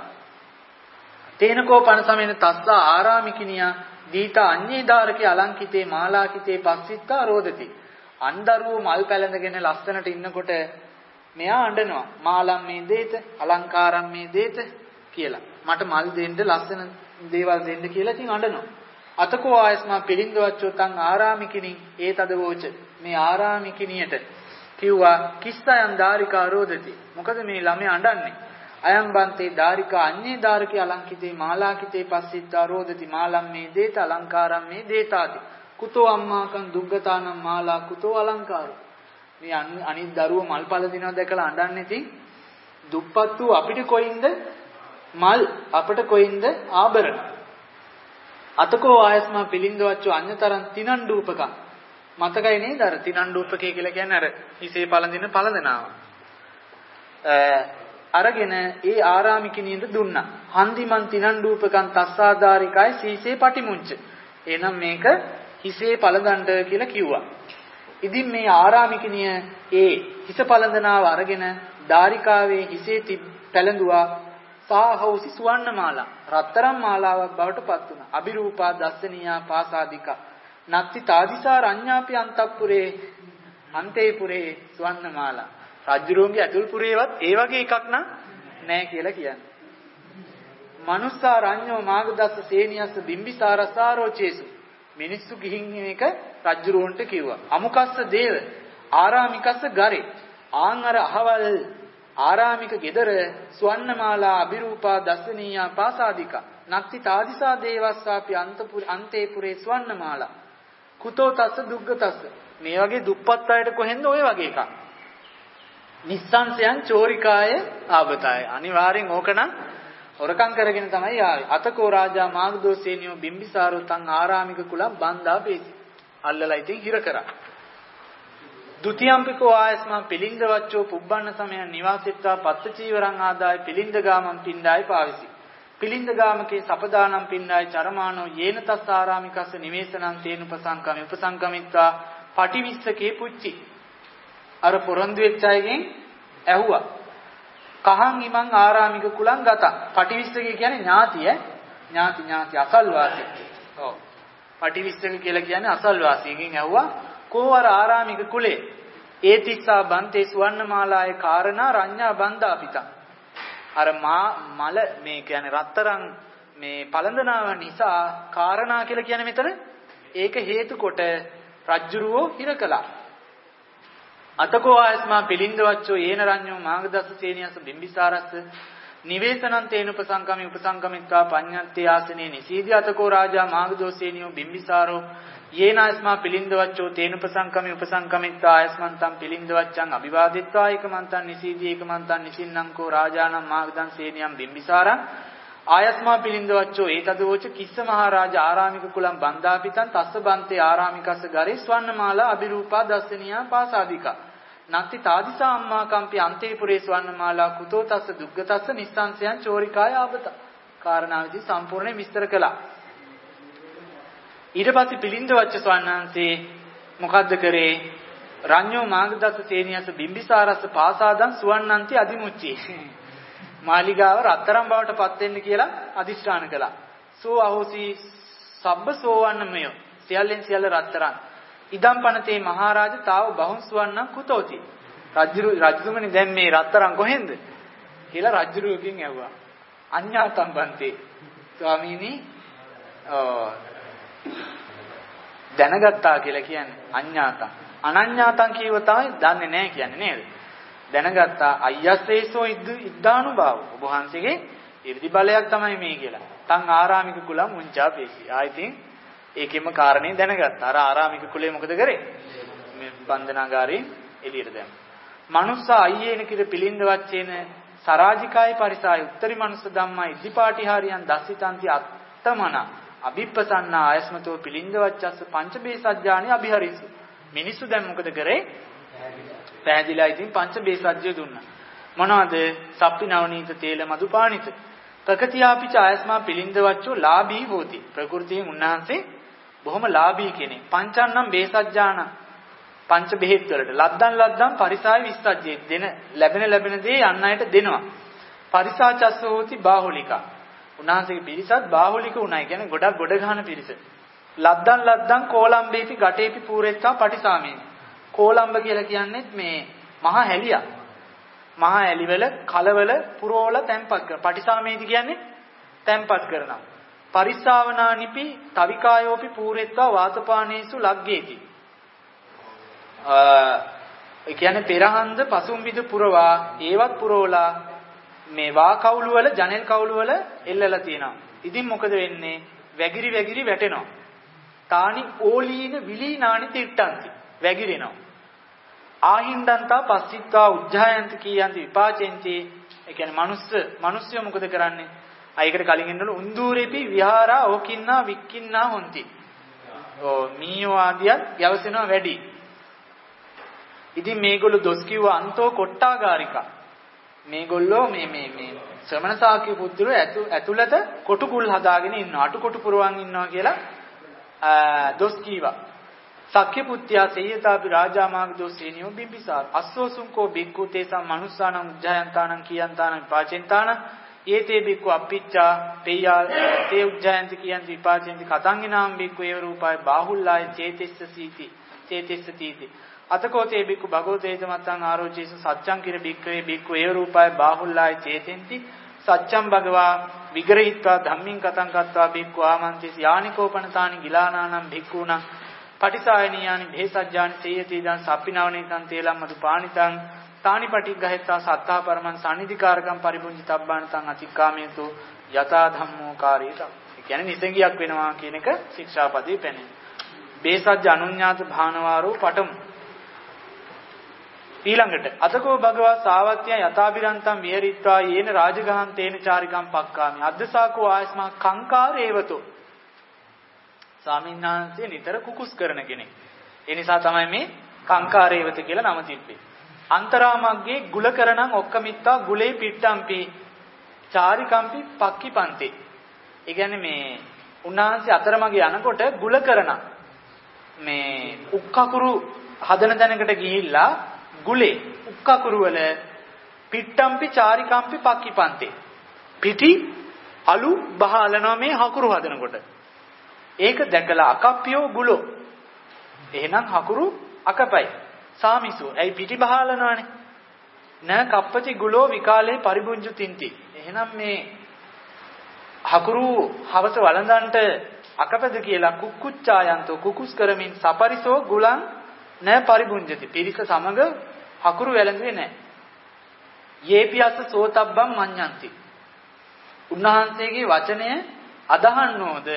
තේනකෝ පන සමේන තස්ස ආරාමිකිනියා දීතා අඤ්ඤේ ධාරකේ අලංකිතේ මාලාකිතේ පස්සිතා රෝදති. අන්දරුව මල් පැලඳගෙන ලස්සනට ඉන්නකොට මෙයා අඬනවා. මාලම් මේ දෙත අලංකාරම් මේ දෙත කියලා. මට මල් දෙන්න ලස්සන දේවල් දෙන්න කියලා ඉතින් අඬනවා. අතකෝ ආයස්මා පිළින්දවච්චෝ තං ආරාමිකිනි ඒතද වෝච. මේ ආරාමිකිනියට කිව්වා කිස්සයන් ධාරිකා රෝදති. මොකද මේ ළමයා අඬන්නේ? අයම් බන්තේ ධාරිකා අඤ්ඤේ ධාරකේ අලංකිතේ මාලාකිතේ පස්සිතා රෝදති. මාලම් මේ දේත අලංකාරම් මේ දේතාති. කුතෝ අම්මාකං දුග්ගතානම් මාලා කුතෝ අලංකාරෝ. මේ අනිත් දරුවෝ මල්පල දිනව දැකලා අඬන්නේ ඉතින් දුප්පත්තු අපිට කොයින්ද මල් අපට කොයින්ද ආභරණ. අතකෝ ආයස්මා පිළින්දවච්චෝ අඤ්‍යතරං තිනණ්ඩූපක. මතකයි නේද අර තිනණ්ඩූපකේ කියලා කියන්නේ අර හිසේ පළඳින පළඳනාව. අරගෙන ඒ ආරාමිකිනියට දුන්නා. හන්දිමන් තිනණ්ඩූපකං තස්සාදාරිකයි සීසේ පටිමුංච. එහෙනම් මේක හිසේ පළඳන්ට කියලා කිව්වා. ඉතින් මේ ආරාමිකිනිය ඒ හිස පළඳනාව අරගෙන ධාරිකාවේ හිසේ පැලඳුවා සාහෝසි සුවර්ණමාලා රත්තරන් මාලාවක් බවට පත් වුණා. අබිරූපා දස්සනීයා පාසාදිකා නත්ති තාදිසා රඤ්ඤාපි අන්තප්පුරේ අන්තේපුරේ සුවර්ණමාලා. රජුරුවන්ගේ ඇතුල්පුරේවත් ඒ වගේ එකක් නෑ කියලා කියන්නේ. මනුස්සා රඤ්ඤෝ මාගදස්ස සේනියස්ස බිම්බිසාරසාරෝචේසු. මිනිස්සු ගිහින් මේක රජුරුවන්ට කිව්වා. අමුකස්ස දේව ආරාමිකස්ස ගරේ. ආන් අර අහවල් ආරාමික ගෙදර ස්වර්ණමාලා අබිරූපා දස්සනීයා පාසාදිකා නත්ති තාදිසා දේවස්සාපි අන්තේපුරේ ස්වර්ණමාලා කුතෝ තස්ස දුග්ගතස්ස. මේ වගේ දුප්පත් අයට කොහෙන්ද ඔය වගේ එකක්. නිස්සංසයන් චෝරිකාය ආවතය. අනිවාර්යෙන් ඕකනම් හොරකම් කරගෙන තමයි ආවේ. අතකෝ රාජා මාගදෝසේනියෝ බිම්බිසාරෝ තං ආරාමික කුලම් බන්දා පේසි. අල්ලලා ඉතින් හිර කරා. ဒုတိ යම්පිකෝ ආයස්මා පිලින්ද වච්චෝ පුබ්බන්න සමයන් නිවාසෙත්වා පත්ත චීවරං ආදාය පිලින්ද ගාමම් පින්ඩායි පාවිසි. පිලින්ද ගාමකේ සපදානම් පින්ඩායි චරමානෝ යේන තස් ආරාමිකස්ස නිවේසනං තේනුපසංකමි උපසංකමිත්වා පටිවිස්සකේ පුච්චි. අර පොරොන්දු වෙච්ච අයගෙන් ඇහුවා. කහං ඉමං ආරාමික කුලං ගත. පටිවිස්සකේ කියන්නේ ඥාතිය ඥාති අසල්වාසී. ඔව්. පටිවිස්සක කියලා කියන්නේ අසල්වාසීගෙන් ඇහුවා කෝවර ආරාමික කුලේ ඒතිස්සා බන්තේ සුවර්ණමාලායේ කාරණා රඤ්ඤා බන්දා පිටං. අර මල මේ කියන්නේ රත්තරන් මේ පළඳනාව නිසා කාරණා කියලා කියන්නේ මෙතන ඒක හේතු කොට රජ්ජුරුවෝ හිර කළා. අතකෝ ආයස්මා පිලින්ද වච්චෝ යේන රඤ්ඤෝ මාගදස්ස සේනියස බිම්බිසාරස්ස නිවේසනං තේනුපසංකමි උපසංකමිත්වා පඤ්ඤත්තේ ආසනේ නිසීදී අතකෝ රාජා මාගදෝ සේනියෝ බිම්බිසාරෝ යේන ආයස්මා පිලින්ද වච්චෝ තේනුපසංකමි උපසංකමිත්වා ආයස්මන්තං පිලින්ද වච්චං අභිවාදිත්වා ඒකමන්තං නිසීදී ඒකමන්තං නිසින්නං කෝ රාජානම් මාගදං සේනියම් බිම්බිසාරං ආයස්මා පිලින්ද වච්චෝ ඒතදෝච කිස්ස මහරජා ආරාමික කුලම් බන්දාපිතං තස්ස බන්තේ ආරාමිකස්ස ගරේ ස්වර්ණමාලා අබිරූපා දස්සනීයා පාසාදිකා නත්ති තාදිසා අම්මා කම්පි අන්තේපුරේ ස්වර්ණමාලා කුතෝ තස්ස දුග්ගතස්ස නිස්සංසයන් චෝරිකාය ආබත. කාරණාවදී සම්පූර්ණ විස්තර කළා. ඊට පස්සේ පිලින්ද වච්ච ස්වර්ණාංශේ මොකද්ද කරේ? රඤ්ඤෝ මාගදස්ස සේනියස බිම්බිසාරස්ස පාසාදං සුවන්නන්ති අදිමුච්චි. මාලිගාව රත්තරන් බවට පත් වෙන්න කියලා අදිෂ්ඨාන කළා. සෝ අහෝසි සබ්බ සෝවන්නමය. සියල්ලෙන් සියල්ල රත්තරන්. ඉදම් පනතේ මහරජා තාව බහුන් සුවන්නං කුතෝති. රජුතුමනි දැන් මේ රත්තරන් කොහෙන්ද කියලා රජුරුවකින් ඇහුවා. අඤ්ඤාතම් බන්තේ. ස්වාමීනි දැනගත්තා කියලා කියන්නේ අඤ්ඤාතම්. අනඤ්ඤාතම් කියව තමයි දන්නේ නැහැ කියන්නේ නේද? දැනගත්තා අයස්සේසෝ ඉද්දානුභාව. ඔබ වහන්සේගේ 이르දි බලයක් තමයි මේ කියලා. තං ආරාමික කුලම් උංචා පේසි. ආයිතින් ඒකෙම කාරණේ දැනගත්තා. අර ආරාමික කුලේ මොකද කරේ? මේ බන්ධනාගාරේ එළියට දැම්ම. මනුස්සා අයියේන කිර පිලින්ද වච්චේන සරාජිකායි පරිසාය උත්තරි මනුස්ස ධම්මා ඉද්ධිපාටිහාරියන් දස්සිතන්ති අත්තමන අභිප්පසන්නා ආයස්මතෝ පිලින්ද වච්චස්ස පංචබේ සජ්ජානි අභිහරිසු. මිනිස්සු දැන් මොකද කරේ? පැහැදිලා ඉතින් පංචබේ සජ්ජය දුන්නා. මොනවද? සප්පි නවනීත තේල මදුපානිත. ප්‍රකතියාපිච ආයස්මා පිලින්ද වච්චෝ ලාභී හෝති. ප්‍රകൃතියෙන් උන්වහන්සේ බොහොම ලාභී කෙනෙක්. පංචන්නම් බේසජ්ජාන පංච බෙහෙත් වලට ලද්දන් පරිසාය විස්සජ්ජේ දෙන ලැබෙන දේ අන් අයට දෙනවා. පරිසාචස්ස හෝති බාහුලිකා. උන්වහන්සේගේ පිරිසත් බාහුලික උණයි. කියන්නේ ගොඩක් ගොඩ ගන්න පිරිස. ලද්දන් කෝලම්බේපි ගටේපි පූරෙත්තා පටිසාමේ. කෝලම්බ කියලා කියන්නේ මේ මහා හැලියක්. මහා ඇලිවල කලවල පුරවල තැම්පත් කරන. පටිසාමේදි කියන්නේ තැම්පත් කරනවා. පරිස්සාවනානිපි තවිකායෝපි පූරෙත්වා වාතපානේසු ලග්ගේති. ඒ කියන්නේ පෙරහන්ද පසුම්බිද පුරවා ඒවත් පුරවලා මේ වා කවුළු වල ජනෙල් කවුළු වල එල්ලලා තියෙනවා. ඉතින් මොකද වෙන්නේ? වැගිරි වැටෙනවා. තානි ඕලීන විලීනානි තිට්ටන්ති. වැගිරෙනවා. ආහින්දන්තා පස්සිත්වා උජ්ජායන්ති කියන්ති විපාචෙන්ති. ඒ කියන්නේ මිනිස්සු මොකද කරන්නේ? අයකට කලින් ඉන්නවලු උන්දූරේපි විහාරා ඕකින්නා වික්කින්නා හොಂತಿ. මීයෝ ආදියත් යවසෙනවා වැඩි. ඉතින් මේගොල්ලෝ දොස් කිව්වා අන්තෝ කොට්ටාගාරිකා. මේගොල්ලෝ මේ ශ්‍රමණ ශාක්‍ය පුත්‍රයෝ ඇතුළත කොටු කුල් හදාගෙන ඉන්නවා. අටු කොටු පුරවන් ඉන්නවා කියලා දොස් කීවා. සක්්‍ය පුත්‍යා සේයතාපි රාජාමාගදෝ සේනියෝ බිම්බිසාර අස්සෝසුංකෝ බික්ඛු තේසම් මනුස්සානං උජ්ජායන්තානං කියන්තානං පාචෙන්තානං ඒතේ බික්කු අප්පිච්චා තේයා තේ උජ්ජයන්ති කියන්ති විපාචෙන්ති කතංගිනාම් බික්කු ඒව රූපයි බාහුල්ලාය චේතෙස්සති අතකෝ තේ බික්කු භගවතේත මත්තං ආරෝචේස සච්ඡං කිර බික්කවේ බික්කු ඒව රූපයි බාහුල්ලාය චේතෙන්ති සච්ඡං භගවා විග්‍රහිත්වා ධම්මින් කතං කତ୍වා බික්කු ආමන්තිස් යානිකෝපනතානි ගිලානානම් භික්ඛූණං පටිසායනියානි භේසජ්ජානි සේයති දන් සප්පිනවනිතං තේලම්මදු පානිතං තානි පටිග්ගහෙත්තා සත්තා පරමං සනිධිකාරකම් පරිපුඤ්ජිතබ්බානතං අතික්කාමේතු යතා ධම්මෝ කාරීත. ඒ කියන්නේ නිසංගියක් වෙනවා කියන එක ශික්ෂාපදේ පැනෙන. බේසජ්ජ අනුඤ්ඤාත භානවාරෝ පඨම. ඊළඟට අතකෝ භගවා සාවත්‍ය යතාබිරන්තං විහෙරිත්වා යේන රාජගහං තේන චාරිකම් පක්කාමි අද්දසාකෝ ආයස්මා කංකාරේවතෝ. ස්වාමීන් වහන්සේ නිතර කුකුස් කරන කෙනෙක්. ඒ නිසා තමයි මේ කංකාරේවත කියලා නම තිබ්බේ. අන්තරාමග්ගේ ගුලකරණං ඔක්කමිත්තා ගුලේ පිට්ටම්පි චාරිකම්පි පක්කිපන්ති. ඒ කියන්නේ මේ උන්වහන්සේ අතරමගේ යනකොට ගුලකරණ මේ උක්කකුරු හදන දැනකට ගිහිල්ලා ගුලේ උක්කකුරු වල පිට්ටම්පි චාරිකම්පි පක්කිපන්ති. පිටි අලු බහලනවා මේ හකුරු හදනකොට. ඒක දැකලා අකප්පියෝ ගුලෝ. එහෙනම් හකුරු අකපයි. සාමිසෝ. ඇයි පිටි බහලනවනේ? න කප්පති ගුලෝ විකාලේ පරිබුංජුතින්ති. එහෙනම් මේ හකුරු හවස වළඳන්ට අකපද කියලා කුක්කුච්චායන්තෝ කුකුස් කරමින් සපරිසෝ ගුලං න පරිබුංජති. පිරිස සමග හකුරු වැළඳුවේ නැහැ. යේපියස්ස සෝතබ්බම් මඤ්ඤන්ති. උන්වහන්සේගේ වචනය අදහන්නෝද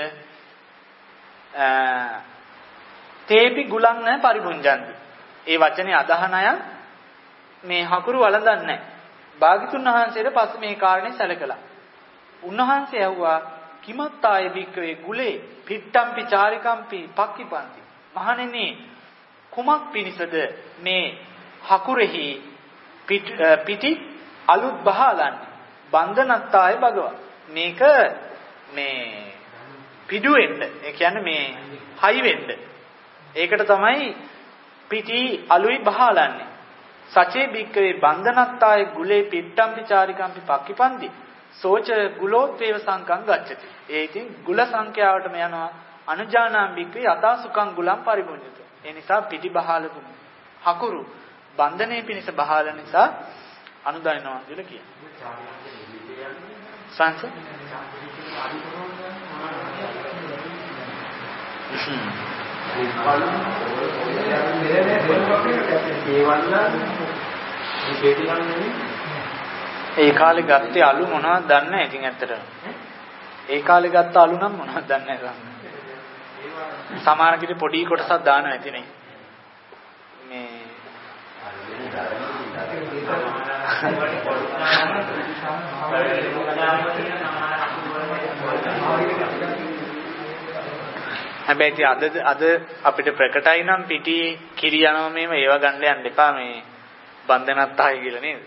තේපි ගුලං න පරිබුංජන්ති. ඒ වචනේ අදහන අය මේ හකුරු වළඳන්නේ නැහැ. භාග්‍යතුන් වහන්සේට පස්සේ මේ කාරණේ සැලකලා. උන්වහන්සේ ඇහුවා කිමත්තාය බික්කවේ ගුලේ පිට්ටම්පි චාරිකම්පි පක්කිපන්ති. මහණෙනි කුමක් පිණිසද මේ හකුරෙහි පිටි අලුත් බහලන්නේ? බන්ධනත්තාය භගවා. මේක මේ පිඩු වෙන්න. ඒ කියන්නේ මේ හයි වෙන්න. ඒකට තමයි පිටි අලුයි බහලන්නේ. සචේ බික්කවේ බන්ධනත්තාය ගුලේ පිට්ටම්පි චාරිකම්පි පක්කිපන්ති. සෝච ගුලෝත්වේව සංකම් ගච්ඡති. ඒ ඉතින් ගුල සංඛ්‍යාවටම යනවා. අනුජානාම් බික්කවේ යතා සුඛං ගුලම් පරිමුඤ්ඤත. ඒ නිසා පිටි බහලපු හකුරු බන්ධනේ පිණිස බහල නිසා අනුදනිනවා කියලා කියනවා. සංස ඒ කාලේ ගත්තේ අලු මොනවද දන්නේ නැහැ. ඉතින් ඇත්තට ඒ කාලේ ගත්ත අලු නම් මොනවද දන්නේ නැහැ. සමහර කිරි පොඩි කොටසක් දානවා ඉතින් මේ හැබැයි අද අපිට ප්‍රකටයි නම් පිටි කිරි යනවා මේව ඒව ගන්න යන්න එපා මේ බන්ධනත් ආයි කියලා නේද?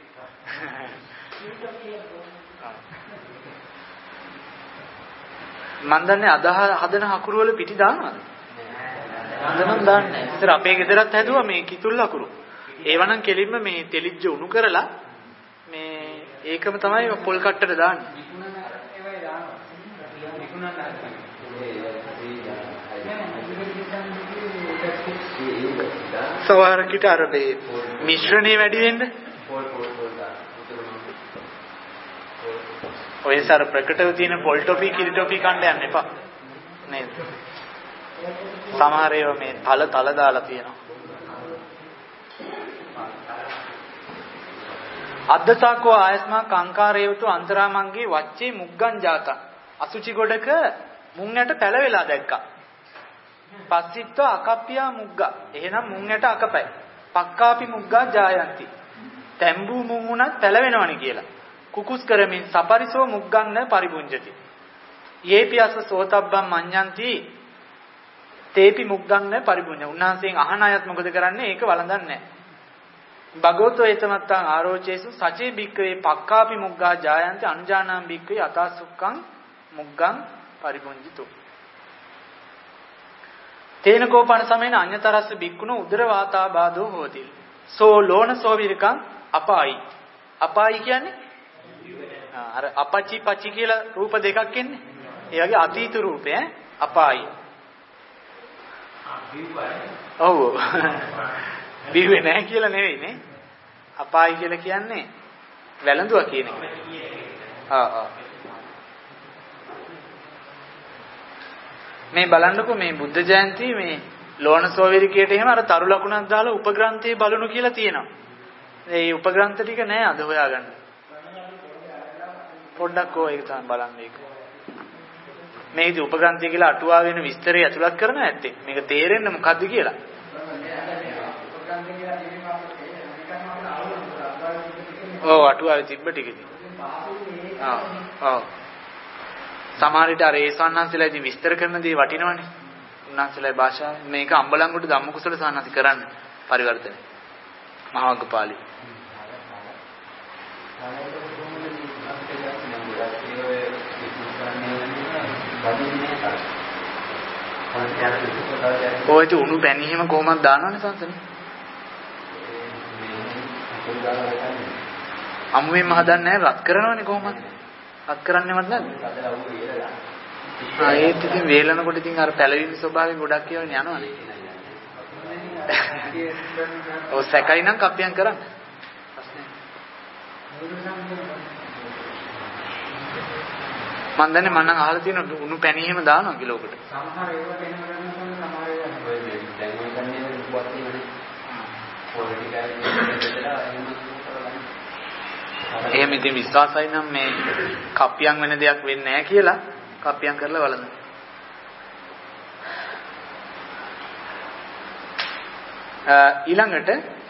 මන් දන්නේ අද හදන හකුරු වල පිටි දානවද? මන්දනම් දාන්නේ නැහැ. ඉතින් අපේ ගෙදරත් හැදුවා මේ කිතුල් හකුරු. ඒවනම් කෙලින්ම මේ තෙලිජ්ජ උණු කරලා මේ ඒකම තමයි පොල් කට්ටට දාන්නේ. සවහරකිට අර මේ මිශ්‍රණේ වැඩි වෙන්න ඔය සර ප්‍රකටව තියෙන පොල් ටොපි කිරි ටොපි කන්න යන්න එපා නේද? සමහර ඒවා මේ තල දාලා තියෙනවා. අද්දසාකෝ ආයස්මා කංකාරේවතු අන්තරාමංගේ වච්චේ මුග්ගං ජාත. අසුචි ගොඩක මුං ඇට පැලවෙලා දැක්කා. පස්සිට්ව අකප්පියා මුග්ගා. එහෙනම් මුං ඇට අකපයි. පක්කාපි මුග්ගා ජායන්ති. තැඹු මුං උනත් පැලවෙනවනේ කියලා. කුකුස් කරමින් සපරිසෝ මුග්ගං න පරිබුංජති. යේපියස්ස සෝතබ්බම් මඤ්ඤන්ති තේපි මුග්ගං න පරිබුංජ. උන්වහන්සේගෙන් අහන අයත් මොකද කරන්නේ? ඒක වළඳන්නේ නැහැ. භගවතෝ ඒතමත්තං ආරෝචේසු සචේ බික්කවේ පක්කාපි මුග්ගා ජායන්ති අනුජානාම් බික්කවේ අතාසුක්ඛං මුග්ගං පරිබුංජිතෝ. තේන කෝපන සමේන අඤ්‍යතරස්ස බික්කුණෝ උදර වාතා බාධෝ හෝති. සෝ ලෝණ සෝ විරකං අපායි. අපායි කියන්නේ අර අපච්චි පච්චි කියලා රූප දෙකක් එන්නේ. ඒ වගේ අතීත රූපය අපායි. ඔව්. බිව්වේ නැහැ කියලා නෙවෙයි නේ. අපායි කියලා කියන්නේ වැළඳුවා කියන එක. මේ බලන්නකෝ මේ බුද්ධ ජයන්ති මේ ලෝණසෝවිරිකයට එහෙම අර තරු ලකුණක් දාලා උපග්‍රන්ථයේ බලනු කියලා තියෙනවා. ඒ උපග්‍රන්ථ ටික නෑ අද හොයාගන්න. පොඩ්ඩක් ඕක ඒක තමයි බලන්න ඒක. මේකේ උපග්‍රන්ථය කියලා අටුවා වෙන විස්තරය ඇතුළත් කරන ඇත්තේ. මේක තේරෙන්න මොකද්ද කියලා. ඔව් අටුවාවේ තිබ්බ ටිකදී. ඔව්. සමහර විට අර ඒසන්නන්සලා ඉතින් විස්තර කරන දේ වටිනවනේ. උන්වහන්සේලාගේ භාෂාව. මේක අම්බලන්ගොඩ ධම්මකුසල සානති කරන්න පරිවර්තන. මහවග්ගපාලි. ඔය තු උණු පැණි හිම කොහොමද දානවනේ සංසනේ? අමුවෙන්ම හදන්නේ නැහැ රත් කරනවනේ කොහොමද? රත් කරන්නේවත් නැද්ද? ඒත් ඉතින් වේලනකොට ඉතින් අර පැලවීම ස්වභාවයෙන් ගොඩක් කියවනේ යනවනේ. ඔව් සැකයි නම් කප්පියම් කරන්න. මම දන්නේ මම නම් අහලා තියෙන උණු පැණි එහෙම දානවා කිලෝ කට. සමහර ඒවා වෙනම කරනවා සමහර ඒවා ඔය දැන් ඔය කන්නේ රුපුවක් තියෙනනේ. එහෙම ඉතින් විශ්වාසයි නම් මේ කප්පියම් වෙන දෙයක් වෙන්නේ නැහැ කියලා කප්පියම් කරලා බලන්න. ඊළඟට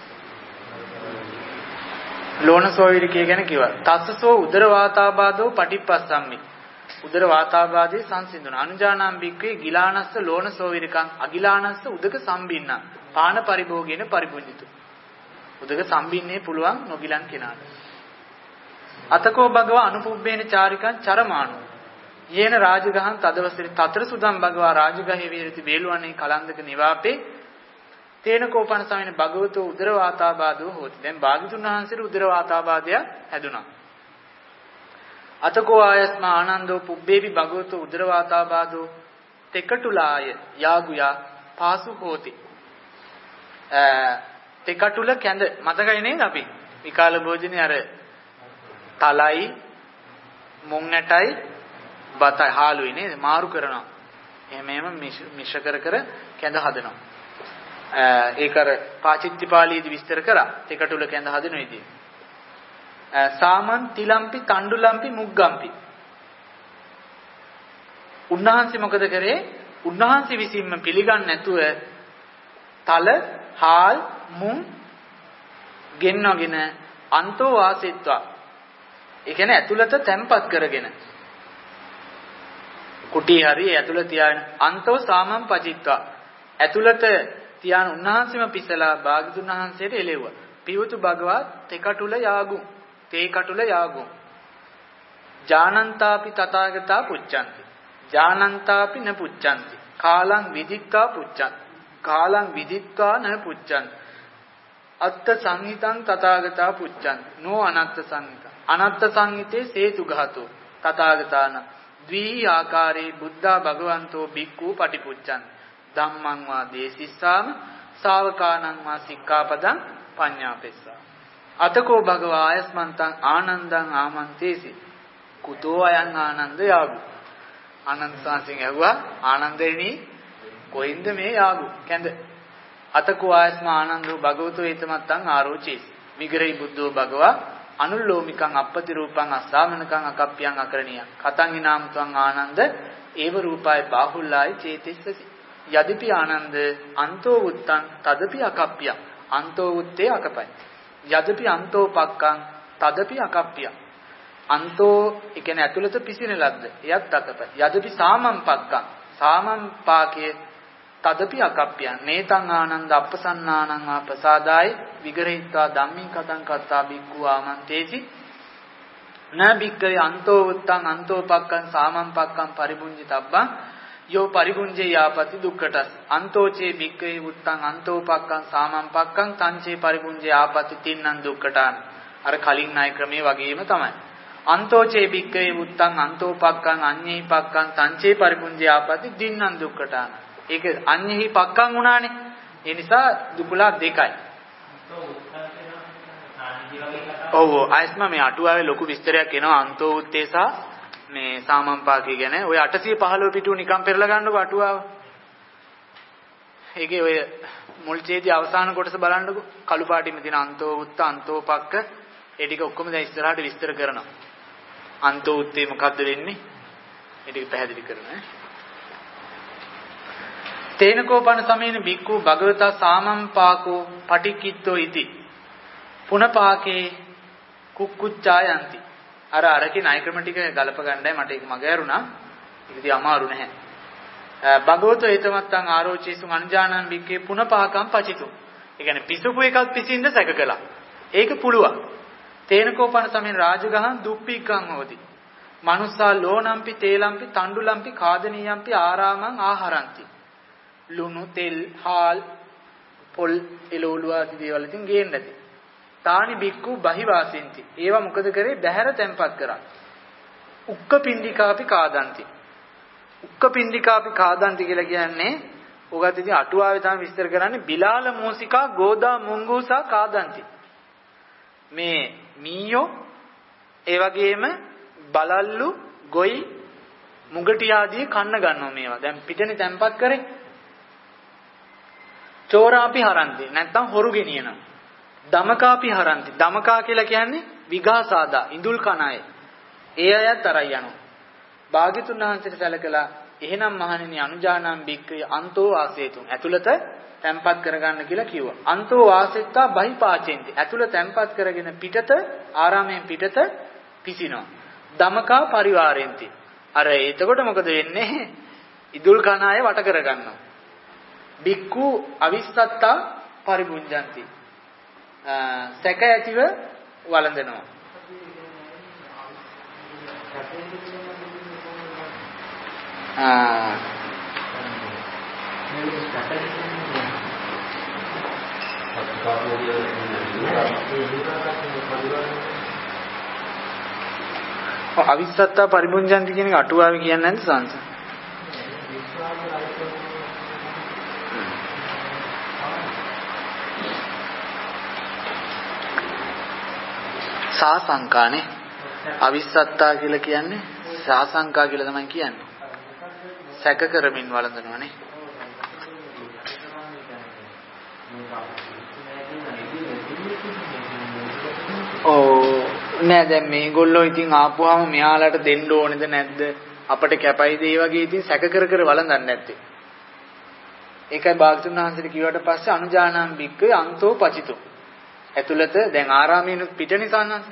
ලෝණසෝවිරිකය ගැන කිව්වා. තස්සසෝ උදර වාතාබාධෝ පටිප්පස්සම්මි. උදර වාතාබාධේ සංසිඳුන. අනුජානම් බික්කේ ගිලානස්ස ලෝණසෝවිරිකං අගිලානස්ස උදක සම්බින්න. පාන පරිභෝගේන පරිපුඤ්ජිතු. උදක සම්බින්නේ පුළුවන් නොගිලන් කෙනාට. අතකෝ භගවා අනුපුබ්බේන චාරිකං චරමාණු. යේන රාජගහං තදවසරි තතර සුදම් භගවා රාජගහේ විහෙරති බේලුවනේ කලන්දක නිවාපේ තේන කෝපන සමින භගවතෝ උදර වාතාබාධෝ හොති. දැන් භාග්‍යතුන් වහන්සේට උදර වාතාබාධය හැදුනා. අතකෝ ආයස්මා ආනන්දෝ පුබ්බේපි භගවතෝ උදර වාතාබාධෝ තෙකටුලාය යාගුයා පාසු හෝති. තෙකටුල කැඳ මතකයි නේද අපි? විකාල භෝජනේ අර තලයි මුං නැටයි බතයි හාලුයි නේද මාරු කරනවා. එහෙම මිශ්‍ර කර කර කැඳ හදනවා. ඒක අර පාචිත්තිපාලීදී විස්තර කරා තෙකටුල කැඳ හදන විදිය. සාමන් තිලම්පි තණ්ඩුලම්පි මුග්ගම්පි. උන්වහන්සේ මොකද කරේ? උන්වහන්සේ විසින්ම පිළිගන්නේ නැතුව තල හාල් මුං ගෙන්නගෙන අන්තෝ වාසෙත්වා. ඒ කියන්නේ ඇතුළත තැම්පත් කරගෙන කුටි හරි ඇතුළත තියාගෙන අන්තෝ සාමම් පචිත්වා. ඇතුළත තියාන උන්වහන්සේම පිසලා භාග්‍යතුන් වහන්සේට එළෙව්වා. පියුතු භගවා තෙකටුල යාගු තේ කටුල යාගු. ජානන්තාපි තථාගතා පුච්ඡanti. ජානන්තාපි න පුච්ඡanti. කාලං විදික්ඛා පුච්ඡanti. කාලං විදික්ඛා න පුච්ඡanti. අත්ත සංහිතං තථාගතා පුච්ඡanti. නෝ අනත්ත සංහිතං. අනත්ත සංහිතේ සේතු ගහතෝ තථාගතාන ද්වි ආකාරේ බුද්ධා භගවන්තෝ බික්ඛු පටිපුච්ඡanti. ධම්මං වා දේසිස්සාම ශාවකානං වා සික්ඛාපදං පඤ්ඤාපෙස්සා. අතකෝ භගවා ආයස්මන්තං ආනන්දං ආමන්තේසි කුතෝ අයං ආනන්ද යාගු. ආනන්ද සාසින් ඇහුවා ආනන්දෙනි කොයින්ද මේ යාගු කැඳ. අතකෝ ආයස්ම ආනන්දෝ භගවතෝ ඒතමත්තං ආරෝචේසි විග්‍රහි බුද්ධෝ භගවා අනුල්ලෝමිකං අපපති රූපං අස්සාමනකං අකප්පියං අකරණියං කතං විනාමතුං ආනන්ද ඒව රූපාය බාහුල්ලාය චේතෙස්සසි. යදිපි ආනන්ද අන්තෝ උත්තං තදපි අකප්පිය අන්තෝ උත්තේ අකපයි. යදිපි අන්තෝ පක්කං තදපි අකප්පිය අන්තෝ ඒ කියන්නේ ඇතුළත පිසින ලද්ද එයත් අකපයි. යදිපි සාමම් පක්කං සාමම් පාකේ තදපි අකප්පිය නේතං ආනන්ද අප්පසන්නානං වා ප්‍රසාදාය විගරහිත්වා ධම්මින් කතං කත්තා බික්ඛු ආමන්තේසි න බික්ඛවේ අන්තෝ උත්තං අන්තෝ පක්කං සාමම් පක්කං පරිබුඤ්ජිතබ්බං යෝ පරිගුංජේ යාපති දුක්ඛටස් අන්තෝචේ බික්කේ උත්තං අන්තෝපක්ඛං සාමං පක්ඛං තංචේ පරිගුංජේ ආපති තින්නං දුක්ඛටාන. අර කලින් ණය ක්‍රමයේ වගේම තමයි. අන්තෝචේ බික්කේ උත්තං අන්තෝපක්ඛං අඤ්ඤෙහි පක්ඛං සංචේ පරිපුඤ්ජයාපති දින්නම් දුක්ඛටාන. ඒක අඤ්ඤෙහි පක්ඛං උනානේ. ඒ නිසා දුකලා දෙකයි. ඔව් ආයස්ම මේ අටුවාවේ ලොකු විස්තරයක් එනවා අන්තෝ උත්තේ සහ මේ සාමම්පාකී ගැන. ඔය 815 පිටුව නිකම් පෙරලා ගන්නකො අටුවාව. ඒකේ ඔය මුල් ඡේදයේ අවසාන කොටස බලන්නකො. කළු පාටින්ම තියෙන අන්තෝ උත්ත අන්තෝ පක්ඛ ඒ ටික ඔක්කොම දැන් ඉස්සරහට විස්තර කරනවා. අන්තෝ උත්තේ මොකද්ද වෙන්නේ? ඒ ටික පැහැදිලි කරනවා. තේනකෝපන සමේන බික්ඛු භගවතා සාමම්පාකෝ පටික්කිත්තෝ ඉති. පුනපාකේ කුක්කුච්චායන්ති. අර අරකේ ණය ක්‍රම ටික ගලප ගන්නයි මට ඒක මග ඇරුණා. ඒක ඉතින් අමාරු නැහැ. භගවතෝ ඒතමත්තං ආරෝචේසු අනුජානං බික්කේ පුනපාකම් පචිතු. ඒ කියන්නේ පිසුපු එකක් පිසින්න සැක කළා. ඒක පුළුවන්. තේනකෝපන සමෙන් රාජගහං දුප්පික්කං හොති. මනුස්සා ලෝණම්පි තේලම්පි තණ්ඩුලම්පි කාදනීයම්පි ආරාමං ආහරಂತಿ. ලුණු තෙල් හාල් පොල් එළවලු ආදී දේවල් ඉතින් ගේන්න ඇති. තානි බික්කු බහිවාසින්ති. ඒවා මොකද කරේ? බහැර තැන්පත් කරා. උක්ක පින්ඩිකාපි කාදන්ති. උක්ක පින්ඩිකාපි කාදන්ති කියලා කියන්නේ ඔගත් ඉතින් අටුවාවේ තමයි විස්තර කරන්නේ බිලාල මෝසිකා ගෝදා මුංගුසා කාදන්ති. මේ මීයෝ ඒ වගේම බලල්ලු ගොයි මුගටි ආදී කන්න ගන්නවා මේවා. දැන් පිටනේ තැන්පත් කරේ. චෝරාපි හරන්ති. නැත්තම් හොරු ගෙනියනවා. දමකාපි හරන්ති. දමකා කියලා කියන්නේ විඝාසාදා ඉඳුල් කන අය. ඒ අයත් අරයි යනවා. භාග්‍යතුන් වහන්සේට සැලකලා එහෙනම් මහණෙනි අනුජානං බික්කේ අන්තෝ වාසේතුන් ඇතුළත තැන්පත් කරගන්න කියලා කිව්වා. අන්තෝ වාසෙත්තා බහිපාචෙන්ති. ඇතුළ තැන්පත් කරගෙන පිටත ආරාමයෙන් පිටත පිසිනවා. දමකා පරිවාරෙන්ති. අර එතකොට මොකද වෙන්නේ? ඉදුල් කන අය වට කරගන්නවා. බික්කු අවිස්සත්තා පරිපුඤ්ජಂತಿ. සැක ඇතිව වළඳනවා. අවිස්සත්තා පරිපුඤ්ජಂತಿ කියන එක අටුවාවේ කියන්නේ නැද්ද සංස? සාසංකානේ අවිස්සත්තා කියලා කියන්නේ සාසංකා කියලා තමයි කියන්නේ. සැක කරමින් වළඳනවානේ. නෑ දැන් මේගොල්ලෝ ඉතින් ආපුවාම මෙයාලට දෙන්න ඕනේද නැද්ද අපිට කැපයිද ඒ වගේ ඉතින් සැක කර කර වළඳන්නේ නැත්තේ. ඒකයි භාගතුන් වහන්සේට කිව්වට පස්සේ අනුජානං බික්කේ අන්තෝ පචිතෝ. ඇතුළත දැන් ආරාමයෙන් පිටනේ සාන්නස්.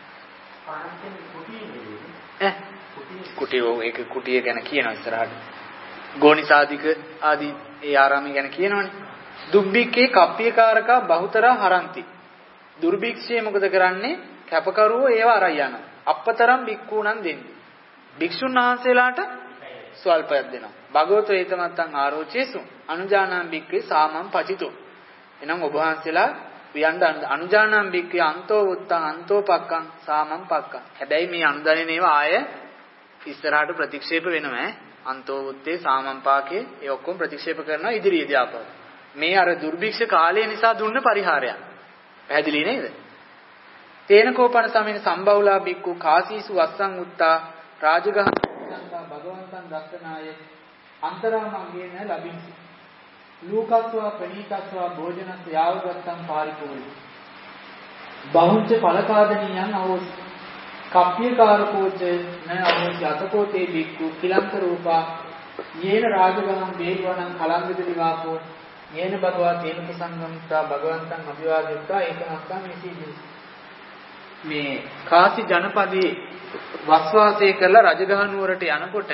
කුටිය ඒක කුටිය ගැන කියනවා ඉස්සරහට. ගෝනිසාදික ආදී ඒ ආරාමය ගැන කියනවනේ. දුබ්බික්කේ කප්පියකාරකා බහුතරා හරಂತಿ. දුර්භික්ෂයේ මොකද කරන්නේ? කැපකරුවෝ ඒව අරයි යනවා. අපතරම් බික්කුණන් දෙන්නේ. භික්ෂුන් වහන්සේලාට ස්වල්පයක් දෙනවා. භගවතෝ ඒතමත්තං ආරෝචේසු අනුජානං බික්කේ සාමං පචිතෝ. එනම් ඔබ වහන්සේලා වියන්ද අනුජානං බික්කේ අන්තෝ උත්තං අන්තෝ පක්ඛං සාමං පක්ඛං. හැබැයි මේ අනුදැනෙන ඒවා ආය ඉස්සරහට ප්‍රතික්ෂේප වෙනවා ඈ. අන්තෝ උත්තේ සාමං පාකේ ඒ ඔක්කොම ප්‍රතික්ෂේප කරනවා ඉදිරියේදී ආපහු. මේ අර දුර්භික්ෂ කාලය නිසා දුන්න පරිහාරයක්. පැහැදිලි නේද? තේනකෝපන සමේන සම්බවුලා බික්කු කාසීසු වස්සං උත්තා රාජගහං භගවන්තං දස්සනාය අන්තරාමග්ගේන ලබින්ති. ලූකස්වා ප්‍රණීතස්වා භෝජනස් යාවගත්තං පාරිපූර්ණ. බහුංච පලකාදනියං අවෝසි. කප්පියකාරකෝච න අවෝසි අතකෝතේ බික්කු කිලංක රූපා යේන රාජගහං වේගවණං කලංගද විවාකෝ යේන භගවා තේන ප්‍රසංගම්තා භගවන්තං අභිවාදිත්වා ඒකමස්සං විසීදි. මේ කාසි ජනපදයේ වස්වාසය කරලා රජගහ නුවරට යනකොට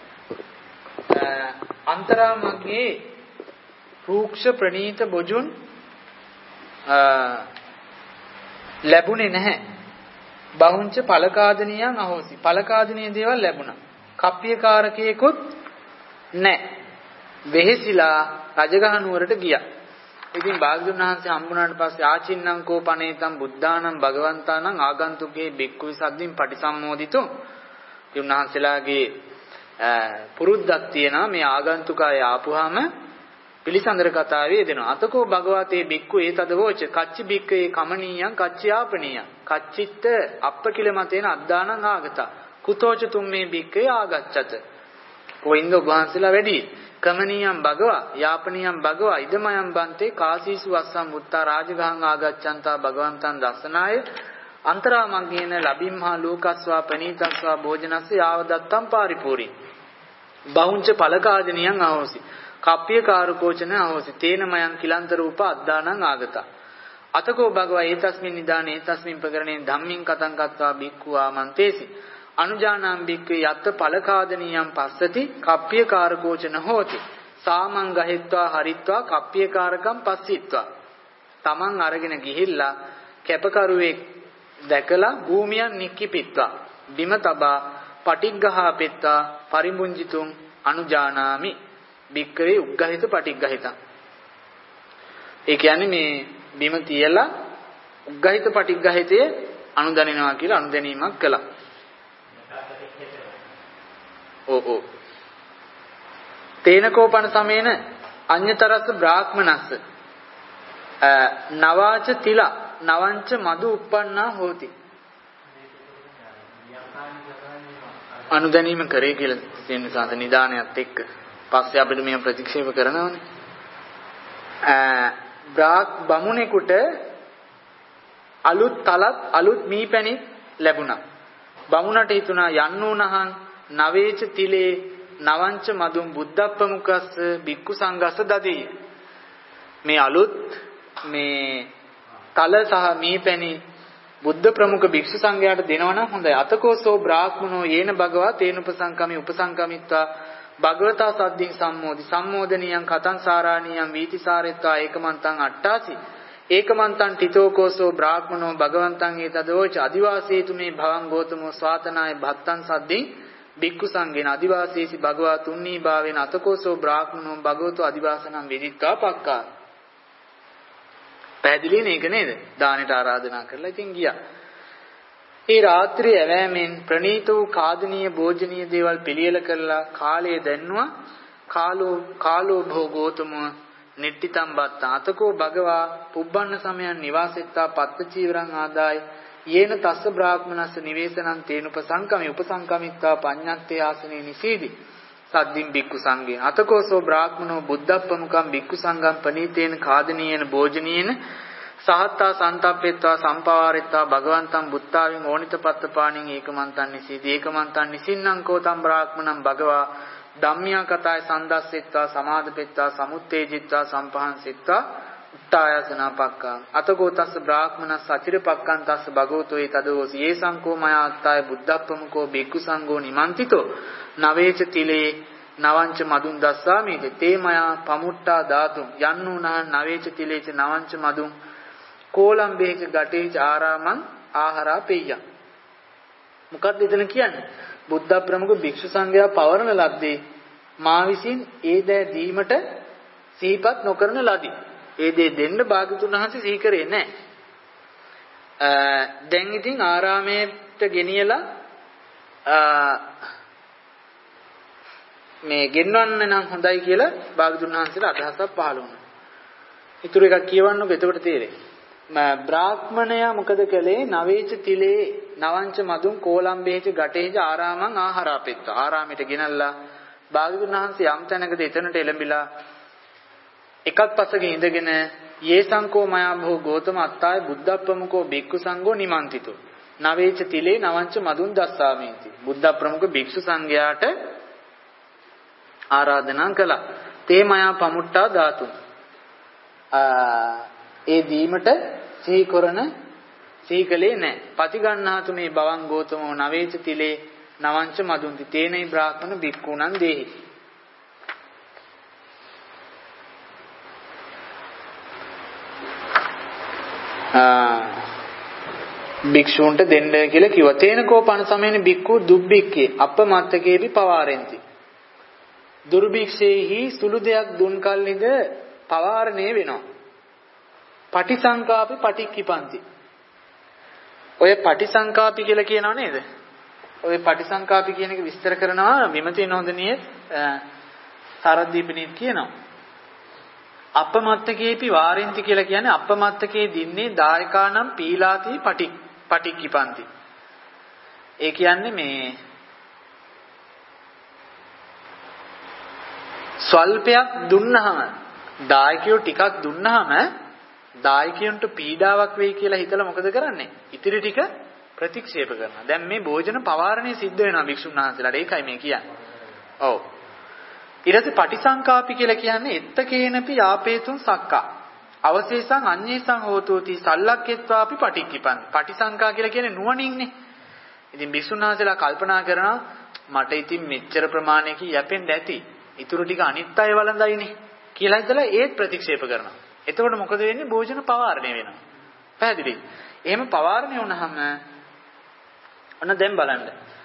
අන්තරාමග්ගේ රූක්ෂ ප්‍රණීත බොජුන් ලැබුණේ නැහැ. බහුංච පලකාදනියන් අහෝසි. පලකාදනීය දේවල් ලැබුණා. කප්පියකාරකයෙකුත් නැහැ. වෙහෙසිලා රජගහ නුවරට ගියා. ඉතින් භාග්‍යවතුන් වහන්සේ හම්බුනාට පස්සේ ආචින්නම් කෝ පනේතම් බුද්ධානම් භගවන්තානම් ආගන්තුකේ බික්කුයි සද්දින් පටිසම්මෝදිතෝ. උන්වහන්සේලාගේ පුරුද්දක් තියෙනවා මේ ආගන්තුකය ආපුවාම පිළිසඳර කතාවේ දෙනවා. අතකෝ භගවතේ බික්කු ඒතදවෝච කච්චි බික්කේ කමනීයං කච්චයාපනීයං කච්චිත්ත අප්පකිල මතේන අද්දානං ආගතා කුතෝච තුම්මේ බික්කේ ආගච්ඡත. කොයින්ද වහන්සේලා වැඩි කමනීයං භගවා යාපනීයං භගවා ඉදමයන් බන්තේ කාසීසු වස්සම් මුත්තා රාජගහං ආගච්ඡන්තා භගවන්තං දස්සනාය අන්තරාමග්ගේන ලබිම්හා ලෝකස්වා පනීතස්වා භෝජනස්ස යාවදත්තම් පාරිපූරි බහුංච පලකාජනියං අහෝසි කප්පිය කාරුකෝචන අහෝසි තේනමයන් කිලන්ත රූප අද්දානං ආගතා අතකෝ භගවා ඒතස්මින් නිදානේ ඒතස්මින් ප්‍රකරණේ ධම්මින් කතං කତ୍වා බික්ඛු ආමන්තේසි අනුජානාම් බික්ඛේ යත්ත පලකාදනියම් පස්සති කප්පිය කාරුකෝචන හෝති සාමං ගහෙත්වා හරිත්වා කප්පිය කාරකම් පස්සිත්වා තමන් අරගෙන ගිහිල්ලා කැපකරුවෙක් දැකලා භූමියන් නික්කිපිත්වා බිම තබා පටිග්ගහා පෙත්තා පරිමුංජිතුම් අනුජානාමි බික්කවේ උග්ගහිත පටිග්ගහිතං. ඒ කියන්නේ මේ බිම තියලා උග්ගහිත පටිග්ගහිතයේ අනුදැනෙනවා කියලා අනුදැනීමක් කළා. ඕ තේනකෝපන සමේන අඤ්‍යතරස්ස බ්‍රාහ්මනස්ස නවාච තිලා නවංච මදු උප්පන්නා හෝති. අනුදැනීම කරේ කියලා කියන සාත නිදානයත් එක්ක පස්සේ අපිට මේ ප්‍රතික්ෂේප කරනවානේ. බමුණෙකුට අලුත් තලත් අලුත් මීපැණි ලැබුණා. බමුණට හිතුණා යන්නෝනහං නවේච තිලේ නවංච මදුම් බුද්ධප්පමුකස්ස බික්කු සංඝස්ස දදෙය. මේ අලුත් මේ තල සහ මීපැණි බුද්ධ ප්‍රමුඛ භික්ෂු සංඝයාට දෙනවනම් හොඳයි. අතකෝසෝ බ්‍රාහ්මනෝ යේන භගවා තේන උපසංකමි උපසංකමිත්වා භගවතා සද්දින් සම්මෝදි සම්මෝදනියං කතං සාරාණියං වීතිසාරෙත්වා ඒකමන්තං අට්ඨාසි ඒකමන්තං තිතෝකෝසෝ බ්‍රාහ්මනෝ භගවන්තං ඒතදෝච අදිවාසීතු මේ භවං ගෝතමෝ ස්වාතනාය භත්තං සද්දින් භික්ඛු සංඝේන අදිවාසීසි භගවා තුන්නී භාවේන අතකෝසෝ බ්‍රාහ්මනෝ භගවතු අදිවාසනං වෙදිත්වා පක්කා. පැහැදිලි නේක නේද? දානෙට ආරාධනා කරලා ඉතින් ගියා. ඒ රාත්‍රියේ ඇවෑමෙන් ප්‍රණීත වූ කාදනීය භෝජනීය දේවල් පිළියෙල කරලා කාලය දැන්නුවා. කාලෝ භෝගෝතම නිට්ටිතම් බත්තා අතකෝ භගවා පුබ්බන්න සමයන් නිවාසෙත්තා පත්ත චීවරං ආදාය යේන තස්ස බ්‍රාහ්මනස්ස නිවේසනං තේනුපසංකමි උපසංකමිත්වා පඤ්ඤත්තේ ආසනේ නිසීදි සද්දින් බික්කු සංඝේ අතකෝසෝ බ්‍රාහ්මනෝ බුද්ධප්පමුකම් බික්කු සංඝම් පනීතේන කාදනීයන භෝජනීයන සහත්තා සන්තප්පෙත්වා සම්පවාරෙත්වා භගවන්තං බුත්තාවින් ඕනිතපත්තපාණින් ඒකමන්තං නිසීදි ඒකමන්තං නිසින්නම් කෝතම් බ්‍රාහ්මණං භගවා ධම්මියා කතාය සන්දස්සෙත්වා සමාදපෙත්වා සමුත්තේජිත්වා සම්පහන්සෙත්වා උත්තායසනා පක්ඛා අතකෝ තස්ස බ්‍රාහ්මනස් සචිරපක්ඛං තස්ස භගවතෝ ඒතදෝසි ඒ සංකෝ මයා අත්තාය බුද්ධප්පමුකෝ බික්ඛු සංඝෝ නිමන්තිතෝ නවේච තිලේ නවංච මදුන් දස්සාමීති තේ මයා පමුට්ටා ධාතුන් යන්නෝනහ නවේච තිලේච නවංච මදුන් කෝලම්බේච ගටේච ආරාමං ආහාරා පෙය්‍යං. මොකක්ද එතන කියන්නේ? බුද්ධ ප්‍රමුඛ භික්ෂු සංඝයා පවරන ලද්දේ මා විසින් ඒ දෑ දීමට සිහිපත් නොකරන ලදී. ඒ දේ දෙන්න භාග්‍යතුන් වහන්සේ සිහි කරේ නැහැ. දැන් ඉතින් ආරාමයට ගෙනියලා මේ ගෙන්වන්න නම් හොඳයි කියලා භාග්‍යතුන් වහන්සේලා අදහසක් පහළ වුණා. ඊටු එකක් කියවන්නකො එතකොට තේරෙයි. බ්‍රාහ්මණයා මොකද කළේ? නවේච තිලේ නවංච මදුන් කෝලම්බේච ගටේච ආරාමං ආහාරාපෙත්ත. ආරාමයට ගෙනල්ලා භාග්‍යවතුන් වහන්සේ යම් තැනකද එතනට එළඹිලා එකක් පස්සක ඉඳගෙන යේසංකෝ මයා භෝ ගෝතම අත්තාය බුද්ධප්‍රමුඛෝ බික්ඛු සංඝෝ නිමන්තිතෝ නවේච තිලේ නවංච මදුන් දස්සාමේති. බුද්ධ ප්‍රමුඛ භික්ෂු සංඝයාට ආරාධනා කළා. තේ මයා පමුට්ටා ධාතුන් ඒ දීමට සීකලේ නැහැ. පතිගන්නාතු මේ බවං ගෝතමෝ නවේච තිලේ නවංච මදුන්ති තේනයි බ්‍රාහ්මණ බික්ඛුණං දේහි. භික්ෂූන්ට දෙන්න කියලා කිව්වා. තේනකෝ පන සමයනේ බික්ඛු දුබ්බික්කේ අපමත්තකේපි පවාරෙන්ති. දුර්භික්ෂේහි සුළු දෙයක් දුන් කල්ලිද පවාරණය වෙනවා. පටිසංකාපි පටික්කිපන්ති. ඔය පටිසංකාපි කියලා කියනව නේද? ඔය පටිසංකාපි කියන එක විස්තර කරනවා විමතිය නොදනියේ සාරද්දීපණීත් කියනවා. අපමත්තකේපි වාරෙන්ති කියලා කියන්නේ අපමත්තකේ දින්නේ දායකානම් පීලාති පටික්කිපන්ති. ඒ කියන්නේ මේ ස්වල්පයක් දුන්නහම දායකයෝ ටිකක් දුන්නහම දායකයන්ට පීඩාවක් වෙයි කියලා හිතලා මොකද කරන්නේ? ඉතිරි ටික ප්‍රතික්ෂේප කරනවා. දැන් මේ භෝජන පවාරණය සිද්ධ වෙනවා භික්ෂුන් වහන්සේලාට. ඒකයි මේ කියන්නේ. ඔව්. ඊට පටිසංකාපි කියලා කියන්නේ එත්තකේනපි යාපේතුන් සක්කා. අවශේෂං අඤ්ඤේසං හෝතෝති සල්ලක්කෙත්වාපි පටික්කිපන්. පටිසංකා කියලා කියන්නේ නුවණින්නේ. ඉතින් භික්ෂුන් වහන්සේලා කල්පනා කරනවා මට ඉතින් මෙච්චර ප්‍රමාණයකින් යැපෙන්න ඇති. ඊටු ටික අනිත් අය වළඳයිනේ කියලා හිතලා ඒත් ප්‍රතික්ෂේප කරනවා. එතකොට මොකද වෙන්නේ? භෝජන පවාරණය වෙනවා. පැහැදිලි? එහෙම පවාරණය වුණාම ඔන්න දැන් බලන්න.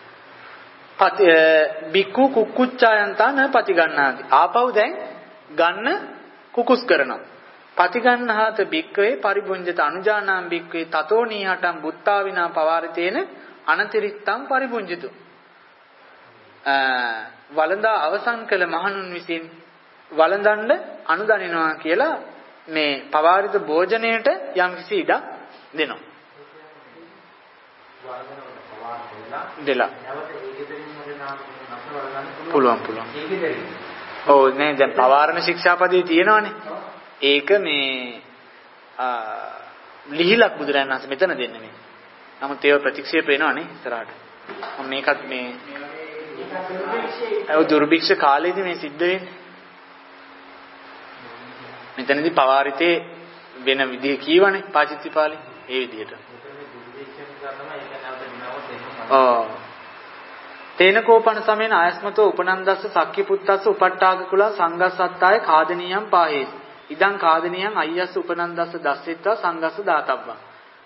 බික්කු කුක්කුච්චායන්තන පති ගන්නාති. ආපහු දැන් ගන්න කුකුස් කරනවා. පති ගන්නාත බික්කවේ පරිබුඤ්ජත අනුජානාම් බික්කවේ තතෝ නීහටම් බුත්තා විනා පවාරිතේන අනතිරිත්තං පරිබුඤ්ජතු. වළඳා අවසන් කළ මහණුන් විසින් වළඳන්න අනුදනිනවා කියලා මේ පවාරිත භෝජනයට යම්කිසි ඉඩක් දෙනවා. දෙලා පුළුවන්. ඔව් නේ දැන් පවාරණ ශික්ෂාපදයේ තියෙනවානේ. ඒක මේ ලිහිලක් බුදුරජාණන් වහන්සේ මෙතන දෙන්නේ මේ. නමුත් ඒව ප්‍රතික්ෂේප වෙනවානේ ඉස්සරහට. මම මේකත් මේ අය දුර්භික්ෂ කාලේදී මේ සිද්ධ වෙන්නේ. මෙතනදී පවාරිතේ වෙන විදිහ කීවනේ පාචිත්තිපාලි ඒ විදිහට. තේනකෝපන සමේන ආයස්මතෝ උපනන්දස්ස සක්කිපුත්තස්ස උපට්ඨාග කුලා සංගස්සත්තාය කාදනියම් පාහේස. ඉදං කාදනියම් අය්‍යස්ස උපනන්දස්ස දස්සෙත්වා සංගස්ස දාතබ්බං.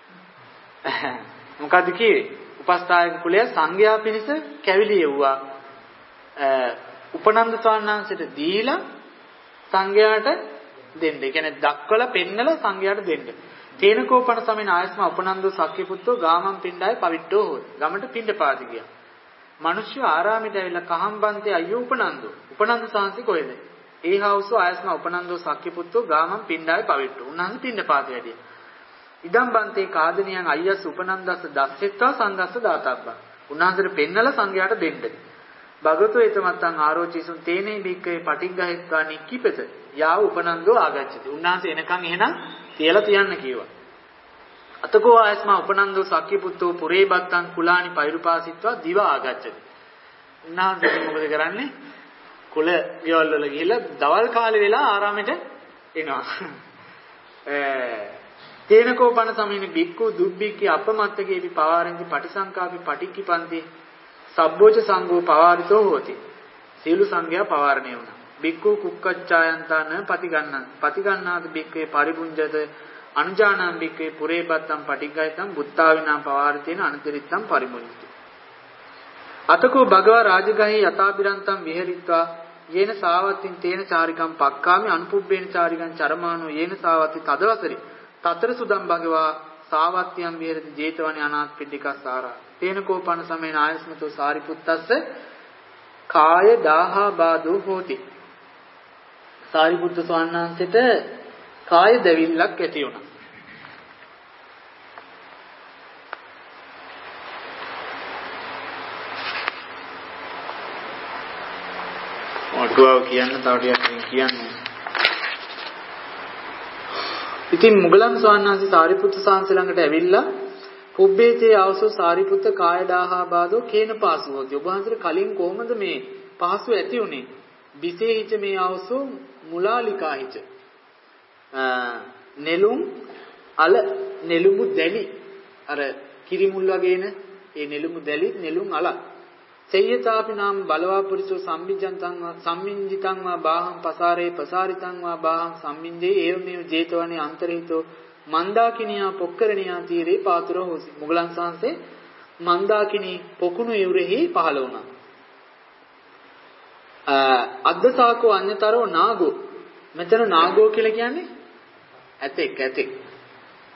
මොකද්ද කියේ? උපස්ථායක කුලය සංඝයා පිණිස කැවිලි යවුවා. උපනන්ද ස්වාමීන් දීලා සංඝයාට දෙන්න. ඒ කියන්නේ දක්වලා පෙන්නලා සංඝයාට දෙන්න. තේනකෝපන සමේන ආයස්ම උපනන්දෝ සක්කිපුත්තෝ ගාමම් පිණ්ඩාය පවිට්ටෝ හොත්. ගමට පිණ්ඩපාති ගියා. මිනිස්සු ආරාමයට ඇවිල්ලා කහම්බන්තේ අයියෝ උපනන්දෝ. උපනන්ද සාංශි කොහෙද? ඒ හවුසෝ ආයස්ම උපනන්දෝ සක්කිපුත්තෝ ගාමම් පිණ්ඩාය පවිට්ටෝ. උන්වහන්සේ පිණ්ඩපාති වැඩියා. ඉදම් බන්තේ කාදනියන් අය්‍යස් උපනන්දස්ස දස්සෙත්වා සංගස්ස දාතබ්බං. උන්වහන්සේට පෙන්නලා සංඝයාට දෙන්න. භගවතෝ එතමත්තං ආරෝචිසුන් තේනේ බික්කේ පටිග්ගහෙත්වා නික්කිපත. යා උපනන්දෝ ආගච්ඡති. උන්වහන්සේ එනකන් එහෙනම් තියලා තියන්න කිව්වා. අතකෝ ආයස්ම උපනන්දෝ සක්කිපුත්තෝ පුරේබත්තං කුලානි පෛරුපාසිත්වා දිව ආගච්ඡති. උන්වහන්සේ මොකද කරන්නේ? කුල ගෙවල් වල ගිහිල්ලා දවල් කාලේ වෙලා ආරාමෙට එනවා. තේනකෝපන සමීන බික්කු දුබ්බික්කේ අපමත්තකේපි පවාරෙන්ති පටිසංකාපි පටික්කිපන්ති සබ්බෝච සංඝෝ පවාරිතෝ හෝති. සීල සංඝයා පවාරණය වුණා. බික්කු කුක්කච්ඡායන්තන පතිගන්නාද බික්කේ පරිබුඤ්ජත අනුජානං බික්කේ පුරේබත්තම් පටිග්ගයතම් බුත්තා විනා පවාරිතේන අනතිරිත්තම් පරිබුඤ්ජති. අතකෝ භගවා රාජගහේ යතාබිරන්තම් විහෙරිත්වා යේන සාවත්තින් තේන චාරිකම් පක්කාමි අනුපුබ්බේන චාරිකම් චරමානෝ යේන සාවත්ති තදවසරි තතර සුදම් භගවා සාවත්තියම් විහෙරති ජේතවනේ අනාථපිණ්ඩිකස්සාරා තේන කෝපන සමේන ආයස්මතෝ සාරිපුත්තස්ස කාය දාහා බාදෝ හෝති. සාරිපුත්ත ස්වාමීන් වහන්සේට කාය දැවිල්ලක් ඇති වුණා. ඔටුවාව කියන්න තව ටිකක් කියන්නේ. ඉතින් මුගලන් ස්වාමීන් වහන්සේ සාරිපුත්ත සාංශ ළඟට ඇවිල්ලා පුබ්බේතේ ආවසෝ සාරිපුත්ත කායදාහා බාදෝ කේන පාසුවෝ. ඔබ වහන්සේට කලින් කොහොමද මේ පහසු ඇති උනේ? විශේෂ මේ ආවසෝ මුලාලිකාහිච. නෙළුම් අල නෙළුමු දැලි අර කිරිමුල් වගේන ඒ නෙළුමු දැලි නෙළුම් අල සේයතාපි නාම බලවා පුරිසෝ සම්මිජ්ජන්තං සම්මින්ජිතං වා බාහං පසාරේ පසාරිතං වා බාහං සම්මින්ජේ ඒවමෙව ජේතවනේ අන්තරහිතෝ මන්දාකිනියා පොක්කරණියා තීරේ පාතුරෝ හොසි. මුගලන් සංසේ මන්දාකිනී පොකුණු යුරෙහි පහළ වුණා. අද්දසාකෝ අඤ්‍යතරෝ නාගෝ. මෙතන නාගෝ කියලා කියන්නේ ඇතෙක්.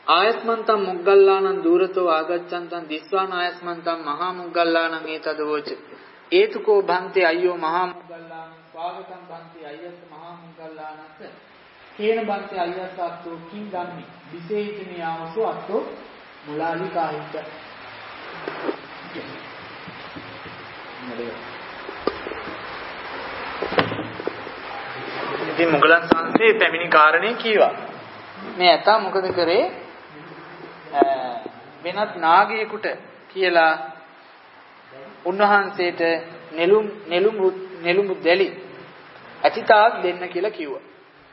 ආයස්මන්තම් මොග්ගල්ලානං දූරතෝ ආගච්ඡන්තං දිස්වාන ආයස්මන්තම් මහා මොග්ගල්ලානං ඒතදවෝච ඒතුකෝ භන්තේ අය්‍යෝ මහා මොග්ගල්ලානං ස්වාගතං භන්තේ අය්‍යස්ස මහා මොග්ගල්ලානස්ස කේන භන්තේ අය්‍යස්ස අත්තෝ කිං ධම්මි විශේෂිතේ ආවසෝ අත්තෝ මුලාලි කාහිච්ච ඉතින් මුගලන් සංසේ පැමිණි කාරණේ කීවා. මේ ඇතා මොකද කරේ? වෙනත් නාගයෙකුට කියලා උන්වහන්සේට නෙළුම් දැලි ඇතිතාක් දෙන්න කියලා කිව්වා.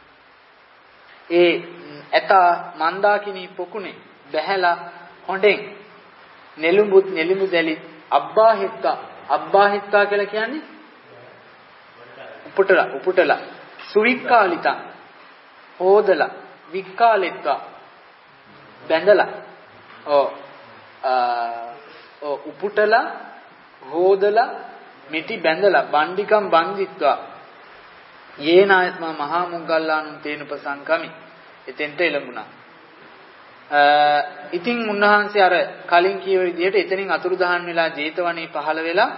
ඒ ඇතා මන්දාකිණී පොකුණේ බැහැලා හොඬෙන් නෙළුම් දැලි අබ්බාහිත්තා කියලා කියන්නේ උපුටලා සුවික්කාලිතා හෝදලා වික්කාලෙත්වා බැඳලා උපුටලා හෝදලා මිටි බැඳලා බණ්ඩිකම් බන්දිත්වා යේනායත්මා මහා මොග්ගල්ලානුන් තේනුපසංකමි එතෙන්ට එළඹුණා. ඉතින් උන්වහන්සේ අර කලින් කියව විදිහට එතනින් අතුරුදහන් වෙලා ජේතවනේ පහළ වෙලා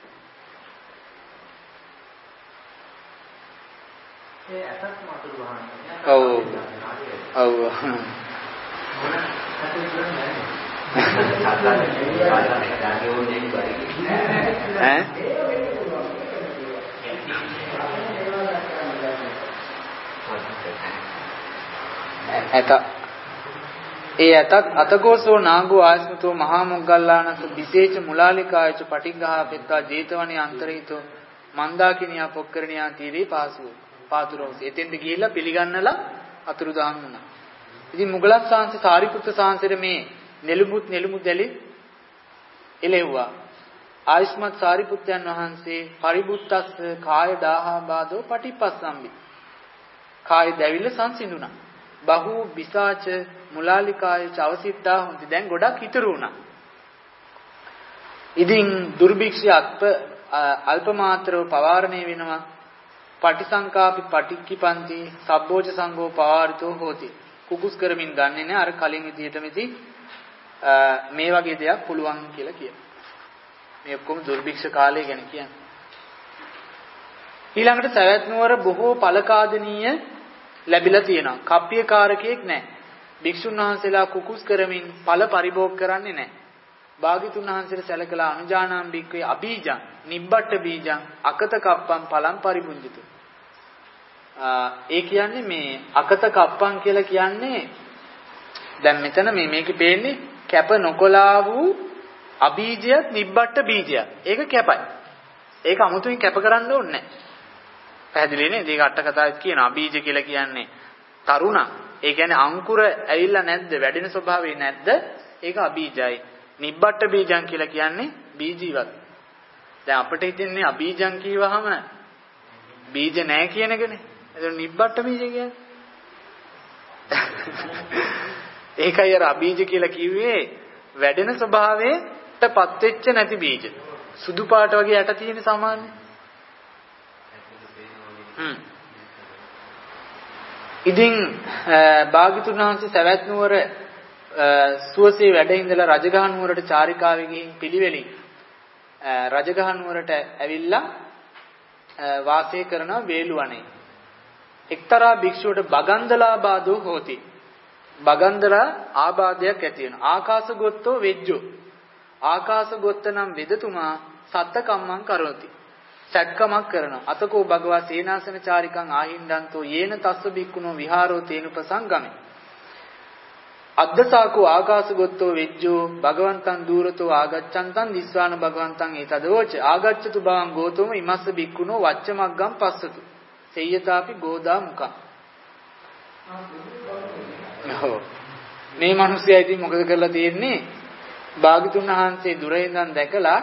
ඒ අසත් මාතුරු වහන්න. ඔව්. ඒ අතත් අතකෝසෝ නාගෝ ආස්මතෝ මහා මොග්ගල්ලානස විශේෂ මුලාලිකායච පටිග්ගහා පෙත්තා ජේතවනේ අන්තරහිතෝ මන්දාකිනියා පොක්කරණියා තීරේ පාතුරෝස් එතෙන්ට ගිහිල්ලා පිළිගන්නලා අතුරුදහන් වුණා. ඉතින් මුගලන් සාංශ සාරිපුත්‍ර සාංශෙට මේ නෙළුමු දැලි එළෙව්වා. ආයුෂ්මත් සාරිපුත්‍රයන් වහන්සේ පරිබුත්තස් කාය දාහබාදෝ පටිපස්සම්බි. කාය දැවිල්ල සංසිඳුණා. බහු විසාච මුලාලිකාය චවසිට්ටා හොන්ති දැන් ගොඩක් ඉතුරු වුණා. ඉතින් දුර්භික්ෂය අල්ප මාත්‍රව පවාරණය වෙනවා. පටිසංකාපි පටික්කිපන්ති සබ්බෝච සංඝෝ පවාරිතෝ හෝති. කුකුස් කරමින් ගන්නෙ නෑ අර කලින් විදිහටම ඉතින් මේ වගේ දෙයක් පුළුවන් කියලා කියනවා. මේ ඔක්කොම දුර්භික්ෂ කාලය ගැන කියන්නේ. ඊළඟට සවැත් නුවර බොහෝ පලකාදනීය ලැබිලා තියෙනවා. කප්පියකාරකෙක් නැහැ. භික්ෂුන් වහන්සේලා කුකුස් කරමින් පල පරිභෝග කරන්නේ නැහැ. භාග්‍යතුන් වහන්සේට සැලකලා අනුජානාම් බික්කේ අබීජං නිබ්බට්ට බීජං අකත කප්පං පලං පරිබුංජිතු. ඒ කියන්නේ මේ අකත කප්පං කියලා කියන්නේ දැන් මෙතන මේකේ පේන්නේ කැප නොකොලා වූ අබීජයත් නිබ්බට්ට බීජයක්. ඒක කැපයි. ඒක 아무තුමින් කැප කරන්න ඕනේ නැහැ. පැහැදිලි නේද? ඒක අට කතාවෙත් කියන අබීජ කියලා කියන්නේ තරුණ. ඒ කියන්නේ අංකුර ඇවිල්ලා නැද්ද? වැඩෙන ස්වභාවය නැද්ද? ඒක අබීජයි. නිබ්බට්ට බීජං කියලා කියන්නේ බීජීවත්. දැන් අපිට හිතෙන්නේ අබීජං කියවහම බීජ නැහැ කියන එකනේ. ඒක නිබ්බට්ට බීජ කියන්නේ. ඒකයි අර අබීජ කියලා කිව්වේ වැඩෙන ස්වභාවයටපත් වෙච්ච නැති බීජ. සුදු පාට වගේ යට තියෙන සාමාන්‍ය. ඉතින් භාග්‍යතුන් වහන්සේ සවැත් නුවර සුවසේ වැඩ ඉඳලා රජගහ නුවරට චාරිකාවෙ ගිහින් පිළිවෙලින් රජගහ නුවරට ඇවිල්ලා වාසය කරන වේළුවනේ එක්තරා භික්ෂුවට බගන්දලාබාධෝ හෝති. බගන්දලා ආබාධයක් ඇති වෙනවා. ආකාශගොත්තෝ වෙජ්ජෝ. ආකාශගොත්ත නම් වෙදතුමා සත්තකම්මං කරෝති. සැක්කමක් කරනවා. අතකෝ භගවා සේනාසන චාරිකං ආහින්දන්තෝ යේන තස්ස බික්කුණෝ විහාරෝ තේනුපසංගමේ. අද්දසාකෝ ආකාශගොත්තෝ වෙජ්ජෝ භගවන්තං දූරතෝ ආගච්ඡන්තං දිස්වාන භගවන්තං ඒතදවෝච ආගච්ඡතු භවං ගෝතම ඉමස්ස බික්කුණෝ වච්චමග්ගම් පස්සතු සේයතාපි ගෝදා මුඛං. මේ මිනිස්සයා ඉතින් මොකද කරලා තියෙන්නේ? භාග්‍යතුන් වහන්සේ දුරින් ඉඳන් දැකලා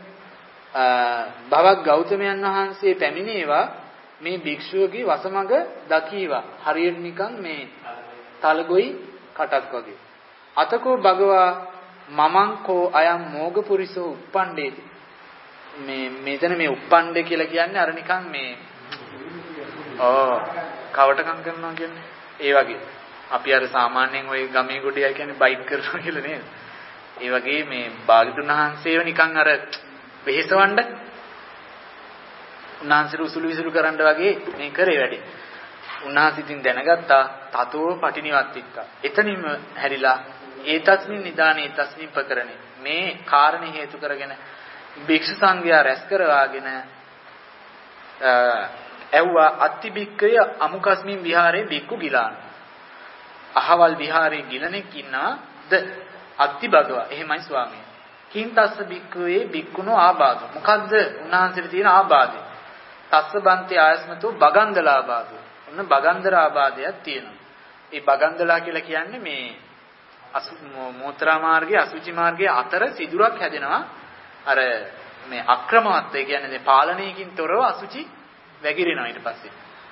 භවක් ගෞතමයන් වහන්සේ පැමිණේවා මේ භික්ෂුවගේ වසමග දකීවා. හරියට නිකන් මේ තලගොයි කටක් වගේ. අතකෝ භගවා මමංකෝ අයම් මෝගපුරිසෝ උප්පණ්ඩේති. මෙතන මේ උප්පණ්ඩේ කියලා කියන්නේ අර නිකන් මේ කවටකම් කරනවා කියන්නේ ඒ වගේ. අපි අර සාමාන්‍යයෙන් ওই ගමේ ගොඩියා කියන්නේ බයිට් කරනවා කියලා නේද? ඒ වගේ මේ භාග්‍යතුන් වහන්සේව නිකන් අර වෙහෙසවන්න උන්වහන්සේට උසුළු විසුළු කරන්න වගේ මේ කරේ වැඩි. උන්වහන්සේ ඉතින් දැනගත්තා තතෝ පටිනිවත්තික්කා. එතනින්ම හැරිලා ඒතස්මින් නිදානේ ඒතස්මින් ප්‍රකරණේ මේ කාරණේ හේතු කරගෙන භික්ෂු සංඝයා රැස් කරවාගෙන ඇව්වා අත්තිබික්කය අමුකස්මින් විහාරේ බික්කු ගිලාන. අහවල් විහාරේ ගිලනෙක් ඉන්නාද අත්ති භගවා. එහෙමයි ස්වාමීන්. කින්තස්ස බික්කුවේ බික්කුණෝ ආබාධ. මොකද්ද උන්වහන්සේට තියෙන ආබාධය? තස්ස බන්තේ ආයස්මතු බගන්දලා ආබාධය. ඔන්න බගන්දර ආබාධයක් තියෙනවා. ඒ බගන්දලා කියලා කියන්නේ මේ මෝත්‍රා මාර්ගයේ අසුචි මාර්ගයේ අතර සිදුරක් හැදෙනවා. අර මේ අක්‍රමවත් ඒ කියන්නේ පාලනයකින් තොරව අසුචි වැగిරෙනවා ඊට පස්සේ.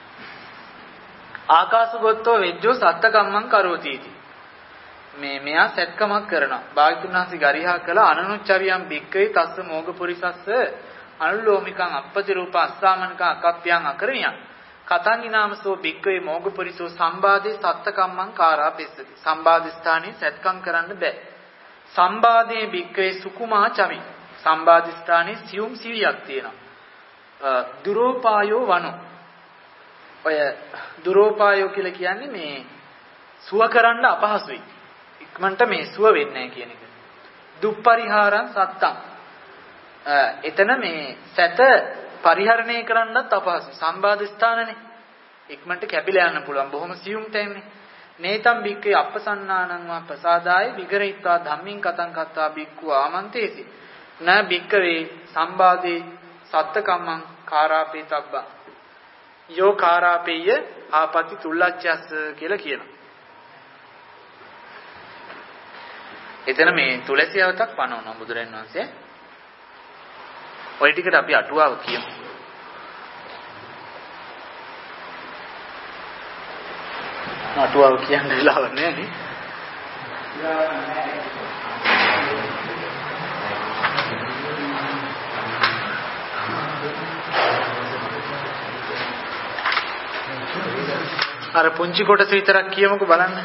ආකාශගතෝ වෙජ්ජෝ සත්තකම්මං කරෝති इति. මෙයා සත්කමක් කරනවා. භාග්‍යතුන් වහන්සේ ගරිහා කළ අනනුච්චරියම් බික්කේ තස්ස මෝගපුරිසස්ස අනුලෝමිකං අපපති රූප අස්සාමනකං අකප්පයන් අකරණියං කතං ඊනාමසෝ බික්කේ මෝගපුරිසෝ සම්බාදේ සත්තකම්මං කාරාපෙස්සති. සම්බාද ස්ථානයේ සත්කම් කරන්න බෑ. සම්බාදේ බික්කේ සුකුමා චමි. සම්බාද ස්ථානයේ සියුම් සිවියක් තියෙනවා. දුරෝපායෝ වනෝ. ඔය දුරෝපායෝ කියලා කියන්නේ මේ සුව කරන්න අපහසුයි. ඉක්මනට මේ සුව වෙන්නේ නැහැ කියන එක. දුප්පරිහාරං සත්තං. එතන මේ සැත පරිහරණය කරන්නත් අපහසුයි. සම්බාධ ස්ථානනේ. ඉක්මනට කැපිලා යන්න පුළුවන්. බොහොම සියුම් තැන්නේ. නේතම් බික්කේ අපසන්නානං වා ප්‍රසාදාය විගරහිත්වා ධම්මින් කතං කත්වා බික්ඛු ආමන්තේසි. න බික්කවේ සම්බාධේ සත්තකම්මං කාරාපේතබ්බා. යෝ කාරාපේය ආපති තුල්ලච්ඡස් කියලා කියනවා. එතන මේ තුලසියවතක් පනවනවා බුදුරජාණන් වහන්සේ. ඔය ටිකට අපි අටුවාව කියමු. අටුවාව කියන්න වෙලාවක් නැහැ නේ. අර පුංචි කොටස විතරක් කියමුකෝ බලන්න.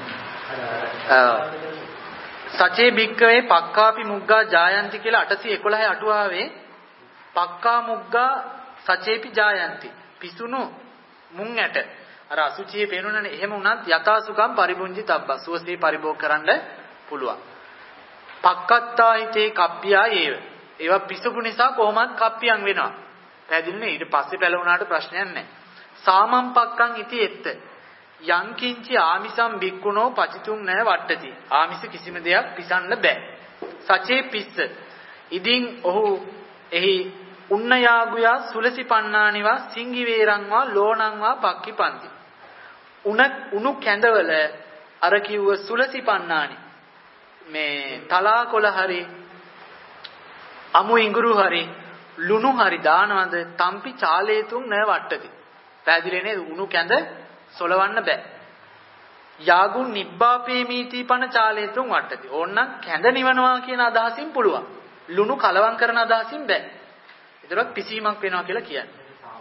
සචේ බික්කවේ පක්කාපි මුග්ගා ජායන්ති කියලා 811 අටුවාවේ පක්කා මුග්ගා සචේපි ජායන්ති. පිසුණු මුං ඇට. අර අසුචියේ පේනුනනේ එහෙම වුණත් යථාසුකම් පරිබුංජි තබ්බා. සුවසේ පරිභෝග කරන්න පුළුවන්. පක්කත්තාහිතේ කප්පියා ඒව. ඒවා පිසුපු නිසා කොහොමත් කප්පියන් වෙනවා. පැහැදිලිනේ. ඊට පස්සේ පැලවුණාට ප්‍රශ්නයක් නැහැ. සාමම් පක්කං ඉති එත්ත. යංකින්චි ආමිසම් බික්කුණෝ පචිතුම් නැ වට්ටති. ආමිස කිසිම දෙයක් පිසන්න බෑ. සචේ පිස්ස. ඉදින් ඔහු එහි උන්නයාගුයා සුලසි පන්නානිවා සිංගි වේරංවා ලෝණංවා පක්කිපන්ති. උණු කැඳවල අර කිව්ව සුලසි පන්නානි මේ තලා කොළ හරි අමු ඉඟුරු හරි ලුණු හරි දානවද තම්පි චාලේතුම් නැ වට්ටති. පැහැදිලි නේද? උණු කැඳ සොලවන්න බෑ. යාගුන් නිබ්බාපේමීති පන චාලේතුම් වට්ටති. ඕන්නම් කැඳ නිවනවා කියන අදහසින් පුළුවන්. ලුණු කලවම් කරන අදහසින් බෑ. ඒතරත් පිසීමක් වෙනවා කියලා කියන්නේ.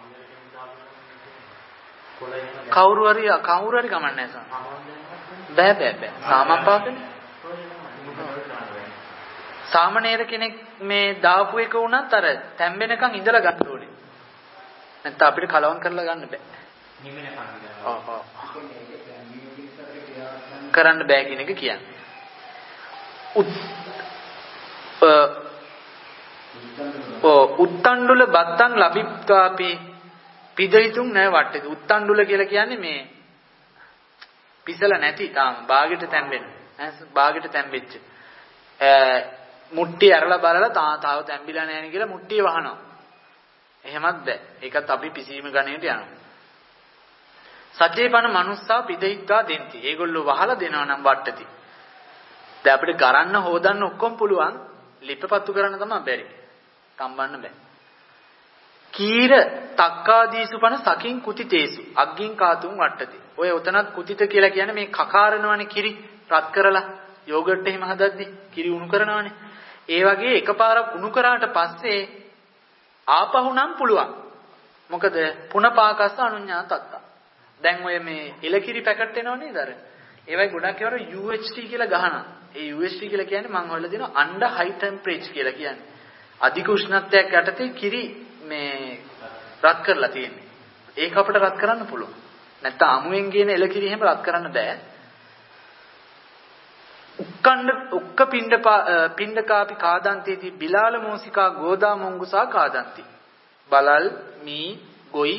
කවුරු හරි ගමන්නේ නැහැ. බෑ. සාමම්පාකනේ. සාමණේර කෙනෙක් මේ දාපු එක වුණත් අර තැම්බෙනකන් ඉඳලා ගන්න ඕනේ. නැත්නම් අපිට කලවම් කරලා ගන්න බෑ. කරන්න බෑ කියන එක කියන්නේ. උත්තණ්ඩුල බත්තං ලබිත්වාපි පිදහිතුම් නැ වට්ටේ. උත්තණ්ඩුල කියලා කියන්නේ මේ පිසල නැති තාම බාගෙට තැම්බෙන. බාගෙට තැම්බෙච්ච. මුට්ටිය ඇරලා බලලා තාව තැම්බිලා නැහැ කියලා මුට්ටිය වහනවා. එහෙමත් බෑ. ඒකත් අපි පිසීම ගණයට යනවා. සජේපන මනුස්සා පිදහිත්වා දෙන්ති. ඒගොල්ලෝ වහලා දෙනවා නම් වට්ටති. දැන් අපිට කරන්න හොදන්න ඔක්කොම පුළුවන්. ලිපපත්තු කරන්න තමයි බැරි. කම්බන්න බෑ. කීර තක්කාදීසුපන සකින් කුතිතේසු අග්ගින් කාතුම් වට්ටති. ඔය උතනත් කුතිත කියලා කියන්නේ මේ කකාරනවනේ කිරි රත් කරලා යෝගට් එහෙම හදද්දි කිරි උණු කරනවනේ. ඒ වගේ එකපාරක් උණු කරාට පස්සේ ආපහු නම් පුළුවන්. මොකද පුනපාකස්ස අනුඤ්ඤා තත්ත. දැන් ඔය මේ එලකිරි පැකට් එනව නේද අර? ඒවයි ගොඩක් ඒවට UHT කියලා ගහනවා. ඒ UHT කියලා කියන්නේ මම හොයලා දෙනවා under high temperature කියලා කියන්නේ. අධික උෂ්ණත්වයක් යටතේ කිරි මේ රත් කරලා තියෙන්නේ. ඒක අපිට රත් කරන්න පුළුවන්. නැත්නම් අමුයෙන් කියන එලකිරි එහෙම රත් කරන්න බෑ. උක්ක පිණ්ඩකාපි කාදන්තේති බිලාල මෝසිකා ගෝදා මොංගුසා කාදන්ති. බලල් මී ගොයි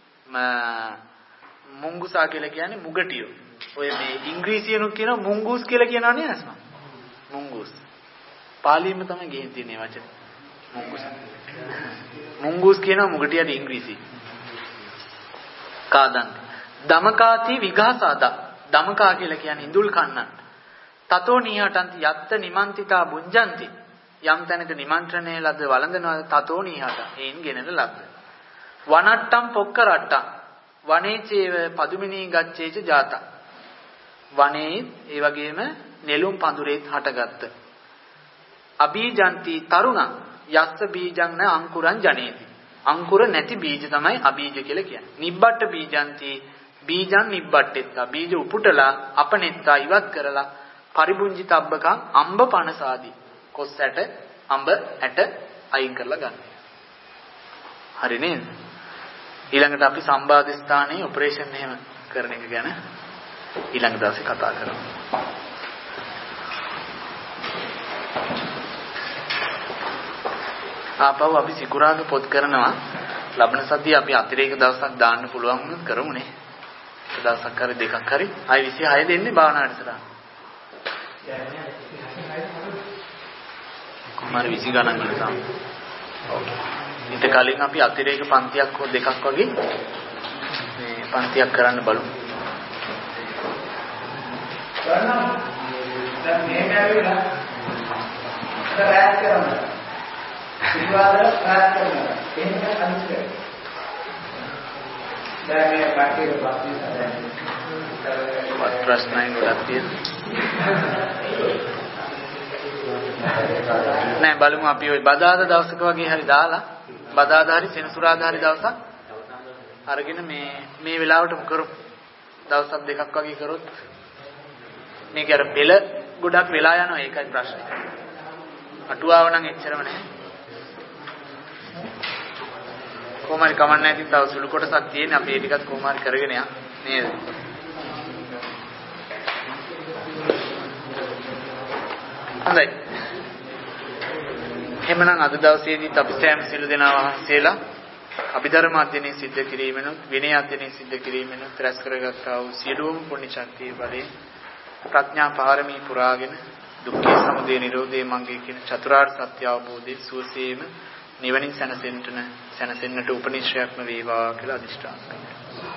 මොංගුසා කියලා කියන්නේ මුගටියෝ. ඔය මේ ඉංග්‍රීසියෙනුත් කියනවා මුංගුස් කියලා කියනවා නේද අස්මා? මුංගුස්. පාලියෙම තමයි ගෙහින් තියෙන වචන. මුංගුස්. මුංගුස් කියනවා මුගටියට ඉංග්‍රීසි. කාදන්ති. දමකාති විඝාසාදා. දමකා කියලා කියන්නේ ඉඳුල් කන්නන්. තතෝ නීහටන්ති යත්ත නිමන්තිතා බුඤ්ජන්ති. යම් තැනක නිමන්ත්‍රණය ලද වළඳනවා තතෝ නීහට. ඒන් ගෙනන ලද්ද. වනට්ටම් පොක්ක රට්ටම්. වනේචේව පදුමිනී ගච්ඡේච ජාතං. වනේ ඒ වගේම නෙළුම් පඳුරේත් හටගත්ත. අබීජන්ති තරුණ යස්ස බීජං න අංකුරං ජනේති. අංකුර නැති බීජ තමයි අබීජ කියලා කියන්නේ. නිබ්බට්ට බීජන්ති බීජං නිබ්බට්ටෙත්තා. බීජ උපුටලා අපනෙත්තා ඉවත් කරලා පරිබුංජිතබ්බකං අම්බ පනසාදී. කොස් ඇට අම්බ ඇට අයින් කරලා ගන්න. හරි නේද? ඊළඟට අපි සම්බාධ ස්ථානයේ ඔපරේෂන් එහෙම කරන එක ගැන ඊළඟ දවසේ කතා කරමු. ආපහු අපි සිකුරාගේ පොත් කරනවා. ලබන සතිය අපි අතිරේක දවසක් දාන්න පුළුවන් වුණොත් කරමුනේ. එක දවසක් හරි දෙකක් හරි. ආයි 26 දෙන්නේ භාවනා වැඩසටහන. කොහොමද 20 ගණන් ගිහලා. ඊට කලින් අපි අතිරේක පන්තියක් හෝ දෙකක් වගේ මේ පන්තියක් කරන්න බලමු. දැන් මේක ඇවිල්ලා රැක් කරනවා. සිවාදල රැක් කරනවා. එහෙම අනිත් දැන් මේ පැකේජ් ප්‍රශ්න වත් ප්‍රශ්නයි ගොඩක් තියෙනවා. නෑ බලමු අපි ওই බදාදා දවසක වගේ හරි දාලා බදාදා හරි සෙනසුරාදා හරි දවසක් අරගෙන මේ වෙලාවටම කරමු. දවසක් දෙකක් වගේ කරොත් මේක අර පෙළ ගොඩක් වෙලා යනවා ඒකයි ප්‍රශ්නේ. අටුවාව නම් එච්චරම නැහැ. කොහොමද කමන්නේ ඉතින් තව සුළු කොටසක් තියෙන අපි ඒ ටිකත් කොහොම හරි කරගෙන යන්න නේද? හොඳයි. එහෙමනම් අද දවසේදීත් අපි සෑම සිළු දෙනා වහන්සේලා අභිධර්ම අධ්‍යයනය සිද්ධ කිරීමෙනුත් විනය අධ්‍යයනය සිද්ධ කිරීමෙනුත් රැස් කරගත්තා වූ සියලුම පුණ්‍ය ශක්තිය බලයෙන් ප්‍රඥා පාරමී පුරාගෙන දුක්ඛ සමුදය නිරෝධය මඟේ කියන චතුරාර්ය සත්‍ය අවබෝධයේ සුවසේම නිවනින් සැනසෙන්නට උපනිශ්‍රයක්ම වේවා කියලා අදිෂ්ඨාන කරනවා.